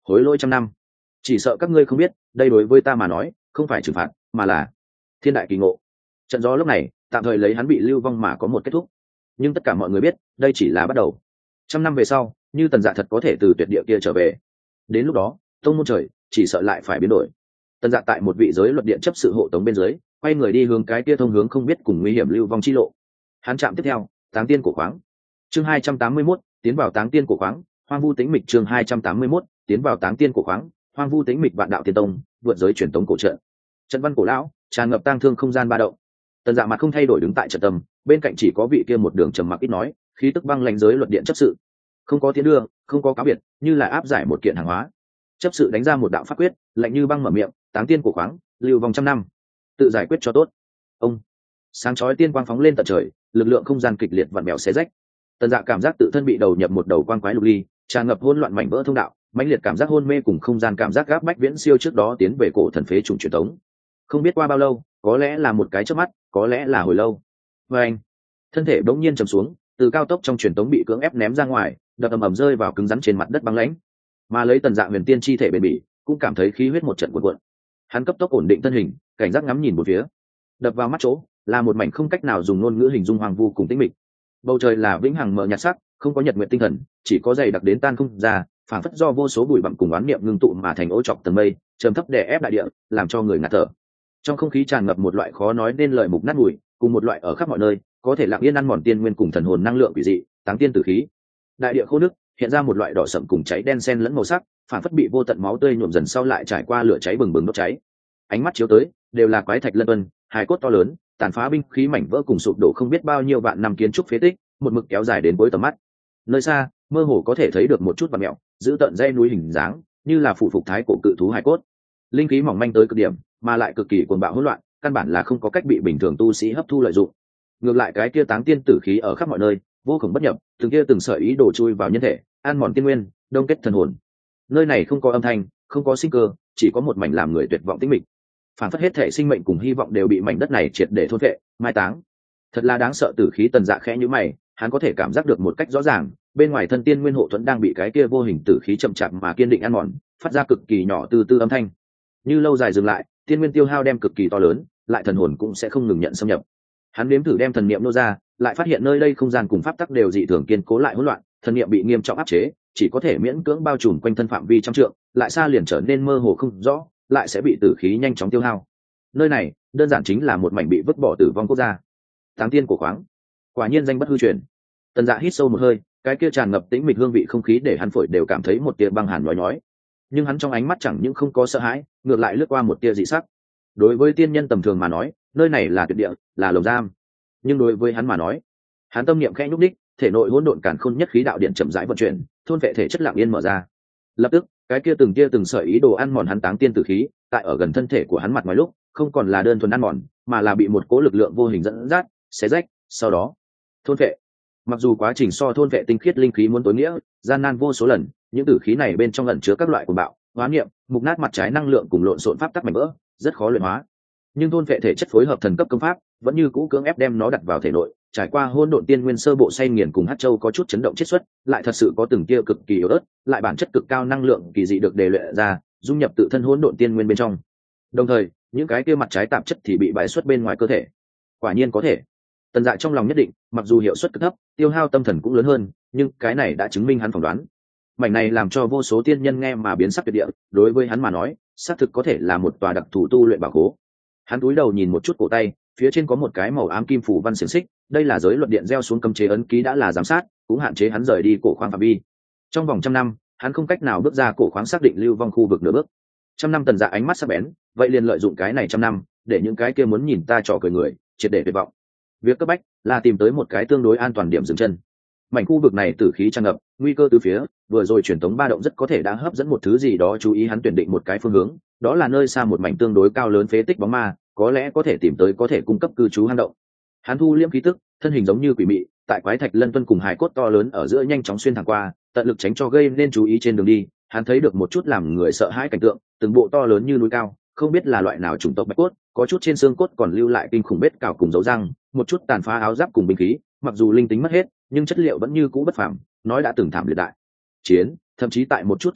hối lỗi trăm năm. Chỉ sợ các ngươi không biết, đây đối với ta mà nói không phải trừng phạt mà là thiên đại kỳ ngộ. Trận gió lúc này tạm thời lấy hắn bị lưu vong mà có một kết thúc, nhưng tất cả mọi người biết đây chỉ là bắt đầu. Trăm năm về sau, như Tần Dạ thật có thể từ tuyệt địa kia trở về, đến lúc đó tông môn trời chỉ sợ lại phải biến đổi. Tần Dạ tại một vị giới luật điện chấp sự hộ tống bên dưới, quay người đi hướng cái kia thông hướng không biết cùng nguy hiểm lưu vong chi lộ. Hắn chạm tiếp theo, Táng Tiên cổ khoáng. Chương 281, tiến vào Táng Tiên cổ khoáng, Hoang Vu Tĩnh Mịch. Chương 281, tiến vào Táng Tiên cổ khoáng, Hoang Vu Tĩnh Mịch. Vạn đạo tiên tông, vượt giới truyền tống cổ trận. Trận văn cổ lão, tràn ngập tang thương không gian ba động. Tần Dạ mặt không thay đổi đứng tại trận tâm, bên cạnh chỉ có vị kia một đường trầm mặc ít nói, khí tức băng lãnh giới luật điện chấp sự. Không có tiến đưa, không có cáo biệt, như là áp giải một kiện hàng hóa. Chấp sự đánh ra một đạo pháp quyết, lạnh như băng mở miệng, Táng Tiên cổ khoáng, lưu vong trăm năm, tự giải quyết cho tốt. Ông sáng chói tiên quang phóng lên tận trời, lực lượng không gian kịch liệt vặn bèo xé rách. Tần Dạ cảm giác tự thân bị đầu nhập một đầu quang quái lục ly, tràn ngập hỗn loạn mảnh vỡ thông đạo, mãnh liệt cảm giác hôn mê cùng không gian cảm giác gáp bách viễn siêu trước đó tiến về cổ thần phế trùng truyền thống. Không biết qua bao lâu, có lẽ là một cái chớp mắt, có lẽ là hồi lâu. Và anh, thân thể bỗng nhiên trầm xuống, từ cao tốc trong truyền thống bị cưỡng ép ném ra ngoài, đập ầm ầm rơi vào cứng rắn trên mặt đất băng lãnh. Mà lấy Tần Dạ huyền tiên chi thể bền bỉ, cũng cảm thấy khí huyết một trận cuộn cuộn. Hắn cấp tốc ổn định thân hình, cảnh giác ngắm nhìn một phía. Đập vào mắt chỗ là một mảnh không cách nào dùng ngôn ngữ hình dung hoang vu cùng tĩnh mịch. Bầu trời là vĩnh hằng mờ nhạt sắc, không có nhật nguyện tinh thần, chỉ có dày đặc đến tan không ra, phảng phất do vô số bụi bặm cùng oán niệm ngưng tụ mà thành ô trọc tầng mây, trầm thấp đè ép đại địa, làm cho người ngạt thở. Trong không khí tràn ngập một loại khó nói nên lời mục nát mùi, cùng một loại ở khắp mọi nơi có thể lặng yên ăn mòn tiên nguyên cùng thần hồn năng lượng quỷ dị, táng tiên tử khí. Đại địa khô nước hiện ra một loại đỏ sậm cùng cháy đen xen lẫn màu sắc, phảng phất bị vô tận máu tươi nhuộm dần sau lại trải qua lửa cháy bừng bừng đốt cháy. Ánh mắt chiếu tới đều là quái thạch lân vân, hài cốt to lớn, tàn phá binh khí mảnh vỡ cùng sụp đổ không biết bao nhiêu vạn năm kiến trúc phế tích, một mực kéo dài đến cuối tầm mắt. Nơi xa mơ hồ có thể thấy được một chút vạt mẹo, giữ tận dây núi hình dáng, như là phụ phục thái cổ cự thú hài cốt. Linh khí mỏng manh tới cực điểm, mà lại cực kỳ cuồng bạo hỗn loạn, căn bản là không có cách bị bình thường tu sĩ hấp thu lợi dụng. Ngược lại cái kia táng tiên tử khí ở khắp mọi nơi, vô cùng bất nhập, từng kia từng sợi ý đồ chui vào nhân thể, ăn mòn tiên nguyên, đông kết thần hồn. Nơi này không có âm thanh, không có sinh cơ, chỉ có một mảnh làm người tuyệt vọng tĩnh mịch. Phản phất hết thể sinh mệnh cùng hy vọng đều bị mảnh đất này triệt để thôn vệ, mai táng. Thật là đáng sợ. Tử khí Tần Dạ khẽ nhíu mày, hắn có thể cảm giác được một cách rõ ràng, bên ngoài thân tiên nguyên hộ thuẫn đang bị cái kia vô hình tử khí chậm chạp mà kiên định ăn mòn, phát ra cực kỳ nhỏ từ từ âm thanh. Như lâu dài dừng lại, tiên nguyên tiêu hao đem cực kỳ to lớn, lại thần hồn cũng sẽ không ngừng nhận xâm nhập. Hắn nếm thử đem thần niệm nô ra, lại phát hiện nơi đây không gian cùng pháp tắc đều dị thường kiên cố lại hỗn loạn, thần niệm bị nghiêm trọng áp chế, chỉ có thể miễn cưỡng bao trùm quanh thân phạm vi trăm trượng, lại xa liền trở nên mơ hồ không rõ, lại sẽ bị tử khí nhanh chóng tiêu hao. Nơi này đơn giản chính là một mảnh bị vứt bỏ tử vong quốc gia. Táng tiên cổ khoáng, quả nhiên danh bất hư truyền. Tần Dạ hít sâu một hơi, cái kia tràn ngập tĩnh mịch hương vị không khí để hắn phổi đều cảm thấy một tia băng hàn nhói nhói. Nhưng hắn trong ánh mắt chẳng những không có sợ hãi, ngược lại lướt qua một tia dị sắc. Đối với tiên nhân tầm thường mà nói, nơi này là tuyệt địa, là lồng giam. Nhưng đối với hắn mà nói, hắn tâm niệm khẽ nhúc đích, thể nội hỗn độn càn khôn nhất khí đạo điện chậm rãi vận chuyển, thôn vệ thể chất lặng yên mở ra. Lập tức, cái kia từng sợi ý đồ ăn mòn hắn táng tiên tử khí, tại ở gần thân thể của hắn mặt ngoài lúc, không còn là đơn thuần ăn mòn, mà là bị một cỗ lực lượng vô hình dẫn dắt, xé rách, sau đó thôn vệ. Mặc dù quá trình so thôn vệ tinh khiết linh khí muốn tối nghĩa, gian nan vô số lần, những tử khí này bên trong ẩn chứa các loại cuồng bạo, hóa niệm, mục nát mặt trái năng lượng cùng lộn xộn pháp tắc mảnh vỡ, rất khó luyện hóa. Nhưng thôn vệ thể chất phối hợp thần cấp công pháp, vẫn như cũ cưỡng ép đem nó đặt vào thể nội, trải qua hỗn độn tiên nguyên sơ bộ xay nghiền cùng hắc châu có chút chấn động chiết xuất, lại thật sự có từng tia cực kỳ yếu ớt, lại bản chất cực cao năng lượng kỳ dị được đề luyện ra, dung nhập tự thân hỗn độn tiên nguyên bên trong. Đồng thời, những cái kia mặt trái tạp chất thì bị bài xuất bên ngoài cơ thể. Quả nhiên có thể. Tần Dạ trong lòng nhất định, mặc dù hiệu suất cực thấp, tiêu hao tâm thần cũng lớn hơn, nhưng cái này đã chứng minh hắn phỏng đoán. Mảnh này làm cho vô số tiên nhân nghe mà biến sắc tuyệt địa, đối với hắn mà nói, xác thực có thể là một tòa đặc thù tu luyện bảo khố. Hắn cúi đầu nhìn một chút cổ tay, phía trên có một cái màu ám kim phủ văn xiềng xích, đây là giới luật điện gieo xuống cấm chế ấn ký đã là giám sát, cũng hạn chế hắn rời đi cổ khoáng phạm vi. Trong vòng trăm năm, hắn không cách nào bước ra cổ khoáng xác định lưu vong khu vực nửa bước. Trăm năm Tần Dạ ánh mắt sắc bén, vậy liền lợi dụng cái này trăm năm, để những cái kia muốn nhìn ta trò cười người, triệt để tuyệt vọng. Việc cấp bách là tìm tới một cái tương đối an toàn điểm dừng chân. Mảnh khu vực này tử khí tràn ngập, nguy cơ từ phía, vừa rồi truyền tống ba động rất có thể đã hấp dẫn một thứ gì đó chú ý hắn, tuyển định một cái phương hướng, đó là nơi xa một mảnh tương đối cao lớn phế tích bóng ma, có lẽ có thể tìm tới có thể cung cấp cư trú hang động. Hắn thu liễm khí tức, thân hình giống như quỷ mị, tại quái thạch lân tuân cùng hải cốt to lớn ở giữa nhanh chóng xuyên thẳng qua, tận lực tránh cho gây nên chú ý trên đường đi. Hắn thấy được một chút làm người sợ hãi cảnh tượng, từng bộ to lớn như núi cao, không biết là loại nào chủng tộc bạch cốt, có chút trên xương cốt còn lưu lại kinh khủng vết cào cùng dấu răng, một chút tàn phá áo giáp cùng binh khí, mặc dù linh tính mất hết, nhưng chất liệu vẫn như cũ bất phàm, nói đã từng thảm liệt đại chiến, thậm chí tại một chút trong góc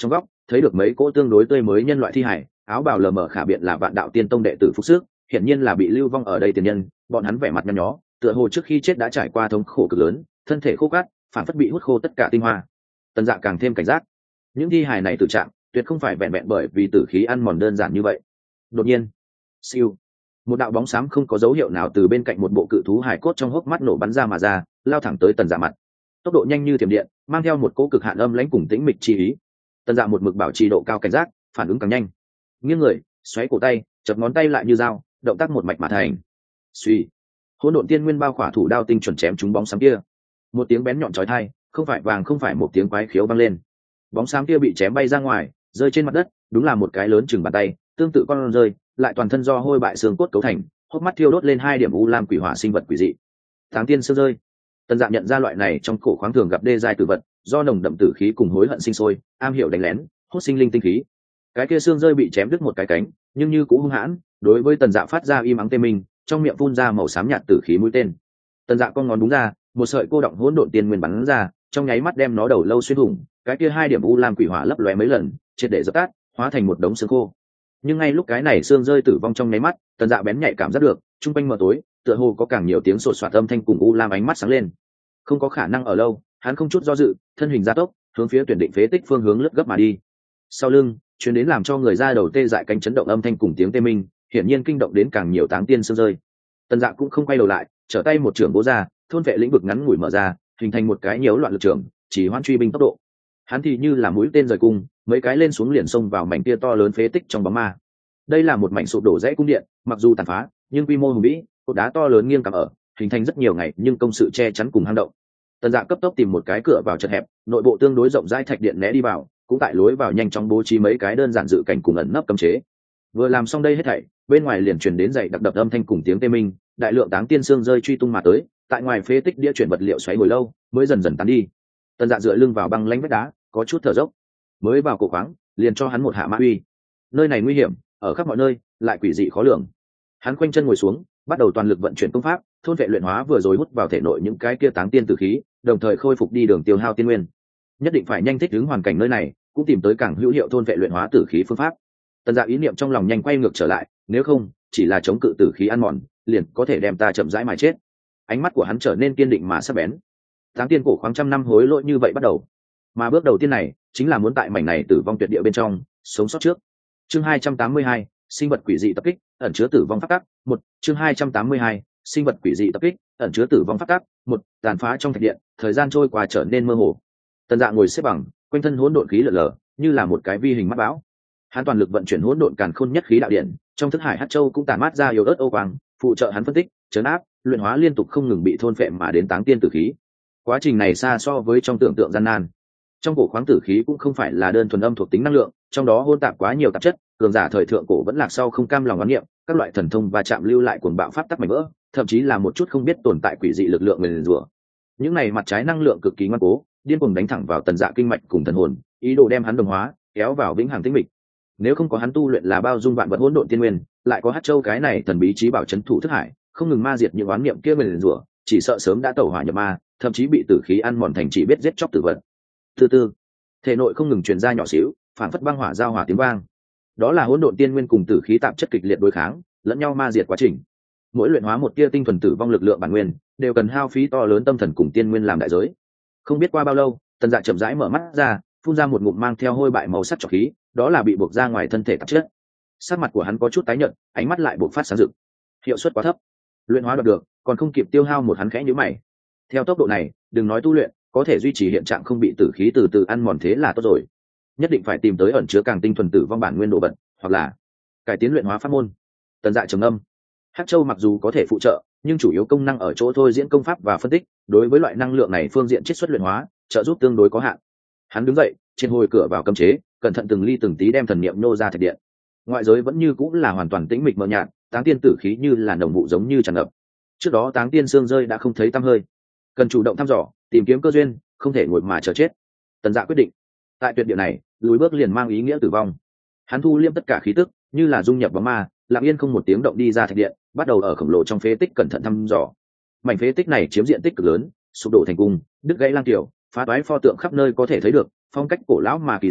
thấy được mấy cỗ tương đối tươi mới nhân loại thi hải, áo bào lờ mờ khả biện là vạn đạo tiên tông đệ tử phúc sức, hiển nhiên là bị lưu vong ở đây tiền nhân. Bọn hắn vẻ mặt nhăn nhó, tựa hồ trước khi chết đã trải qua thống khổ cực lớn, thân thể khô cát, phản phất bị hút khô tất cả tinh hoa. Tần Dạ càng thêm cảnh giác, những thi hài này tự trạng tuyệt không phải vẹn vẹn bởi vì tử khí ăn mòn đơn giản như vậy. Đột nhiên, siêu, một đạo bóng xám không có dấu hiệu nào từ bên cạnh một bộ cự thú hài cốt trong hốc mắt nổ bắn ra mà ra, lao thẳng tới Tần Dạ mặt. Tốc độ nhanh như thiểm điện, mang theo một cỗ cực hạn âm lãnh cùng tĩnh mịch chi ý. Tần Dạ một mực bảo trì độ cao cảnh giác, phản ứng càng nhanh. Nghiêng người, xoáy cổ tay, chập ngón tay lại như dao, động tác một mạch mà thành. Suy, hỗn độn tiên nguyên bao khỏa thủ đao tinh chuẩn chém trúng bóng xám kia. Một tiếng bén nhọn chói tai, không phải vàng không phải một tiếng quái khiếu vang lên. Bóng xám kia bị chém bay ra ngoài, rơi trên mặt đất, đúng là một cái lớn chừng bàn tay, tương tự con rơi, lại toàn thân do hôi bại xương cốt cấu thành, hốc mắt thiêu đốt lên 2 điểm u lam quỷ hỏa sinh vật quỷ dị. Táng tiên xương rơi. Tần Dạ nhận ra loại này trong cổ khoáng thường gặp đê giai tử vật, do nồng đậm tử khí cùng hối hận sinh sôi, am hiểu đánh lén, hút sinh linh tinh khí. Cái kia xương rơi bị chém đứt một cái cánh, nhưng như cũng hung hãn, đối với Tần Dạ phát ra im ắng tê minh, trong miệng phun ra màu xám nhạt tử khí mũi tên. Tần Dạ con ngón đúng ra, một sợi cô động hỗn độn tiên nguyên bắn ra, trong nháy mắt đem nó đầu lâu xuyên thủng, cái kia 2 điểm u lam quỷ hỏa lấp lóe mấy lần, triệt để dập tắt, hóa thành một đống xương khô. Nhưng ngay lúc cái này xương rơi tử vong trong nháy mắt, Tần Dạ bén nhạy cảm giác được, trung quanh mờ tối, tựa hồ có càng nhiều tiếng sột soạt âm thanh cùng u lam ánh mắt sáng lên. Không có khả năng ở lâu, hắn không chút do dự, thân hình gia tốc, hướng phía tuyển định phế tích phương hướng lướt gấp mà đi. Sau lưng, chuyến đến làm cho người ra đầu tê dại cánh chấn động âm thanh cùng tiếng tê minh, hiển nhiên kinh động đến càng nhiều táng tiên xương rơi. Tần Dạ cũng không quay đầu lại, trở tay một trường bố ra, thôn vệ lĩnh vực ngắn ngủi mở ra, hình thành một cái nhiễu loạn lực trường, chỉ hoãn truy binh tốc độ. Hắn thì như là mũi tên rời cung, mấy cái lên xuống liền xông vào mảnh kia to lớn phế tích trong bóng ma. Đây là một mảnh sụp đổ rẽ cung điện, mặc dù tàn phá, nhưng quy mô hùng vĩ, cột đá to lớn nghiêng cắm ở, hình thành rất nhiều ngày nhưng công sự che chắn cùng hang động. Tần Dạ cấp tốc tìm một cái cửa vào chật hẹp, nội bộ tương đối rộng rãi thạch điện né đi vào, cũng tại lối vào nhanh chóng bố trí mấy cái đơn giản dự cảnh cùng ẩn nấp cấm chế. Vừa làm xong đây hết thảy, bên ngoài liền truyền đến dậy đập đập âm thanh cùng tiếng tê minh, đại lượng táng tiên xương rơi truy tung mà tới, tại ngoài phế tích đĩa chuyển vật liệu xoáy hồi lâu, mới dần dần tán đi. Tần Dạ dựa lưng vào băng lánh vách đá, có chút thở dốc. Mới vào cổ khoáng, liền cho hắn một hạ mã uy. Nơi này nguy hiểm, ở khắp mọi nơi, lại quỷ dị khó lường. Hắn khoanh chân ngồi xuống, bắt đầu toàn lực vận chuyển công pháp, thôn vệ luyện hóa vừa rồi hút vào thể nội những cái kia táng tiên tử khí, đồng thời khôi phục đi đường tiêu hao tiên nguyên. Nhất định phải nhanh thích ứng hoàn cảnh nơi này, cũng tìm tới càng hữu hiệu thôn vệ luyện hóa tử khí phương pháp. Tần Dạ ý niệm trong lòng nhanh quay ngược trở lại, nếu không, chỉ là chống cự tử khí ăn mòn, liền có thể đem ta chậm rãi mà chết. Ánh mắt của hắn trở nên kiên định mà sắc bén. Táng tiên cổ khoáng trăm năm hối lỗi như vậy bắt đầu, mà bước đầu tiên này chính là muốn tại mảnh này tử vong tuyệt địa bên trong sống sót trước. Chương 282, sinh vật quỷ dị tập kích, ẩn chứa tử vong pháp tắc. Một, chương 282, sinh vật quỷ dị tập kích, ẩn chứa tử vong pháp tắc. Một, tàn phá trong thạch điện, thời gian trôi qua trở nên mơ hồ. Tần Dạ ngồi xếp bằng, quanh thân hỗn độn khí lở lở, như là một cái vi hình mắt bão. Hắn toàn lực vận chuyển hỗn độn càn khôn nhất khí đạo điện, trong thức hải hắc châu cũng tản mát ra yếu ớt ô quang, phụ trợ hắn phân tích, trấn áp, luyện hóa liên tục không ngừng bị thôn phệ mà đến táng tiên tử khí. Quá trình này xa so với trong tưởng tượng gian nan. Trong cổ khoáng tử khí cũng không phải là đơn thuần âm thuộc tính năng lượng, trong đó hỗn tạp quá nhiều tạp chất, cường giả thời thượng cổ vẫn lạc sau không cam lòng oán niệm, các loại thần thông và chạm lưu lại cuồng bạo pháp tắc mảnh vỡ, thậm chí là một chút không biết tồn tại quỷ dị lực lượng nguyền rủa. Những này mặt trái năng lượng cực kỳ ngoan cố, điên cuồng đánh thẳng vào Tần Dạ kinh mạch cùng thần hồn, ý đồ đem hắn đồng hóa, kéo vào vĩnh hằng tĩnh mịch. Nếu không có hắn tu luyện là bao dung vạn vật hỗn độn tiên nguyên, lại có Hắc Châu cái này thần bí chí bảo chấn thủ thức hải, không ngừng ma diệt những oán niệm kia nguyền rủa, chỉ sợ sớm đã tẩu hỏa nhập ma, thậm chí bị tử khí ăn mòn thành chỉ biết giết chóc tử vật. Từ từ, thể nội không ngừng truyền ra nhỏ xíu, phản phất băng hỏa giao hỏa tiếng vang. Đó là hỗn độn tiên nguyên cùng tử khí tạp chất kịch liệt đối kháng, lẫn nhau ma diệt quá trình. Mỗi luyện hóa một tia tinh thuần tử vong lực lượng bản nguyên, đều cần hao phí to lớn tâm thần cùng tiên nguyên làm đại giới. Không biết qua bao lâu, Tần Dạ chậm rãi mở mắt ra, phun ra một ngụm mang theo hôi bại màu sắc trọc khí, đó là bị buộc ra ngoài thân thể tạp chất. Sắc mặt của hắn có chút tái nhợt, ánh mắt lại bộc phát sáng rực. Hiệu suất quá thấp, luyện hóa được, còn không kịp tiêu hao một hắn khẽ nhíu mày. Theo tốc độ này, đừng nói tu luyện, có thể duy trì hiện trạng không bị tử khí từ từ ăn mòn thế là tốt rồi. Nhất định phải tìm tới ẩn chứa càng tinh thuần tử vong bản nguyên đồ vật, hoặc là cải tiến luyện hóa pháp môn. Tần Dạ trầm ngâm. Hắc Châu mặc dù có thể phụ trợ, nhưng chủ yếu công năng ở chỗ thôi diễn công pháp và phân tích, đối với loại năng lượng này phương diện chiết xuất luyện hóa, trợ giúp tương đối có hạn. Hắn đứng dậy, trên hồi cửa vào cấm chế, cẩn thận từng ly từng tí đem thần niệm nô ra thạch điện. Ngoại giới vẫn như cũng là hoàn toàn tĩnh mịch mờ nhạt, táng tiên tử khí như là nồng vụ giống như tràn ngập. Trước đó táng tiên xương rơi đã không thấy tăm hơi, cần chủ động thăm dò, tìm kiếm cơ duyên, không thể ngồi mà chờ chết. Tần Dạ quyết định, tại tuyệt địa này, lùi bước liền mang ý nghĩa tử vong. Hắn thu liêm tất cả khí tức, như là dung nhập bóng ma, lặng yên không một tiếng động đi ra thạch điện, bắt đầu ở khổng lồ trong phế tích cẩn thận thăm dò. Mảnh phế tích này chiếm diện tích cực lớn, sụp đổ thành cung, đứt gãy lang tiểu, phá toái pho tượng khắp nơi có thể thấy được, phong cách cổ lão mà kỳ dị,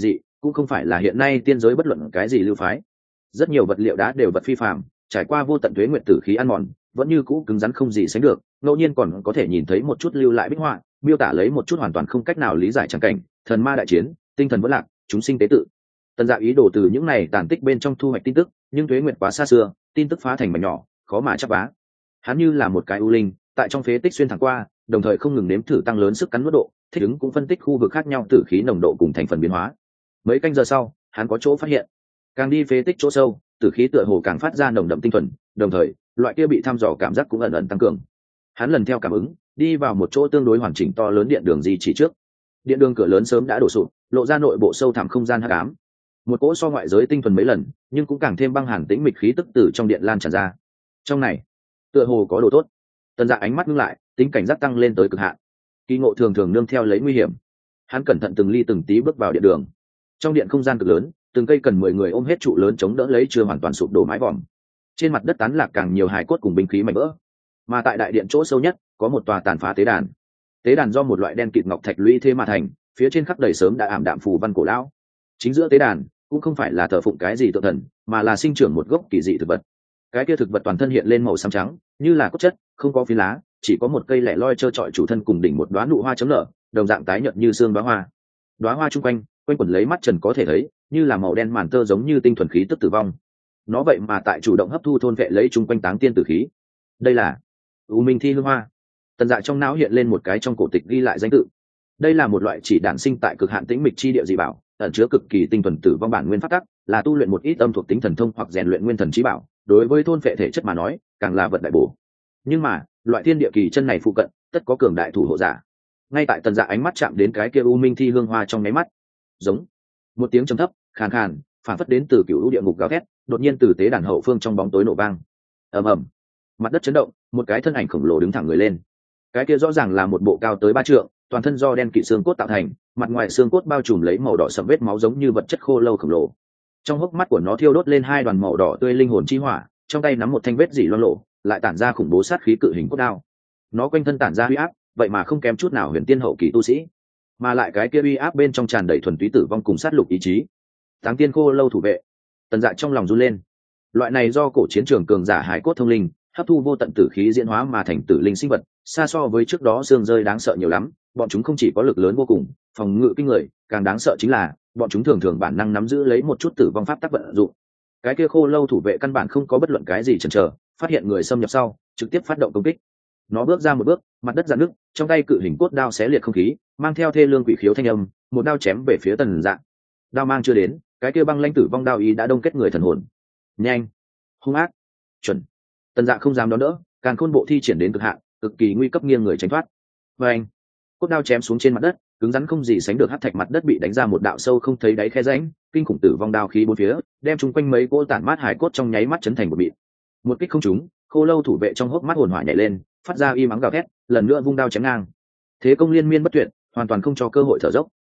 cũng không phải là hiện nay tiên giới bất luận cái gì lưu phái. Rất nhiều vật liệu đá đều vật phi phàm, trải qua vô tận tuế nguyện tử khí ăn mòn, vẫn như cũ cứng rắn không gì sánh được, ngẫu nhiên còn có thể nhìn thấy một chút lưu lại bích họa, miêu tả lấy một chút hoàn toàn không cách nào lý giải chẳng cảnh, thần ma đại chiến, tinh thần vỡ lạc, chúng sinh tế tự. Tần Dạ ý đồ từ những này tàn tích bên trong thu hoạch tin tức, nhưng tuế nguyện quá xa xưa, tin tức phá thành mảnh nhỏ, khó mà chắp vá. Hắn như là một cái u linh, tại trong phế tích xuyên thẳng qua, đồng thời không ngừng nếm thử tăng lớn sức cắn nuốt độ, thích ứng cũng phân tích khu vực khác nhau tử khí nồng độ cùng thành phần biến hóa. Mấy canh giờ sau, hắn có chỗ phát hiện, càng đi phế tích chỗ sâu, tử khí tựa hồ càng phát ra nồng đậm tinh thuần, đồng thời loại kia bị thăm dò cảm giác cũng ẩn ẩn tăng cường. Hắn lần theo cảm ứng đi vào một chỗ tương đối hoàn chỉnh to lớn điện đường di chỉ trước. Điện đường cửa lớn sớm đã đổ sụp, lộ ra nội bộ sâu thẳm không gian hắc ám. Một cỗ so ngoại giới tinh thuần mấy lần, nhưng cũng càng thêm băng hàn tĩnh mịch khí tức từ trong điện lan tràn ra. Trong này, tựa hồ có đồ tốt. Tần Dạ ánh mắt ngưng lại, tính cảnh giác tăng lên tới cực hạn. Kỳ ngộ thường thường nương theo lấy nguy hiểm. Hắn cẩn thận từng ly từng tí bước vào điện đường. Trong điện không gian cực lớn, từng cây cần 10 người ôm hết trụ lớn chống đỡ lấy chưa hoàn toàn sụp đổ mái vòm. Trên mặt đất tán lạc càng nhiều hài cốt cùng binh khí mảnh vỡ. Mà tại đại điện chỗ sâu nhất, có một tòa tàn phá tế đàn. Tế đàn do một loại đen kịt ngọc thạch lũy thế mà thành, phía trên khắc đầy sớm đã ảm đạm phù văn cổ lão. Chính giữa tế đàn cũng không phải là thờ phụng cái gì tượng thần, mà là sinh trưởng một gốc kỳ dị thực vật. Cái kia thực vật toàn thân hiện lên màu xám trắng, như là cốt chất, không có phi lá, chỉ có một cây lẻ loi trơ trọi chủ thân cùng đỉnh một đóa nụ hoa chấm nở, đồng dạng tái nhợt như xương đóa hoa. Đóa hoa chung quanh, quanh quẩn lấy mắt trần có thể thấy, như là màu đen màn tơ giống như tinh thuần khí tức tử vong. Nó vậy mà tại chủ động hấp thu thôn vệ lấy chung quanh táng tiên tử khí. Đây là U Minh Thi Hương Hoa. Tần Dạ trong não hiện lên một cái trong cổ tịch ghi lại danh tự. Đây là một loại chỉ đản sinh tại cực hạn tĩnh mịch chi địa dị bảo, ẩn chứa cực kỳ tinh thuần tử vong bản nguyên pháp tắc, là tu luyện một ít âm thuộc tính thần thông hoặc rèn luyện nguyên thần chí bảo, đối với thôn vệ thể chất mà nói, càng là vật đại bổ. Nhưng mà, loại thiên địa kỳ chân này phụ cận, tất có cường đại thủ hộ giả. Ngay tại Tần Dạ ánh mắt chạm đến cái kia U Minh Thi Hương Hoa trong nháy mắt, giống một tiếng trầm thấp, khàn khàn, phản phất đến từ cựu lũ địa ngục gào thét, đột nhiên từ tế đàn hậu phương trong bóng tối nổ vang. Ầm ầm, mặt đất chấn động, một cái thân ảnh khổng lồ đứng thẳng người lên. Cái kia rõ ràng là một bộ cao tới 3 trượng, toàn thân do đen kịt xương cốt tạo thành, mặt ngoài xương cốt bao trùm lấy màu đỏ sẫm vết máu giống như vật chất khô lâu khổng lồ. Trong hốc mắt của nó thiêu đốt lên 2 đoàn màu đỏ tươi linh hồn chi hỏa, trong tay nắm một thanh vết dỉ loang lổ, lại tản ra khủng bố sát khí cự hình cốt đao. Nó quanh thân tản ra uy áp, vậy mà không kém chút nào huyền tiên hậu kỳ tu sĩ, mà lại cái kia uy áp bên trong tràn đầy thuần túy tử vong cùng sát lục ý chí. Táng tiên khô lâu thủ vệ. Tần Dạ trong lòng run lên. Loại này do cổ chiến trường cường giả hải cốt thông linh, hấp thu vô tận tử khí diễn hóa mà thành tử linh sinh vật, xa so với trước đó xương rơi đáng sợ nhiều lắm. Bọn chúng không chỉ có lực lớn vô cùng, phòng ngự kinh người, càng đáng sợ chính là bọn chúng thường thường bản năng nắm giữ lấy một chút tử vong pháp tắc vận dụng. Cái kia khô lâu thủ vệ căn bản không có bất luận cái gì chần chờ, phát hiện người xâm nhập sau, trực tiếp phát động công kích. Nó bước ra một bước, mặt đất rạn nứt, trong tay cự hình cốt đao xé liệt không khí, mang theo thê lương quỷ khiếu thanh âm, một đao chém về phía Tần Dạ. Đao mang chưa đến, cái kia băng lãnh tử vong đao ý đã đông kết người thần hồn. Nhanh, hung ác, chuẩn. Tần Dạ không dám đón đỡ, càng khôn bộ thi triển đến cực hạn, cực kỳ nguy cấp nghiêng người tránh thoát. Và anh, cốt đao chém xuống trên mặt đất, cứng rắn không gì sánh được, hắc thạch mặt đất bị đánh ra một đạo sâu không thấy đáy khe rãnh, kinh khủng tử vong đao khí bốn phía, đem chúng quanh mấy cỗ tản mát hải cốt trong nháy mắt chấn thành một bịt. Một kích không trúng, khô lâu thủ vệ trong hốc mắt hồn hỏa nhảy lên, phát ra y mắng gào thét, lần nữa vung đao chém ngang. Thế công liên miên bất tuyệt, hoàn toàn không cho cơ hội thở dốc.